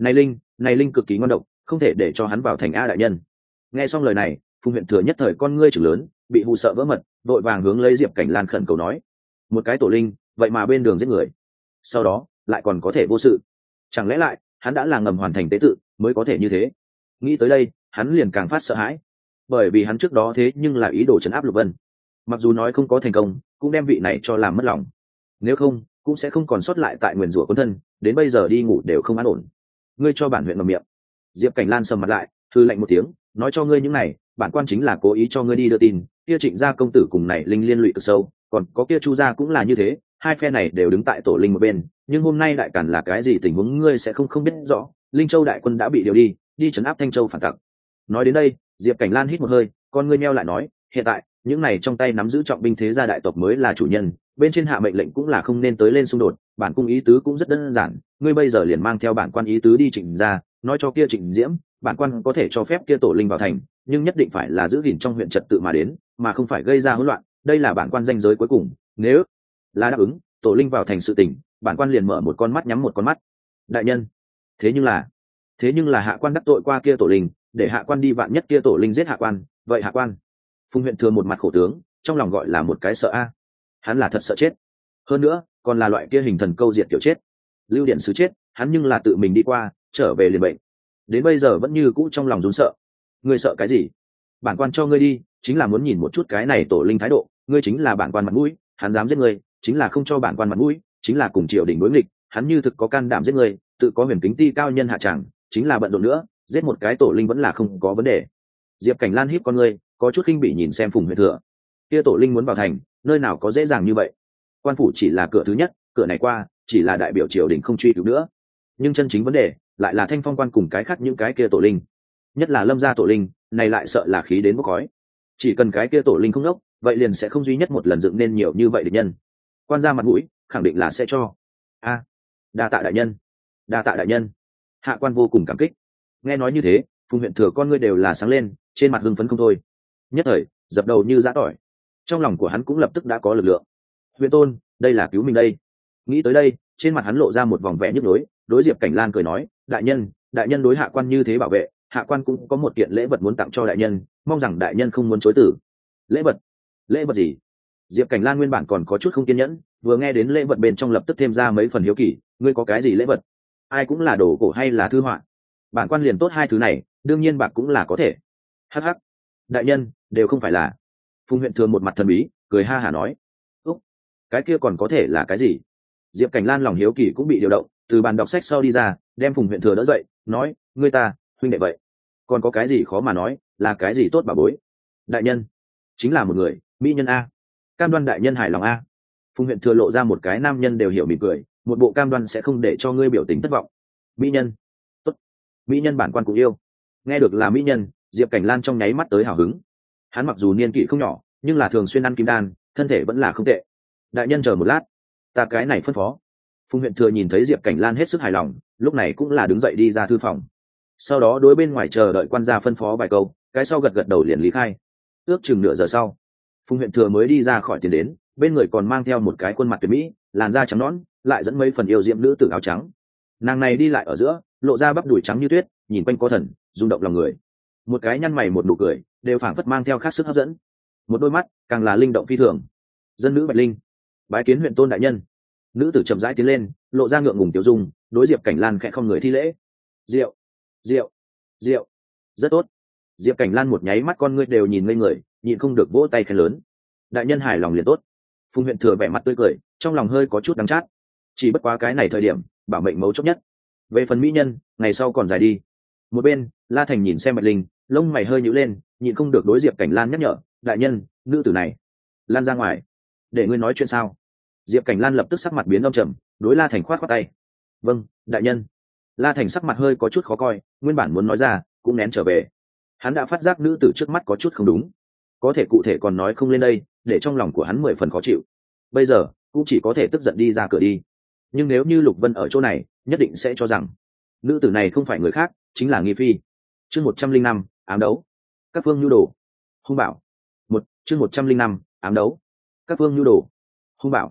Này linh cực kỳ ngon độc, không thể để cho hắn vào thành a đại nhân. Nghe xong lời này, Phùng Huyện Thừa nhất thời con ngươi chừng lớn, bị hù sợ vỡ mật, vội vàng hướng lấy Diệp Cảnh Lan khẩn cầu nói: một cái tổ linh, vậy mà bên đường giết người, sau đó lại còn có thể vô sự, chẳng lẽ lại hắn đã là ngầm hoàn thành tế tự mới có thể như thế? Nghĩ tới đây, hắn liền càng phát sợ hãi, bởi vì hắn trước đó thế nhưng là ý đồ trấn áp Lục Vân, mặc dù nói không có thành công, cũng đem vị này cho làm mất lòng, nếu không cũng sẽ không còn sót lại tại nguyền rủa quân thân, đến bây giờ đi ngủ đều không an ổn. Ngươi cho bản huyện ngậm miệng. Diệp Cảnh Lan sầm mặt lại, thư lạnh một tiếng, nói cho ngươi những này, bản quan chính là cố ý cho ngươi đi đưa tin, kia Trịnh gia công tử cùng này linh liên lụy cực sâu, còn có kia Chu gia cũng là như thế, hai phe này đều đứng tại tổ linh một bên, nhưng hôm nay đại càn là cái gì tình huống ngươi sẽ không biết rõ, Linh Châu đại quân đã bị điều đi trấn áp Thanh Châu phản tặc. Nói đến đây, Diệp Cảnh Lan hít một hơi, con ngươi meo lại nói, hiện tại những này trong tay nắm giữ trọng binh thế gia đại tộc mới là chủ nhân, bên trên hạ mệnh lệnh cũng là không nên tới lên xung đột, bản cung ý tứ cũng rất đơn giản, ngươi bây giờ liền mang theo bản quan ý tứ đi Trịnh gia, nói cho kia Trịnh Diễm, bản quan có thể cho phép kia tổ linh vào thành, nhưng nhất định phải là giữ gìn trong huyện trật tự mà đến, mà không phải gây ra hỗn loạn, đây là bản quan danh giới cuối cùng, nếu là đáp ứng tổ linh vào thành sự tình, bản quan liền mở một con mắt nhắm một con mắt. Đại nhân, thế nhưng là hạ quan đắc tội qua kia tổ linh, để hạ quan đi vạn nhất kia tổ linh giết hạ quan, vậy hạ quan. Phùng Huyện Thừa một mặt khổ tướng, trong lòng gọi là một cái sợ a. Hắn là thật sợ chết, hơn nữa còn là loại kia hình thần câu diệt kiểu chết, lưu điện sứ chết, hắn nhưng là tự mình đi qua, trở về liền bệnh, đến bây giờ vẫn như cũ trong lòng run sợ. Ngươi sợ cái gì? Bản quan cho ngươi đi chính là muốn nhìn một chút cái này tổ linh thái độ, ngươi chính là bản quan mặt mũi, hắn dám giết ngươi chính là không cho bản quan mặt mũi, chính là cùng triều đình đối nghịch, hắn như thực có can đảm giết ngươi, tự có huyền kính ti cao nhân hạ tràng, chính là bận rộn nữa, giết một cái tổ linh vẫn là không có vấn đề. Diệp Cảnh Lan híp con ngươi, có chút khinh bỉ nhìn xem Phùng Huyện Thừa. Kia tổ linh muốn vào thành, nơi nào có dễ dàng như vậy? Quan phủ chỉ là cửa thứ nhất, cửa này qua, chỉ là đại biểu triều đình không truy cứu nữa. Nhưng chân chính vấn đề lại là Thanh Phong quan cùng cái khác những cái kia tổ linh. nhất là Lâm gia tổ linh này lại sợ là khí đến bốc khói. Chỉ cần cái kia tổ linh không đốc, vậy liền sẽ không duy nhất một lần dựng nên nhiều như vậy địch nhân. Quan gia mặt mũi khẳng định là sẽ cho. Đa tạ đại nhân, đa tạ đại nhân. Hạ quan vô cùng cảm kích. Nghe nói như thế, Phùng huyện thừa con ngươi đều là sáng lên, trên mặt hưng phấn không thôi. Nhất thời dập đầu như giã tỏi, trong lòng của hắn cũng lập tức đã có lực lượng. Huyện tôn, đây là cứu mình đây. Nghĩ tới đây, trên mặt hắn lộ ra một vòng vẻ nhức nhối, đối Diệp Cảnh Lan cười nói, đại nhân đối hạ quan như thế bảo vệ, hạ quan cũng có một kiện lễ vật muốn tặng cho đại nhân, mong rằng đại nhân không muốn chối từ. Lễ vật gì? Diệp Cảnh Lan nguyên bản còn có chút không kiên nhẫn, vừa nghe đến lễ vật bên trong lập tức thêm ra mấy phần hiếu kỳ. Ngươi có cái gì lễ vật? Ai cũng là đồ cổ hay là thư họa? Bản quan liền tốt hai thứ này, đương nhiên bạc cũng là có thể. Hắc hắc, đại nhân đều không phải là. Phùng huyện thừa một mặt thần bí cười ha hả nói, úc, cái kia còn có thể là cái gì? Diệp Cảnh Lan lòng hiếu kỳ cũng bị điều động, từ bàn đọc sách sau đi ra, đem Phùng huyện thừa đỡ dậy, nói, ngươi ta huynh đệ vậy, còn có cái gì khó mà nói, là cái gì tốt bà bối? Đại nhân chính là một người mỹ nhân a, cam đoan đại nhân hài lòng a. Phùng huyện thừa lộ ra một cái nam nhân đều hiểu mỉm cười, một bộ cam đoan sẽ không để cho ngươi biểu tình thất vọng. Mỹ nhân tốt, mỹ nhân bản quan cũng yêu. Nghe được là mỹ nhân, Diệp Cảnh Lan trong nháy mắt tới hào hứng. Hắn mặc dù niên kỷ không nhỏ, nhưng là thường xuyên ăn kim đan, thân thể vẫn là không tệ. Đại nhân chờ một lát, ta cái này phân phó. Phùng huyện thừa nhìn thấy Diệp Cảnh Lan hết sức hài lòng, lúc này cũng là đứng dậy đi ra thư phòng. Sau đó đối bên ngoài chờ đợi quan gia phân phó vài câu, cái sau gật gật đầu liền lý khai. Ước chừng nửa giờ sau, Phùng huyện thừa mới đi ra khỏi tiền đến, bên người còn mang theo một cái khuôn mặt tuyệt mỹ, làn da trắng nõn, lại dẫn mấy phần yêu diễm nữ tử áo trắng. Nàng này đi lại ở giữa, lộ ra bắp đùi trắng như tuyết, nhìn quanh có thần, rung động lòng người. Một cái nhăn mày một nụ cười, đều phảng phất mang theo khác sức hấp dẫn. Một đôi mắt càng là linh động phi thường. Dân nữ Bạch Linh, bái kiến huyện tôn đại nhân. Nữ tử chậm rãi tiến lên, lộ ra ngượng ngùng tiểu dung, đối Diệp Cảnh Lan khẽ không người thi lễ. Rượu, rượu, rượu, rất tốt. Diệp Cảnh Lan một nháy mắt con ngươi đều nhìn ngây người, nhịn không được vỗ tay khen lớn. Đại nhân hài lòng liền tốt. Phùng huyện thừa vẻ mặt tươi cười, trong lòng hơi có chút đắng chát. Chỉ bất quá cái này thời điểm, bảo mệnh mấu chốt nhất. Về phần mỹ nhân, ngày sau còn dài đi. Một bên, La Thành nhìn xem Bạch Linh, lông mày hơi nhíu lên, nhịn không được đối Diệp Cảnh Lan nhắc nhở, đại nhân, nữ tử này, lan ra ngoài, để ngươi nói chuyện sao? Diệp Cảnh Lan lập tức sắc mặt biến âm trầm, đối La Thành khoát khoát tay. Vâng, đại nhân. La Thành sắc mặt hơi có chút khó coi, nguyên bản muốn nói ra, cũng nén trở về. Hắn đã phát giác nữ tử trước mắt có chút không đúng, có thể cụ thể còn nói không lên đây, để trong lòng của hắn 10 phần khó chịu. Bây giờ cũng chỉ có thể tức giận đi ra cửa đi. Nhưng nếu như Lục Vân ở chỗ này, nhất định sẽ cho rằng nữ tử này không phải người khác, chính là Nghi Phi. Chương 105, ám đấu. Các phương nhu đồ. Hung bảo. Chương 105, ám đấu. Các phương nhu đồ. Hung bảo.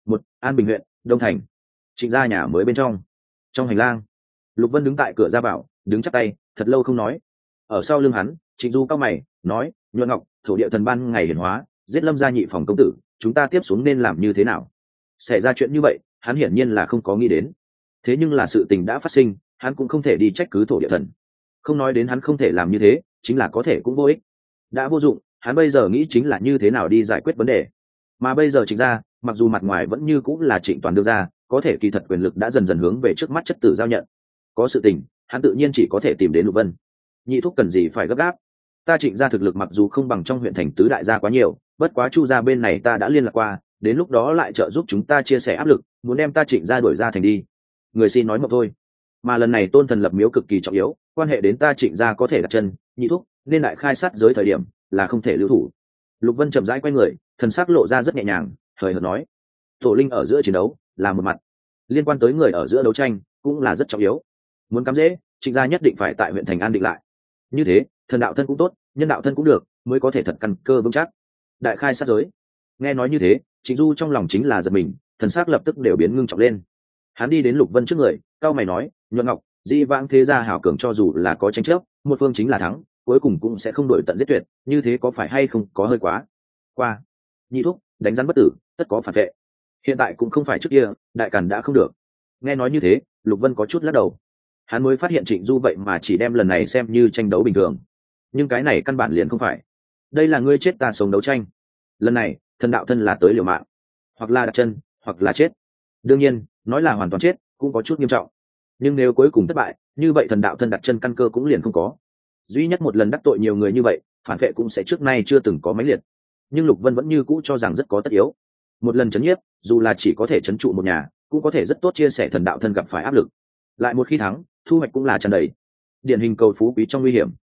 An Bình huyện, Đông Thành. Trịnh gia nhà mới bên trong. Trong hành lang, Lục Vân đứng tại cửa ra vào, đứng chắp tay, thật lâu không nói. Ở sau lưng hắn, Trịnh Du cao mày, nói, Nhuận Ngọc, thổ địa thần ban ngày hiển hóa, giết Lâm gia nhị phòng công tử, chúng ta tiếp xuống nên làm như thế nào? Xảy ra chuyện như vậy, hắn hiển nhiên là không có nghĩ đến. Thế nhưng là sự tình đã phát sinh, hắn cũng không thể đi trách cứ thổ địa thần. Không nói đến hắn không thể làm như thế, chính là có thể cũng vô ích. Đã vô dụng, hắn bây giờ nghĩ chính là như thế nào đi giải quyết vấn đề. Mà bây giờ Trịnh gia, mặc dù mặt ngoài vẫn như cũng là Trịnh Toàn đương gia, có thể kỳ thật quyền lực đã dần dần hướng về trước mắt chất tử giao nhận. Có sự tình, hắn tự nhiên chỉ có thể tìm đến Lục Vân. Nhị thúc cần gì phải gấp gáp? Ta Trịnh gia thực lực mặc dù không bằng trong huyện thành tứ đại gia quá nhiều, bất quá Chu gia bên này ta đã liên lạc qua, đến lúc đó lại trợ giúp chúng ta chia sẻ áp lực, muốn đem ta Trịnh gia đuổi ra thành đi. Người xin nói một thôi. Mà lần này Tôn Thần lập miếu cực kỳ trọng yếu, quan hệ đến ta Trịnh gia có thể đặt chân, nhị thúc, nên đại khai sát giới thời điểm, là không thể lưu thủ. Lục Vân chậm rãi quay người, thần sắc lộ ra rất nhẹ nhàng, hời hợt nói, tổ linh ở giữa chiến đấu là một mặt, liên quan tới người ở giữa đấu tranh cũng là rất trọng yếu. Muốn cắm dễ, Trịnh gia nhất định phải tại huyện thành an định lại. Như thế, thần đạo thân cũng tốt, nhân đạo thân cũng được, mới có thể thật căn cơ vững chắc. Đại khai sát giới. Nghe nói như thế, Trịnh Du trong lòng chính là giật mình, thần sắc lập tức đều biến ngưng trọng lên. Hắn đi đến Lục Vân trước người, cao mày nói, Nhuận Ngọc, di vãng thế gia hảo cường cho dù là có tranh chấp, một phương chính là thắng, cuối cùng cũng sẽ không đổi tận giết tuyệt, như thế có phải hay không có hơi quá? Qua, nhị thúc, đánh rắn bất tử, tất có phản vệ. Hiện tại cũng không phải trước kia, đại càn đã không được. Nghe nói như thế, Lục Vân có chút lắc đầu. Hắn mới phát hiện Trịnh Du vậy mà chỉ đem lần này xem như tranh đấu bình thường, nhưng cái này căn bản liền không phải. Đây là ngươi chết ta sống đấu tranh. Lần này, thần đạo thân là tới liều mạng, hoặc là đặt chân, hoặc là chết. Đương nhiên, nói là hoàn toàn chết cũng có chút nghiêm trọng. Nhưng nếu cuối cùng thất bại, như vậy thần đạo thân đặt chân căn cơ cũng liền không có. Duy nhất một lần đắc tội nhiều người như vậy, phản vệ cũng sẽ trước nay chưa từng có mãnh liệt. Nhưng Lục Vân vẫn như cũ cho rằng rất có tất yếu. Một lần chấn nhiếp, dù là chỉ có thể chấn trụ một nhà, cũng có thể rất tốt chia sẻ thần đạo thân gặp phải áp lực. Lại một khi thắng, thu hoạch cũng là tràn đầy. Điển hình cầu phú quý trong nguy hiểm,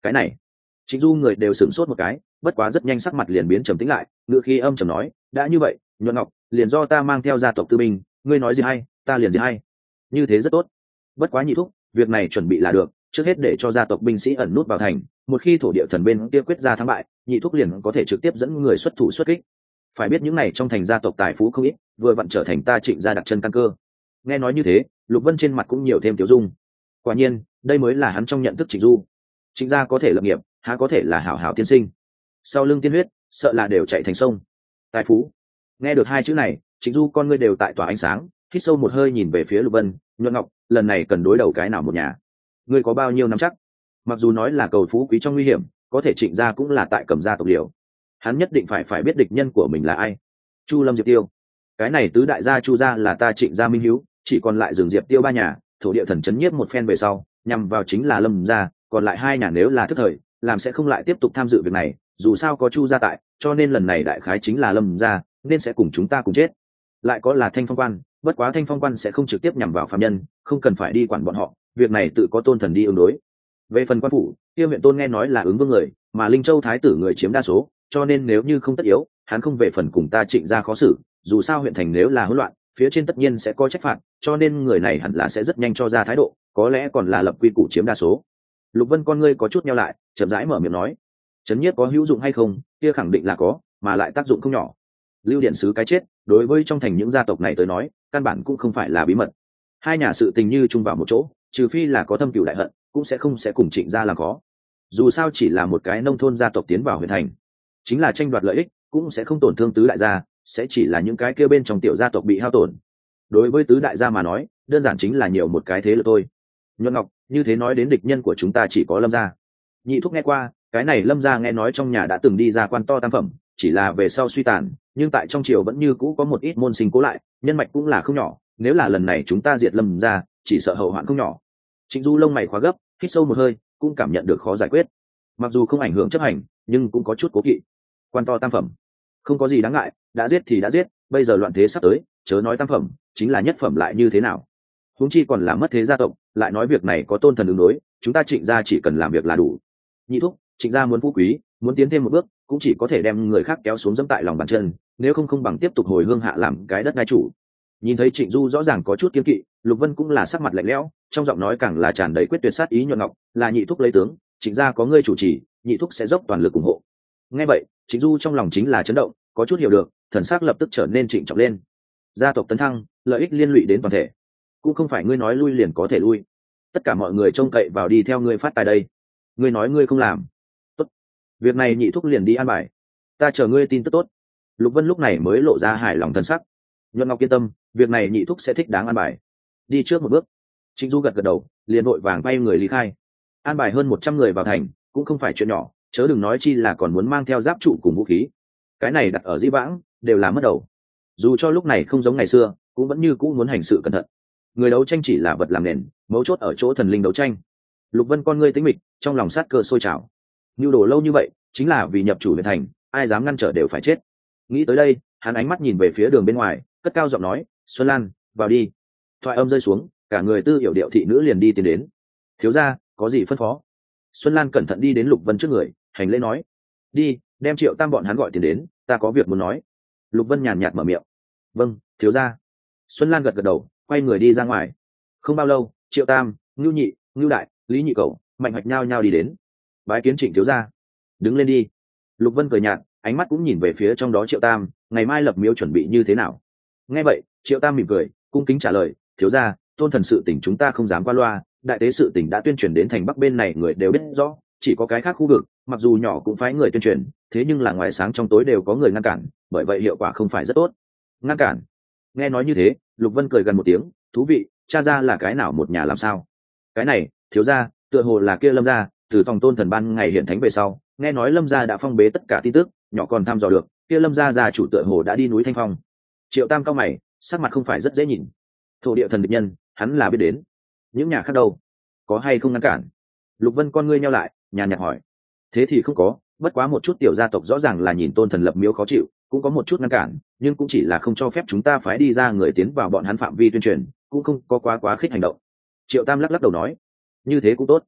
Cái này, Trịnh Du người đều sửng sốt một cái, bất quá rất nhanh sắc mặt liền biến trầm tĩnh lại, ngựa khi âm trầm nói, đã như vậy, Nhuận Ngọc, liền do ta mang theo gia tộc tư binh, ngươi nói gì hay, ta liền gì hay. Như thế rất tốt. Bất quá Nhị thúc, việc này chuẩn bị là được, trước hết để cho gia tộc binh sĩ ẩn nút vào thành, một khi thổ địa thần bên kia quyết ra thắng bại, Nhị thúc liền có thể trực tiếp dẫn người xuất thủ xuất kích. Phải biết những này trong thành gia tộc tài phú không ít, vừa vặn trở thành ta Trịnh gia đặt chân căn cơ. Nghe nói như thế, Lục Vân trên mặt cũng nhiều thêm tiểu dung. Quả nhiên, đây mới là hắn trong nhận thức Trịnh Du. Trịnh gia có thể lập nghiệp, há có thể là hảo hảo tiên sinh. Sau lưng tiên huyết, sợ là đều chạy thành sông. Tài phú. Nghe được hai chữ này, Trịnh Du con ngươi đều tại tỏa ánh sáng, hít sâu một hơi nhìn về phía Lục Vân, Nhuận Ngọc, lần này cần đối đầu cái nào một nhà? Ngươi có bao nhiêu năm chắc? Mặc dù nói là cầu phú quý trong nguy hiểm, có thể Trịnh gia cũng là tại Cẩm gia tộc liều. Hắn nhất định phải biết địch nhân của mình là ai. Chu Lâm, Diệp Tiêu. Cái này tứ đại gia Chu gia là ta Trịnh gia minh hiếu, chỉ còn lại dừng Diệp Tiêu ba nhà, thổ địa thần chấn nhiếp một phen về sau, nhằm vào chính là Lâm gia, còn lại hai nhà nếu là thức thời, làm sẽ không lại tiếp tục tham dự việc này, dù sao có Chu gia tại, cho nên lần này đại khái chính là Lâm gia, nên sẽ cùng chúng ta cùng chết. Lại có là Thanh Phong quan, bất quá Thanh Phong quan sẽ không trực tiếp nhằm vào phàm nhân, không cần phải đi quản bọn họ, việc này tự có Tôn Thần đi ứng đối. Về phần quan phủ, kia huyện Tôn nghe nói là ứng vương người, mà Linh Châu thái tử người chiếm đa số, cho nên nếu như không tất yếu, hắn không về phần cùng ta Trịnh gia khó xử, dù sao huyện thành nếu là hỗn loạn, phía trên tất nhiên sẽ có trách phạt, cho nên người này hẳn là sẽ rất nhanh cho ra thái độ, có lẽ còn là lập quy củ chiếm đa số. Lục Vân con ngươi có chút nheo lại, chậm rãi mở miệng nói, chấn nhiếp có hữu dụng hay không, kia khẳng định là có, mà lại tác dụng không nhỏ. Lưu điện sứ cái chết, đối với trong thành những gia tộc này tới nói, căn bản cũng không phải là bí mật. Hai nhà sự tình như chung vào một chỗ, trừ phi là có thâm cửu đại hận, cũng sẽ cùng Trịnh gia làm khó. Dù sao chỉ là một cái nông thôn gia tộc tiến vào huyện thành, chính là tranh đoạt lợi ích, cũng sẽ không tổn thương tứ đại gia, sẽ chỉ là những cái kia bên trong tiểu gia tộc bị hao tổn. Đối với tứ đại gia mà nói, đơn giản chính là nhiều một cái thế lực thôi. Nhuận Ngọc, như thế nói đến địch nhân của chúng ta chỉ có Lâm gia. Nhị thúc nghe qua, cái này Lâm gia nghe nói trong nhà đã từng đi ra quan to tam phẩm, chỉ là về sau suy tàn, nhưng tại trong triều vẫn như cũ có một ít môn sinh cố lại, nhân mạch cũng là không nhỏ, nếu là lần này chúng ta diệt Lâm gia, chỉ sợ hậu hoạn không nhỏ. Trịnh Du lông mày khóa gấp, hít sâu một hơi, cũng cảm nhận được khó giải quyết. Mặc dù không ảnh hưởng chấp hành, nhưng cũng có chút cố kỵ. Quan to tam phẩm, không có gì đáng ngại, đã giết thì đã giết, bây giờ loạn thế sắp tới, chớ nói tam phẩm, chính là nhất phẩm lại như thế nào? Huống chi còn là mất thế gia tộc, lại nói việc này có Tôn Thần ứng đối, chúng ta Trịnh gia chỉ cần làm việc là đủ. Nhị thúc, Trịnh gia muốn phú quý, muốn tiến thêm một bước, cũng chỉ có thể đem người khác kéo xuống dẫm tại lòng bàn chân, nếu không bằng tiếp tục hồi hương hạ làm cái đất ngai chủ. Nhìn thấy Trịnh Du rõ ràng có chút kiên kỵ, Lục Vân cũng là sắc mặt lạnh lẽo, trong giọng nói càng là tràn đầy quyết tuyệt sát ý. Nhuận Ngọc, là nhị thúc lấy tướng, Trịnh gia có ngươi chủ trì, nhị thúc sẽ dốc toàn lực ủng hộ. Nghe vậy, Trịnh Du trong lòng chính là chấn động, có chút hiểu được, thần sắc lập tức trở nên trịnh trọng lên. Gia tộc tấn thăng, lợi ích liên lụy đến toàn thể, cũng không phải ngươi nói lui liền có thể lui. Tất cả mọi người trông cậy vào đi theo ngươi phát tài đây. Ngươi nói ngươi không làm, tốt, việc này nhị thúc liền đi an bài, ta chờ ngươi tin tức tốt. Lục Vân lúc này mới lộ ra hài lòng thần sắc. Nhuận Ngọc yên tâm, việc này nhị thúc sẽ thích đáng an bài. Đi trước một bước. Trịnh Du gật gật đầu, liền vội vàng bay người lý khai. An bài hơn 100 người vào thành, cũng không phải chuyện nhỏ, chớ đừng nói chi là còn muốn mang theo giáp trụ cùng vũ khí. Cái này đặt ở dĩ vãng, đều là mất đầu. Dù cho lúc này không giống ngày xưa, cũng vẫn như cũ muốn hành sự cẩn thận. Người đấu tranh chỉ là vật làm nền, mấu chốt ở chỗ thần linh đấu tranh. Lục Vân con ngươi tĩnh mịch, trong lòng sát cơ sôi trào. Nưu đồ lâu như vậy, chính là vì nhập chủ huyện thành, ai dám ngăn trở đều phải chết. Nghĩ tới đây, hắn ánh mắt nhìn về phía đường bên ngoài, cất cao giọng nói, Xuân Lan, vào đi. Thoại âm rơi xuống, cả người Tư Hiểu Điệu thị nữ liền đi tiến đến. Thiếu gia, có gì phân phó? Xuân Lan cẩn thận đi đến Lục Vân trước người, hành lễ nói, đi, đem Triệu Tam bọn hắn gọi tiền đến, ta có việc muốn nói. Lục Vân nhàn nhạt mở miệng, vâng, thiếu gia. Xuân Lan gật gật đầu, quay người đi ra ngoài. Không bao lâu, Triệu Tam, Ngưu Nhị, Ngưu Đại, Lý Nhị Cẩu, Mạnh Hoạch nhao nhao đi đến. Bái kiến Trịnh thiếu gia. Đứng lên đi. Lục Vân cười nhạt, ánh mắt cũng nhìn về phía trong đó Triệu Tam, ngày mai lập miếu chuẩn bị như thế nào? Nghe vậy, Triệu Tam mỉm cười, cung kính trả lời, thiếu gia, Tôn Thần sự tình chúng ta không dám qua loa, đại tế sự tình đã tuyên truyền đến thành Bắc bên này người đều biết rõ, chỉ có cái khác khu vực, mặc dù nhỏ cũng phái người tuyên truyền, thế nhưng là ngoài sáng trong tối đều có người ngăn cản, bởi vậy hiệu quả không phải rất tốt. Ngăn cản? Nghe nói như thế, Lục Vân cười gần một tiếng, thú vị, cha ra là cái nào một nhà làm sao? Cái này, thiếu gia, tựa hồ là kia Lâm gia, từ phòng Tôn Thần ban ngày hiện thánh về sau, nghe nói Lâm gia đã phong bế tất cả tin tức, nhỏ còn thăm dò được, kia Lâm gia gia chủ tựa hồ đã đi núi Thanh Phong. Triệu Tam cao mày, sắc mặt không phải rất dễ nhìn. Thổ địa thần địch nhân, hắn là biết đến. Những nhà khác đâu, có hay không ngăn cản? Lục Vân con ngươi nheo lại, nhàn nhạt hỏi. Thế thì không có, bất quá một chút tiểu gia tộc rõ ràng là nhìn Tôn Thần lập miếu khó chịu, cũng có một chút ngăn cản, nhưng cũng chỉ là không cho phép chúng ta phái đi ra người tiến vào bọn hắn phạm vi tuyên truyền, cũng không có quá khích hành động. Triệu Tam lắc lắc đầu nói, như thế cũng tốt.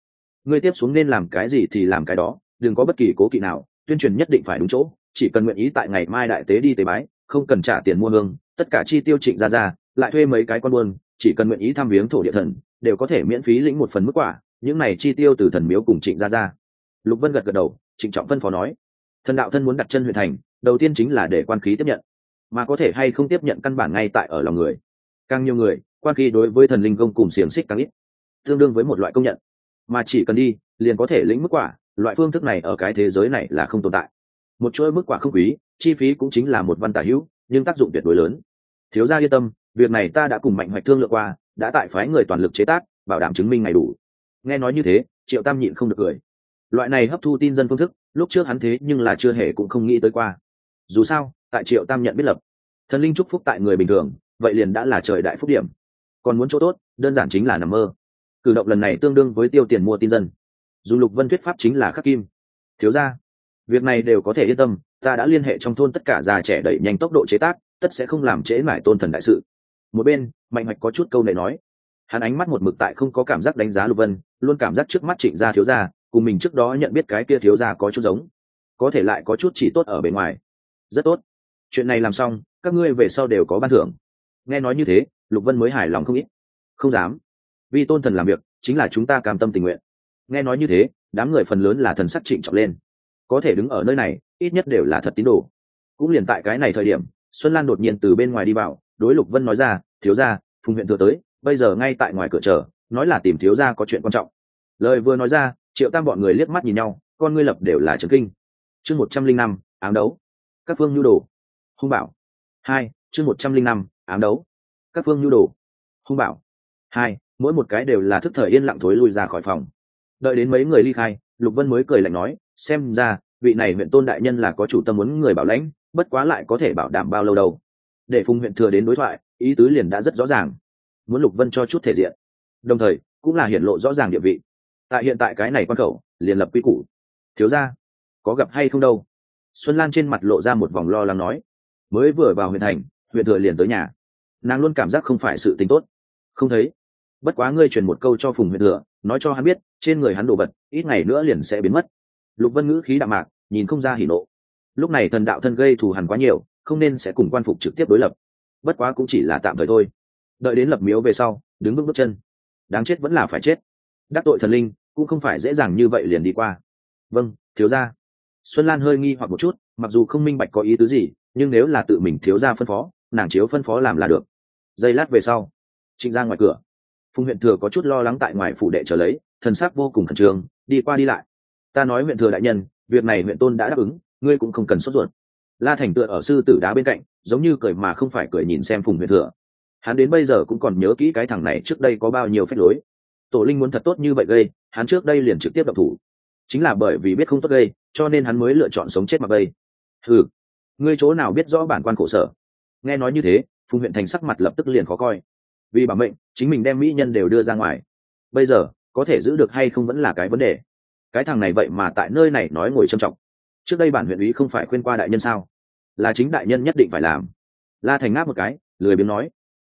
ngươi tiếp xuống nên làm cái gì thì làm cái đó, đừng có bất kỳ cố kỵ nào, tuyên truyền nhất định phải đúng chỗ, chỉ cần nguyện ý tại ngày mai đại tế đi tế bái, không cần trả tiền mua hương, tất cả chi tiêu Trịnh gia, lại thuê mấy cái con buôn, chỉ cần nguyện ý thăm viếng thổ địa thần, đều có thể miễn phí lĩnh một phần mức quả, những này chi tiêu từ thần miếu cùng Trịnh gia. Lục Vân gật gật đầu, trịnh trọng phân phó nói, thần đạo thân muốn đặt chân huyện thành, đầu tiên chính là để quan khí tiếp nhận, mà có thể hay không tiếp nhận căn bản ngay tại ở lòng người. Càng nhiều người, quan khí đối với thần linh công cùng xiềng xích càng ít, tương đương với một loại công nhận, mà chỉ cần đi liền có thể lĩnh mức quả, loại phương thức này ở cái thế giới này là không tồn tại. Một chuỗi mức quả không quý, chi phí cũng chính là một văn tả hữu, nhưng tác dụng tuyệt đối lớn. Thiếu gia yên tâm, việc này ta đã cùng Mạnh Hoạch thương lượng qua, đã tại phái người toàn lực chế tác, bảo đảm chứng minh ngày đủ. Nghe nói như thế, Triệu Tam nhịn không được cười. Loại này hấp thu tin dân phương thức, lúc trước hắn thế nhưng là chưa hề cũng không nghĩ tới qua. Dù sao, tại Triệu Tam nhận biết lập, thần linh chúc phúc tại người bình thường, vậy liền đã là trời đại phúc điểm. Còn muốn chỗ tốt, đơn giản chính là nằm mơ. Cử động lần này tương đương với tiêu tiền mua tin dân. Dùng Lục Vân thuyết pháp chính là khắc kim. Thiếu gia, việc này đều có thể yên tâm, ta đã liên hệ trong thôn tất cả già trẻ đẩy nhanh tốc độ chế tác, tất sẽ không làm trễ mãi tôn thần đại sự. Một bên, Mạnh Hoạch có chút câu này nói, hắn ánh mắt một mực tại không có cảm giác đánh giá Lục Vân, luôn cảm giác trước mắt Trịnh gia thiếu gia cùng mình trước đó nhận biết cái kia thiếu gia có chút giống, có thể lại có chút chỉ tốt ở bề ngoài. Rất tốt, chuyện này làm xong, các ngươi về sau đều có ban thưởng. Nghe nói như thế, Lục Vân mới hài lòng không ít. Không dám, vì tôn thần làm việc chính là chúng ta cam tâm tình nguyện. Nghe nói như thế, đám người phần lớn là thần sắc trịnh trọng lên, có thể đứng ở nơi này ít nhất đều là thật tín đồ. Cũng liền tại cái này thời điểm, Xuân Lan đột nhiên từ bên ngoài đi vào, đối Lục Vân nói ra, thiếu gia, Phùng huyện thừa tới, bây giờ ngay tại ngoài cửa chờ, nói là tìm thiếu gia có chuyện quan trọng. Lời vừa nói ra, Triệu Tam bọn người liếc mắt nhìn nhau, con ngươi lập đều là chấn kinh. Chương 105, ám đấu. Các phương nhu đồ. Hung bảo. 2, chương 105, ám đấu. Các phương nhu đồ. Hung bảo. 2, mỗi một cái đều là thức thời yên lặng thối lui ra khỏi phòng. Đợi đến mấy người ly khai, Lục Vân mới cười lạnh nói, xem ra vị này huyện tôn đại nhân là có chủ tâm muốn người bảo lãnh, bất quá lại có thể bảo đảm bao lâu đâu. Để Phùng huyện thừa đến đối thoại, ý tứ liền đã rất rõ ràng, muốn Lục Vân cho chút thể diện, đồng thời cũng là hiển lộ rõ ràng địa vị. Tại hiện tại cái này quan khẩu, liền lập quy củ. Thiếu gia, có gặp hay không đâu? Xuân Lan trên mặt lộ ra một vòng lo lắng nói, mới vừa vào huyện thành, huyện thừa liền tới nhà, nàng luôn cảm giác không phải sự tính tốt. Không thấy, bất quá ngươi truyền một câu cho Phùng huyện thừa, nói cho hắn biết trên người hắn đồ vật ít ngày nữa liền sẽ biến mất. Lục Vân ngữ khí đạm mạc, nhìn không ra hỉ nộ. Lúc này thần đạo thân gây thù hằn quá nhiều, không nên sẽ cùng quan phục trực tiếp đối lập, bất quá cũng chỉ là tạm thời thôi. Đợi đến lập miếu về sau, đứng vững bước chân. Đáng chết vẫn là phải chết, đắc tội thần linh cũng không phải dễ dàng như vậy liền đi qua. Vâng, thiếu gia. Xuân Lan hơi nghi hoặc một chút, mặc dù không minh bạch có ý tứ gì, nhưng nếu là tự mình thiếu gia phân phó, nàng chiếu phân phó làm là được. Giây lát về sau, Trịnh ra ngoài cửa, Phùng huyện thừa có chút lo lắng tại ngoài phủ đệ chờ lấy, thần sắc vô cùng khẩn trương, đi qua đi lại. Ta nói huyện thừa đại nhân, việc này huyện tôn đã đáp ứng, ngươi cũng không cần sốt ruột. La Thành tựa ở sư tử đá bên cạnh, giống như cười mà không phải cười nhìn xem Phùng huyện thừa. Hắn đến bây giờ cũng còn nhớ kỹ cái thằng này trước đây có bao nhiêu phép lối. Tổ linh muốn thật tốt như vậy gây, hắn trước đây liền trực tiếp động thủ. Chính là bởi vì biết không tốt gây, cho nên hắn mới lựa chọn sống chết mà gây. Ừ, ngươi chỗ nào biết rõ bản quan khổ sở. Nghe nói như thế, Phùng huyện thành sắc mặt lập tức liền khó coi. Vì bảo mệnh, chính mình đem mỹ nhân đều đưa ra ngoài, bây giờ có thể giữ được hay không vẫn là cái vấn đề. Cái thằng này vậy mà tại nơi này nói ngồi trầm trọng. Trước đây bản huyện úy không phải khuyên qua đại nhân sao, là chính đại nhân nhất định phải làm. La Thành ngáp một cái, lười biếng nói,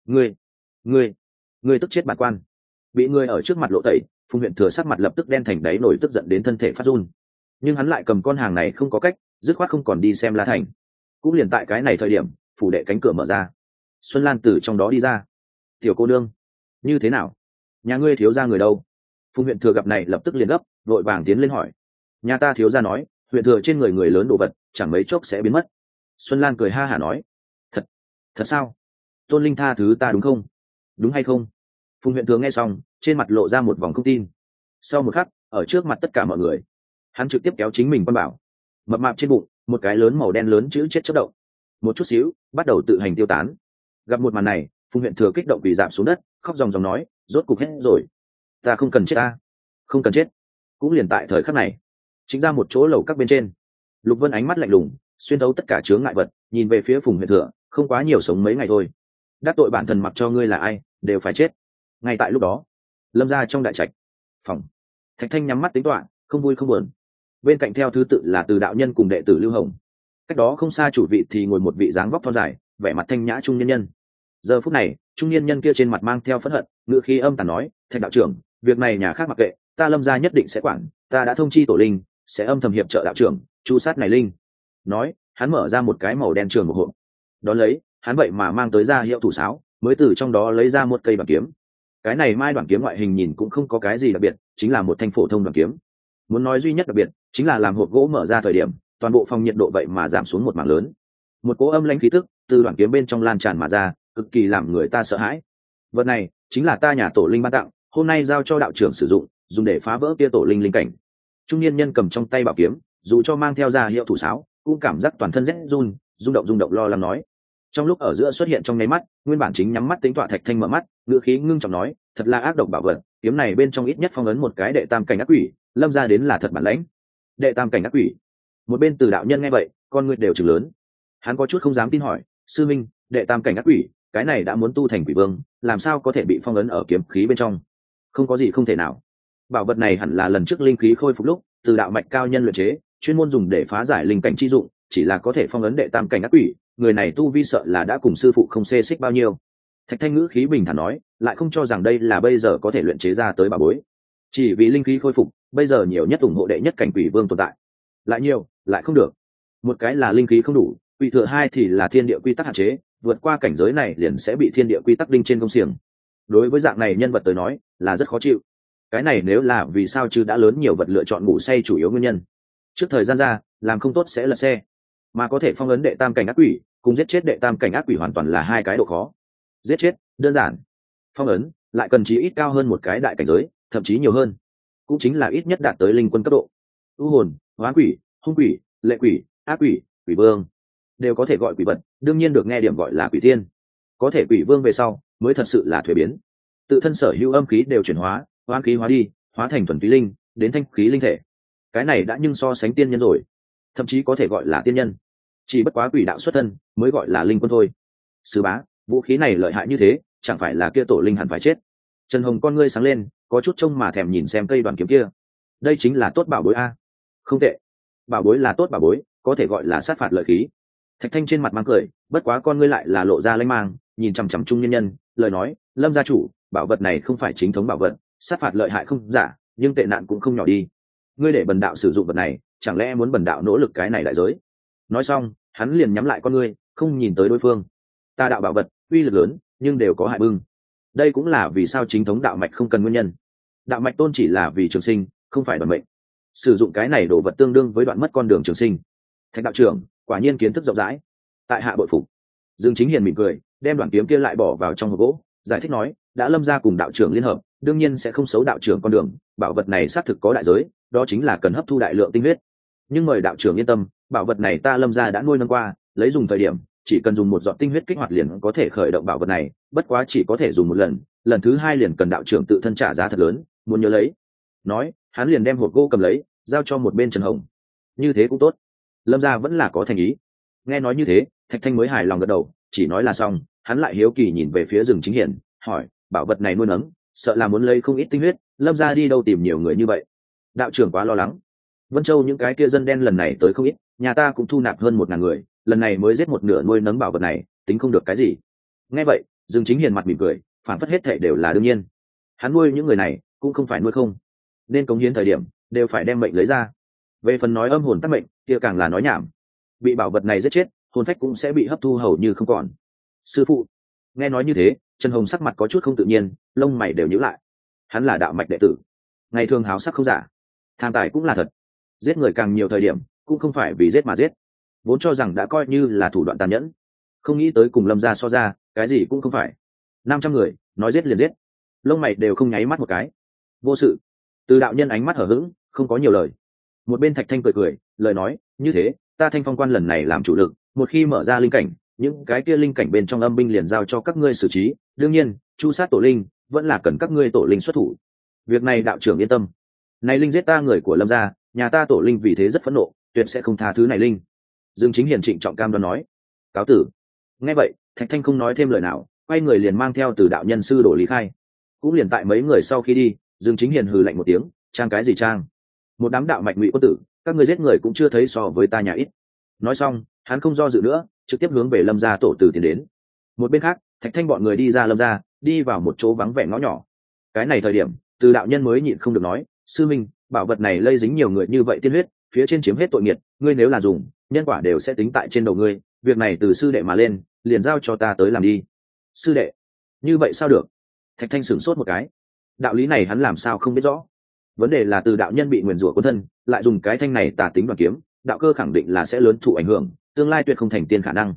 ngươi tức chết bản quan. Bị ngươi ở trước mặt lộ tẩy, Phùng huyện thừa sắc mặt lập tức đen thành đáy nổi, tức giận đến thân thể phát run. Nhưng hắn lại cầm con hàng này không có cách, dứt khoát không còn đi xem La Thành. Cũng liền tại cái này thời điểm, phủ đệ cánh cửa mở ra, Xuân Lan từ trong đó đi ra. Tiểu cô nương, như thế nào, nhà ngươi thiếu gia người đâu? Phùng huyện thừa gặp này lập tức liền gấp, vội vàng tiến lên hỏi. Nhà ta thiếu gia nói, huyện thừa trên người người lớn đồ vật chẳng mấy chốc sẽ biến mất. Xuân Lan cười ha hả nói, thật sao? Tôn linh tha thứ ta đúng không? Đúng hay không? Phùng huyện thừa nghe xong, trên mặt lộ ra một vòng không tin. Sau một khắc, ở trước mặt tất cả mọi người, hắn trực tiếp kéo chính mình quan bảo, mập mạp trên bụng một cái lớn màu đen lớn chữ chết chớp động, một chút xíu bắt đầu tự hành tiêu tán. Gặp một màn này, Phùng huyện thừa kích động quỳ rạp xuống đất, khóc ròng ròng nói, rốt cục hết rồi, ta không cần chết, ta không cần chết. Cũng liền tại thời khắc này, chính ra một chỗ lầu các bên trên, Lục Vân ánh mắt lạnh lùng, xuyên thấu tất cả chướng ngại vật, nhìn về phía Phùng huyện thừa, không quá nhiều sống mấy ngày thôi, đắc tội bản thần mặc cho ngươi là ai đều phải chết. Ngay tại lúc đó, Lâm gia trong đại trạch phòng, Thạch Thanh nhắm mắt tính toán, không vui không buồn. Bên cạnh theo thứ tự là Từ đạo nhân cùng đệ tử Lưu Hồng, cách đó không xa chủ vị thì ngồi một vị dáng vóc thon dài, vẻ mặt thanh nhã trung nhân nhân. Giờ phút này, trung niên nhân kia trên mặt mang theo phẫn hận, ngữ khí âm tàn nói, Thạch đạo trưởng, việc này nhà khác mặc kệ, ta lâm gia nhất định sẽ quản, ta đã thông chi tổ linh sẽ âm thầm hiệp trợ đạo trưởng chu sát này linh. Nói hắn mở ra một cái màu đen trường một hộp, đón lấy hắn vậy mà mang tới ra hiệu thủ sáo, mới từ trong đó lấy ra một cây đoạn kiếm. Cái này mai đoạn kiếm ngoại hình nhìn cũng không có cái gì đặc biệt, chính là một thanh phổ thông đoạn kiếm. Muốn nói duy nhất đặc biệt chính là làm hộp gỗ mở ra thời điểm, toàn bộ phòng nhiệt độ vậy mà giảm xuống một mảng lớn, một cỗ âm lãnh khí tức từ đoạn kiếm bên trong lan tràn mà ra, cực kỳ làm người ta sợ hãi. Vật này chính là ta nhà tổ linh ban tặng, hôm nay giao cho đạo trưởng sử dụng, dùng để phá vỡ kia tổ linh linh cảnh. Trung niên nhân cầm trong tay bảo kiếm, dù cho mang theo ra hiệu thủ sáo, cũng cảm giác toàn thân rét run, rung động lo lắng nói. Trong lúc ở giữa xuất hiện trong nháy mắt, nguyên bản chính nhắm mắt tính tọa Thạch Thanh mở mắt, ngữ khí ngưng trọng nói, thật là ác độc bảo vật, kiếm này bên trong ít nhất phong ấn một cái đệ tam cảnh ác quỷ, lâm ra đến là thật bản lãnh. Đệ tam cảnh ác quỷ? Một bên Từ đạo nhân nghe vậy, con người đều trừng lớn. Hắn có chút không dám tin hỏi, sư minh, đệ tam cảnh ác quỷ, cái này đã muốn tu thành quỷ vương, làm sao có thể bị phong ấn ở kiếm khí bên trong? Không có gì không thể nào. Bảo vật này hẳn là lần trước linh khí khôi phục lúc Từ đạo mạch cao nhân luyện chế, chuyên môn dùng để phá giải linh cảnh chi dụng, chỉ là có thể phong ấn đệ tam cảnh ác quỷ, người này tu vi sợ là đã cùng sư phụ không xê xích bao nhiêu. Thạch Thanh ngữ khí bình thản nói, lại không cho rằng đây là bây giờ có thể luyện chế ra tới bảo bối. Chỉ vì linh khí khôi phục, bây giờ nhiều nhất ủng hộ đệ nhất cảnh quỷ vương tồn tại. Lại nhiều, lại không được. Một cái là linh khí không đủ, quỷ thừa hai thì là thiên địa quy tắc hạn chế, vượt qua cảnh giới này liền sẽ bị thiên địa quy tắc đinh trên công xiềng. Đối với dạng này nhân vật tới nói, là rất khó chịu. Cái này nếu là vì sao chứ đã lớn nhiều vật lựa chọn ngủ say chủ yếu nguyên nhân. Trước thời gian ra, làm không tốt sẽ lật xe. Mà có thể phong ấn đệ tam cảnh ác quỷ, cùng giết chết đệ tam cảnh ác quỷ hoàn toàn là hai cái độ khó. Giết chết, đơn giản. Phong ấn, lại cần chí ít cao hơn một cái đại cảnh giới, thậm chí nhiều hơn. Cũng chính là ít nhất đạt tới linh quân cấp độ. U hồn, hoán quỷ, hung quỷ, lệ quỷ, ác quỷ, quỷ vương đều có thể gọi quỷ vật, đương nhiên được nghe điểm gọi là quỷ tiên. Có thể quỷ vương về sau mới thật sự là thuế biến, tự thân sở hữu âm khí đều chuyển hóa, hoán khí hóa đi, hóa thành thuần túy linh, đến thanh khí linh thể. Cái này đã nhưng so sánh tiên nhân rồi, thậm chí có thể gọi là tiên nhân. Chỉ bất quá quỷ đạo xuất thân mới gọi là linh quân thôi. Sư bá, vũ khí này lợi hại như thế, chẳng phải là kia tổ linh hẳn phải chết. Trần Hồng con ngươi sáng lên, có chút trông mà thèm nhìn xem cây đoàn kiếm kia. Đây chính là tốt bảo bối a. Không tệ, bảo bối là tốt bảo bối, có thể gọi là sát phạt lợi khí. Thạch Thanh trên mặt mang cười, bất quá con ngươi lại là lộ ra lanh mang, nhìn chằm chằm trung nhân nhân, lời nói, Lâm gia chủ, bảo vật này không phải chính thống bảo vật, sát phạt lợi hại không giả, nhưng tệ nạn cũng không nhỏ đi. Ngươi để bần đạo sử dụng vật này, chẳng lẽ muốn bần đạo nỗ lực cái này đại giới? Nói xong, hắn liền nhắm lại con ngươi, không nhìn tới đối phương. Ta đạo bảo vật, uy lực lớn, nhưng đều có hại bưng. Đây cũng là vì sao chính thống đạo mạch không cần nguyên nhân. Đạo mạch tôn chỉ là vì trường sinh, không phải đoạn mệnh. Sử dụng cái này đồ vật tương đương với đoạn mất con đường trường sinh. Thạch đạo trưởng, quả nhiên kiến thức rộng rãi. Tại hạ bội phục. Dương Chính Hiền mỉm cười, đem đoạn kiếm kia lại bỏ vào trong hộp gỗ, giải thích nói, đã Lâm gia cùng đạo trưởng liên hợp, đương nhiên sẽ không xấu đạo trưởng con đường, bảo vật này xác thực có đại giới, đó chính là cần hấp thu đại lượng tinh huyết. Nhưng mời đạo trưởng yên tâm, bảo vật này ta Lâm gia đã nuôi nâng qua, lấy dùng thời điểm, chỉ cần dùng một giọt tinh huyết kích hoạt liền có thể khởi động bảo vật này, bất quá chỉ có thể dùng một lần, lần thứ hai liền cần đạo trưởng tự thân trả giá thật lớn, muốn nhớ lấy. Nói, hắn liền đem hộp gỗ cầm lấy, giao cho một bên Trần Hồng. Như thế cũng tốt, Lâm gia vẫn là có thành ý. Nghe nói như thế, Thạch Thanh mới hài lòng gật đầu, chỉ nói là xong, hắn lại hiếu kỳ nhìn về phía Dương Chính Hiền, hỏi, bảo vật này nuôi nấng, sợ là muốn lấy không ít tinh huyết, Lâm gia đi đâu tìm nhiều người như vậy? Đạo trưởng quá lo lắng. Vân Châu những cái kia dân đen lần này tới không ít, nhà ta cũng thu nạp hơn 1.000 người, lần này mới giết một nửa nuôi nấng bảo vật này, tính không được cái gì. Nghe vậy, Dương Chính Hiền mặt mỉm cười, phản phất hết thảy đều là đương nhiên. Hắn nuôi những người này, cũng không phải nuôi không, nên cống hiến thời điểm đều phải đem mệnh lấy ra. Về phần nói âm hồn tắc mệnh, kia càng là nói nhảm. Bị bảo vật này giết chết, hồn phách cũng sẽ bị hấp thu hầu như không còn. Sư phụ. Nghe nói như thế, Trần Hồng sắc mặt có chút không tự nhiên, lông mày đều nhíu lại. Hắn là đạo mạch đệ tử, ngày thường háo sắc không giả, tham tài cũng là thật. Giết người càng nhiều thời điểm, cũng không phải vì giết mà giết, vốn cho rằng đã coi như là thủ đoạn tàn nhẫn, không nghĩ tới cùng Lâm gia so ra, cái gì cũng không phải. 500 người, nói giết liền giết, lông mày đều không nháy mắt một cái. Vô sự. Từ đạo nhân ánh mắt hở hững, không có nhiều lời. Một bên Thạch Thanh cười cười, lời nói, như thế, ta Thanh Phong quan lần này làm chủ lực, một khi mở ra linh cảnh, những cái kia linh cảnh bên trong âm binh liền giao cho các ngươi xử trí, đương nhiên, chu sát tổ linh, vẫn là cần các ngươi tổ linh xuất thủ. Việc này đạo trưởng yên tâm. Này linh giết ta người của Lâm gia, nhà ta tổ linh vì thế rất phẫn nộ, tuyệt sẽ không tha thứ này linh. Dương Chính Hiền trịnh trọng cam đoan nói. Cáo tử. Nghe vậy, Thạch Thanh không nói thêm lời nào, quay người liền mang theo Từ đạo nhân sư đổ lý khai. Cũng liền tại mấy người sau khi đi, Dương Chính Hiền hừ lạnh một tiếng, trang cái gì trang? Một đám đạo mạch ngụy quân tử, các ngươi giết người cũng chưa thấy so với ta nhà ít. Nói xong, hắn không do dự nữa, trực tiếp hướng về Lâm gia tổ tử tiến đến. Một bên khác, Thạch Thanh bọn người đi ra Lâm gia, đi vào một chỗ vắng vẻ ngõ nhỏ. Cái này thời điểm, Từ đạo nhân mới nhịn không được nói, sư minh, bảo vật này lây dính nhiều người như vậy tiên huyết, phía trên chiếm hết tội nghiệt, ngươi nếu là dùng, nhân quả đều sẽ tính tại trên đầu ngươi, việc này từ sư đệ mà lên, liền giao cho ta tới làm đi. Sư đệ? Như vậy sao được? Thạch Thanh sửng sốt một cái. Đạo lý này hắn làm sao không biết rõ. Vấn đề là từ đạo nhân bị nguyền rủa cuốn thân, lại dùng cái thanh này tà tính đoàn kiếm, đạo cơ khẳng định là sẽ lớn thụ ảnh hưởng, tương lai tuyệt không thành tiên khả năng.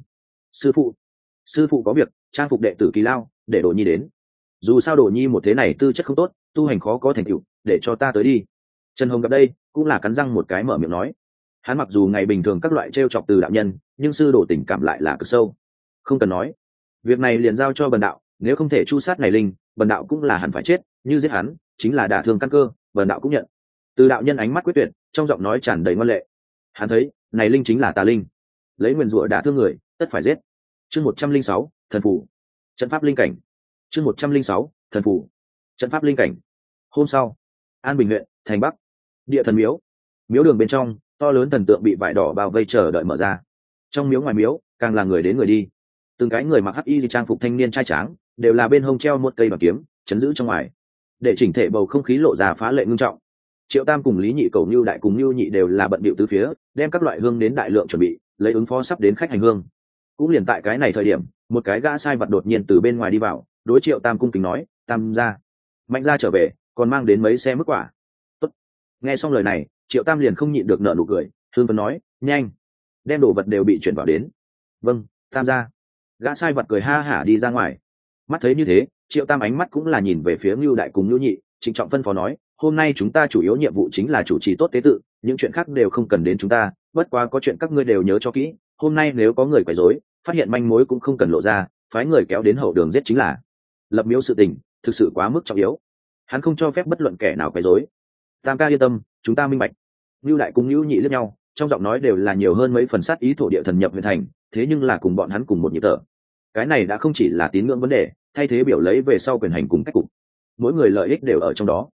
Sư phụ có việc, trang phục đệ tử Kỳ Lao, để Đồ Nhi đến. Dù sao Đồ Nhi một thế này tư chất không tốt, tu hành khó có thành tựu, để cho ta tới đi. Trần Hồng gặp đây, cũng là cắn răng một cái mở miệng nói. Hắn mặc dù ngày bình thường các loại trêu chọc từ đạo nhân, nhưng sư đồ tình cảm lại là cực sâu. Không cần nói, việc này liền giao cho bần đạo, nếu không thể chu sát này linh, bần đạo cũng là hẳn phải chết, như giết hắn, chính là đả thương căn cơ, bần đạo cũng nhận. Từ đạo nhân ánh mắt quyết tuyệt, trong giọng nói tràn đầy ngoan lệ. Hắn thấy, này linh chính là tà linh, lấy nguyên rủa đả thương người, tất phải giết. Chương 106, thần phù, trận pháp linh cảnh. Chương 106, thần phù, trận pháp linh cảnh. Hôm sau, An Bình huyện, thành Bắc, địa thần miếu. Miếu đường bên trong, to lớn thần tượng bị vải đỏ bao vây chờ đợi mở ra. Trong miếu ngoài miếu, càng là người đến người đi. Từng cái người mặc hắc y trang phục thanh niên trai tráng, đều là bên hông treo một cây bảo kiếm, chấn giữ trong ngoài, để chỉnh thể bầu không khí lộ ra phá lệ ngưng trọng. Triệu Tam cùng Lý Nhị Cầu Nưu Đại cùng Nưu Nhị đều là bận bịu tứ phía, đem các loại hương đến đại lượng chuẩn bị, lấy ứng phó sắp đến khách hành hương. Cũng liền tại cái này thời điểm, một cái gã sai vật đột nhiên từ bên ngoài đi vào, đối Triệu Tam cung kính nói: "Tam gia, Mạnh gia trở về, còn mang đến mấy xe mức quả." Tốt. Nghe xong lời này, Triệu Tam liền không nhịn được nở nụ cười, hương phấn nói: "Nhanh, đem đồ vật đều bị chuyển vào đến." "Vâng, Tam gia." Gã sai vật cười ha hả đi ra ngoài. Mắt thấy như thế, Triệu Tam ánh mắt cũng là nhìn về phía Nưu Đại cùng Nưu Nhị, trịnh trọng phân phó nói: "Hôm nay chúng ta chủ yếu nhiệm vụ chính là chủ trì tốt tế tự, những chuyện khác đều không cần đến chúng ta, bất quá có chuyện các ngươi đều nhớ cho kỹ, hôm nay nếu có người quấy rối, phát hiện manh mối cũng không cần lộ ra, phái người kéo đến hậu đường giết chính là. Lập miếu sự tình, thực sự quá mức trọng yếu, hắn không cho phép bất luận kẻ nào quấy rối." Tam ca yên tâm, chúng ta minh bạch. Nưu Đại cùng Nưu Nhị liếc nhau, trong giọng nói đều là nhiều hơn mấy phần sát ý thổ địa thần nhập huyện thành, thế nhưng là cùng bọn hắn cùng một nhịp thở. Cái này đã không chỉ là tín ngưỡng vấn đề, thay thế biểu lấy về sau quyền hành cùng cách cục, mỗi người lợi ích đều ở trong đó.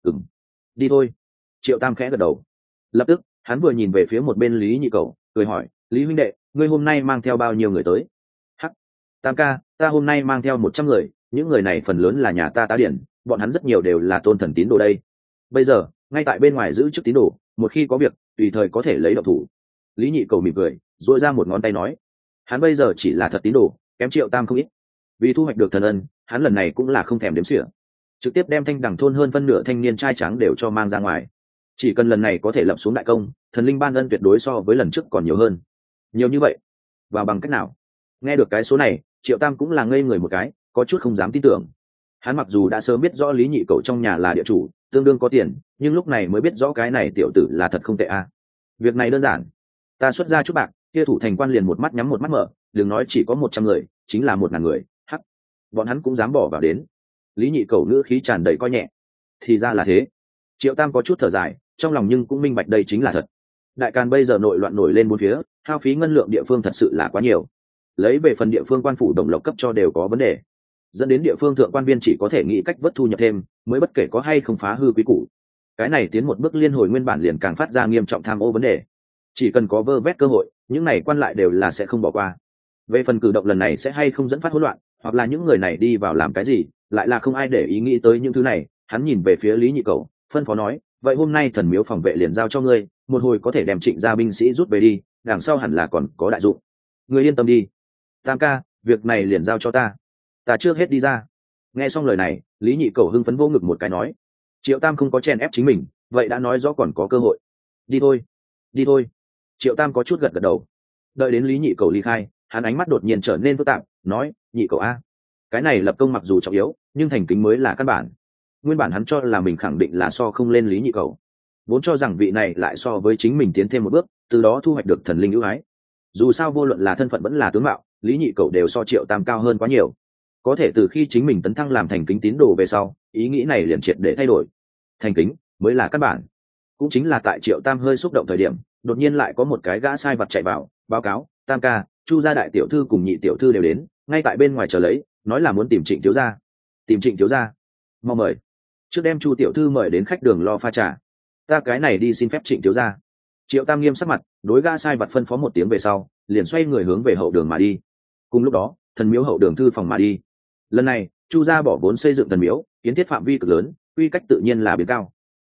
Đi thôi. Triệu Tam khẽ gật đầu. Lập tức hắn vừa nhìn về phía một bên Lý Nhị Cầu, cười hỏi: "Lý huynh đệ, ngươi hôm nay mang theo bao nhiêu người tới?" "Hắc, Tam ca, ta hôm nay mang theo 100 người, những người này phần lớn là nhà ta tá điển, bọn hắn rất nhiều đều là tôn thần tín đồ đây. Bây giờ ngay tại bên ngoài giữ chức tín đồ, một khi có việc tùy thời có thể lấy động thủ." Lý Nhị Cầu mỉm cười, duỗi ra một ngón tay nói: hắn bây giờ chỉ là thật tín đồ, kém Triệu Tam không ít. Vì thu hoạch được thần ân, hắn lần này cũng là không thèm đếm xỉa, trực tiếp đem Thanh Đằng thôn hơn phân nửa thanh niên trai trắng đều cho mang ra ngoài. Chỉ cần lần này có thể lập xuống đại công, thần linh ban ân tuyệt đối so với lần trước còn nhiều hơn. Nhiều như vậy, và bằng cách nào? Nghe được cái số này, Triệu Tam cũng là ngây người một cái, có chút không dám tin tưởng. Hắn mặc dù đã sớm biết rõ Lý Nhị Cầu trong nhà là địa chủ, tương đương có tiền, nhưng lúc này mới biết rõ cái này tiểu tử là thật không tệ a. Việc này đơn giản, ta xuất ra chút bạc, kia thủ thành quan liền một mắt nhắm một mắt mở, đừng nói chỉ có 100 người, chính là 1000 người, hắc, bọn hắn cũng dám bỏ vào đến. Lý Nhị Cầu ngữ khí tràn đầy coi nhẹ. Thì ra là thế. Triệu Tam có chút thở dài, trong lòng nhưng cũng minh bạch đây chính là thật. Đại Càn bây giờ nội loạn nổi lên bốn phía, hao phí ngân lượng địa phương thật sự là quá nhiều. Lấy về phần địa phương quan phủ đồng lộc cấp cho đều có vấn đề, dẫn đến địa phương thượng quan viên chỉ có thể nghĩ cách vớt thu nhập thêm, mới bất kể có hay không phá hư quý củ. Cái này tiến một bước liên hồi nguyên bản liền càng phát ra nghiêm trọng tham ô vấn đề. Chỉ cần có vơ vét cơ hội, những này quan lại đều là sẽ không bỏ qua. Về phần cử động lần này sẽ hay không dẫn phát hỗn loạn, hoặc là những người này đi vào làm cái gì, lại là không ai để ý nghĩ tới những thứ này. Hắn nhìn về phía Lý Nhị Cầu, phân phó nói: vậy hôm nay thần miếu phòng vệ liền giao cho ngươi, một hồi có thể đem Trịnh gia binh sĩ rút về đi, đằng sau hẳn là còn có đại dụng. Ngươi yên tâm đi. Tam ca, việc này liền giao cho ta, ta trước hết đi ra. Nghe xong lời này, Lý Nhị Cầu hưng phấn vô ngực một cái nói. Triệu Tam không có chen ép chính mình, vậy đã nói rõ còn có cơ hội. Đi thôi, đi thôi. Triệu Tam có chút gật gật đầu. Đợi đến Lý Nhị Cầu ly khai, hắn ánh mắt đột nhiên trở nên phức tạp, nói: Nhị Cầu a, cái này lập công mặc dù trọng yếu, nhưng thành kính mới là căn bản. Nguyên bản hắn cho là mình khẳng định là so không lên Lý Nhị Cầu, vốn cho rằng vị này lại so với chính mình tiến thêm một bước, từ đó thu hoạch được thần linh ưu ái. Dù sao vô luận là thân phận vẫn là tướng mạo, Lý Nhị Cầu đều so Triệu Tam cao hơn quá nhiều. Có thể từ khi chính mình tấn thăng làm thành kính tín đồ về sau, ý nghĩ này liền triệt để thay đổi. Thành kính mới là căn bản. Cũng chính là tại Triệu Tam hơi xúc động thời điểm, đột nhiên lại có một cái gã sai vặt chạy vào, báo cáo: Tam ca, Chu gia đại tiểu thư cùng nhị tiểu thư đều đến, ngay tại bên ngoài chờ lấy, nói là muốn tìm Trịnh thiếu gia. Tìm Trịnh thiếu gia? Mau mời. Trước đem Chu tiểu thư mời đến khách đường lo pha trà. Ta cái này đi xin phép Trịnh thiếu gia. Triệu Tam nghiêm sắc mặt, đối gã sai vặt phân phó một tiếng về sau, liền xoay người hướng về hậu đường mà đi. Cùng lúc đó, thần miếu hậu đường thư phòng mà đi. Lần này, Chu gia bỏ vốn xây dựng thần miếu, kiến thiết phạm vi cực lớn, quy cách tự nhiên là biến cao.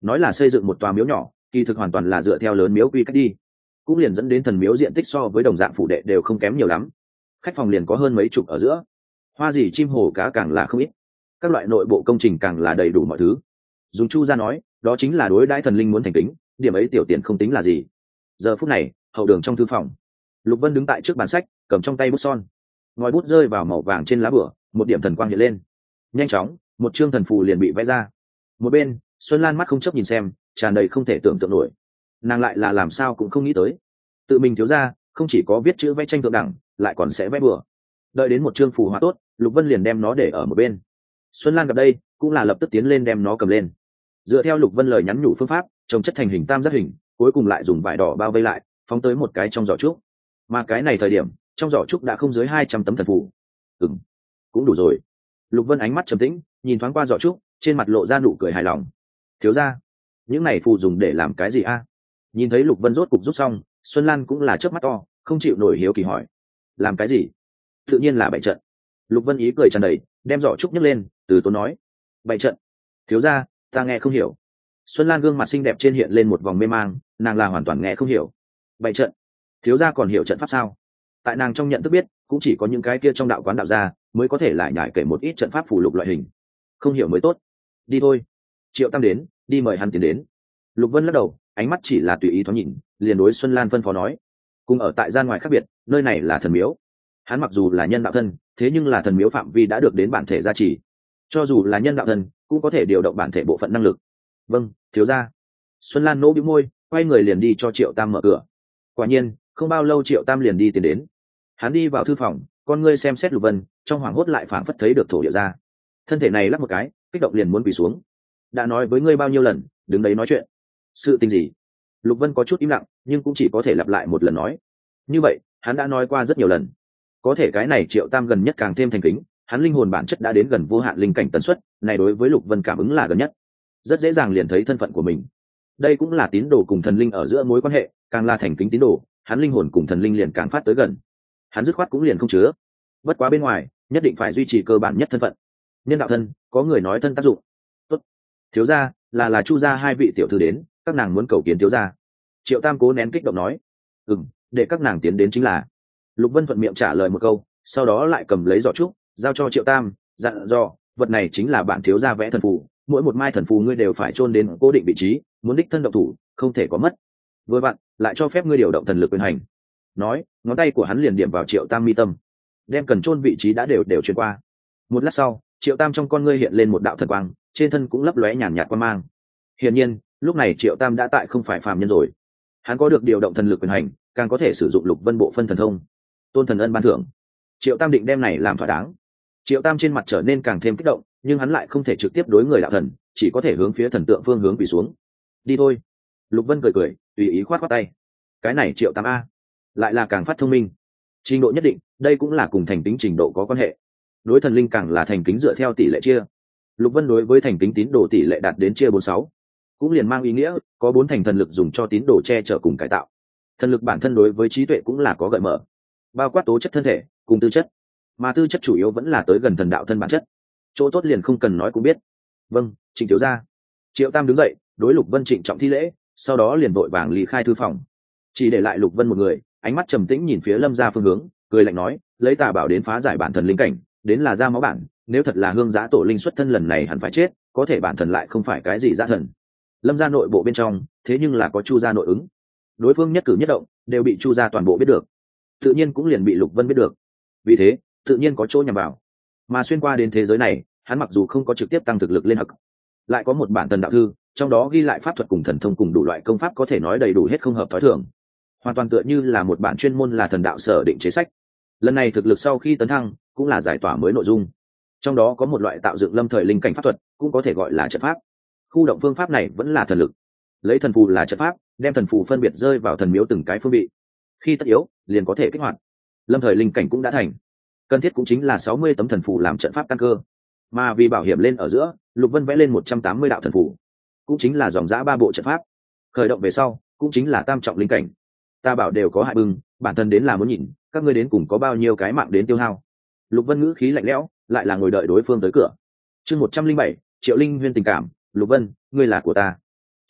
nói là xây dựng một tòa miếu nhỏ, kỳ thực hoàn toàn là dựa theo lớn miếu quy cách đi, cũng liền dẫn đến thần miếu diện tích so với đồng dạng phủ đệ đều không kém nhiều lắm. Khách phòng liền có hơn mấy chục ở giữa, hoa gì chim hồ cá càng là không ít, các loại nội bộ công trình càng là đầy đủ mọi thứ. Dùng Chu gia nói, đó chính là đối đãi thần linh muốn thành kính, điểm ấy tiểu tiền không tính là gì. Giờ phút này, hậu đường trong thư phòng, Lục Vân đứng tại trước bàn sách, cầm trong tay bút son, ngòi bút rơi vào màu vàng trên lá bửa, một điểm thần quang hiện lên. Nhanh chóng, một chương thần phù liền bị vẽ ra. Một bên, Xuân Lan mắt không chấp nhìn xem, tràn đầy không thể tưởng tượng nổi. Nàng lại là làm sao cũng không nghĩ tới, tự mình thiếu ra, không chỉ có viết chữ vẽ tranh thượng đẳng, lại còn sẽ vẽ bừa. Đợi đến một chương phù hóa tốt, Lục Vân liền đem nó để ở một bên. Xuân Lan gặp đây, cũng là lập tức tiến lên đem nó cầm lên. Dựa theo Lục Vân lời nhắn nhủ phương pháp, trồng chất thành hình tam giác hình, cuối cùng lại dùng vải đỏ bao vây lại, phóng tới một cái trong giỏ trúc. Mà cái này thời điểm, trong giỏ trúc đã không dưới 200 tấm thần phù. Cũng đủ rồi. Lục Vân ánh mắt trầm tĩnh, nhìn thoáng qua giỏ trúc, trên mặt lộ ra nụ cười hài lòng. Thiếu gia, những này phù dùng để làm cái gì a? Nhìn thấy Lục Vân rốt cục rút xong, Xuân Lan cũng là chớp mắt to, không chịu nổi hiếu kỳ hỏi. Làm cái gì? Tự nhiên là bày trận. Lục Vân ý cười tràn đầy, đem giỏ trúc nhấc lên, từ tốn nói. Bày trận? Thiếu gia, ta nghe không hiểu. Xuân Lan gương mặt xinh đẹp trên hiện lên một vòng mê mang, nàng là hoàn toàn nghe không hiểu. Bày trận? Thiếu gia còn hiểu trận pháp sao? Tại nàng trong nhận thức biết, cũng chỉ có những cái kia trong đạo quán đạo gia mới có thể lại nhải kể một ít trận pháp phù lục loại hình. Không hiểu mới tốt. Đi thôi. Triệu Tam đến, đi mời hắn tiến đến. Lục Vân lắc đầu, ánh mắt chỉ là tùy ý thoáng nhìn, liền đối Xuân Lan phân phó nói. Cùng ở tại gian ngoài khác biệt, nơi này là thần miếu. Hắn mặc dù là nhân đạo thân, thế nhưng là thần miếu phạm vi đã được đến bản thể gia trì. Cho dù là nhân đạo thân, cũng có thể điều động bản thể bộ phận năng lực. Vâng, thiếu gia. Xuân Lan nỗ bĩu môi, quay người liền đi cho Triệu Tam mở cửa. Quả nhiên, không bao lâu Triệu Tam liền đi tiến đến. Hắn đi vào thư phòng, con ngươi xem xét Lục Vân, trong hoảng hốt lại phảng phất thấy được thổ địa ra. Thân thể này lắc một cái, kích động liền muốn quỳ xuống. Đã nói với ngươi bao nhiêu lần, đứng đấy nói chuyện. Sự tình gì? Lục Vân có chút im lặng, nhưng cũng chỉ có thể lặp lại một lần nói. Như vậy, hắn đã nói qua rất nhiều lần. Có thể cái này Triệu Tam gần nhất càng thêm thành kính, hắn linh hồn bản chất đã đến gần vô hạn linh cảnh tần suất, này đối với Lục Vân cảm ứng là gần nhất. Rất dễ dàng liền thấy thân phận của mình. Đây cũng là tín đồ cùng thần linh ở giữa mối quan hệ, càng là thành kính tín đồ, hắn linh hồn cùng thần linh liền càng phát tới gần. Hắn dứt khoát cũng liền không chứa. Bất quá bên ngoài, nhất định phải duy trì cơ bản nhất thân phận. Nhân đạo thân, có người nói thân tác dụng. Tốt. Thiếu gia, là Chu gia hai vị tiểu thư đến, các nàng muốn cầu kiến thiếu gia. Triệu Tam cố nén kích động nói. Để các nàng tiến đến chính là. Lục Vân thuận miệng trả lời một câu, sau đó lại cầm lấy giỏ trúc, giao cho Triệu Tam, dặn dò, vật này chính là bản thiếu gia vẽ thần phù, mỗi một mai thần phù ngươi đều phải chôn đến cố định vị trí, muốn đích thân động thủ, không thể có mất. Vừa vặn, lại cho phép ngươi điều động thần lực quyền hành. Nói, ngón tay của hắn liền điểm vào Triệu Tam mi tâm, đem cần chôn vị trí đã đều truyền qua. Một lát sau, Triệu Tam trong con ngươi hiện lên một đạo thần quang, trên thân cũng lấp lóe nhàn nhạt quang mang. Hiển nhiên, lúc này Triệu Tam đã tại không phải phàm nhân rồi. Hắn có được điều động thần lực quyền hành, càng có thể sử dụng Lục Vân bộ phân thần thông. Tôn thần ân ban thưởng. Triệu Tam định đem này làm thỏa đáng. Triệu Tam trên mặt trở nên càng thêm kích động, nhưng hắn lại không thể trực tiếp đối người đạo thần, chỉ có thể hướng phía thần tượng phương hướng quỳ xuống. Đi thôi. Lục Vân cười cười, tùy ý khoát tay. Cái này Triệu Tam a, lại là càng phát thông minh. Trình độ nhất định, đây cũng là cùng thành kính trình độ có quan hệ. Đối thần linh càng là thành kính dựa theo tỷ lệ chia. Lục Vân đối với thành kính tín đồ tỷ lệ đạt đến chia 46, cũng liền mang ý nghĩa có 4 thành thần lực dùng cho tín đồ che chở cùng cải tạo. Thần lực bản thân đối với trí tuệ cũng là có gợi mở, bao quát tố chất thân thể cùng tư chất, mà tư chất chủ yếu vẫn là tới gần thần đạo thân bản chất. Chỗ tốt liền không cần nói cũng biết. Vâng, Trịnh thiếu gia. Triệu Tam đứng dậy, đối Lục Vân trịnh trọng thi lễ, sau đó liền vội vàng lý khai thư phòng, chỉ để lại Lục Vân một người, ánh mắt trầm tĩnh nhìn phía Lâm gia phương hướng, cười lạnh nói, lấy tà bảo đến phá giải bản thần linh cảnh, đến là ra máu bản, nếu thật là hương giá tổ linh xuất thân lần này hẳn phải chết, có thể bản thần lại không phải cái gì dã thần. Lâm gia nội bộ bên trong, thế nhưng là có Chu gia nội ứng, đối phương nhất cử nhất động đều bị Chu gia toàn bộ biết được, tự nhiên cũng liền bị Lục Vân biết được, vì thế tự nhiên có chỗ nhằm vào. Mà xuyên qua đến thế giới này, hắn mặc dù không có trực tiếp tăng thực lực lên hậc, lại có một bản thần đạo thư, trong đó ghi lại pháp thuật cùng thần thông cùng đủ loại công pháp có thể nói đầy đủ hết không hợp thói thường, hoàn toàn tựa như là một bản chuyên môn là thần đạo sở định chế sách. Lần này thực lực sau khi tấn thăng, cũng là giải tỏa mới nội dung, trong đó có một loại tạo dựng lâm thời linh cảnh pháp thuật, cũng có thể gọi là trận pháp. Khu động phương pháp này vẫn là thần lực, lấy thần phù là trận pháp, đem thần phù phân biệt rơi vào thần miếu từng cái phương vị, khi tất yếu liền có thể kích hoạt. Lâm thời linh cảnh cũng đã thành, cần thiết cũng chính là 60 tấm thần phù làm trận pháp căn cơ, mà vì bảo hiểm lên ở giữa, Lục Vân vẽ lên 180 đạo thần phù, cũng chính là dòng dã 3 bộ trận pháp. Khởi động về sau, cũng chính là tam trọng linh cảnh. Ta bảo đều có hại bưng, bản thân đến là muốn nhìn các ngươi đến cùng có bao nhiêu cái mạng đến tiêu hao. Lục Vân ngữ khí lạnh lẽo, lại là ngồi đợi đối phương tới cửa. Chương 107, Triệu Linh Huyên tình cảm. Lục Vân, ngươi là của ta.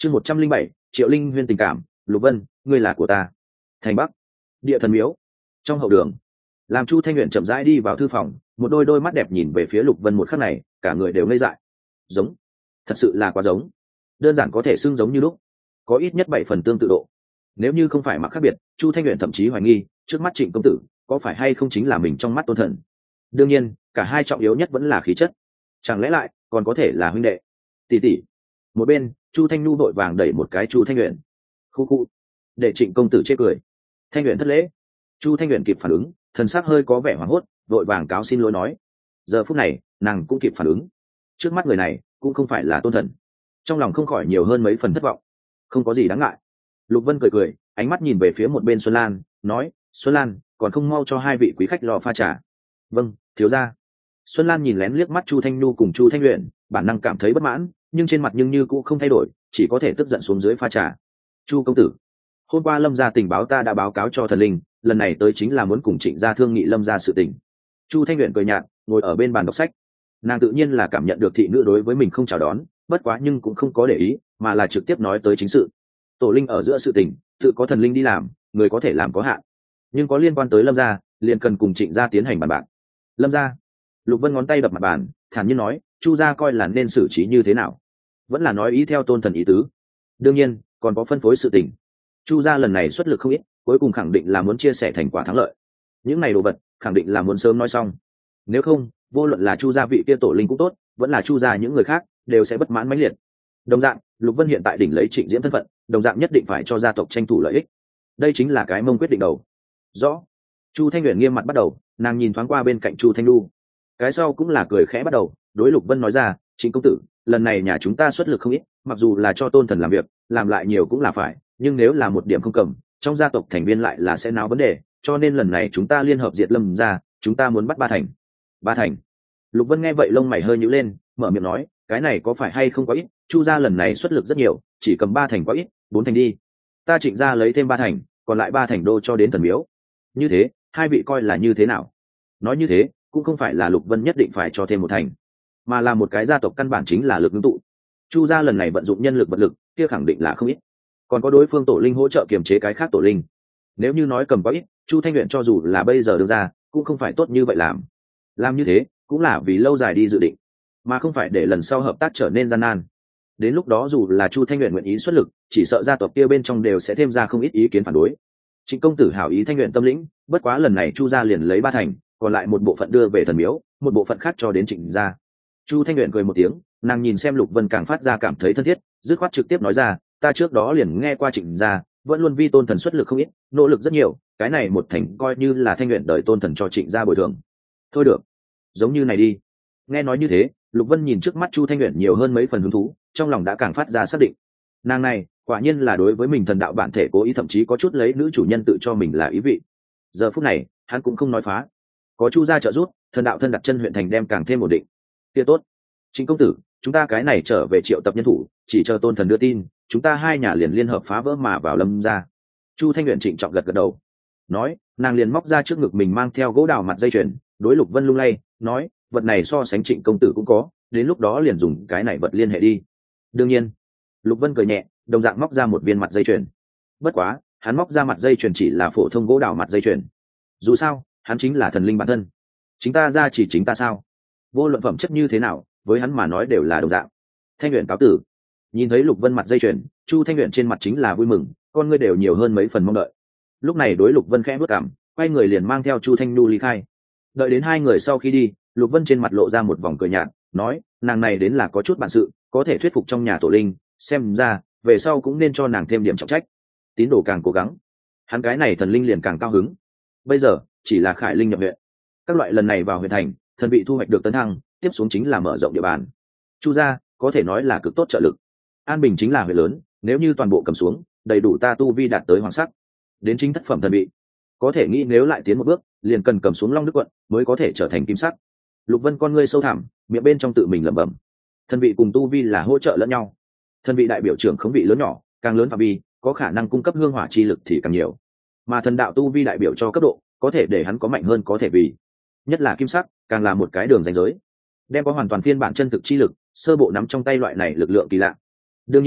chương 107, Triệu Linh Huyên tình cảm. Lục Vân, ngươi là của ta. Thành Bắc, địa thần miếu. Trong hậu đường, làm Chu Thanh Nguyện chậm rãi đi vào thư phòng, một đôi mắt đẹp nhìn về phía Lục Vân một khắc này, cả người đều ngây dại. Giống, thật sự là quá giống, đơn giản có thể xưng giống như lúc, có ít nhất 7 phần tương tự độ. Nếu như không phải mặc khác biệt, Chu Thanh Nguyện thậm chí hoài nghi trước mắt Trịnh công tử có phải hay không chính là mình trong mắt tôn thần. Đương nhiên, cả hai trọng yếu nhất vẫn là khí chất, chẳng lẽ lại còn có thể là huynh đệ. Tỷ tỷ. Một bên, Chu Thanh Nhu vội vàng đẩy một cái Chu Thanh Nguyện. Khu khu, để Trịnh công tử chê cười. Thanh Nguyện thất lễ. Chu Thanh Nguyện kịp phản ứng, thần sắc hơi có vẻ hoảng hốt, vội vàng cáo xin lỗi nói. Giờ phút này, nàng cũng kịp phản ứng, trước mắt người này cũng không phải là tôn thần, trong lòng không khỏi nhiều hơn mấy phần thất vọng. Không có gì đáng ngại. Lục Vân cười cười, ánh mắt nhìn về phía một bên Xuân Lan, nói, Xuân Lan, còn không mau cho hai vị quý khách lò pha trà. Vâng, thiếu gia. Xuân Lan nhìn lén liếc mắt Chu Thanh Nhu cùng Chu Thanh Luyện, bản năng cảm thấy bất mãn, nhưng trên mặt nhưng như cũng không thay đổi, chỉ có thể tức giận xuống dưới pha trà. Chu công tử, hôm qua Lâm gia tình báo ta đã báo cáo cho thần linh, lần này tới chính là muốn cùng Trịnh gia thương nghị Lâm gia sự tình. Chu Thanh Luyện cười nhạt, ngồi ở bên bàn đọc sách. Nàng tự nhiên là cảm nhận được thị nữ đối với mình không chào đón, bất quá nhưng cũng không có để ý, mà là trực tiếp nói tới chính sự. Tổ linh ở giữa sự tình, tự có thần linh đi làm, người có thể làm có hạn, nhưng có liên quan tới Lâm gia, liền cần cùng Trịnh gia tiến hành bàn bạc. Lâm gia. Lục Vân ngón tay đập mặt bàn, thản nhiên nói, Chu gia coi là nên xử trí như thế nào? Vẫn là nói ý theo tôn thần ý tứ. Đương nhiên, còn có phân phối sự tình. Chu gia lần này xuất lực không ít, cuối cùng khẳng định là muốn chia sẻ thành quả thắng lợi. Những này đồ vật, khẳng định là muốn sớm nói xong. Nếu không, vô luận là Chu gia vị kia tổ linh cũng tốt, vẫn là Chu gia những người khác, đều sẽ bất mãn mãnh liệt. Đồng dạng, Lục Vân hiện tại đỉnh lấy Trịnh Diễm thân phận, đồng dạng nhất định phải cho gia tộc tranh thủ lợi ích. Đây chính là cái mông quyết định đầu. Rõ. Chu Thanh Uyển nghiêm mặt bắt đầu, nàng nhìn thoáng qua bên cạnh Chu Thanh Lu. Cái sau cũng là cười khẽ bắt đầu, đối Lục Vân nói ra, Trịnh công tử, lần này nhà chúng ta xuất lực không ít, mặc dù là cho tôn thần làm việc, làm lại nhiều cũng là phải, nhưng nếu là một điểm không cầm, trong gia tộc thành viên lại là sẽ náo vấn đề, cho nên lần này chúng ta liên hợp diệt Lâm gia, chúng ta muốn bắt ba thành. Ba thành. Lục Vân nghe vậy lông mày hơi nhíu lên, mở miệng nói, cái này có phải hay không quá ít, Chu gia lần này xuất lực rất nhiều, chỉ cầm 3 thành quá ít, 4 thành đi. Ta Trịnh gia lấy thêm 3 thành, còn lại 3 thành đô cho đến thần miếu. Như thế, hai vị coi là như thế nào? Nói như thế, cũng không phải là Lục Vân nhất định phải cho thêm 1 thành, mà là một cái gia tộc căn bản chính là lực ngưng tụ. Chu gia lần này vận dụng nhân lực vật lực, kia khẳng định là không ít. Còn có đối phương tổ linh hỗ trợ kiềm chế cái khác tổ linh. Nếu như nói cầm quá ít, Chu Thanh Uyển cho dù là bây giờ đưa ra, cũng không phải tốt như vậy làm. Làm như thế, cũng là vì lâu dài đi dự định, mà không phải để lần sau hợp tác trở nên gian nan. Đến lúc đó dù là Chu Thanh Uyển nguyện ý xuất lực, chỉ sợ gia tộc kia bên trong đều sẽ thêm ra không ít ý kiến phản đối. Trịnh công tử hảo ý Thanh Uyển tâm lĩnh, bất quá lần này Chu gia liền lấy 3 thành, còn lại một bộ phận đưa về thần miếu, một bộ phận khác cho đến Trịnh gia. Chu Thanh Uyển cười một tiếng, nàng nhìn xem Lục Vân càng phát ra cảm thấy thân thiết, dứt khoát trực tiếp nói ra, ta trước đó liền nghe qua Trịnh gia vẫn luôn vi tôn thần xuất lực không ít, nỗ lực rất nhiều, cái này 1 thành coi như là Thanh Uyển đợi tôn thần cho Trịnh gia bồi thường. Thôi được, giống như này đi. Nghe nói như thế, Lục Vân nhìn trước mắt Chu Thanh Uyển nhiều hơn mấy phần hứng thú, trong lòng đã càng phát ra xác định, nàng này quả nhiên là đối với mình thần đạo bản thể cố ý, thậm chí có chút lấy nữ chủ nhân tự cho mình là ý vị. Giờ phút này, hắn cũng không nói phá, có Chu gia trợ giúp, thần đạo thân đặt chân huyện thành đem càng thêm ổn định. Kia tốt, Trịnh công tử, chúng ta cái này trở về triệu tập nhân thủ, chỉ chờ tôn thần đưa tin, chúng ta hai nhà liền liên hợp phá vỡ mà vào Lâm gia. Chu Thanh Uyển trịnh trọng gật gật đầu, nói, nàng liền móc ra trước ngực mình mang theo gỗ đào mặt dây chuyền, đối Lục Vân lung lay, nói, vật này so sánh Trịnh công tử cũng có, đến lúc đó liền dùng cái này vật liên hệ đi. Đương nhiên. Lục Vân cười nhẹ, đồng dạng móc ra một viên mặt dây chuyền. Bất quá, hắn móc ra mặt dây chuyền chỉ là phổ thông gỗ đào mặt dây chuyền. Dù sao, hắn chính là thần linh bản thân. Chính ta ra chỉ chính ta sao? Vô luận phẩm chất như thế nào, với hắn mà nói đều là đồng dạng. Thanh Uyển cáo tử. Nhìn thấy Lục Vân mặt dây chuyền, Chu Thanh Uyển trên mặt chính là vui mừng, con ngươi đều nhiều hơn mấy phần mong đợi. Lúc này đối Lục Vân khẽ bước cảm, quay người liền mang theo Chu Thanh Nhu ly khai. Đợi đến hai người sau khi đi, Lục Vân trên mặt lộ ra một vòng cười nhạt, nói, nàng này đến là có chút bản sự, có thể thuyết phục trong nhà tổ linh, xem ra về sau cũng nên cho nàng thêm điểm trọng trách. Tín đồ càng cố gắng, hắn cái này thần linh liền càng cao hứng. Bây giờ chỉ là khải linh nhập huyện, các loại lần này vào huyện thành, thần bị thu hoạch được tấn thăng, tiếp xuống chính là mở rộng địa bàn. Chu gia có thể nói là cực tốt trợ lực. An Bình chính là huyện lớn, nếu như toàn bộ cầm xuống, đầy đủ ta tu vi đạt tới hoàng sắc, đến chính thất phẩm thần bị. Có thể nghĩ nếu lại tiến một bước, liền cần cầm xuống Long Đức quận mới có thể trở thành kim sắc. Lục Vân con ngươi sâu thẳm, miệng bên trong tự mình lẩm bẩm. Thần vị cùng tu vi là hỗ trợ lẫn nhau. Thần vị đại biểu trưởng khống vị lớn nhỏ, càng lớn phạm vi, có khả năng cung cấp hương hỏa chi lực thì càng nhiều. Mà thần đạo tu vi đại biểu cho cấp độ, có thể để hắn có mạnh hơn có thể vì. Nhất là kim sắc, càng là một cái đường ranh giới. Đem có hoàn toàn phiên bản chân thực chi lực, sơ bộ nắm trong tay loại này lực lượng kỳ lạ. Đương nhiên,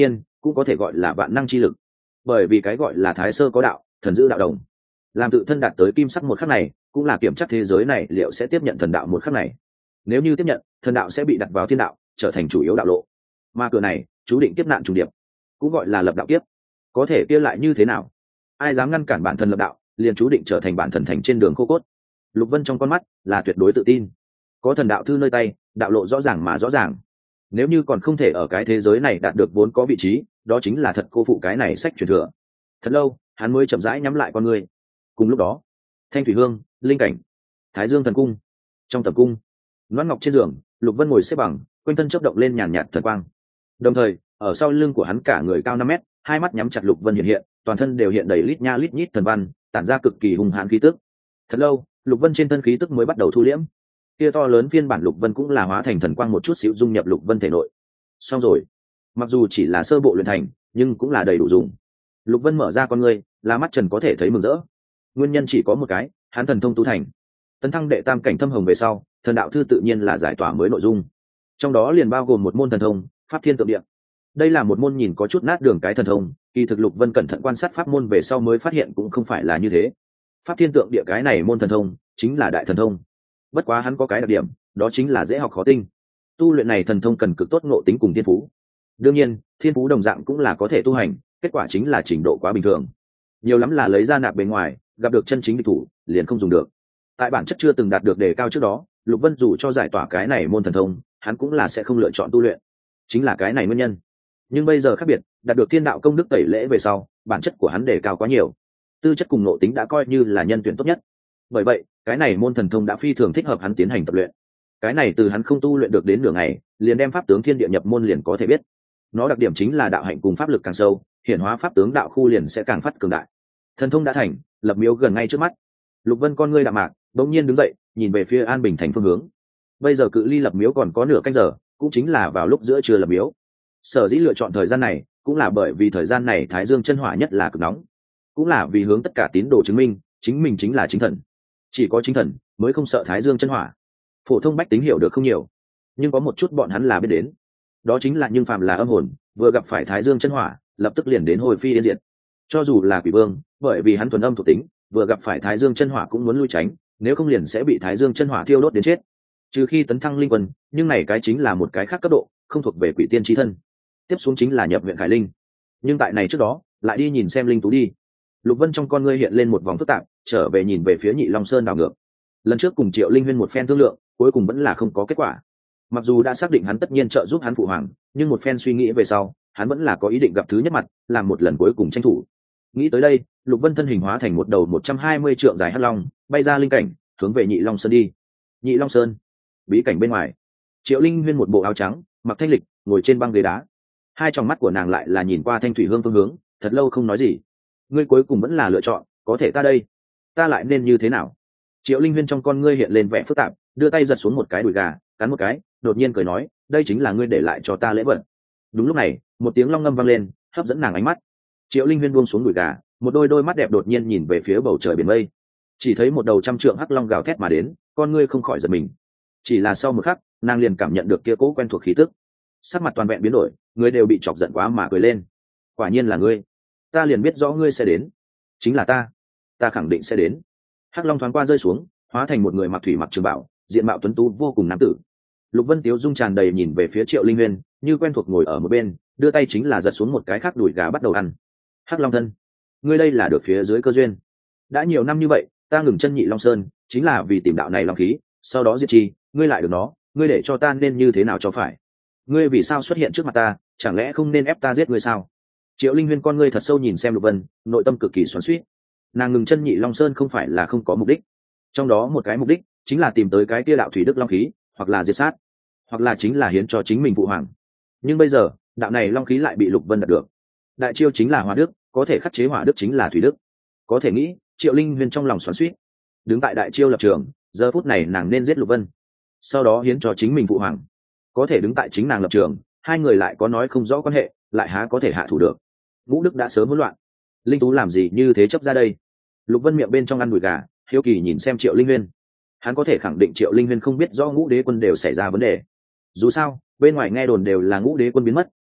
cũng có thể gọi là vạn năng chi lực, bởi vì cái gọi là thái sơ có đạo, thần giữ đạo đồng. Làm tự thân đạt tới kim sắc một khắc này, cũng là kiểm tra thế giới này liệu sẽ tiếp nhận thần đạo một khắc này. Nếu như tiếp nhận, thần đạo sẽ bị đặt vào thiên đạo, trở thành chủ yếu đạo lộ. Mà cửa này chú định kiếp nạn trùng điệp, cũng gọi là lập đạo kiếp. Có thể kia lại như thế nào? Ai dám ngăn cản bản thân lập đạo, liền chú định trở thành bản thần thành trên đường khô cốt. Lục Vân trong con mắt là tuyệt đối tự tin, có thần đạo thư nơi tay, đạo lộ rõ ràng mà rõ ràng. Nếu như còn không thể ở cái thế giới này đạt được vốn có vị trí, đó chính là thật cô phụ cái này sách truyền thừa. Thật lâu hắn mới chậm rãi nhắm lại con người. Cùng lúc đó, Thanh Thủy Hương, linh cảnh, Thái Dương thần cung. Trong tầm cung, Loan Ngọc trên giường, Lục Vân ngồi xếp bằng, quanh thân chớp động lên nhàn nhạt thần quang. Đồng thời, ở sau lưng của hắn cả người cao 5 mét, hai mắt nhắm chặt Lục Vân hiện hiện, toàn thân đều hiện đầy lít nha lít nhít thần văn, tản ra cực kỳ hùng hãn khí tức. Thật lâu, Lục Vân trên thân khí tức mới bắt đầu thu liễm. Kia to lớn phiên bản Lục Vân cũng là hóa thành thần quang một chút xíu dung nhập Lục Vân thể nội. Xong rồi, mặc dù chỉ là sơ bộ luyện thành, nhưng cũng là đầy đủ dùng. Lục Vân mở ra con ngươi, là mắt trần có thể thấy mừng rỡ. Nguyên nhân chỉ có một cái, hắn thần thông tu thành. Tấn thăng đệ tam cảnh thâm hồng về sau, thần đạo thư tự nhiên là giải tỏa mới nội dung. Trong đó liền bao gồm một môn thần thông, Pháp Thiên Tượng Địa. Đây là một môn nhìn có chút nát đường cái thần thông, kỳ thực Lục Vân cẩn thận quan sát pháp môn về sau mới phát hiện cũng không phải là như thế. Pháp Thiên Tượng Địa cái này môn thần thông, chính là đại thần thông. Bất quá hắn có cái đặc điểm, đó chính là dễ học khó tinh. Tu luyện này thần thông cần cực tốt ngộ tính cùng thiên phú. Đương nhiên, thiên phú đồng dạng cũng là có thể tu hành, kết quả chính là trình độ quá bình thường. Nhiều lắm là lấy ra nạp bên ngoài, gặp được chân chính địch thủ, liền không dùng được. Tại bản chất chưa từng đạt được đề cao trước đó, Lục Vân dù cho giải tỏa cái này môn thần thông, hắn cũng là sẽ không lựa chọn tu luyện. Chính là cái này nguyên nhân. Nhưng bây giờ khác biệt, đạt được thiên đạo công đức tẩy lễ về sau, bản chất của hắn đề cao quá nhiều. Tư chất cùng nội tính đã coi như là nhân tuyển tốt nhất. Bởi vậy, cái này môn thần thông đã phi thường thích hợp hắn tiến hành tập luyện. Cái này từ hắn không tu luyện được đến nửa ngày, liền đem pháp tướng thiên địa nhập môn liền có thể biết. Nó đặc điểm chính là đạo hạnh cùng pháp lực càng sâu, hiển hóa pháp tướng đạo khu liền sẽ càng phát cường đại. Thần thông đã thành, lập miếu gần ngay trước mắt. Lục Vân con ngươi đạm mạc, bỗng nhiên đứng dậy, nhìn về phía An Bình thành phương hướng. Bây giờ cự ly lập miếu còn có nửa canh giờ, cũng chính là vào lúc giữa trưa lập miếu. Sở dĩ lựa chọn thời gian này, cũng là bởi vì thời gian này Thái Dương chân hỏa nhất là cực nóng, cũng là vì hướng tất cả tín đồ chứng minh, chính mình chính là chính thần. Chỉ có chính thần mới không sợ Thái Dương chân hỏa. Phổ thông bách tính hiểu được không nhiều, nhưng có một chút bọn hắn là biết đến. Đó chính là nhưng phàm là âm hồn, vừa gặp phải Thái Dương chân hỏa, lập tức liền đến hồi phi yên diệt. Cho dù là quỷ vương, bởi vì hắn thuần âm thuộc tính, vừa gặp phải Thái Dương chân hỏa cũng muốn lui tránh, nếu không liền sẽ bị Thái Dương chân hỏa thiêu đốt đến chết. Trừ khi tấn thăng linh quân, nhưng này cái chính là một cái khác cấp độ, không thuộc về quỷ tiên chí thân. Tiếp xuống chính là nhập viện khải linh. Nhưng tại này trước đó, lại đi nhìn xem linh tú đi. Lục Vân trong con ngươi hiện lên một vòng phức tạp, trở về nhìn về phía Nhị Long Sơn đảo ngược. Lần trước cùng Triệu Linh Huyên một phen thương lượng, cuối cùng vẫn là không có kết quả. Mặc dù đã xác định hắn tất nhiên trợ giúp hắn phụ hoàng, nhưng một phen suy nghĩ về sau, hắn vẫn là có ý định gặp thứ nhất mặt, làm một lần cuối cùng tranh thủ. Nghĩ tới đây, Lục Vân thân hình hóa thành một đầu 120 trượng dài hắc long, bay ra linh cảnh, hướng về Nhị Long Sơn đi. Nhị Long Sơn, bí cảnh bên ngoài. Triệu Linh Huyên một bộ áo trắng, mặc thanh lịch, ngồi trên băng ghế đá. Hai tròng mắt của nàng lại là nhìn qua Thanh Thủy Hương phương hướng, thật lâu không nói gì. Ngươi cuối cùng vẫn là lựa chọn, có thể ta đây, ta lại nên như thế nào? Triệu Linh Huyên trong con ngươi hiện lên vẻ phức tạp, đưa tay giật xuống một cái đùi gà, cắn một cái, đột nhiên cười nói, đây chính là ngươi để lại cho ta lễ vật. Đúng lúc này, một tiếng long ngâm vang lên, hấp dẫn nàng ánh mắt. Triệu Linh Huyên buông xuống đùi gà, một đôi mắt đẹp đột nhiên nhìn về phía bầu trời biển mây. Chỉ thấy một đầu trăm trượng hắc long gào thét mà đến, con ngươi không khỏi giật mình. Chỉ là sau một khắc, nàng liền cảm nhận được kia cố quen thuộc khí tức. Sắc mặt toàn vẹn biến đổi, người đều bị chọc giận quá mà cười lên. Quả nhiên là ngươi, ta liền biết rõ ngươi sẽ đến. Chính là ta khẳng định sẽ đến. Hắc long thoáng qua rơi xuống, hóa thành một người mặc thủy mặc trường bảo, diện mạo tuấn tú vô cùng nam tử. Lục Vân Tiếu dung tràn đầy nhìn về phía Triệu Linh Huyên, như quen thuộc ngồi ở một bên, đưa tay chính là giật xuống một cái khác đùi gà bắt đầu ăn. Hắc long thân, ngươi đây là được phía dưới cơ duyên. Đã nhiều năm như vậy, ta ngừng chân Nhị Long Sơn, chính là vì tìm đạo này long khí, sau đó diệt chi, ngươi lại được nó, ngươi để cho ta nên như thế nào cho phải? Ngươi vì sao xuất hiện trước mặt ta, chẳng lẽ không nên ép ta giết ngươi sao? Triệu Linh Huyên con ngươi thật sâu nhìn xem Lục Vân, nội tâm cực kỳ xoắn xuýt. Nàng ngừng chân Nhị Long Sơn không phải là không có mục đích, trong đó một cái mục đích chính là tìm tới cái kia đạo thủy đức long khí, hoặc là diệt sát, hoặc là chính là hiến cho chính mình phụ hoàng. Nhưng bây giờ, đạo này long khí lại bị Lục Vân đạt được. Đại chiêu chính là hỏa đức, có thể khắc chế hỏa đức chính là thủy đức. Có thể nghĩ, Triệu Linh Huyên trong lòng xoắn xuýt. Đứng tại đại chiêu lập trường, giờ phút này nàng nên giết Lục Vân, sau đó hiến cho chính mình phụ hoàng. Có thể đứng tại chính nàng lập trường, hai người lại có nói không rõ quan hệ, lại há có thể hạ thủ được. Ngũ đức đã sớm hỗn loạn, linh tú làm gì như thế chấp ra đây? Lục Vân miệng bên trong ăn đùi gà, hiếu kỳ nhìn xem Triệu Linh Huyên. Hắn có thể khẳng định Triệu Linh Huyên không biết do Ngũ Đế Quân đều xảy ra vấn đề. Dù sao, bên ngoài nghe đồn đều là Ngũ Đế Quân biến mất,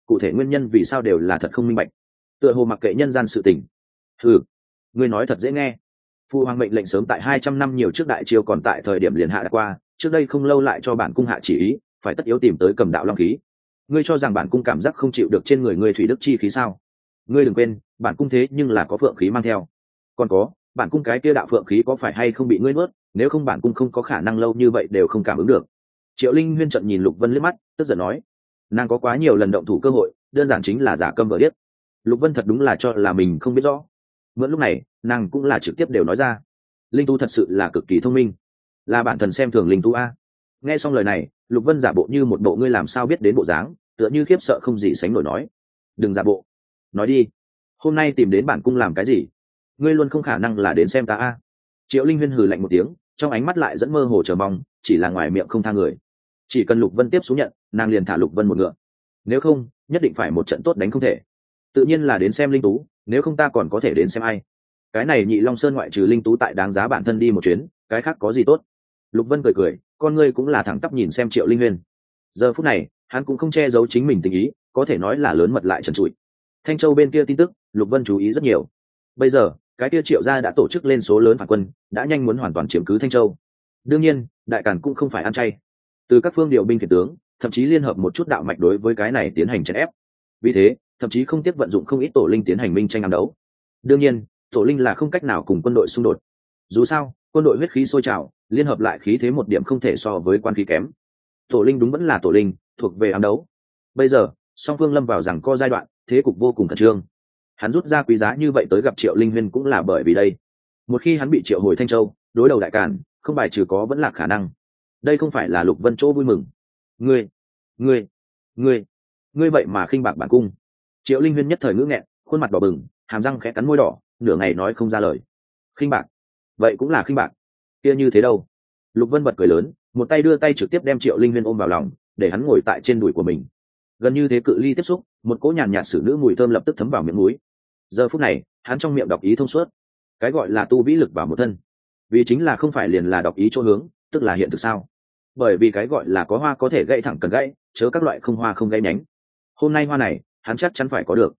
cụ thể nguyên nhân vì sao đều là thật không minh bạch, tựa hồ mặc kệ nhân gian sự tình. Ừ, ngươi nói thật dễ nghe. Phụ hoàng mệnh lệnh sớm tại 200 năm nhiều trước đại triều còn tại thời điểm liền hạ đã qua, trước đây không lâu lại cho bản cung hạ chỉ ý phải tất yếu tìm tới Cầm Đạo Long khí. Ngươi cho rằng bản cung cảm giác không chịu được trên người ngươi thủy đức chi khí sao? Ngươi đừng quên, bản cung thế nhưng là có phượng khí mang theo. Còn có, bản cung cái kia đạo phượng khí có phải hay không bị ngươi nuốt, nếu không bản cung không có khả năng lâu như vậy đều không cảm ứng được. Triệu Linh Huyên trận nhìn Lục Vân liếc mắt, tức giận nói, nàng có quá nhiều lần động thủ cơ hội, đơn giản chính là giả câm vờ điếc. Lục Vân thật đúng là cho là mình không biết rõ. Mượn lúc này, nàng cũng là trực tiếp đều nói ra. Linh Tú thật sự là cực kỳ thông minh, là bản thần xem thường Linh Tú a. Nghe xong lời này, Lục Vân giả bộ như một bộ ngươi làm sao biết đến bộ dáng, tựa như khiếp sợ không gì sánh nổi nói, đừng giả bộ, nói đi, hôm nay tìm đến bản cung làm cái gì? Ngươi luôn không khả năng là đến xem ta a. Triệu Linh Huyên hừ lạnh một tiếng, trong ánh mắt lại dẫn mơ hồ chờ mong, chỉ là ngoài miệng không tha người. Chỉ cần Lục Vân tiếp xuống nhận, nàng liền thả Lục Vân một ngựa, nếu không nhất định phải một trận tốt đánh không thể. Tự nhiên là đến xem Linh Tú, nếu không ta còn có thể đến xem ai? Cái này Nhị Long Sơn ngoại trừ Linh Tú tại đáng giá bản thân đi một chuyến, cái khác có gì tốt? Lục Vân cười cười, con ngươi cũng là thẳng tắp nhìn xem Triệu Linh Huyên. Giờ phút này, hắn cũng không che giấu chính mình tình ý, có thể nói là lớn mật lại trần trụi. Thanh Châu bên kia tin tức, Lục Vân chú ý rất nhiều. Bây giờ, cái kia Triệu gia đã tổ chức lên số lớn phản quân, đã nhanh muốn hoàn toàn chiếm cứ Thanh Châu. Đương nhiên, đại càn cũng không phải ăn chay. Từ các phương điều binh khiển tướng, thậm chí liên hợp một chút đạo mạch đối với cái này tiến hành chèn ép. Vì thế, thậm chí không tiếc vận dụng không ít tổ linh tiến hành minh tranh ám đấu. Đương nhiên, tổ linh là không cách nào cùng quân đội xung đột. Dù sao, quân đội huyết khí sôi trào, liên hợp lại khí thế một điểm không thể so với quan khí kém. Tổ linh đúng vẫn là tổ linh, thuộc về ám đấu. Bây giờ, song phương lâm vào rằng co giai đoạn, thế cục vô cùng khẩn trương. Hắn rút ra quý giá như vậy tới gặp Triệu Linh Huyên cũng là bởi vì đây. Một khi hắn bị triệu hồi Thanh Châu, đối đầu đại càn, không bài trừ có vẫn là khả năng. Đây không phải là Lục Vân chỗ vui mừng. Ngươi, ngươi, ngươi, ngươi vậy mà khinh bạc bản cung. Triệu Linh Huyên nhất thời ngữ nghẹn, khuôn mặt đỏ bừng, hàm răng khẽ cắn môi đỏ, nửa ngày nói không ra lời. Khinh bạc? Vậy cũng là khinh bạc. Kia như thế đâu? Lục Vân bật cười lớn, một tay đưa tay trực tiếp đem Triệu Linh Huyên ôm vào lòng, để hắn ngồi tại trên đùi của mình. Gần như thế cự ly tiếp xúc, một cỗ nhàn nhạt sử nữ mùi thơm lập tức thấm vào miệng mũi. Giờ phút này, hắn trong miệng đọc ý thông suốt. Cái gọi là tu vĩ lực vào một thân, vì chính là không phải liền là đọc ý chỗ hướng, tức là hiện thực sao? Bởi vì cái gọi là có hoa có thể gãy thẳng cần gãy, chớ các loại không hoa không gãy nhánh. Hôm nay hoa này, hắn chắc chắn phải có được.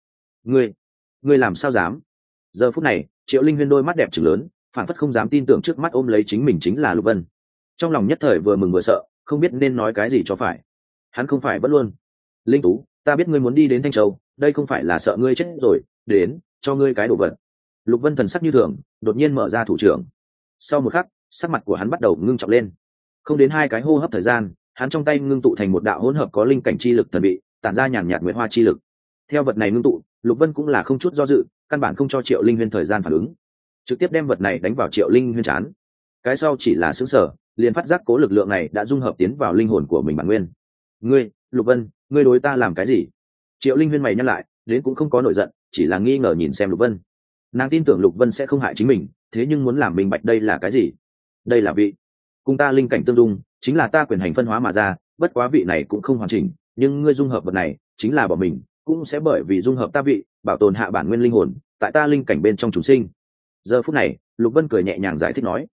Ngươi làm sao dám? Giờ phút này, Triệu Linh Huyên đôi mắt đẹp trừng lớn, phản phất không dám tin tưởng trước mắt ôm lấy chính mình chính là Lục Vân. Trong lòng nhất thời vừa mừng vừa sợ, không biết nên nói cái gì cho phải. Hắn không phải bất luôn. Linh Tú, ta biết ngươi muốn đi đến Thanh Châu, đây không phải là sợ ngươi chết rồi, đến cho ngươi cái đồ vật. Lục Vân thần sắc như thường, đột nhiên mở ra thủ trưởng. Sau một khắc, sắc mặt của hắn bắt đầu ngưng trọng lên. Không đến 2 cái hô hấp thời gian, hắn trong tay ngưng tụ thành một đạo hỗn hợp có linh cảnh chi lực thần bị, tản ra nhàn nhạt nguyệt hoa chi lực. Theo vật này ngưng tụ, Lục Vân cũng là không chút do dự, căn bản không cho Triệu Linh Huyên thời gian phản ứng, trực tiếp đem vật này đánh vào Triệu Linh Huyên trán. Cái sau chỉ là sững sờ, liền phát giác cố lực lượng này đã dung hợp tiến vào linh hồn của mình bản nguyên. Ngươi, Lục Vân, ngươi đối ta làm cái gì? Triệu Linh Huyên mày nhăn lại, đến cũng không có nổi giận, chỉ là nghi ngờ nhìn xem Lục Vân. Nàng tin tưởng Lục Vân sẽ không hại chính mình, thế nhưng muốn làm minh bạch đây là cái gì? Đây là vị, cùng ta linh cảnh tương dung, chính là ta quyền hành phân hóa mà ra, bất quá vị này cũng không hoàn chỉnh, nhưng ngươi dung hợp vật này, chính là bỏ mình, cũng sẽ bởi vì dung hợp ta vị, bảo tồn hạ bản nguyên linh hồn, tại ta linh cảnh bên trong chúng sinh. Giờ phút này, Lục Vân cười nhẹ nhàng giải thích nói,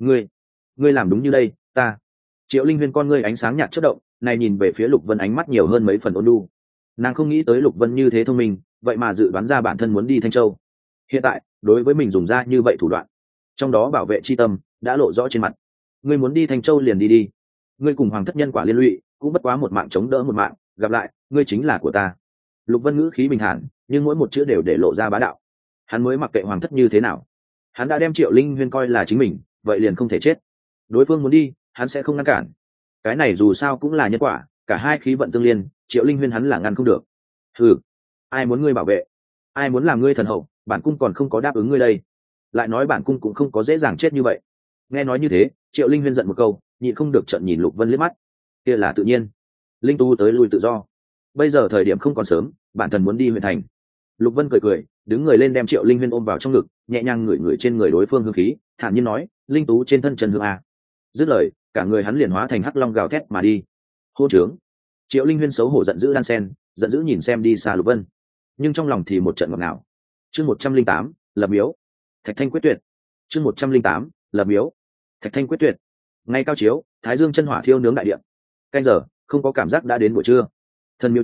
ngươi làm đúng như đây, ta. Triệu Linh Huyên con ngươi ánh sáng nhạt chớp động, này nhìn về phía Lục Vân ánh mắt nhiều hơn mấy phần ôn nhu. Nàng không nghĩ tới Lục Vân như thế thông minh, vậy mà dự đoán ra bản thân muốn đi Thanh Châu. Hiện tại, đối với mình dùng ra như vậy thủ đoạn, trong đó bảo vệ chi tâm đã lộ rõ trên mặt. Ngươi muốn đi Thanh Châu liền đi đi, ngươi cùng Hoàng thất nhân quả liên lụy, cũng bất quá một mạng chống đỡ một mạng, gặp lại, ngươi chính là của ta. Lục Vân ngữ khí bình thản, nhưng mỗi một chữ đều để lộ ra bá đạo. Hắn mới mặc kệ Hoàng thất như thế nào, hắn đã đem Triệu Linh Huyên coi là chính mình, vậy liền không thể chết. Đối phương muốn đi, hắn sẽ không ngăn cản. Cái này dù sao cũng là nhân quả, cả hai khí vận tương liên, Triệu Linh Huyên hắn là ngăn không được. Ai muốn ngươi bảo vệ, ai muốn làm ngươi thần hậu, bản cung còn không có đáp ứng ngươi đây. Lại nói bản cung cũng không có dễ dàng chết như vậy. Nghe nói như thế, Triệu Linh Huyên giận một câu, nhịn không được trợn nhìn Lục Vân liếc mắt. Kia là tự nhiên, linh tu tới lui tự do. Bây giờ thời điểm không còn sớm, bản thân muốn đi huyện thành. Lục Vân cười cười, đứng người lên đem Triệu Linh Huyên ôm vào trong ngực, nhẹ nhàng ngửi ngửi trên người đối phương hương khí, thản nhiên nói, linh tú trên thân Trần hương a. Dứt lời, cả người hắn liền hóa thành hắc long gào thét mà đi. Hô trướng! Triệu Linh Huyên xấu hổ giận dữ đan sen, giận dữ nhìn xem đi xa Lục Vân, nhưng trong lòng thì một trận ngọt ngào. Chương 108, lập miếu. Thạch Thanh quyết tuyệt. Chương 108, lập miếu. Thạch Thanh quyết tuyệt. Ngay cao chiếu, thái dương chân hỏa thiêu nướng đại điện. Canh giờ, không có cảm giác đã đến buổi trưa. Thần miếu trước,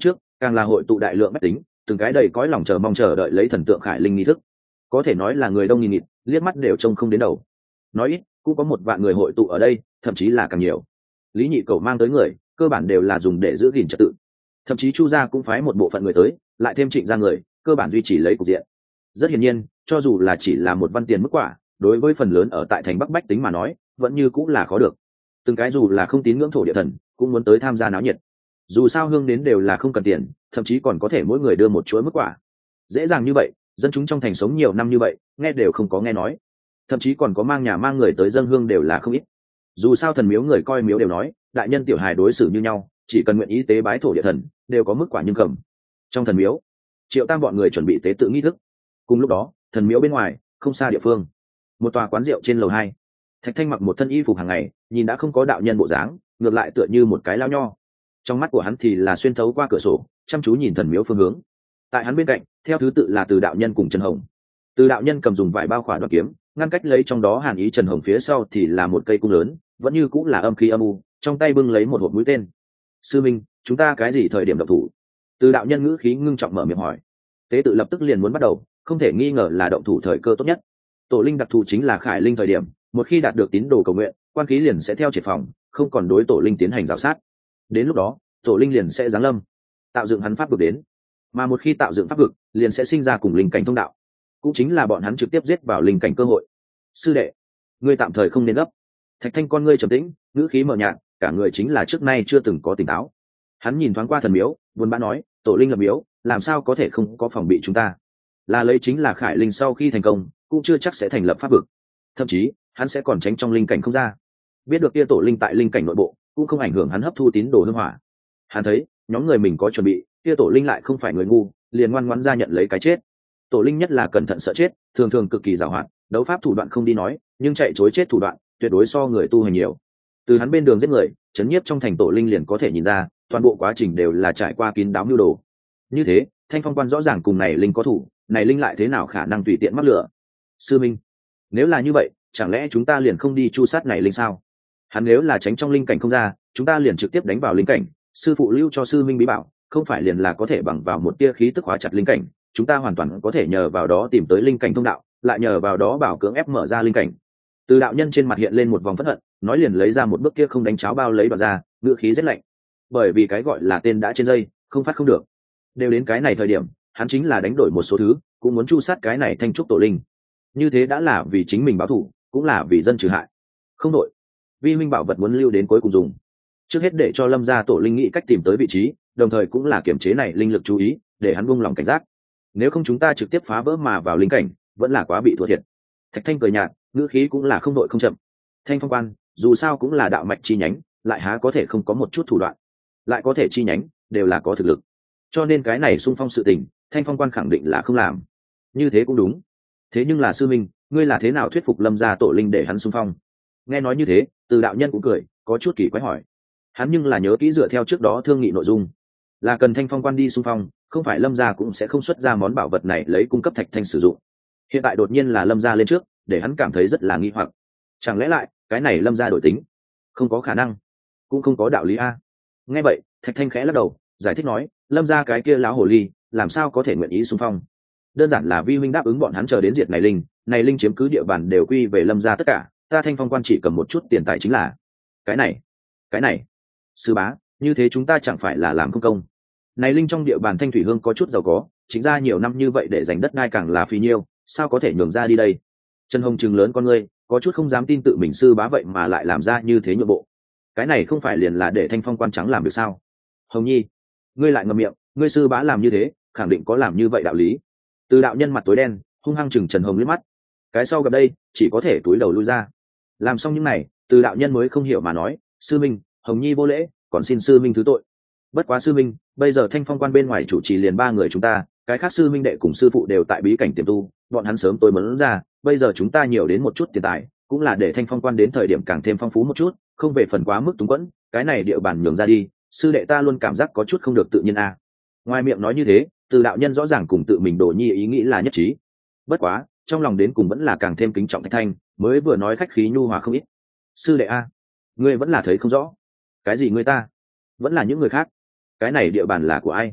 càng là hội tụ đại lượng bách tính, từng cái đầy cõi lòng chờ mong chờ đợi lấy thần tượng khải linh nghi thức. Có thể nói là người đông nghìn nghịt, liếc mắt đều trông không đến đầu. Nói ít cũng có 1 vạn người hội tụ ở đây, thậm chí là càng nhiều. Lý Nhị Cầu mang tới người cơ bản đều là dùng để giữ gìn trật tự, thậm chí Chu gia cũng phái một bộ phận người tới, lại thêm Trịnh gia người, cơ bản duy trì lấy cục diện. Rất hiển nhiên, cho dù là chỉ là 1 văn tiền mức quả, đối với phần lớn ở tại thành Bắc bách tính mà nói, vẫn như cũng là khó được. Từng cái dù là không tín ngưỡng thổ địa thần, cũng muốn tới tham gia náo nhiệt. Dù sao hương đến đều là không cần tiền, thậm chí còn có thể mỗi người đưa một chuỗi mức quả. Dễ dàng như vậy, dân chúng trong thành sống nhiều năm như vậy, nghe đều không có nghe nói. Thậm chí còn có mang nhà mang người tới dâng hương đều là không ít. Dù sao thần miếu người coi miếu đều nói, đại nhân tiểu hài đối xử như nhau, chỉ cần nguyện ý tế bái thổ địa thần, đều có mức quả nhưng cầm. Trong thần miếu, Triệu Tam bọn người chuẩn bị tế tự nghi thức. Cùng lúc đó, thần miếu bên ngoài, không xa địa phương, một tòa quán rượu trên lầu 2. Thạch Thanh mặc một thân y phục hàng ngày, nhìn đã không có đạo nhân bộ dáng, ngược lại tựa như một cái lao nho. Trong mắt của hắn thì là xuyên thấu qua cửa sổ, chăm chú nhìn thần miếu phương hướng. Tại hắn bên cạnh, theo thứ tự là Từ đạo nhân cùng Trần Hồng. Từ đạo nhân cầm dùng vải bao khỏa đoạt kiếm, ngăn cách lấy trong đó hàn ý. Trần Hồng phía sau thì là một cây cung lớn, vẫn như cũng là âm khí âm u, trong tay bưng lấy một hộp mũi tên. Sư minh, chúng ta cái gì thời điểm động thủ? Từ đạo nhân ngữ khí ngưng trọng mở miệng hỏi. Tế tự lập tức liền muốn bắt đầu, không thể nghi ngờ là động thủ thời cơ tốt nhất. Tổ linh đặc thù chính là khải linh thời điểm, một khi đạt được tín đồ cầu nguyện, quan khí liền sẽ theo triệt phòng, không còn đối tổ linh tiến hành rào sát. Đến lúc đó, tổ linh liền sẽ giáng lâm, tạo dựng hắn pháp vực đến. Mà một khi tạo dựng pháp vực, liền sẽ sinh ra cùng linh cảnh thông đạo, cũng chính là bọn hắn trực tiếp giết vào linh cảnh cơ hội. Sư đệ, ngươi tạm thời không nên gấp. Thạch Thanh con ngươi trầm tĩnh, ngữ khí mờ nhạt, cả người chính là trước nay chưa từng có tỉnh táo. Hắn nhìn thoáng qua thần miếu, buồn bã nói, tổ linh lập miếu, làm sao có thể không có phòng bị chúng ta? Là lấy chính là khải linh sau khi thành công, cũng chưa chắc sẽ thành lập pháp vực. Thậm chí, hắn sẽ còn tránh trong linh cảnh không ra. Biết được kia tổ linh tại linh cảnh nội bộ, cũng không ảnh hưởng hắn hấp thu tín đồ hương hỏa. Hắn thấy, nhóm người mình có chuẩn bị, kia tổ linh lại không phải người ngu, liền ngoan ngoãn ra nhận lấy cái chết. Tổ linh nhất là cẩn thận sợ chết, thường thường cực kỳ giàu hoạt, đấu pháp thủ đoạn không đi nói, nhưng chạy chối chết thủ đoạn tuyệt đối so người tu hành nhiều. Từ hắn bên đường giết người, chấn nhiếp trong thành tổ linh liền có thể nhìn ra, toàn bộ quá trình đều là trải qua kín đáo mưu đồ. Như thế, Thanh Phong quan rõ ràng cùng này linh có thủ, này linh lại thế nào khả năng tùy tiện mắc lửa? Sư minh, nếu là như vậy, chẳng lẽ chúng ta liền không đi chu sát này linh sao? Hắn nếu là tránh trong linh cảnh không ra, chúng ta liền trực tiếp đánh vào linh cảnh. Sư phụ lưu cho sư minh bí bảo, không phải liền là có thể bằng vào một tia khí tức hóa chặt linh cảnh, chúng ta hoàn toàn có thể nhờ vào đó tìm tới linh cảnh thông đạo, lại nhờ vào đó bảo cưỡng ép mở ra linh cảnh. Từ đạo nhân trên mặt hiện lên một vòng phẫn hận, nói liền lấy ra một bước kia không đánh cháo bao lấy đoạt ra, ngữ khí rất lạnh. Bởi vì cái gọi là tên đã trên dây, không phát không được. Đều đến cái này thời điểm, hắn chính là đánh đổi một số thứ, cũng muốn chu sát cái này thanh trúc tổ linh. Như thế đã là vì chính mình báo thù, cũng là vì dân trừ hại. Không đội, vi minh bảo vật muốn lưu đến cuối cùng dùng. Trước hết để cho Lâm gia tổ linh nghĩ cách tìm tới vị trí, đồng thời cũng là kiểm chế này linh lực chú ý, để hắn buông lòng cảnh giác. Nếu không chúng ta trực tiếp phá vỡ mà vào linh cảnh, vẫn là quá bị thua thiệt. Thạch Thanh cười nhạt, ngữ khí cũng là không đội không chậm. Thanh Phong quan, dù sao cũng là đạo mạch chi nhánh, lại há có thể không có một chút thủ đoạn, lại có thể chi nhánh, đều là có thực lực. Cho nên cái này xung phong sự tình, Thanh Phong quan khẳng định là không làm. Như thế cũng đúng. Thế nhưng là sư minh, ngươi là thế nào thuyết phục Lâm gia tổ linh để hắn xung phong? Nghe nói như thế, Từ đạo nhân cũng cười, có chút kỳ quái hỏi. Hắn nhưng là nhớ kỹ dựa theo trước đó thương nghị nội dung, là cần Thanh Phong quan đi xung phong, không phải Lâm gia cũng sẽ không xuất ra món bảo vật này lấy cung cấp Thạch Thanh sử dụng. Hiện tại đột nhiên là Lâm gia lên trước, để hắn cảm thấy rất là nghi hoặc. Chẳng lẽ lại cái này Lâm gia đổi tính? Không có khả năng, cũng không có đạo lý a. Nghe vậy, Thạch Thanh khẽ lắc đầu, giải thích nói, Lâm gia cái kia lão hồ ly, làm sao có thể nguyện ý xung phong? Đơn giản là vi huynh đáp ứng bọn hắn chờ đến diệt này linh chiếm cứ địa bàn đều quy về Lâm gia tất cả, ta Thanh Phong quan chỉ cầm một chút tiền tài chính là. Cái này, sư bá, như thế chúng ta chẳng phải là làm không công? Này linh trong địa bàn Thanh Thủy Hương có chút giàu có, chính ra nhiều năm như vậy để giành đất đai càng là phi nhiêu, sao có thể nhường ra đi đây? Trần Hồng trừng lớn con ngươi, có chút không dám tin tự mình sư bá vậy mà lại làm ra như thế nhượng bộ. Cái này không phải liền là để Thanh Phong quan trắng làm được sao? Hồng Nhi, ngươi lại ngậm miệng, ngươi sư bá làm như thế, khẳng định có làm như vậy đạo lý. Từ đạo nhân mặt tối đen, hung hăng chừng Trần Hồng liếc mắt. Cái sau gặp đây, chỉ có thể túi đầu lui ra. Làm xong những này, Từ đạo nhân mới không hiểu mà nói, sư minh, Hồng Nhi vô lễ, còn xin sư minh thứ tội. Bất quá sư minh, bây giờ Thanh Phong quan bên ngoài chủ trì liền 3 người chúng ta, cái khác sư minh đệ cùng sư phụ đều tại bí cảnh tiềm tu, bọn hắn sớm tối muốn ra, bây giờ chúng ta nhiều đến một chút tiền tài, cũng là để Thanh Phong quan đến thời điểm càng thêm phong phú một chút, không về phần quá mức túng quẫn, cái này địa bàn nhường ra đi, sư đệ ta luôn cảm giác có chút không được tự nhiên a. Ngoài miệng nói như thế, Từ đạo nhân rõ ràng cùng tự mình Đồ Nhi ý nghĩ là nhất trí. Bất quá, trong lòng đến cùng vẫn là càng thêm kính trọng Thạch Thanh, mới vừa nói khách khí nhu hòa không ít. Sư đệ a, ngươi vẫn là thấy không rõ. Cái gì ngươi ta? Vẫn là những người khác. Cái này địa bàn là của ai?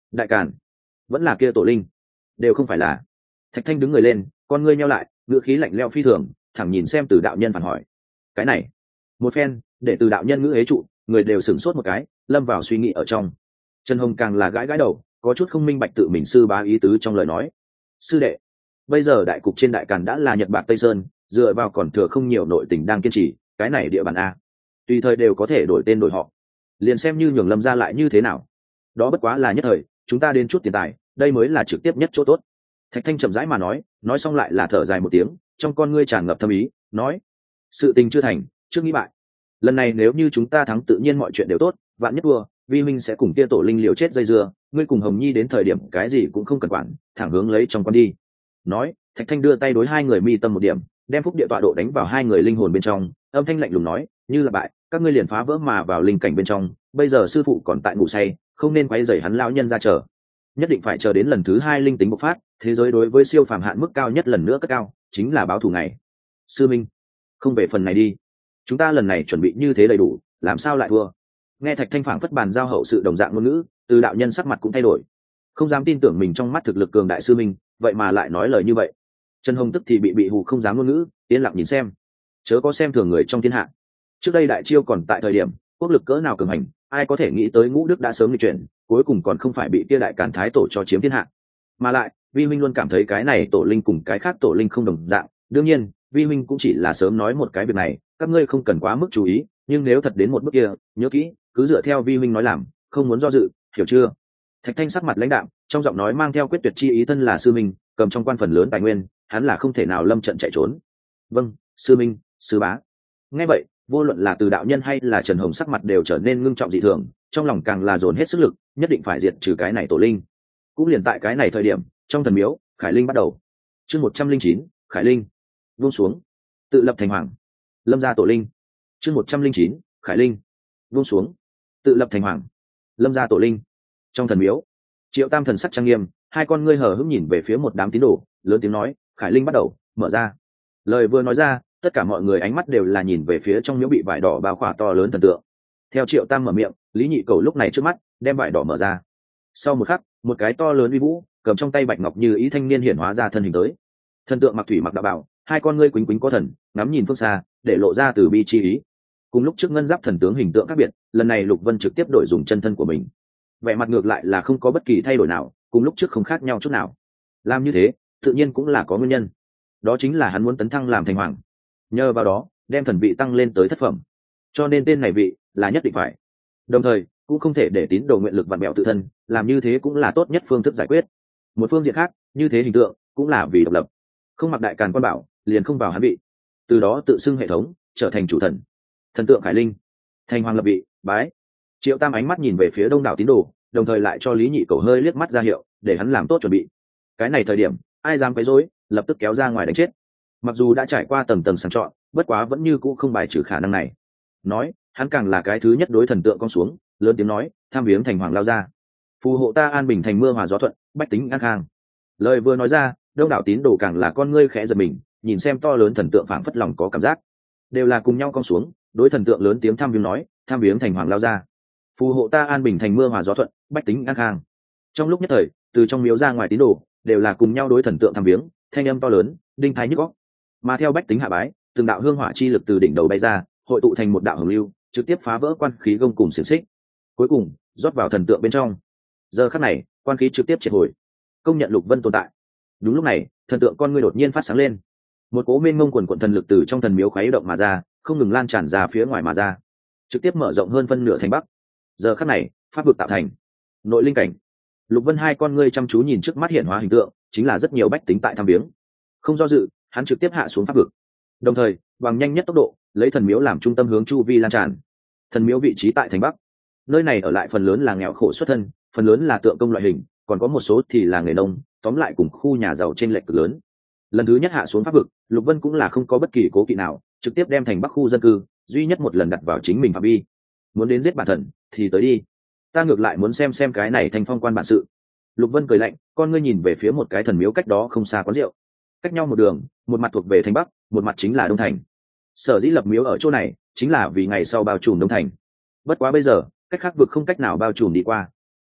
đại càn vẫn là kia tổ linh, đều không phải là. Thạch Thanh đứng người lên, con ngươi nheo lại, ngữ khí lạnh lẽo phi thường, thẳng nhìn xem Từ đạo nhân phản hỏi. Cái này, một phen, để Từ đạo nhân ngữ hế trụ, người đều sửng sốt một cái, lâm vào suy nghĩ ở trong. Trần Hồng càng là gãi gãi đầu, có chút không minh bạch tự mình sư bá ý tứ trong lời nói. Sư đệ, bây giờ đại cục trên đại càn đã là Nhật Bạc Tây Sơn, dựa vào còn thừa không nhiều nội tình đang kiên trì, cái này địa bàn a, tùy thời đều có thể đổi tên đổi họ. Liền xem như nhường Lâm ra lại như thế nào, đó bất quá là nhất thời, chúng ta đến chút tiền tài, đây mới là trực tiếp nhất chỗ tốt. Thạch Thanh chậm rãi mà nói xong lại là thở dài một tiếng, trong con ngươi tràn ngập thâm ý, nói: sự tình chưa thành, trước nghĩ bại. Lần này nếu như chúng ta thắng tự nhiên mọi chuyện đều tốt, vạn nhất thua, vi minh sẽ cùng kia tổ linh liều chết dây dưa, ngươi cùng Hồng Nhi đến thời điểm cái gì cũng không cần quản, thẳng hướng lấy trong con đi. Nói, Thạch Thanh đưa tay đối hai người mi tâm một điểm, đem phúc địa tọa độ đánh vào hai người linh hồn bên trong, âm thanh lạnh lùng nói: như là bại, các ngươi liền phá vỡ mà vào linh cảnh bên trong, bây giờ sư phụ còn tại ngủ say, không nên quấy rầy hắn lão nhân ra chờ. Nhất định phải chờ đến lần thứ hai linh tính bộc phát, thế giới đối với siêu phàm hạn mức cao nhất lần nữa cất cao, chính là báo thù ngày. Sư minh, không về phần này đi, chúng ta lần này chuẩn bị như thế đầy đủ, làm sao lại thua? Nghe Thạch Thanh phảng phất bàn giao hậu sự đồng dạng ngôn ngữ, Từ đạo nhân sắc mặt cũng thay đổi, không dám tin tưởng mình trong mắt thực lực cường đại sư minh, vậy mà lại nói lời như vậy. Trần Hồng tức thì bị hù không dám ngôn ngữ, yên lặng nhìn xem, chớ có xem thường người trong thiên hạ. Trước đây đại chiêu còn tại thời điểm quốc lực cỡ nào cường hành, ai có thể nghĩ tới Ngũ Đức đã sớm nghịch chuyển, cuối cùng còn không phải bị kia đại càn thái tổ cho chiếm thiên hạ. Mà lại vi huynh luôn cảm thấy cái này tổ linh cùng cái khác tổ linh không đồng dạng, đương nhiên vi huynh cũng chỉ là sớm nói một cái việc này, các ngươi không cần quá mức chú ý, nhưng nếu thật đến một bước kia, nhớ kỹ, cứ dựa theo vi huynh nói làm, không muốn do dự, hiểu chưa? Thạch Thanh sắc mặt lãnh đạm, trong giọng nói mang theo quyết tuyệt chi ý, thân là sư minh, cầm trong quan phần lớn tài nguyên, hắn là không thể nào lâm trận chạy trốn. Vâng, sư minh, sư bá. Nghe vậy, vô luận là Từ đạo nhân hay là Trần Hồng sắc mặt đều trở nên ngưng trọng dị thường, trong lòng càng là dồn hết sức lực, nhất định phải diệt trừ cái này tổ linh. Cũng liền tại cái này thời điểm, trong thần miếu, Khải Linh bắt đầu. Chương 109, Khải Linh buông xuống, tự lập thành hoàng. Lâm gia tổ linh. Chương 109, Khải Linh buông xuống, tự lập thành hoàng. Lâm gia tổ linh. Trong thần miếu, Triệu Tam thần sắc trang nghiêm, hai con ngươi hờ hững nhìn về phía một đám tín đồ, lớn tiếng nói: Khải Linh bắt đầu, mở ra. Lời vừa nói ra, tất cả mọi người ánh mắt đều là nhìn về phía trong miếu bị vải đỏ bao khỏa to lớn thần tượng. Theo Triệu Tam mở miệng, Lý Nhị Cầu lúc này trước mắt đem vải đỏ mở ra. Sau một khắc, một cái to lớn uy vũ, cầm trong tay bạch ngọc như ý thanh niên hiển hóa ra thân hình tới. Thần tượng mặc thủy mặc đạo bảo, hai con ngươi quýnh quýnh có thần, ngắm nhìn phương xa, để lộ ra từ bi chi ý. Cùng lúc trước ngân giáp thần tướng hình tượng khác biệt, lần này Lục Vân trực tiếp đổi dùng chân thân của mình. Vẻ mặt ngược lại là không có bất kỳ thay đổi nào, cùng lúc trước không khác nhau chút nào. Làm như thế, tự nhiên cũng là có nguyên nhân. Đó chính là hắn muốn tấn thăng làm thành hoàng, nhờ vào đó đem thần vị tăng lên tới thất phẩm, cho nên tên này vị là nhất định phải. Đồng thời cũng không thể để tín đồ nguyện lực vặn bẹo tự thân, làm như thế cũng là tốt nhất phương thức giải quyết. Một phương diện khác, như thế hình tượng cũng là vì độc lập, không mặc đại càn quan bảo liền không vào hắn vị, từ đó tự xưng hệ thống, trở thành chủ thần. Thần tượng Khải Linh thành hoàng lập vị, bái. Triệu Tam ánh mắt nhìn về phía đông đảo tín đồ, đồng thời lại cho Lý Nhị Cầu hơi liếc mắt ra hiệu để hắn làm tốt chuẩn bị. Cái này thời điểm ai dám quấy rối, lập tức kéo ra ngoài đánh chết. Mặc dù đã trải qua tầng tầng sàng chọn, bất quá vẫn như cũ không bài trừ khả năng này. Nói, hắn càng là cái thứ nhất đối thần tượng con xuống, lớn tiếng nói: tham viếng thành hoàng lao ra, phù hộ ta an bình thành mưa hòa gió thuận, bách tính an khang. Lời vừa nói ra, đông đảo tín đồ càng là con ngươi khẽ giật mình, nhìn xem to lớn thần tượng phảng phất lòng có cảm giác, đều là cùng nhau con xuống, đối thần tượng lớn tiếng tham viếng nói: tham viếng thành hoàng lao ra, phù hộ ta an bình thành mưa hòa gió thuận, bách tính an khang. Trong lúc nhất thời, từ trong miếu ra ngoài tín đồ đều là cùng nhau đối thần tượng tham viếng, thanh âm to lớn, đinh thái nhức óc. Mà theo bách tính hạ bái, từng đạo hương hỏa chi lực từ đỉnh đầu bay ra, hội tụ thành một đạo hồng lưu, trực tiếp phá vỡ quan khí gông cùng xiềng xích, cuối cùng rót vào thần tượng bên trong. Giờ khắc này, quan khí trực tiếp triệt hồi, công nhận Lục Vân tồn tại. Đúng lúc này, thần tượng con ngươi đột nhiên phát sáng lên, một cỗ mênh mông quần quận thần lực từ trong thần miếu khuấy động mà ra, không ngừng lan tràn ra phía ngoài mà ra, trực tiếp mở rộng hơn phân nửa thành bắc. Giờ khắc này, pháp vực tạo thành nội linh cảnh. Lục Vân hai con ngươi chăm chú nhìn trước mắt hiện hóa hình tượng, chính là rất nhiều bách tính tại tham viếng. Không do dự, hắn trực tiếp hạ xuống pháp vực, đồng thời bằng nhanh nhất tốc độ lấy thần miếu làm trung tâm hướng chu vi lan tràn. Thần miếu vị trí tại thành bắc, nơi này ở lại phần lớn là nghèo khổ xuất thân, phần lớn là tượng công loại hình, còn có một số thì là nghề nông, tóm lại cùng khu nhà giàu trên lệch cực lớn. Lần thứ nhất hạ xuống pháp vực, Lục Vân cũng là không có bất kỳ cố kỵ nào, trực tiếp đem thành bắc khu dân cư duy nhất một lần đặt vào chính mình phạm vi. Muốn đến giết bản thần thì tới đi, ta ngược lại muốn xem cái này thành phong quan bản sự. Lục Vân cười lạnh, con ngươi nhìn về phía một cái thần miếu cách đó không xa quán rượu, cách nhau một đường, một mặt thuộc về thành bắc, một mặt chính là đông thành. Sở dĩ lập miếu ở chỗ này chính là vì ngày sau bao trùm đông thành, bất quá bây giờ cách khác vực không cách nào bao trùm đi qua.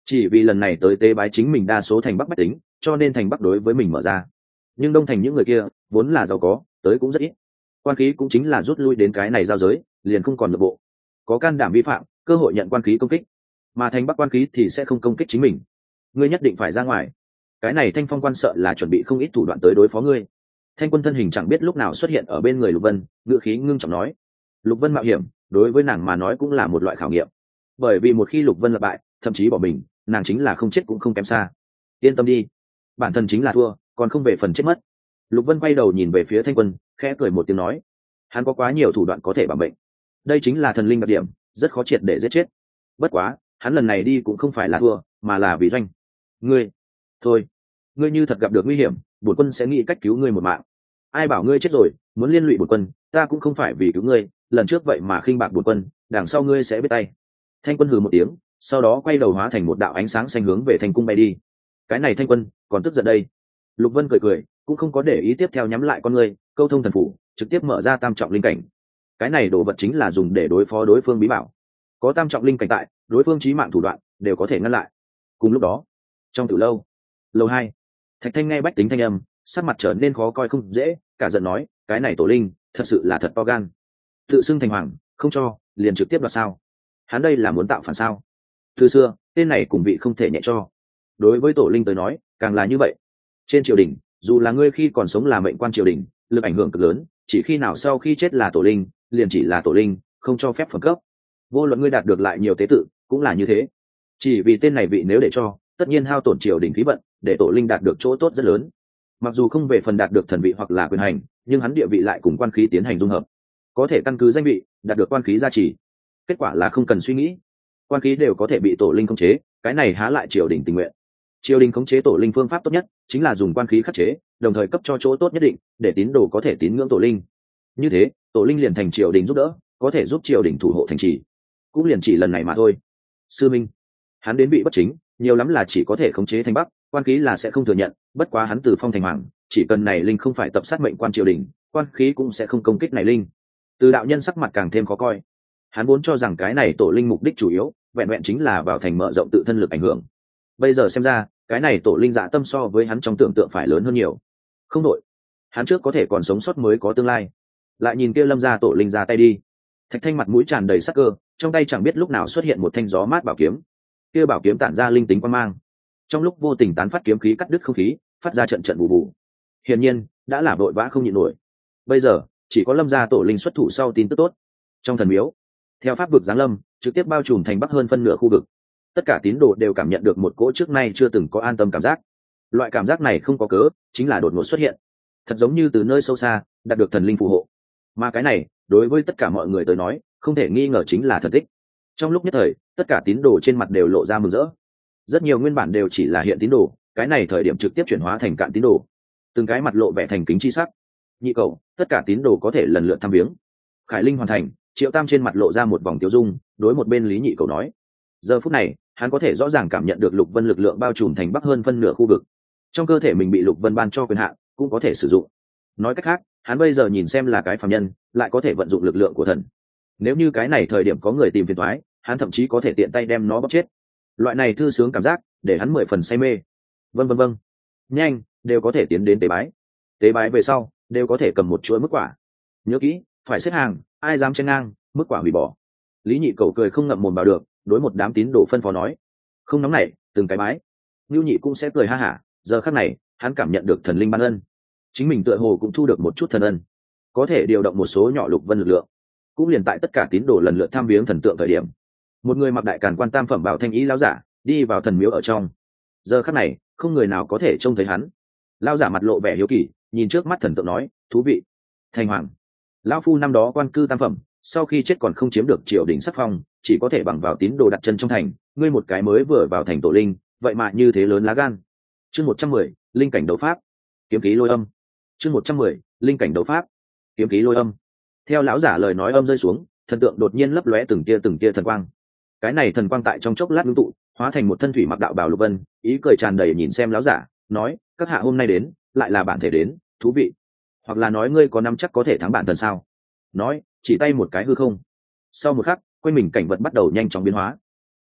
chỉ vì lần này tới tế bái chính mình đa số thành bắc bách tính, cho nên thành bắc đối với mình mở ra. Nhưng đông thành những người kia vốn là giàu có, tới cũng rất ít, quan khí cũng chính là rút lui đến cái này giao giới, liền không còn nội bộ, có can đảm vi phạm, cơ hội nhận quan khí công kích, mà thành bắc quan khí thì sẽ không công kích chính mình. Ngươi nhất định phải ra ngoài. Cái này Thanh Phong quan sợ là chuẩn bị không ít thủ đoạn tới đối phó ngươi. Thanh Quân thân hình chẳng biết lúc nào xuất hiện ở bên người Lục Vân, ngữ khí ngưng trọng nói. Lục Vân mạo hiểm, đối với nàng mà nói cũng là một loại khảo nghiệm, bởi vì một khi Lục Vân lặp bại, thậm chí bỏ mình, nàng chính là không chết cũng không kém xa. Yên tâm đi, bản thân chính là thua, còn không về phần chết mất. Lục Vân quay đầu nhìn về phía Thanh Quân, khẽ cười một tiếng nói, hắn có quá nhiều thủ đoạn có thể bảo mệnh, đây chính là thần linh đặc điểm, rất khó triệt để giết chết. Bất quá hắn lần này đi cũng không phải là thua, mà là vì doanh. Ngươi thôi, ngươi như thật gặp được nguy hiểm, bổn quân sẽ nghĩ cách cứu ngươi một mạng. Ai bảo ngươi chết rồi muốn liên lụy bổn quân, ta cũng không phải vì cứu ngươi, lần trước vậy mà khinh bạc bổn quân, đằng sau ngươi sẽ biết tay. Thanh Quân hừ một tiếng, sau đó quay đầu hóa thành một đạo ánh sáng xanh hướng về Thanh Cung bay đi. Cái này Thanh Quân còn tức giận đây. Lục Vân cười cười, cũng không có để ý, tiếp theo nhắm lại con ngươi, câu thông thần phủ, trực tiếp mở ra tam trọng linh cảnh. Cái này đồ vật chính là dùng để đối phó đối phương bí bảo, có tam trọng linh cảnh tại, đối phương chí mạng thủ đoạn đều có thể ngăn lại. Cùng lúc đó, trong tử lâu, lầu 2, Thạch Thanh nghe bách tính thanh âm, sắc mặt trở nên khó coi không dễ, cả giận nói, cái này tổ linh thật sự là thật to gan, tự xưng thành hoàng, không cho liền trực tiếp đoạt sao? Hắn đây là muốn tạo phản sao? Từ xưa tên này cùng vị không thể nhẹ cho, đối với tổ linh tới nói càng là như vậy. Trên triều đình, dù là ngươi khi còn sống là mệnh quan triều đình, lực ảnh hưởng cực lớn, chỉ khi nào sau khi chết là tổ linh, liền chỉ là tổ linh, không cho phép phẩm cấp. Vô luận ngươi đạt được lại nhiều tế tự cũng là như thế, chỉ vì tên này vị nếu để cho, tất nhiên hao tổn triều đình khí vận, để tổ linh đạt được chỗ tốt rất lớn. Mặc dù không về phần đạt được thần vị hoặc là quyền hành, nhưng hắn địa vị lại cùng quan khí tiến hành dung hợp, có thể căn cứ danh vị đạt được quan khí gia trì. Kết quả là không cần suy nghĩ, quan khí đều có thể bị tổ linh khống chế, cái này há lại triều đình tình nguyện. Triều đình khống chế tổ linh phương pháp tốt nhất chính là dùng quan khí khắc chế, đồng thời cấp cho chỗ tốt nhất định, để tín đồ có thể tín ngưỡng tổ linh. Như thế tổ linh liền thành triều đình giúp đỡ, có thể giúp triều đình thủ hộ thành trì. Cũng liền chỉ lần này mà thôi. Sư minh, hắn đến bị bất chính, nhiều lắm là chỉ có thể khống chế thành bắc, quan khí là sẽ không thừa nhận. Bất quá hắn từ phong thành hoàng, chỉ cần này linh không phải tập sát mệnh quan triều đình, quan khí cũng sẽ không công kích này linh. Từ đạo nhân sắc mặt càng thêm khó coi, hắn vốn cho rằng cái này tổ linh mục đích chủ yếu vẹn vẹn chính là vào thành mở rộng tự thân lực ảnh hưởng, bây giờ xem ra cái này tổ linh dạ tâm so với hắn trong tưởng tượng phải lớn hơn nhiều. Không đội, hắn trước có thể còn sống sót mới có tương lai. Lại nhìn kia Lâm gia tổ linh ra tay đi. Thạch Thanh mặt mũi tràn đầy sắc cơ, trong tay chẳng biết lúc nào xuất hiện một thanh gió mát bảo kiếm, kia bảo kiếm tản ra linh tính quang mang, trong lúc vô tình tán phát kiếm khí cắt đứt không khí, phát ra trận trận bù bù. Hiển nhiên đã là vội vã không nhịn nổi. Bây giờ chỉ có Lâm gia tổ linh xuất thủ sau tin tức tốt. Trong thần miếu, theo pháp vực giáng lâm, trực tiếp bao trùm thành bắc hơn phân nửa khu vực, tất cả tín đồ đều cảm nhận được một cỗ trước nay chưa từng có an tâm cảm giác. Loại cảm giác này không có cớ, chính là đột ngột xuất hiện, thật giống như từ nơi sâu xa đạt được thần linh phù hộ. Mà cái này đối với tất cả mọi người tới nói, không thể nghi ngờ chính là thần tích. Trong lúc nhất thời, tất cả tín đồ trên mặt đều lộ ra mừng rỡ. Rất nhiều nguyên bản đều chỉ là hiện tín đồ, cái này thời điểm trực tiếp chuyển hóa thành cạn tín đồ, từng cái mặt lộ vẻ thành kính chi sắc. Nhị cậu, tất cả tín đồ có thể lần lượt thăm viếng. Khải linh hoàn thành, Triệu Tam trên mặt lộ ra một vòng tiêu dung, đối một bên Lý Nhị Cầu nói, giờ phút này hắn có thể rõ ràng cảm nhận được Lục Vân lực lượng bao trùm thành bắc hơn phân nửa khu vực, trong cơ thể mình bị Lục Vân ban cho quyền hạn cũng có thể sử dụng. Nói cách khác, hắn bây giờ nhìn xem là cái phàm nhân, lại có thể vận dụng lực lượng của thần. Nếu như cái này thời điểm có người tìm phiền toái, hắn thậm chí có thể tiện tay đem nó bóp chết. Loại này thư sướng cảm giác để hắn 10 phần say mê. Vâng, nhanh, đều có thể tiến đến tế bái về sau đều có thể cầm một chuỗi mức quả. Nhớ kỹ, phải xếp hàng, ai dám chen ngang, mức quả hủy bỏ. Lý Nhị Cầu cười không ngậm mồm vào được, đối một đám tín đồ phân phó nói, không nóng nảy, từng cái bái. Nưu Nhị cũng sẽ cười ha hả, giờ khắc này hắn cảm nhận được thần linh ban ân, chính mình tựa hồ cũng thu được một chút thần ân, có thể điều động một số nhỏ Lục Vân lực lượng. Cũng liền tại tất cả tín đồ lần lượt tham viếng thần tượng thời điểm, một người mặc đại càn quan tam phẩm bảo thanh ý lão giả đi vào thần miếu ở trong. Giờ khắc này không người nào có thể trông thấy hắn. Lão giả mặt lộ vẻ hiếu kỳ, nhìn trước mắt thần tượng nói, thú vị. Thành hoàng, lão phu năm đó quan cư tam phẩm, sau khi chết còn không chiếm được triều đình sắc phong, chỉ có thể bằng vào tín đồ đặt chân trong thành. Ngươi một cái mới vừa vào thành tổ linh, vậy mà như thế lớn lá gan. Chương 110, linh cảnh đấu pháp, kiếm khí lôi âm. Chương 110, linh cảnh đấu pháp, kiếm khí lôi âm. Theo lão giả lời nói âm rơi xuống, thần tượng đột nhiên lấp lóe từng tia thần quang. Cái này thần quang tại trong chốc lát ngưng tụ, hóa thành một thân thủy mặc đạo bào Lục Vân, ý cười tràn đầy nhìn xem lão giả, nói, các hạ hôm nay đến, lại là bản thể đến, thú vị. Hoặc là nói ngươi có nắm chắc có thể thắng bản thần sao? Nói, chỉ tay một cái hư không. Sau một khắc, quanh mình cảnh vật bắt đầu nhanh chóng biến hóa.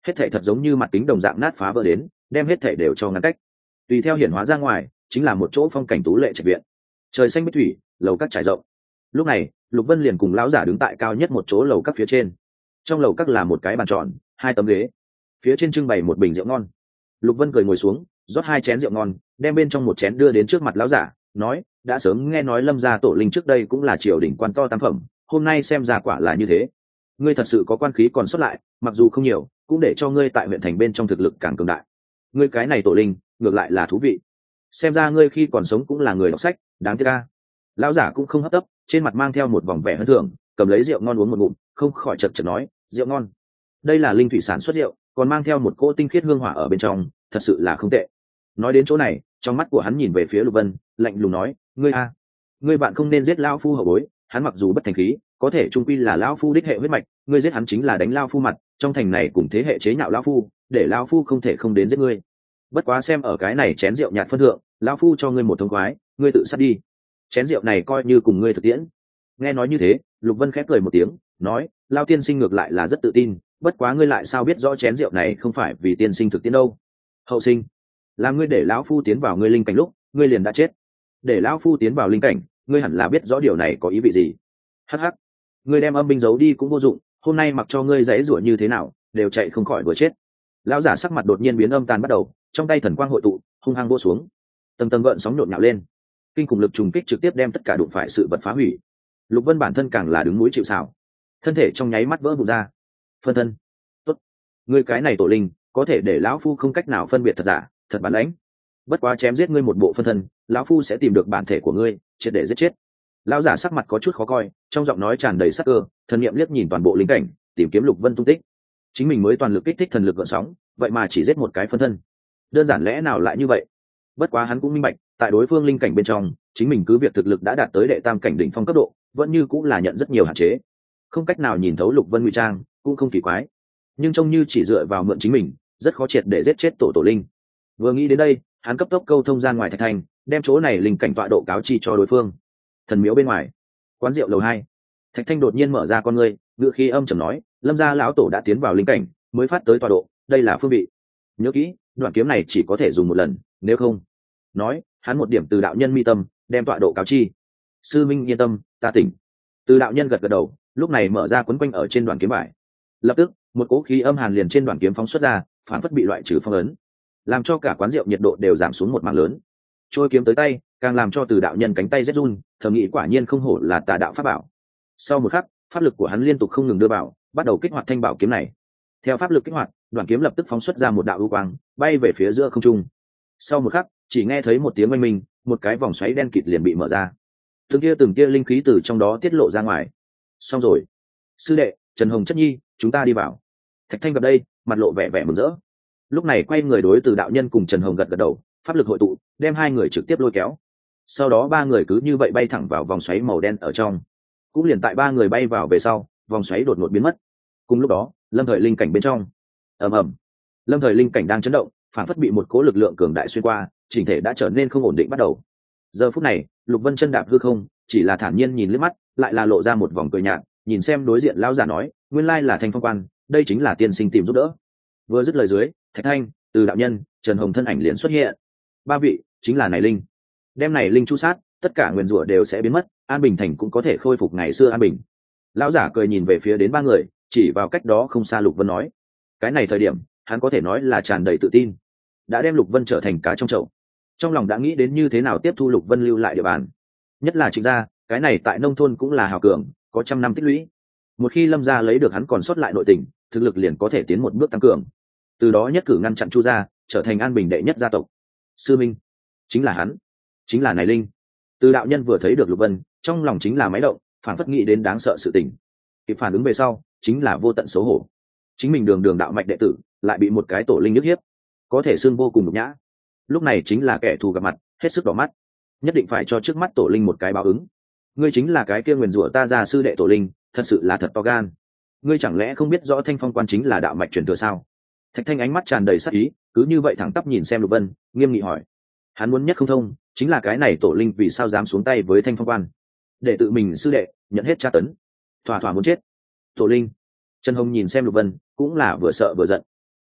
hết thể thật giống như mặt kính đồng dạng nát phá vỡ đến, đem hết thể đều cho ngăn cách. Tùy theo hiển hóa ra ngoài chính là một chỗ phong cảnh tú lệ trạch viện, trời xanh bích thủy, lầu các trải rộng. Lúc này Lục Vân liền cùng lão giả đứng tại cao nhất một chỗ lầu các phía trên. Trong lầu các là một cái bàn tròn, hai tấm ghế, phía trên trưng bày một bình rượu ngon. Lục Vân cười ngồi xuống, rót hai chén rượu ngon, đem bên trong một chén đưa đến trước mặt lão giả, nói: đã sớm nghe nói Lâm gia tổ linh trước đây cũng là triều đình quan to tam phẩm, hôm nay xem ra quả là như thế. Ngươi thật sự có quan khí còn sót lại, mặc dù không nhiều, cũng để cho ngươi tại huyện thành bên trong thực lực càng cường đại. Ngươi cái này tổ linh ngược lại là thú vị, xem ra ngươi khi còn sống cũng là người đọc sách, đáng tiếc a. Lão giả cũng không hấp tấp, trên mặt mang theo một vòng vẻ hân thường, cầm lấy rượu ngon uống một ngụm, không khỏi chật chật nói: rượu ngon, đây là linh thủy sản xuất rượu, còn mang theo một cỗ tinh khiết hương hỏa ở bên trong, thật sự là không tệ. Nói đến chỗ này, trong mắt của hắn nhìn về phía Lục Vân, lạnh lùng nói: ngươi a, ngươi bạn không nên giết lão phu hậu bối, hắn mặc dù bất thành khí, có thể trung quy là lão phu đích hệ huyết mạch, ngươi giết hắn chính là đánh lão phu mặt, trong thành này cùng thế hệ chế nhạo lão phu, để lão phu không thể không đến giết ngươi. Bất quá xem ở cái này chén rượu nhạt phân thượng, lão phu cho ngươi một thông khoái, ngươi tự sát đi. Chén rượu này coi như cùng ngươi thực tiễn. Nghe nói như thế, Lục Vân khép cười một tiếng, nói: lão tiên sinh ngược lại là rất tự tin, bất quá ngươi lại sao biết rõ chén rượu này không phải vì tiên sinh thực tiễn đâu? Hậu sinh, là ngươi để lão phu tiến vào ngươi linh cảnh lúc, ngươi liền đã chết. Để lão phu tiến vào linh cảnh, ngươi hẳn là biết rõ điều này có ý vị gì. Hắc hắc, ngươi đem âm binh giấu đi cũng vô dụng, hôm nay mặc cho ngươi giãy giụa như thế nào, đều chạy không khỏi vừa chết. Lão giả sắc mặt đột nhiên biến âm tàn bắt đầu, trong tay thần quang hội tụ, hung hăng vô xuống, tầng tầng gợn sóng nhộn nhạo lên, kinh khủng lực trùng kích trực tiếp đem tất cả đụng phải sự vật phá hủy. Lục Vân bản thân càng là đứng núi chịu sào, thân thể trong nháy mắt vỡ vụn ra. Phân thân, tốt, ngươi cái này tổ linh, có thể để lão phu không cách nào phân biệt thật giả, thật bản lãnh. Bất quá chém giết ngươi một bộ phân thân, lão phu sẽ tìm được bản thể của ngươi, triệt để giết chết. Lão giả sắc mặt có chút khó coi, trong giọng nói tràn đầy sắc cơ, thần niệm liếc nhìn toàn bộ linh cảnh, tìm kiếm Lục Vân tung tích. Chính mình mới toàn lực kích thích thần lực gợn sóng, vậy mà chỉ giết một cái phân thân, đơn giản lẽ nào lại như vậy? Bất quá hắn cũng minh bạch, tại đối phương linh cảnh bên trong, chính mình cứ việc thực lực đã đạt tới đệ tam cảnh đỉnh phong cấp độ, vẫn như cũng là nhận rất nhiều hạn chế, không cách nào nhìn thấu Lục Vân ngụy trang, cũng không kỳ quái. Nhưng trông như chỉ dựa vào mượn chính mình, rất khó triệt để giết chết tổ linh. Vừa nghĩ đến đây, hắn cấp tốc câu thông gian ngoài Thạch Thành, đem chỗ này linh cảnh tọa độ cáo chi cho đối phương. Thần miếu bên ngoài, quán rượu lầu 2, Thạch Thanh đột nhiên mở ra con ngươi, ngựa khí âm trầm nói: Lâm gia lão tổ đã tiến vào linh cảnh, mới phát tới tọa độ, đây là phương vị. Nhớ kỹ, đoạn kiếm này chỉ có thể dùng một lần, nếu không. Nói, hắn một điểm từ đạo nhân mi tâm, đem tọa độ cáo chi. Sư minh yên tâm, ta tỉnh. Từ đạo nhân gật gật đầu, lúc này mở ra quấn quanh ở trên đoạn kiếm vải. Lập tức, một cỗ khí âm hàn liền trên đoạn kiếm phóng xuất ra, phản phất bị loại trừ phong ấn, làm cho cả quán rượu nhiệt độ đều giảm xuống một mảng lớn. Trôi kiếm tới tay, càng làm cho từ đạo nhân cánh tay rét run, thầm nghĩ quả nhiên không hổ là tà đạo pháp bảo. Sau một khắc, pháp lực của hắn liên tục không ngừng đưa vào, bắt đầu kích hoạt thanh bảo kiếm này. Theo pháp lực kích hoạt, đoạn kiếm lập tức phóng xuất ra một đạo ưu quang, bay về phía giữa không trung. Sau một khắc, chỉ nghe thấy một tiếng oanh minh, một cái vòng xoáy đen kịt liền bị mở ra. Từng tia linh khí từ trong đó tiết lộ ra ngoài. Xong rồi, sư đệ Trần Hồng Chất Nhi, chúng ta đi vào. Thạch Thanh gặp đây, mặt lộ vẻ vẻ mừng rỡ. Lúc này quay người đối từ đạo nhân cùng Trần Hồng gật gật đầu, pháp lực hội tụ, đem hai người trực tiếp lôi kéo. Sau đó ba người cứ như vậy bay thẳng vào vòng xoáy màu đen ở trong. Cũng liền tại ba người bay vào về sau, vòng xoáy đột ngột biến mất. Cùng lúc đó, Lâm Thời linh cảnh bên trong, ầm ầm, Lâm Thời linh cảnh đang chấn động, phản phất bị một cố lực lượng cường đại xuyên qua, chỉnh thể đã trở nên không ổn định bắt đầu. Giờ phút này, Lục Vân chân đạp hư không, chỉ là thản nhiên nhìn liếc mắt, lại là lộ ra một vòng cười nhạt, nhìn xem đối diện lão giả nói: nguyên lai là Thanh Phong Quan, đây chính là tiên sinh tìm giúp đỡ. Vừa dứt lời dưới, Thạch Thanh, từ đạo nhân, Trần Hồng thân ảnh liền xuất hiện. Ba vị chính là này linh, đem này linh chu sát, tất cả nguyền rủa đều sẽ biến mất, An Bình thành cũng có thể khôi phục ngày xưa an bình. Lão giả cười nhìn về phía đến ba người, chỉ vào cách đó không xa Lục Vân nói: cái này thời điểm, hắn có thể nói là tràn đầy tự tin, đã đem Lục Vân trở thành cá trong chậu. Trong lòng đã nghĩ đến như thế nào tiếp thu Lục Vân lưu lại địa bàn, nhất là Trịnh gia, cái này tại nông thôn cũng là hào cường, có trăm năm tích lũy. Một khi Lâm gia lấy được hắn còn sót lại nội tình, thực lực liền có thể tiến một bước tăng cường, từ đó nhất cử ngăn chặn Chu gia, trở thành an bình đệ nhất gia tộc. Sư minh, chính là hắn, chính là này linh. Từ đạo nhân vừa thấy được Lục Vân, trong lòng chính là máy động, phản phất nghĩ đến đáng sợ sự tình. Kịp phản ứng về sau, chính là vô tận xấu hổ. Chính mình đường đạo mạch đệ tử, lại bị một cái tổ linh nhức hiếp, có thể xương vô cùng nhục nhã. Lúc này chính là kẻ thù gặp mặt, hết sức đỏ mắt, nhất định phải cho trước mắt tổ linh một cái báo ứng. Ngươi chính là cái kia nguyền rủa ta gia sư đệ tổ linh, thật sự là thật to gan. Ngươi chẳng lẽ không biết rõ Thanh Phong Quan chính là đạo mạch truyền thừa sao? Thạch Thanh ánh mắt tràn đầy sắc ý, cứ như vậy thẳng tắp nhìn xem Lục Vân, nghiêm nghị hỏi. Hắn muốn nhất không thông, chính là cái này tổ linh vì sao dám xuống tay với Thanh Phong Quan, để tự mình sư đệ nhận hết tra tấn, thỏa muốn chết. Tổ linh. Trần Hồng nhìn xem Lục Vân, cũng là vừa sợ vừa giận.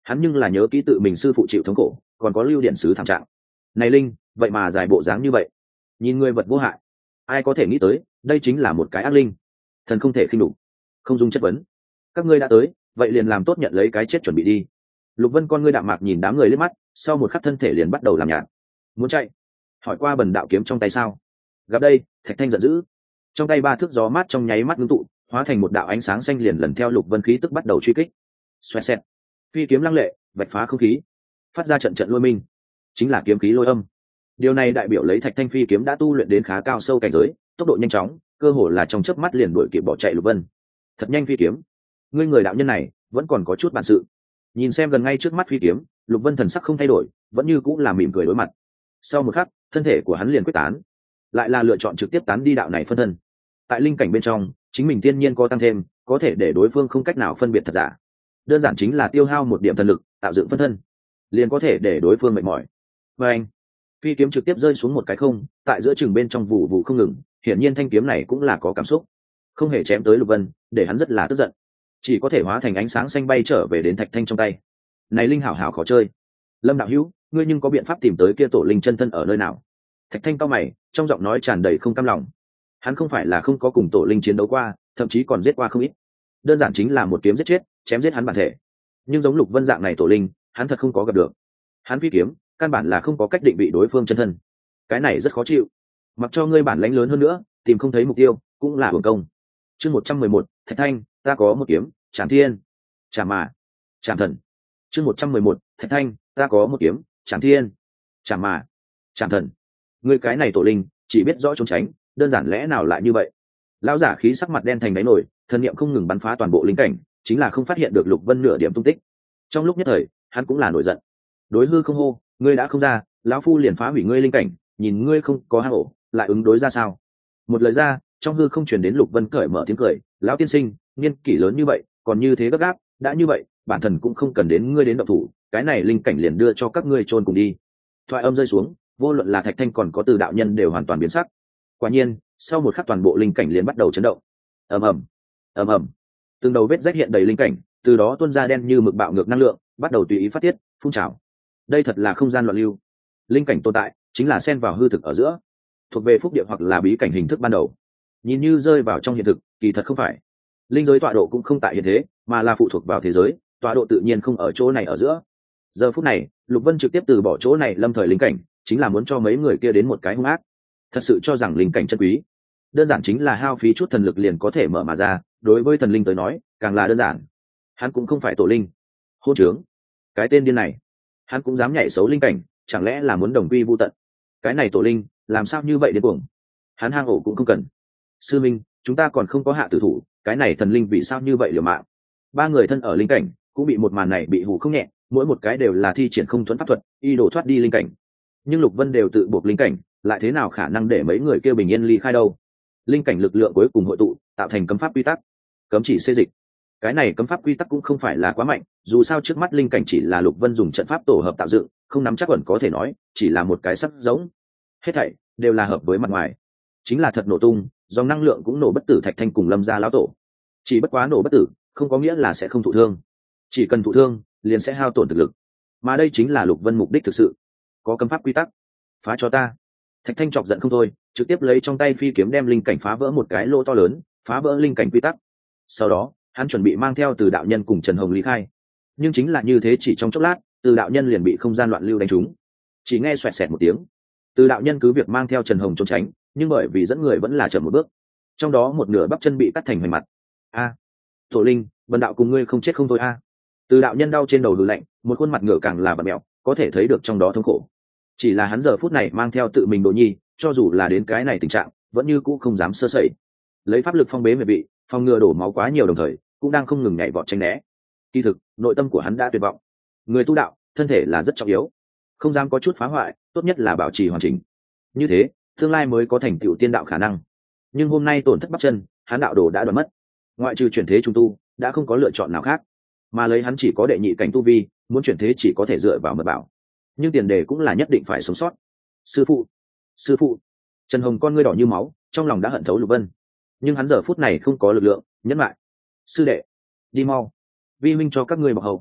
hắn nhưng là nhớ kỹ tự mình sư phụ chịu thống khổ, còn có lưu điện sứ thảm trạng. Này linh vậy mà dài bộ dáng như vậy, nhìn người vật vô hại, ai có thể nghĩ tới đây chính là một cái ác linh. Thần không thể khinh đục, không dung chất vấn. Các ngươi đã tới, vậy liền làm tốt nhận lấy cái chết chuẩn bị đi. Lục Vân con ngươi đạm mạc nhìn đám người liếc mắt, sau một khắc thân thể liền bắt đầu làm nhạt. Muốn chạy? Hỏi qua bần đạo kiếm trong tay sao? Gặp đây, Thạch Thanh giận dữ, trong tay 3 thước gió mát trong nháy mắt ngưng tụ, hóa thành một đạo ánh sáng xanh liền lần theo Lục Vân khí tức bắt đầu truy kích. Xoẹt xẹt, phi kiếm lăng lệ, vạch phá không khí, phát ra trận trận lôi minh, chính là kiếm khí lôi âm. Điều này đại biểu lấy Thạch Thanh phi kiếm đã tu luyện đến khá cao sâu cảnh giới, tốc độ nhanh chóng, cơ hồ là trong chớp mắt liền đuổi kịp bỏ chạy Lục Vân. Thật nhanh phi kiếm, ngươi người đạo nhân này vẫn còn có chút bản sự. Nhìn xem gần ngay trước mắt phi kiếm, Lục Vân thần sắc không thay đổi, vẫn như cũng là mỉm cười đối mặt. Sau một khắc, thân thể của hắn liền quyết tán, lại là lựa chọn trực tiếp tán đi đạo này phân thân. Tại linh cảnh bên trong, chính mình thiên nhiên có tăng thêm, có thể để đối phương không cách nào phân biệt thật giả. Đơn giản chính là tiêu hao một điểm thần lực, tạo dựng phân thân, liền có thể để đối phương mệt mỏi. Và anh, phi kiếm trực tiếp rơi xuống một cái không, tại giữa chừng bên trong vụ vụ không ngừng. Hiển nhiên thanh kiếm này cũng là có cảm xúc, không hề chém tới Lục Vân, để hắn rất là tức giận, chỉ có thể hóa thành ánh sáng xanh bay trở về đến Thạch Thanh trong tay. Này linh hảo hảo khó chơi. Lâm đạo hữu, ngươi nhưng có biện pháp tìm tới kia tổ linh chân thân ở nơi nào? Thạch Thanh cau mày, trong giọng nói tràn đầy không cam lòng. Hắn không phải là không có cùng tổ linh chiến đấu qua, thậm chí còn giết qua không ít. Đơn giản chính là một kiếm giết chết, chém giết hắn bản thể. Nhưng giống Lục Vân dạng này tổ linh, hắn thật không có gặp được. Hắn phi kiếm, căn bản là không có cách định vị đối phương chân thân. Cái này rất khó chịu. Mặc cho ngươi bản lãnh lớn hơn nữa, tìm không thấy mục tiêu, cũng là uổng công. Chương 111, Thạch Thanh, ta có một kiếm, Trảm Thiên, Trảm Mà, Trảm Thần. Chương 111, Thạch Thanh, ta có một kiếm, Trảm Thiên, Trảm Mà, Trảm Thần. Ngươi cái này tổ linh, chỉ biết rõ trốn tránh, đơn giản lẽ nào lại như vậy? Lão giả khí sắc mặt đen thành đáy nổi, thần niệm không ngừng bắn phá toàn bộ linh cảnh, chính là không phát hiện được Lục Vân nửa điểm tung tích. Trong lúc nhất thời, hắn cũng là nổi giận. Đối hư không hô, ngươi đã không ra, lão phu liền phá hủy ngươi linh cảnh, nhìn ngươi không có hang ổ, lại ứng đối ra sao? Một lời ra, trong hư không truyền đến Lục Vân cởi mở tiếng cười, lão tiên sinh, niên kỷ lớn như vậy, còn như thế gấp gáp, đã như vậy, bản thần cũng không cần đến ngươi đến động thủ, cái này linh cảnh liền đưa cho các ngươi chôn cùng đi. Thoại âm rơi xuống, vô luận là Thạch Thanh còn có Từ đạo nhân đều hoàn toàn biến sắc. Quả nhiên, sau một khắc toàn bộ linh cảnh liền bắt đầu chấn động. Ầm ầm, ầm ầm. Từng đầu vết rách hiện đầy linh cảnh, từ đó tuôn ra đen như mực bạo ngược năng lượng, bắt đầu tùy ý phát tiết, phun trào. Đây thật là không gian loạn lưu. Linh cảnh tồn tại, chính là xen vào hư thực ở giữa, thuộc về phúc địa hoặc là bí cảnh hình thức ban đầu. Nhìn như rơi vào trong hiện thực, kỳ thật không phải. Linh giới tọa độ cũng không tại hiện thế, mà là phụ thuộc vào thế giới, tọa độ tự nhiên không ở chỗ này ở giữa. Giờ phút này, Lục Vân trực tiếp từ bỏ chỗ này lâm thời linh cảnh, chính là muốn cho mấy người kia đến một cái hung ác. Thật sự cho rằng linh cảnh chân quý, đơn giản chính là hao phí chút thần lực liền có thể mở mà ra, đối với thần linh tới nói, càng là đơn giản. Hắn cũng không phải tổ linh. Hôn trướng, cái tên điên này, hắn cũng dám nhảy xấu linh cảnh, chẳng lẽ là muốn đồng quy vu tận? Cái này tổ linh, làm sao như vậy đến cuồng? Hắn hang ổ cũng không cần. Sư minh, chúng ta còn không có hạ tử thủ, cái này thần linh vì sao như vậy liều mạng? 3 người thân ở linh cảnh, cũng bị một màn này bị hù không nhẹ, mỗi một cái đều là thi triển không thuẫn pháp thuật, y đổ thoát đi linh cảnh. Nhưng Lục Vân đều tự buộc linh cảnh, lại thế nào khả năng để mấy người kêu bình yên ly khai đâu? Linh cảnh lực lượng cuối cùng hội tụ, tạo thành cấm pháp quy tắc, cấm chỉ xê dịch. Cái này cấm pháp quy tắc cũng không phải là quá mạnh, dù sao trước mắt linh cảnh chỉ là Lục Vân dùng trận pháp tổ hợp tạo dựng, không nắm chắc ẩn có thể nói, chỉ là một cái sắc giống. Hết thảy đều là hợp với mặt ngoài, chính là thật nổ tung, dòng năng lượng cũng nổ bất tử Thạch Thanh cùng Lâm gia lão tổ. Chỉ bất quá nổ bất tử, không có nghĩa là sẽ không thụ thương, chỉ cần thụ thương, liền sẽ hao tổn thực lực. Mà đây chính là Lục Vân mục đích thực sự. Có cấm pháp quy tắc, phá cho ta. Thạch Thanh chọc giận không thôi, trực tiếp lấy trong tay phi kiếm đem linh cảnh phá vỡ một cái lỗ to lớn, phá vỡ linh cảnh quy tắc. Sau đó, hắn chuẩn bị mang theo Từ đạo nhân cùng Trần Hồng ly khai. Nhưng chính là như thế, chỉ trong chốc lát, Từ đạo nhân liền bị không gian loạn lưu đánh trúng. Chỉ nghe xoẹt xẹt một tiếng, Từ đạo nhân cứ việc mang theo Trần Hồng trốn tránh, nhưng bởi vì dẫn người vẫn là chậm một bước, trong đó một nửa bắp chân bị cắt thành hoành mặt. A, tổ linh, bần đạo cùng ngươi không chết không thôi a. Từ đạo nhân đau trên đầu lùi lạnh, một khuôn mặt ngựa càng là bặm mẹo, có thể thấy được trong đó thống khổ. Chỉ là hắn giờ phút này mang theo tự mình đồ nhi, cho dù là đến cái này tình trạng, vẫn như cũ không dám sơ sẩy. Lấy pháp lực phong bế mệt bị, phòng ngừa đổ máu quá nhiều, đồng thời cũng đang không ngừng nhảy vọt tránh né. Kỳ thực, nội tâm của hắn đã tuyệt vọng. Người tu đạo, thân thể là rất trọng yếu, không dám có chút phá hoại, tốt nhất là bảo trì hoàn chỉnh. Như thế, tương lai mới có thành tựu tiên đạo khả năng. Nhưng hôm nay tổn thất bắp chân, hắn đạo đồ đã đoán mất, ngoại trừ chuyển thế trung tu, đã không có lựa chọn nào khác. Mà lấy hắn chỉ có đệ nhị cảnh tu vi, muốn chuyển thế chỉ có thể dựa vào mật bảo. Nhưng tiền đề cũng là nhất định phải sống sót. Sư phụ, sư phụ. Trần Hồng con ngươi đỏ như máu, trong lòng đã hận thấu Lục Vân. Nhưng hắn giờ phút này không có lực lượng, nhẫn lại. Sư đệ, đi mau, vi minh cho các ngươi bảo hậu.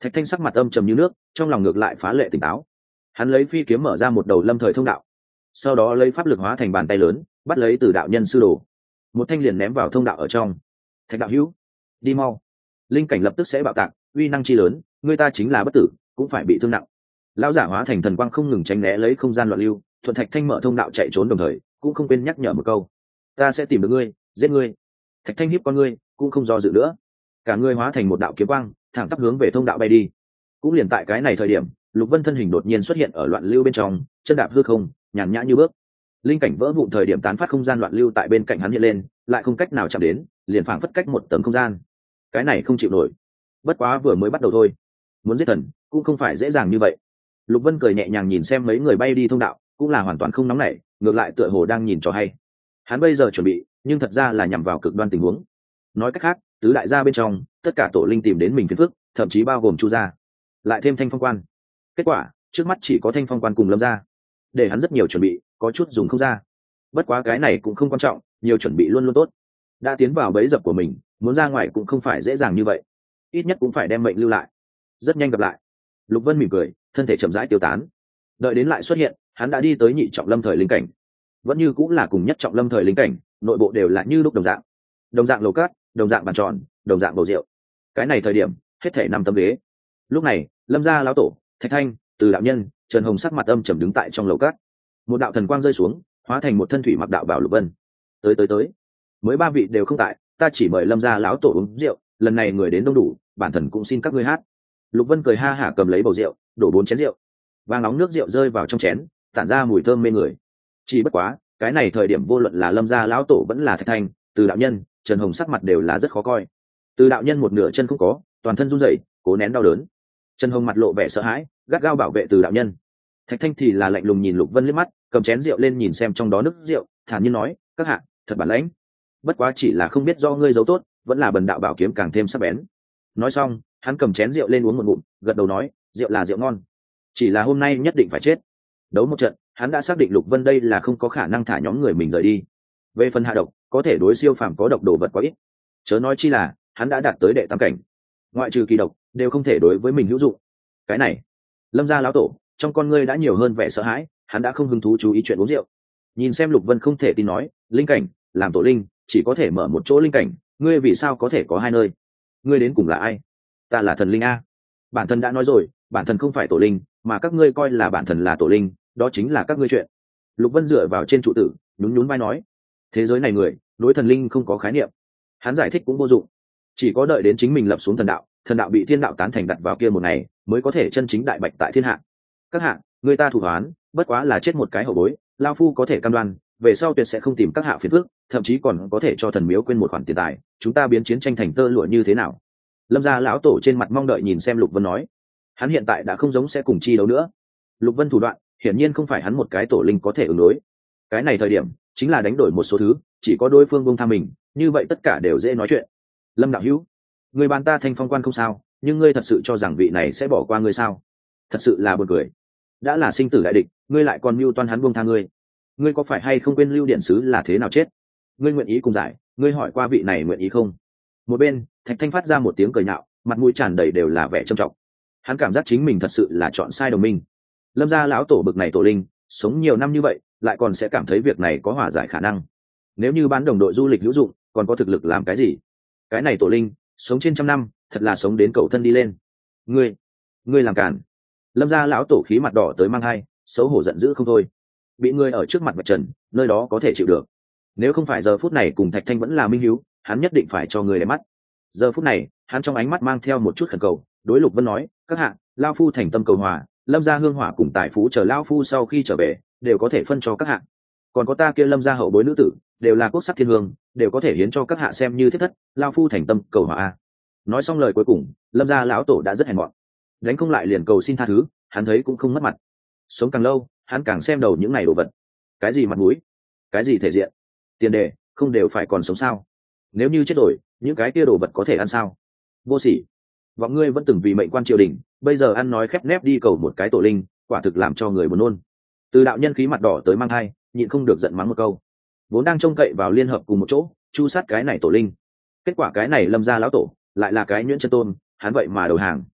Thạch Thanh sắc mặt âm trầm như nước, trong lòng ngược lại phá lệ tỉnh táo. Hắn lấy phi kiếm mở ra một đầu lâm thời thông đạo, sau đó lấy pháp lực hóa thành bàn tay lớn, bắt lấy Từ đạo nhân sư đồ, một thanh liền ném vào thông đạo ở trong. Thạch đạo hữu, đi mau, linh cảnh lập tức sẽ bạo tạc, uy năng chi lớn, người ta chính là bất tử cũng phải bị thương nặng. Lão giả hóa thành thần quang không ngừng tránh né lấy không gian loạn lưu, thuận Thạch Thanh mở thông đạo chạy trốn, đồng thời cũng không quên nhắc nhở một câu: ta sẽ tìm được ngươi, giết ngươi. Thạch Thanh hiếp con ngươi, cũng không do dự nữa, cả người hóa thành một đạo kiếm quang, thẳng tắp hướng về thông đạo bay đi. Cũng liền tại cái này thời điểm, Lục Vân thân hình đột nhiên xuất hiện ở loạn lưu bên trong, chân đạp hư không, nhàn nhã như bước. Linh cảnh vỡ vụn thời điểm tán phát không gian loạn lưu tại bên cạnh hắn hiện lên, lại không cách nào chạm đến, liền phảng phất cách một tầng không gian. Cái này không chịu nổi. Bất quá vừa mới bắt đầu thôi, muốn giết thần cũng không phải dễ dàng như vậy. Lục Vân cười nhẹ nhàng nhìn xem mấy người bay đi thông đạo, cũng là hoàn toàn không nóng nảy, ngược lại tựa hồ đang nhìn cho hay. Hắn bây giờ chuẩn bị, nhưng thật ra là nhằm vào cực đoan tình huống. Nói cách khác, tứ đại gia bên trong, tất cả tổ linh tìm đến mình phiền phức, thậm chí bao gồm Chu gia, lại thêm Thanh Phong quan. Kết quả, trước mắt chỉ có Thanh Phong quan cùng Lâm gia. Để hắn rất nhiều chuẩn bị, có chút dùng không ra. Bất quá cái này cũng không quan trọng, nhiều chuẩn bị luôn luôn tốt. Đã tiến vào bẫy dập của mình, muốn ra ngoài cũng không phải dễ dàng như vậy. Ít nhất cũng phải đem mệnh lưu lại. Rất nhanh gặp lại. Lục Vân mỉm cười, thân thể chậm rãi tiêu tán. Đợi đến lại xuất hiện, hắn đã đi tới nhị trọng lâm thời linh cảnh. Vẫn như cũng là cùng nhất trọng lâm thời linh cảnh, nội bộ đều là như lúc đồng dạng. Đồng dạng lầu cát, đồng dạng bàn tròn, đồng dạng bầu rượu. Cái này thời điểm, hết thảy 5 tấm ghế. Lúc này, Lâm gia lão tổ, Thạch Thanh, Từ đạo nhân, Trần Hồng sắc mặt âm trầm đứng tại trong lầu cát. Một đạo thần quang rơi xuống, hóa thành một thân thủy mặc đạo bảo Lục Vân. Tới, mới 3 vị đều không tại, ta chỉ mời Lâm gia lão tổ uống rượu, lần này người đến đông đủ, bản thần cũng xin các ngươi hát. Lục Vân cười ha hả cầm lấy bầu rượu, đổ 4 chén rượu. Vàng nóng nước rượu rơi vào trong chén, tản ra mùi thơm mê người. Chỉ bất quá, cái này thời điểm vô luận là Lâm gia lão tổ vẫn là Thạch Thanh, Từ đạo nhân, Trần Hồng sắc mặt đều là rất khó coi. Từ đạo nhân một nửa chân không có, toàn thân run rẩy, cố nén đau đớn. Trần Hồng mặt lộ vẻ sợ hãi, gắt gao bảo vệ Từ đạo nhân. Thạch Thanh thì là lạnh lùng nhìn Lục Vân liếc mắt, cầm chén rượu lên nhìn xem trong đó nước rượu, thản nhiên nói: các hạ, thật bản lãnh. Bất quá chỉ là không biết do ngươi giấu tốt, vẫn là bần đạo bảo kiếm càng thêm sắc bén. Nói xong, hắn cầm chén rượu lên uống một ngụm, gật đầu nói: rượu là rượu ngon, chỉ là hôm nay nhất định phải chết. Đấu một trận, hắn đã xác định Lục Vân đây là không có khả năng thả nhóm người mình rời đi. Về phần hạ độc, có thể đối siêu phàm có độc đồ vật quá ít, chớ nói chi là hắn đã đạt tới đệ tam cảnh, ngoại trừ kỳ độc đều không thể đối với mình hữu dụng. Cái này, Lâm gia lão tổ trong con ngươi đã nhiều hơn vẻ sợ hãi, hắn đã không hứng thú chú ý chuyện uống rượu. Nhìn xem Lục Vân không thể tin nói: linh cảnh, làm tổ linh chỉ có thể mở một chỗ linh cảnh, ngươi vì sao có thể có 2 nơi? Ngươi đến cùng là ai? Ta là thần linh a. Bản thân đã nói rồi, bản thân không phải tổ linh, mà các ngươi coi là bản thân là tổ linh, đó chính là các ngươi chuyện. Lục Vân dựa vào trên trụ tử, nhún nhún vai nói: thế giới này người đối thần linh không có khái niệm, hắn giải thích cũng vô dụng, chỉ có đợi đến chính mình lập xuống thần đạo bị thiên đạo tán thành đặt vào kia một ngày, mới có thể chân chính đại bạch tại thiên hạ. Các hạ, người ta thủ hoán bất quá là chết một cái hậu bối, lao phu có thể cam đoan về sau tuyệt sẽ không tìm các hạ phiền phức, thậm chí còn có thể cho thần miếu quên một khoản tiền tài, chúng ta biến chiến tranh thành tơ lụa như thế nào? Lâm gia lão tổ trên mặt mong đợi nhìn xem Lục Vân nói. Hắn hiện tại đã không giống sẽ cùng chi đấu nữa. Lục Vân thủ đoạn hiển nhiên không phải hắn một cái tổ linh có thể ứng đối. Cái này thời điểm chính là đánh đổi một số thứ, chỉ có đối phương buông tha mình, như vậy tất cả đều dễ nói chuyện. Lâm đạo hữu, người ban ta Thanh Phong quan không sao, nhưng ngươi thật sự cho rằng vị này sẽ bỏ qua ngươi sao? Thật sự là buồn cười. Đã là sinh tử đại địch, ngươi lại còn mưu toan hắn buông tha ngươi. Ngươi có phải hay không quên Lưu Điện sứ là thế nào chết? Ngươi nguyện ý cùng giải, ngươi hỏi qua vị này nguyện ý không? Một bên, Thạch Thanh phát ra một tiếng cười nhạo, mặt mũi tràn đầy đều là vẻ trầm trọng. Hắn cảm giác chính mình thật sự là chọn sai đồng minh. Lâm gia lão tổ bực này tổ linh, sống nhiều năm như vậy, lại còn sẽ cảm thấy việc này có hòa giải khả năng. Nếu như bán đồng đội du lịch hữu dụng, còn có thực lực làm cái gì? Cái này tổ linh, sống trên 100 năm, thật là sống đến cầu thân đi lên. Ngươi làm cản. Lâm gia lão tổ khí mặt đỏ tới mang hai, xấu hổ giận dữ không thôi. Bị ngươi ở trước mặt vạch trần, nơi đó có thể chịu được. Nếu không phải giờ phút này cùng Thạch Thanh vẫn là minh hiếu, hắn nhất định phải cho người để mắt. Giờ phút này, hắn trong ánh mắt mang theo một chút khẩn cầu, đối Lục Vân nói: các hạ, lão phu thành tâm cầu hòa, Lâm gia hương hỏa cùng tài phú chờ lão phu sau khi trở về, đều có thể phân cho các hạ. Còn có ta kia Lâm gia hậu bối nữ tử, đều là quốc sắc thiên hương, đều có thể hiến cho các hạ xem như thiết thất, lão phu thành tâm cầu hòa a. Nói xong lời cuối cùng, Lâm gia lão tổ đã rất hèn mọn, đánh không lại liền cầu xin tha thứ, hắn thấy cũng không mất mặt. Sống càng lâu, hắn càng xem đầu những này đồ vật. Cái gì mặt mũi, cái gì thể diện, tiền đề, không đều phải còn sống sao? Nếu như chết rồi, những cái kia đồ vật có thể ăn sao? Vô sỉ. Vọng ngươi vẫn từng vì mệnh quan triều đình, bây giờ ăn nói khép nép đi cầu một cái tổ linh, quả thực làm cho người buồn nôn. Từ đạo nhân khí mặt đỏ tới mang hai, nhịn không được giận mắng một câu. Vốn đang trông cậy vào liên hợp cùng một chỗ, chu sát cái này tổ linh. Kết quả cái này Lâm gia lão tổ, lại là cái nhuyễn chân tôn, hắn vậy mà đầu hàng.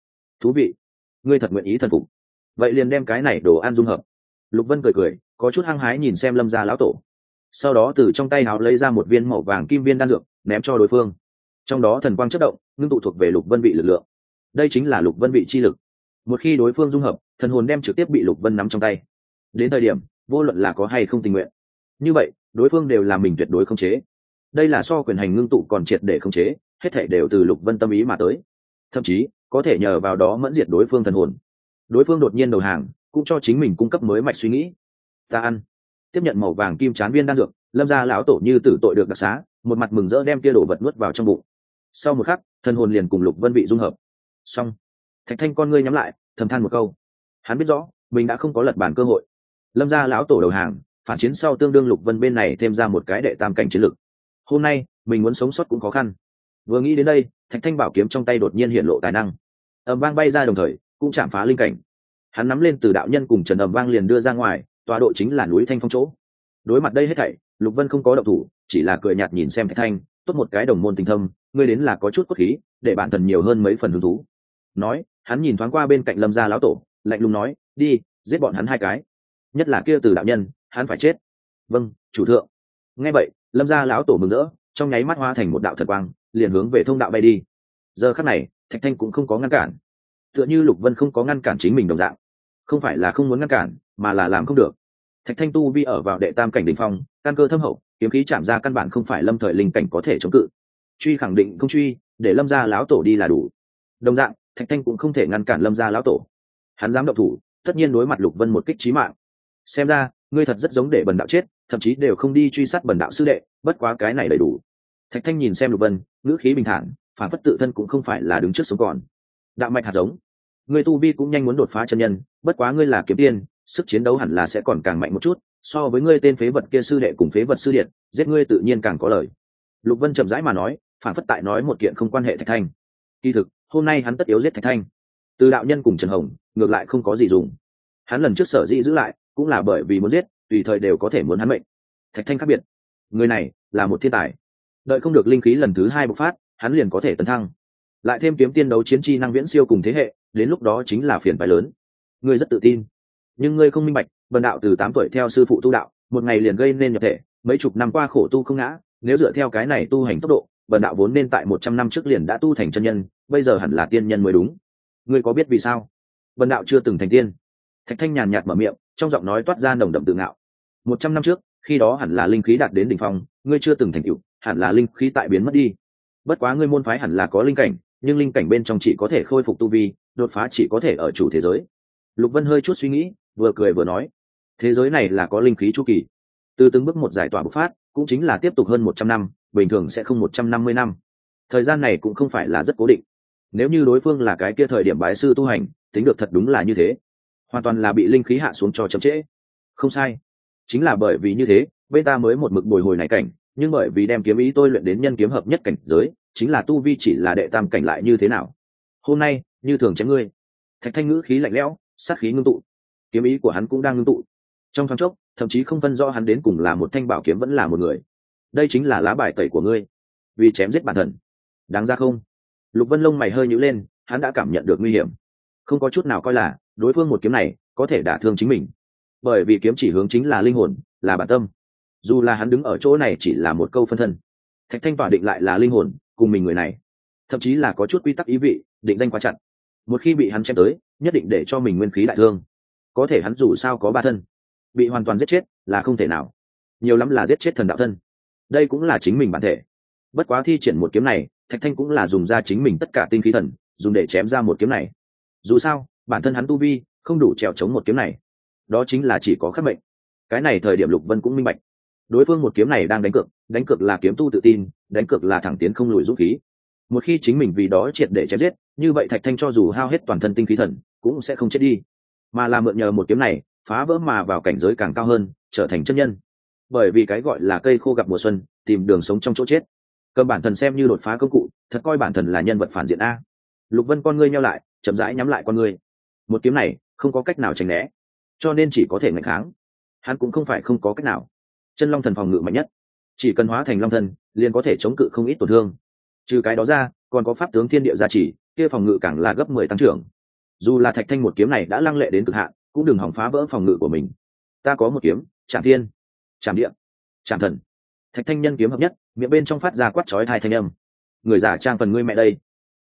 thú vị, ngươi thật nguyện ý thần phục, vậy liền đem cái này đồ ăn dung hợp. Lục Vân cười cười, có chút hăng hái nhìn xem Lâm gia lão tổ, sau đó từ trong tay áo lấy ra một viên màu vàng kim viên đan dược ném cho đối phương. Trong đó thần quang chất động, ngưng tụ thuộc về Lục Vân vị lực lượng. Đây chính là Lục Vân vị chi lực. Một khi đối phương dung hợp, thần hồn đem trực tiếp bị Lục Vân nắm trong tay. Đến thời điểm vô luận là có hay không tình nguyện, như vậy đối phương đều là mình tuyệt đối khống chế. Đây là so quyền hành ngưng tụ còn triệt để khống chế, hết thảy đều từ Lục Vân tâm ý mà tới. Thậm chí có thể nhờ vào đó mẫn diệt đối phương thần hồn. Đối phương đột nhiên đầu hàng, cũng cho chính mình cung cấp mới mạch suy nghĩ. Ta ăn. Tiếp nhận màu vàng kim chán viên đan dược, Lâm gia lão tổ như tử tội được đặc xá, một mặt mừng rỡ đem kia đồ vật nuốt vào trong bụng. Sau một khắc, thần hồn liền cùng Lục Vân vị dung hợp. Xong. Thạch Thanh con ngươi nhắm lại, thầm than một câu. Hắn biết rõ mình đã không có lật bản cơ hội. Lâm gia lão tổ đầu hàng, phản chiến sau tương đương Lục Vân bên này thêm ra một cái đệ tam cảnh chiến lực. Hôm nay mình muốn sống sót cũng khó khăn. Vừa nghĩ đến đây, Thạch Thanh bảo kiếm trong tay đột nhiên hiện lộ tài năng, ầm vang bay ra, đồng thời cũng chạm phá linh cảnh. Hắn nắm lên từ đạo nhân cùng Trần ầm vang liền đưa ra ngoài, tọa độ chính là núi Thanh Phong chỗ. Đối mặt đây hết thảy, Lục Vân không có động thủ, chỉ là cười nhạt nhìn xem Thạch Thanh, tốt một cái đồng môn tình thâm, ngươi đến là có chút cốt khí, để bản thân nhiều hơn mấy phần hứng thú. Nói, hắn nhìn thoáng qua bên cạnh Lâm gia lão tổ, lạnh lùng nói, đi, giết bọn hắn hai cái. Nhất là kia từ đạo nhân, hắn phải chết. Vâng, chủ thượng. Nghe vậy, Lâm gia lão tổ mừng rỡ, trong nháy mắt hóa thành một đạo thần quang, liền hướng về thông đạo bay đi. Giờ khắc này, Thạch Thanh cũng không có ngăn cản, tựa như Lục Vân không có ngăn cản chính mình đồng dạng. Không phải là không muốn ngăn cản, mà là làm không được. Thạch Thanh tu vi ở vào đệ tam cảnh đỉnh phong, căn cơ thâm hậu, kiếm khí chạm ra căn bản không phải lâm thời linh cảnh có thể chống cự. Truy khẳng định không truy, để Lâm gia lão tổ đi là đủ. Đồng dạng, Thạch Thanh cũng không thể ngăn cản Lâm gia lão tổ. Hắn dám động thủ, tất nhiên đối mặt Lục Vân một kích chí mạng. Xem ra, ngươi thật rất giống để bần đạo chết, thậm chí đều không đi truy sát bần đạo sư đệ, bất quá cái này đầy đủ. Thạch Thanh nhìn xem Lục Vân, ngữ khí bình thản, phản phất tự thân cũng không phải là đứng trước sống còn. Đạo mạch hạt giống, ngươi tu vi cũng nhanh muốn đột phá chân nhân, bất quá ngươi là kiếm tiên, sức chiến đấu hẳn là sẽ còn càng mạnh một chút, so với ngươi tên phế vật kia sư đệ cùng phế vật sư điện, giết ngươi tự nhiên càng có lời. Lục Vân chậm rãi mà nói, phản phất tại nói một kiện không quan hệ Thạch Thanh. Kỳ thực, hôm nay hắn tất yếu giết Thạch Thanh. Từ đạo nhân cùng Trần Hồng, ngược lại không có gì dùng. Hắn lần trước sở dĩ giữ lại, cũng là bởi vì muốn giết, tùy thời đều có thể muốn hắn mệnh. Thạch Thanh khác biệt, người này là một thiên tài. Đợi không được linh khí lần thứ hai bộc phát, hắn liền có thể tấn thăng. Lại thêm kiếm tiên đấu chiến chi năng viễn siêu cùng thế hệ, đến lúc đó chính là phiền phái lớn. Ngươi rất tự tin, nhưng ngươi không minh bạch, bần đạo từ 8 tuổi theo sư phụ tu đạo, một ngày liền gây nên nhập thể, mấy chục năm qua khổ tu không ngã, nếu dựa theo cái này tu hành tốc độ, bần đạo vốn nên tại 100 năm trước liền đã tu thành chân nhân, bây giờ hẳn là tiên nhân mới đúng. Ngươi có biết vì sao bần đạo chưa từng thành tiên? Thạch Thanh nhàn nhạt mở miệng, trong giọng nói toát ra nồng đậm tự ngạo. 100 năm trước, khi đó hẳn là linh khí đạt đến đỉnh phong, ngươi chưa từng thành tựu, hẳn là linh khí tại biến mất đi. Bất quá ngươi môn phái hẳn là có linh cảnh, nhưng linh cảnh bên trong chỉ có thể khôi phục tu vi, đột phá chỉ có thể ở chủ thế giới. Lục Vân hơi chút suy nghĩ, vừa cười vừa nói, thế giới này là có linh khí chu kỳ, từ từng bước một giải tỏa bộc phát, cũng chính là tiếp tục hơn 100 năm, bình thường sẽ không 150 năm. Thời gian này cũng không phải là rất cố định. Nếu như đối phương là cái kia thời điểm bái sư tu hành, tính được thật đúng là như thế, hoàn toàn là bị linh khí hạ xuống cho chậm trễ. Không sai, chính là bởi vì như thế, bên ta mới một mực bồi hồi này cảnh, nhưng bởi vì đem kiếm ý tôi luyện đến nhân kiếm hợp nhất cảnh giới, chính là tu vi chỉ là đệ tam cảnh lại như thế nào. Hôm nay, như thường chém ngươi. Thạch Thanh ngữ khí lạnh lẽo, sát khí ngưng tụ, kiếm ý của hắn cũng đang ngưng tụ. Trong thoáng chốc, thậm chí không phân rõ hắn đến cùng là một thanh bảo kiếm vẫn là một người. Đây chính là lá bài tẩy của ngươi, vì chém giết bản thân. Đáng ra không? Lục Vân lông mày hơi nhíu lên, hắn đã cảm nhận được nguy hiểm, không có chút nào coi là đối phương một kiếm này có thể đả thương chính mình, bởi vì kiếm chỉ hướng chính là linh hồn, là bản tâm. Dù là hắn đứng ở chỗ này chỉ là một câu phân thân, Thạch Thanh tỏa định lại là linh hồn cùng mình người này, thậm chí là có chút quy tắc ý vị, định danh quá chặt. Một khi bị hắn chém tới, nhất định để cho mình nguyên khí đại thương. Có thể hắn dù sao có ba thân, bị hoàn toàn giết chết là không thể nào, nhiều lắm là giết chết thần đạo thân, đây cũng là chính mình bản thể. Bất quá thi triển một kiếm này, Thạch Thanh cũng là dùng ra chính mình tất cả tinh khí thần, dùng để chém ra một kiếm này. Dù sao bản thân hắn tu vi không đủ trèo chống một kiếm này, đó chính là chỉ có khắc mệnh. Cái này thời điểm Lục Vân cũng minh bạch, đối phương một kiếm này đang đánh cược là kiếm tu tự tin, đánh cược là thẳng tiến không lùi dũng khí. Một khi chính mình vì đó triệt để chém giết, như vậy Thạch Thanh cho dù hao hết toàn thân tinh khí thần cũng sẽ không chết đi, mà là mượn nhờ một kiếm này phá vỡ mà vào cảnh giới càng cao hơn, trở thành chân nhân. Bởi vì cái gọi là cây khô gặp mùa xuân, tìm đường sống trong chỗ chết. Cầm bản thân xem như đột phá công cụ, thật coi bản thân là nhân vật phản diện a. Lục Vân con ngươi nheo lại, chậm rãi nhắm lại con ngươi. Một kiếm này không có cách nào tránh né, cho nên chỉ có thể nghịch kháng. Hắn cũng không phải không có cách nào. Chân Long thần phòng ngự mạnh nhất, chỉ cần hóa thành long thần liền có thể chống cự không ít tổn thương. Trừ cái đó ra, còn có pháp tướng thiên địa gia trì, kia phòng ngự càng là gấp 10 tăng trưởng. dù là thạch thanh một kiếm này đã lăng lệ đến cực hạn, cũng đừng hỏng phá vỡ phòng ngự của mình. Ta có một kiếm, chạm thiên, chạm địa, chạm thần. Thạch thanh nhân kiếm hợp nhất, miệng bên trong phát ra quát chói tai thanh âm. Người giả trang phần ngươi mẹ đây.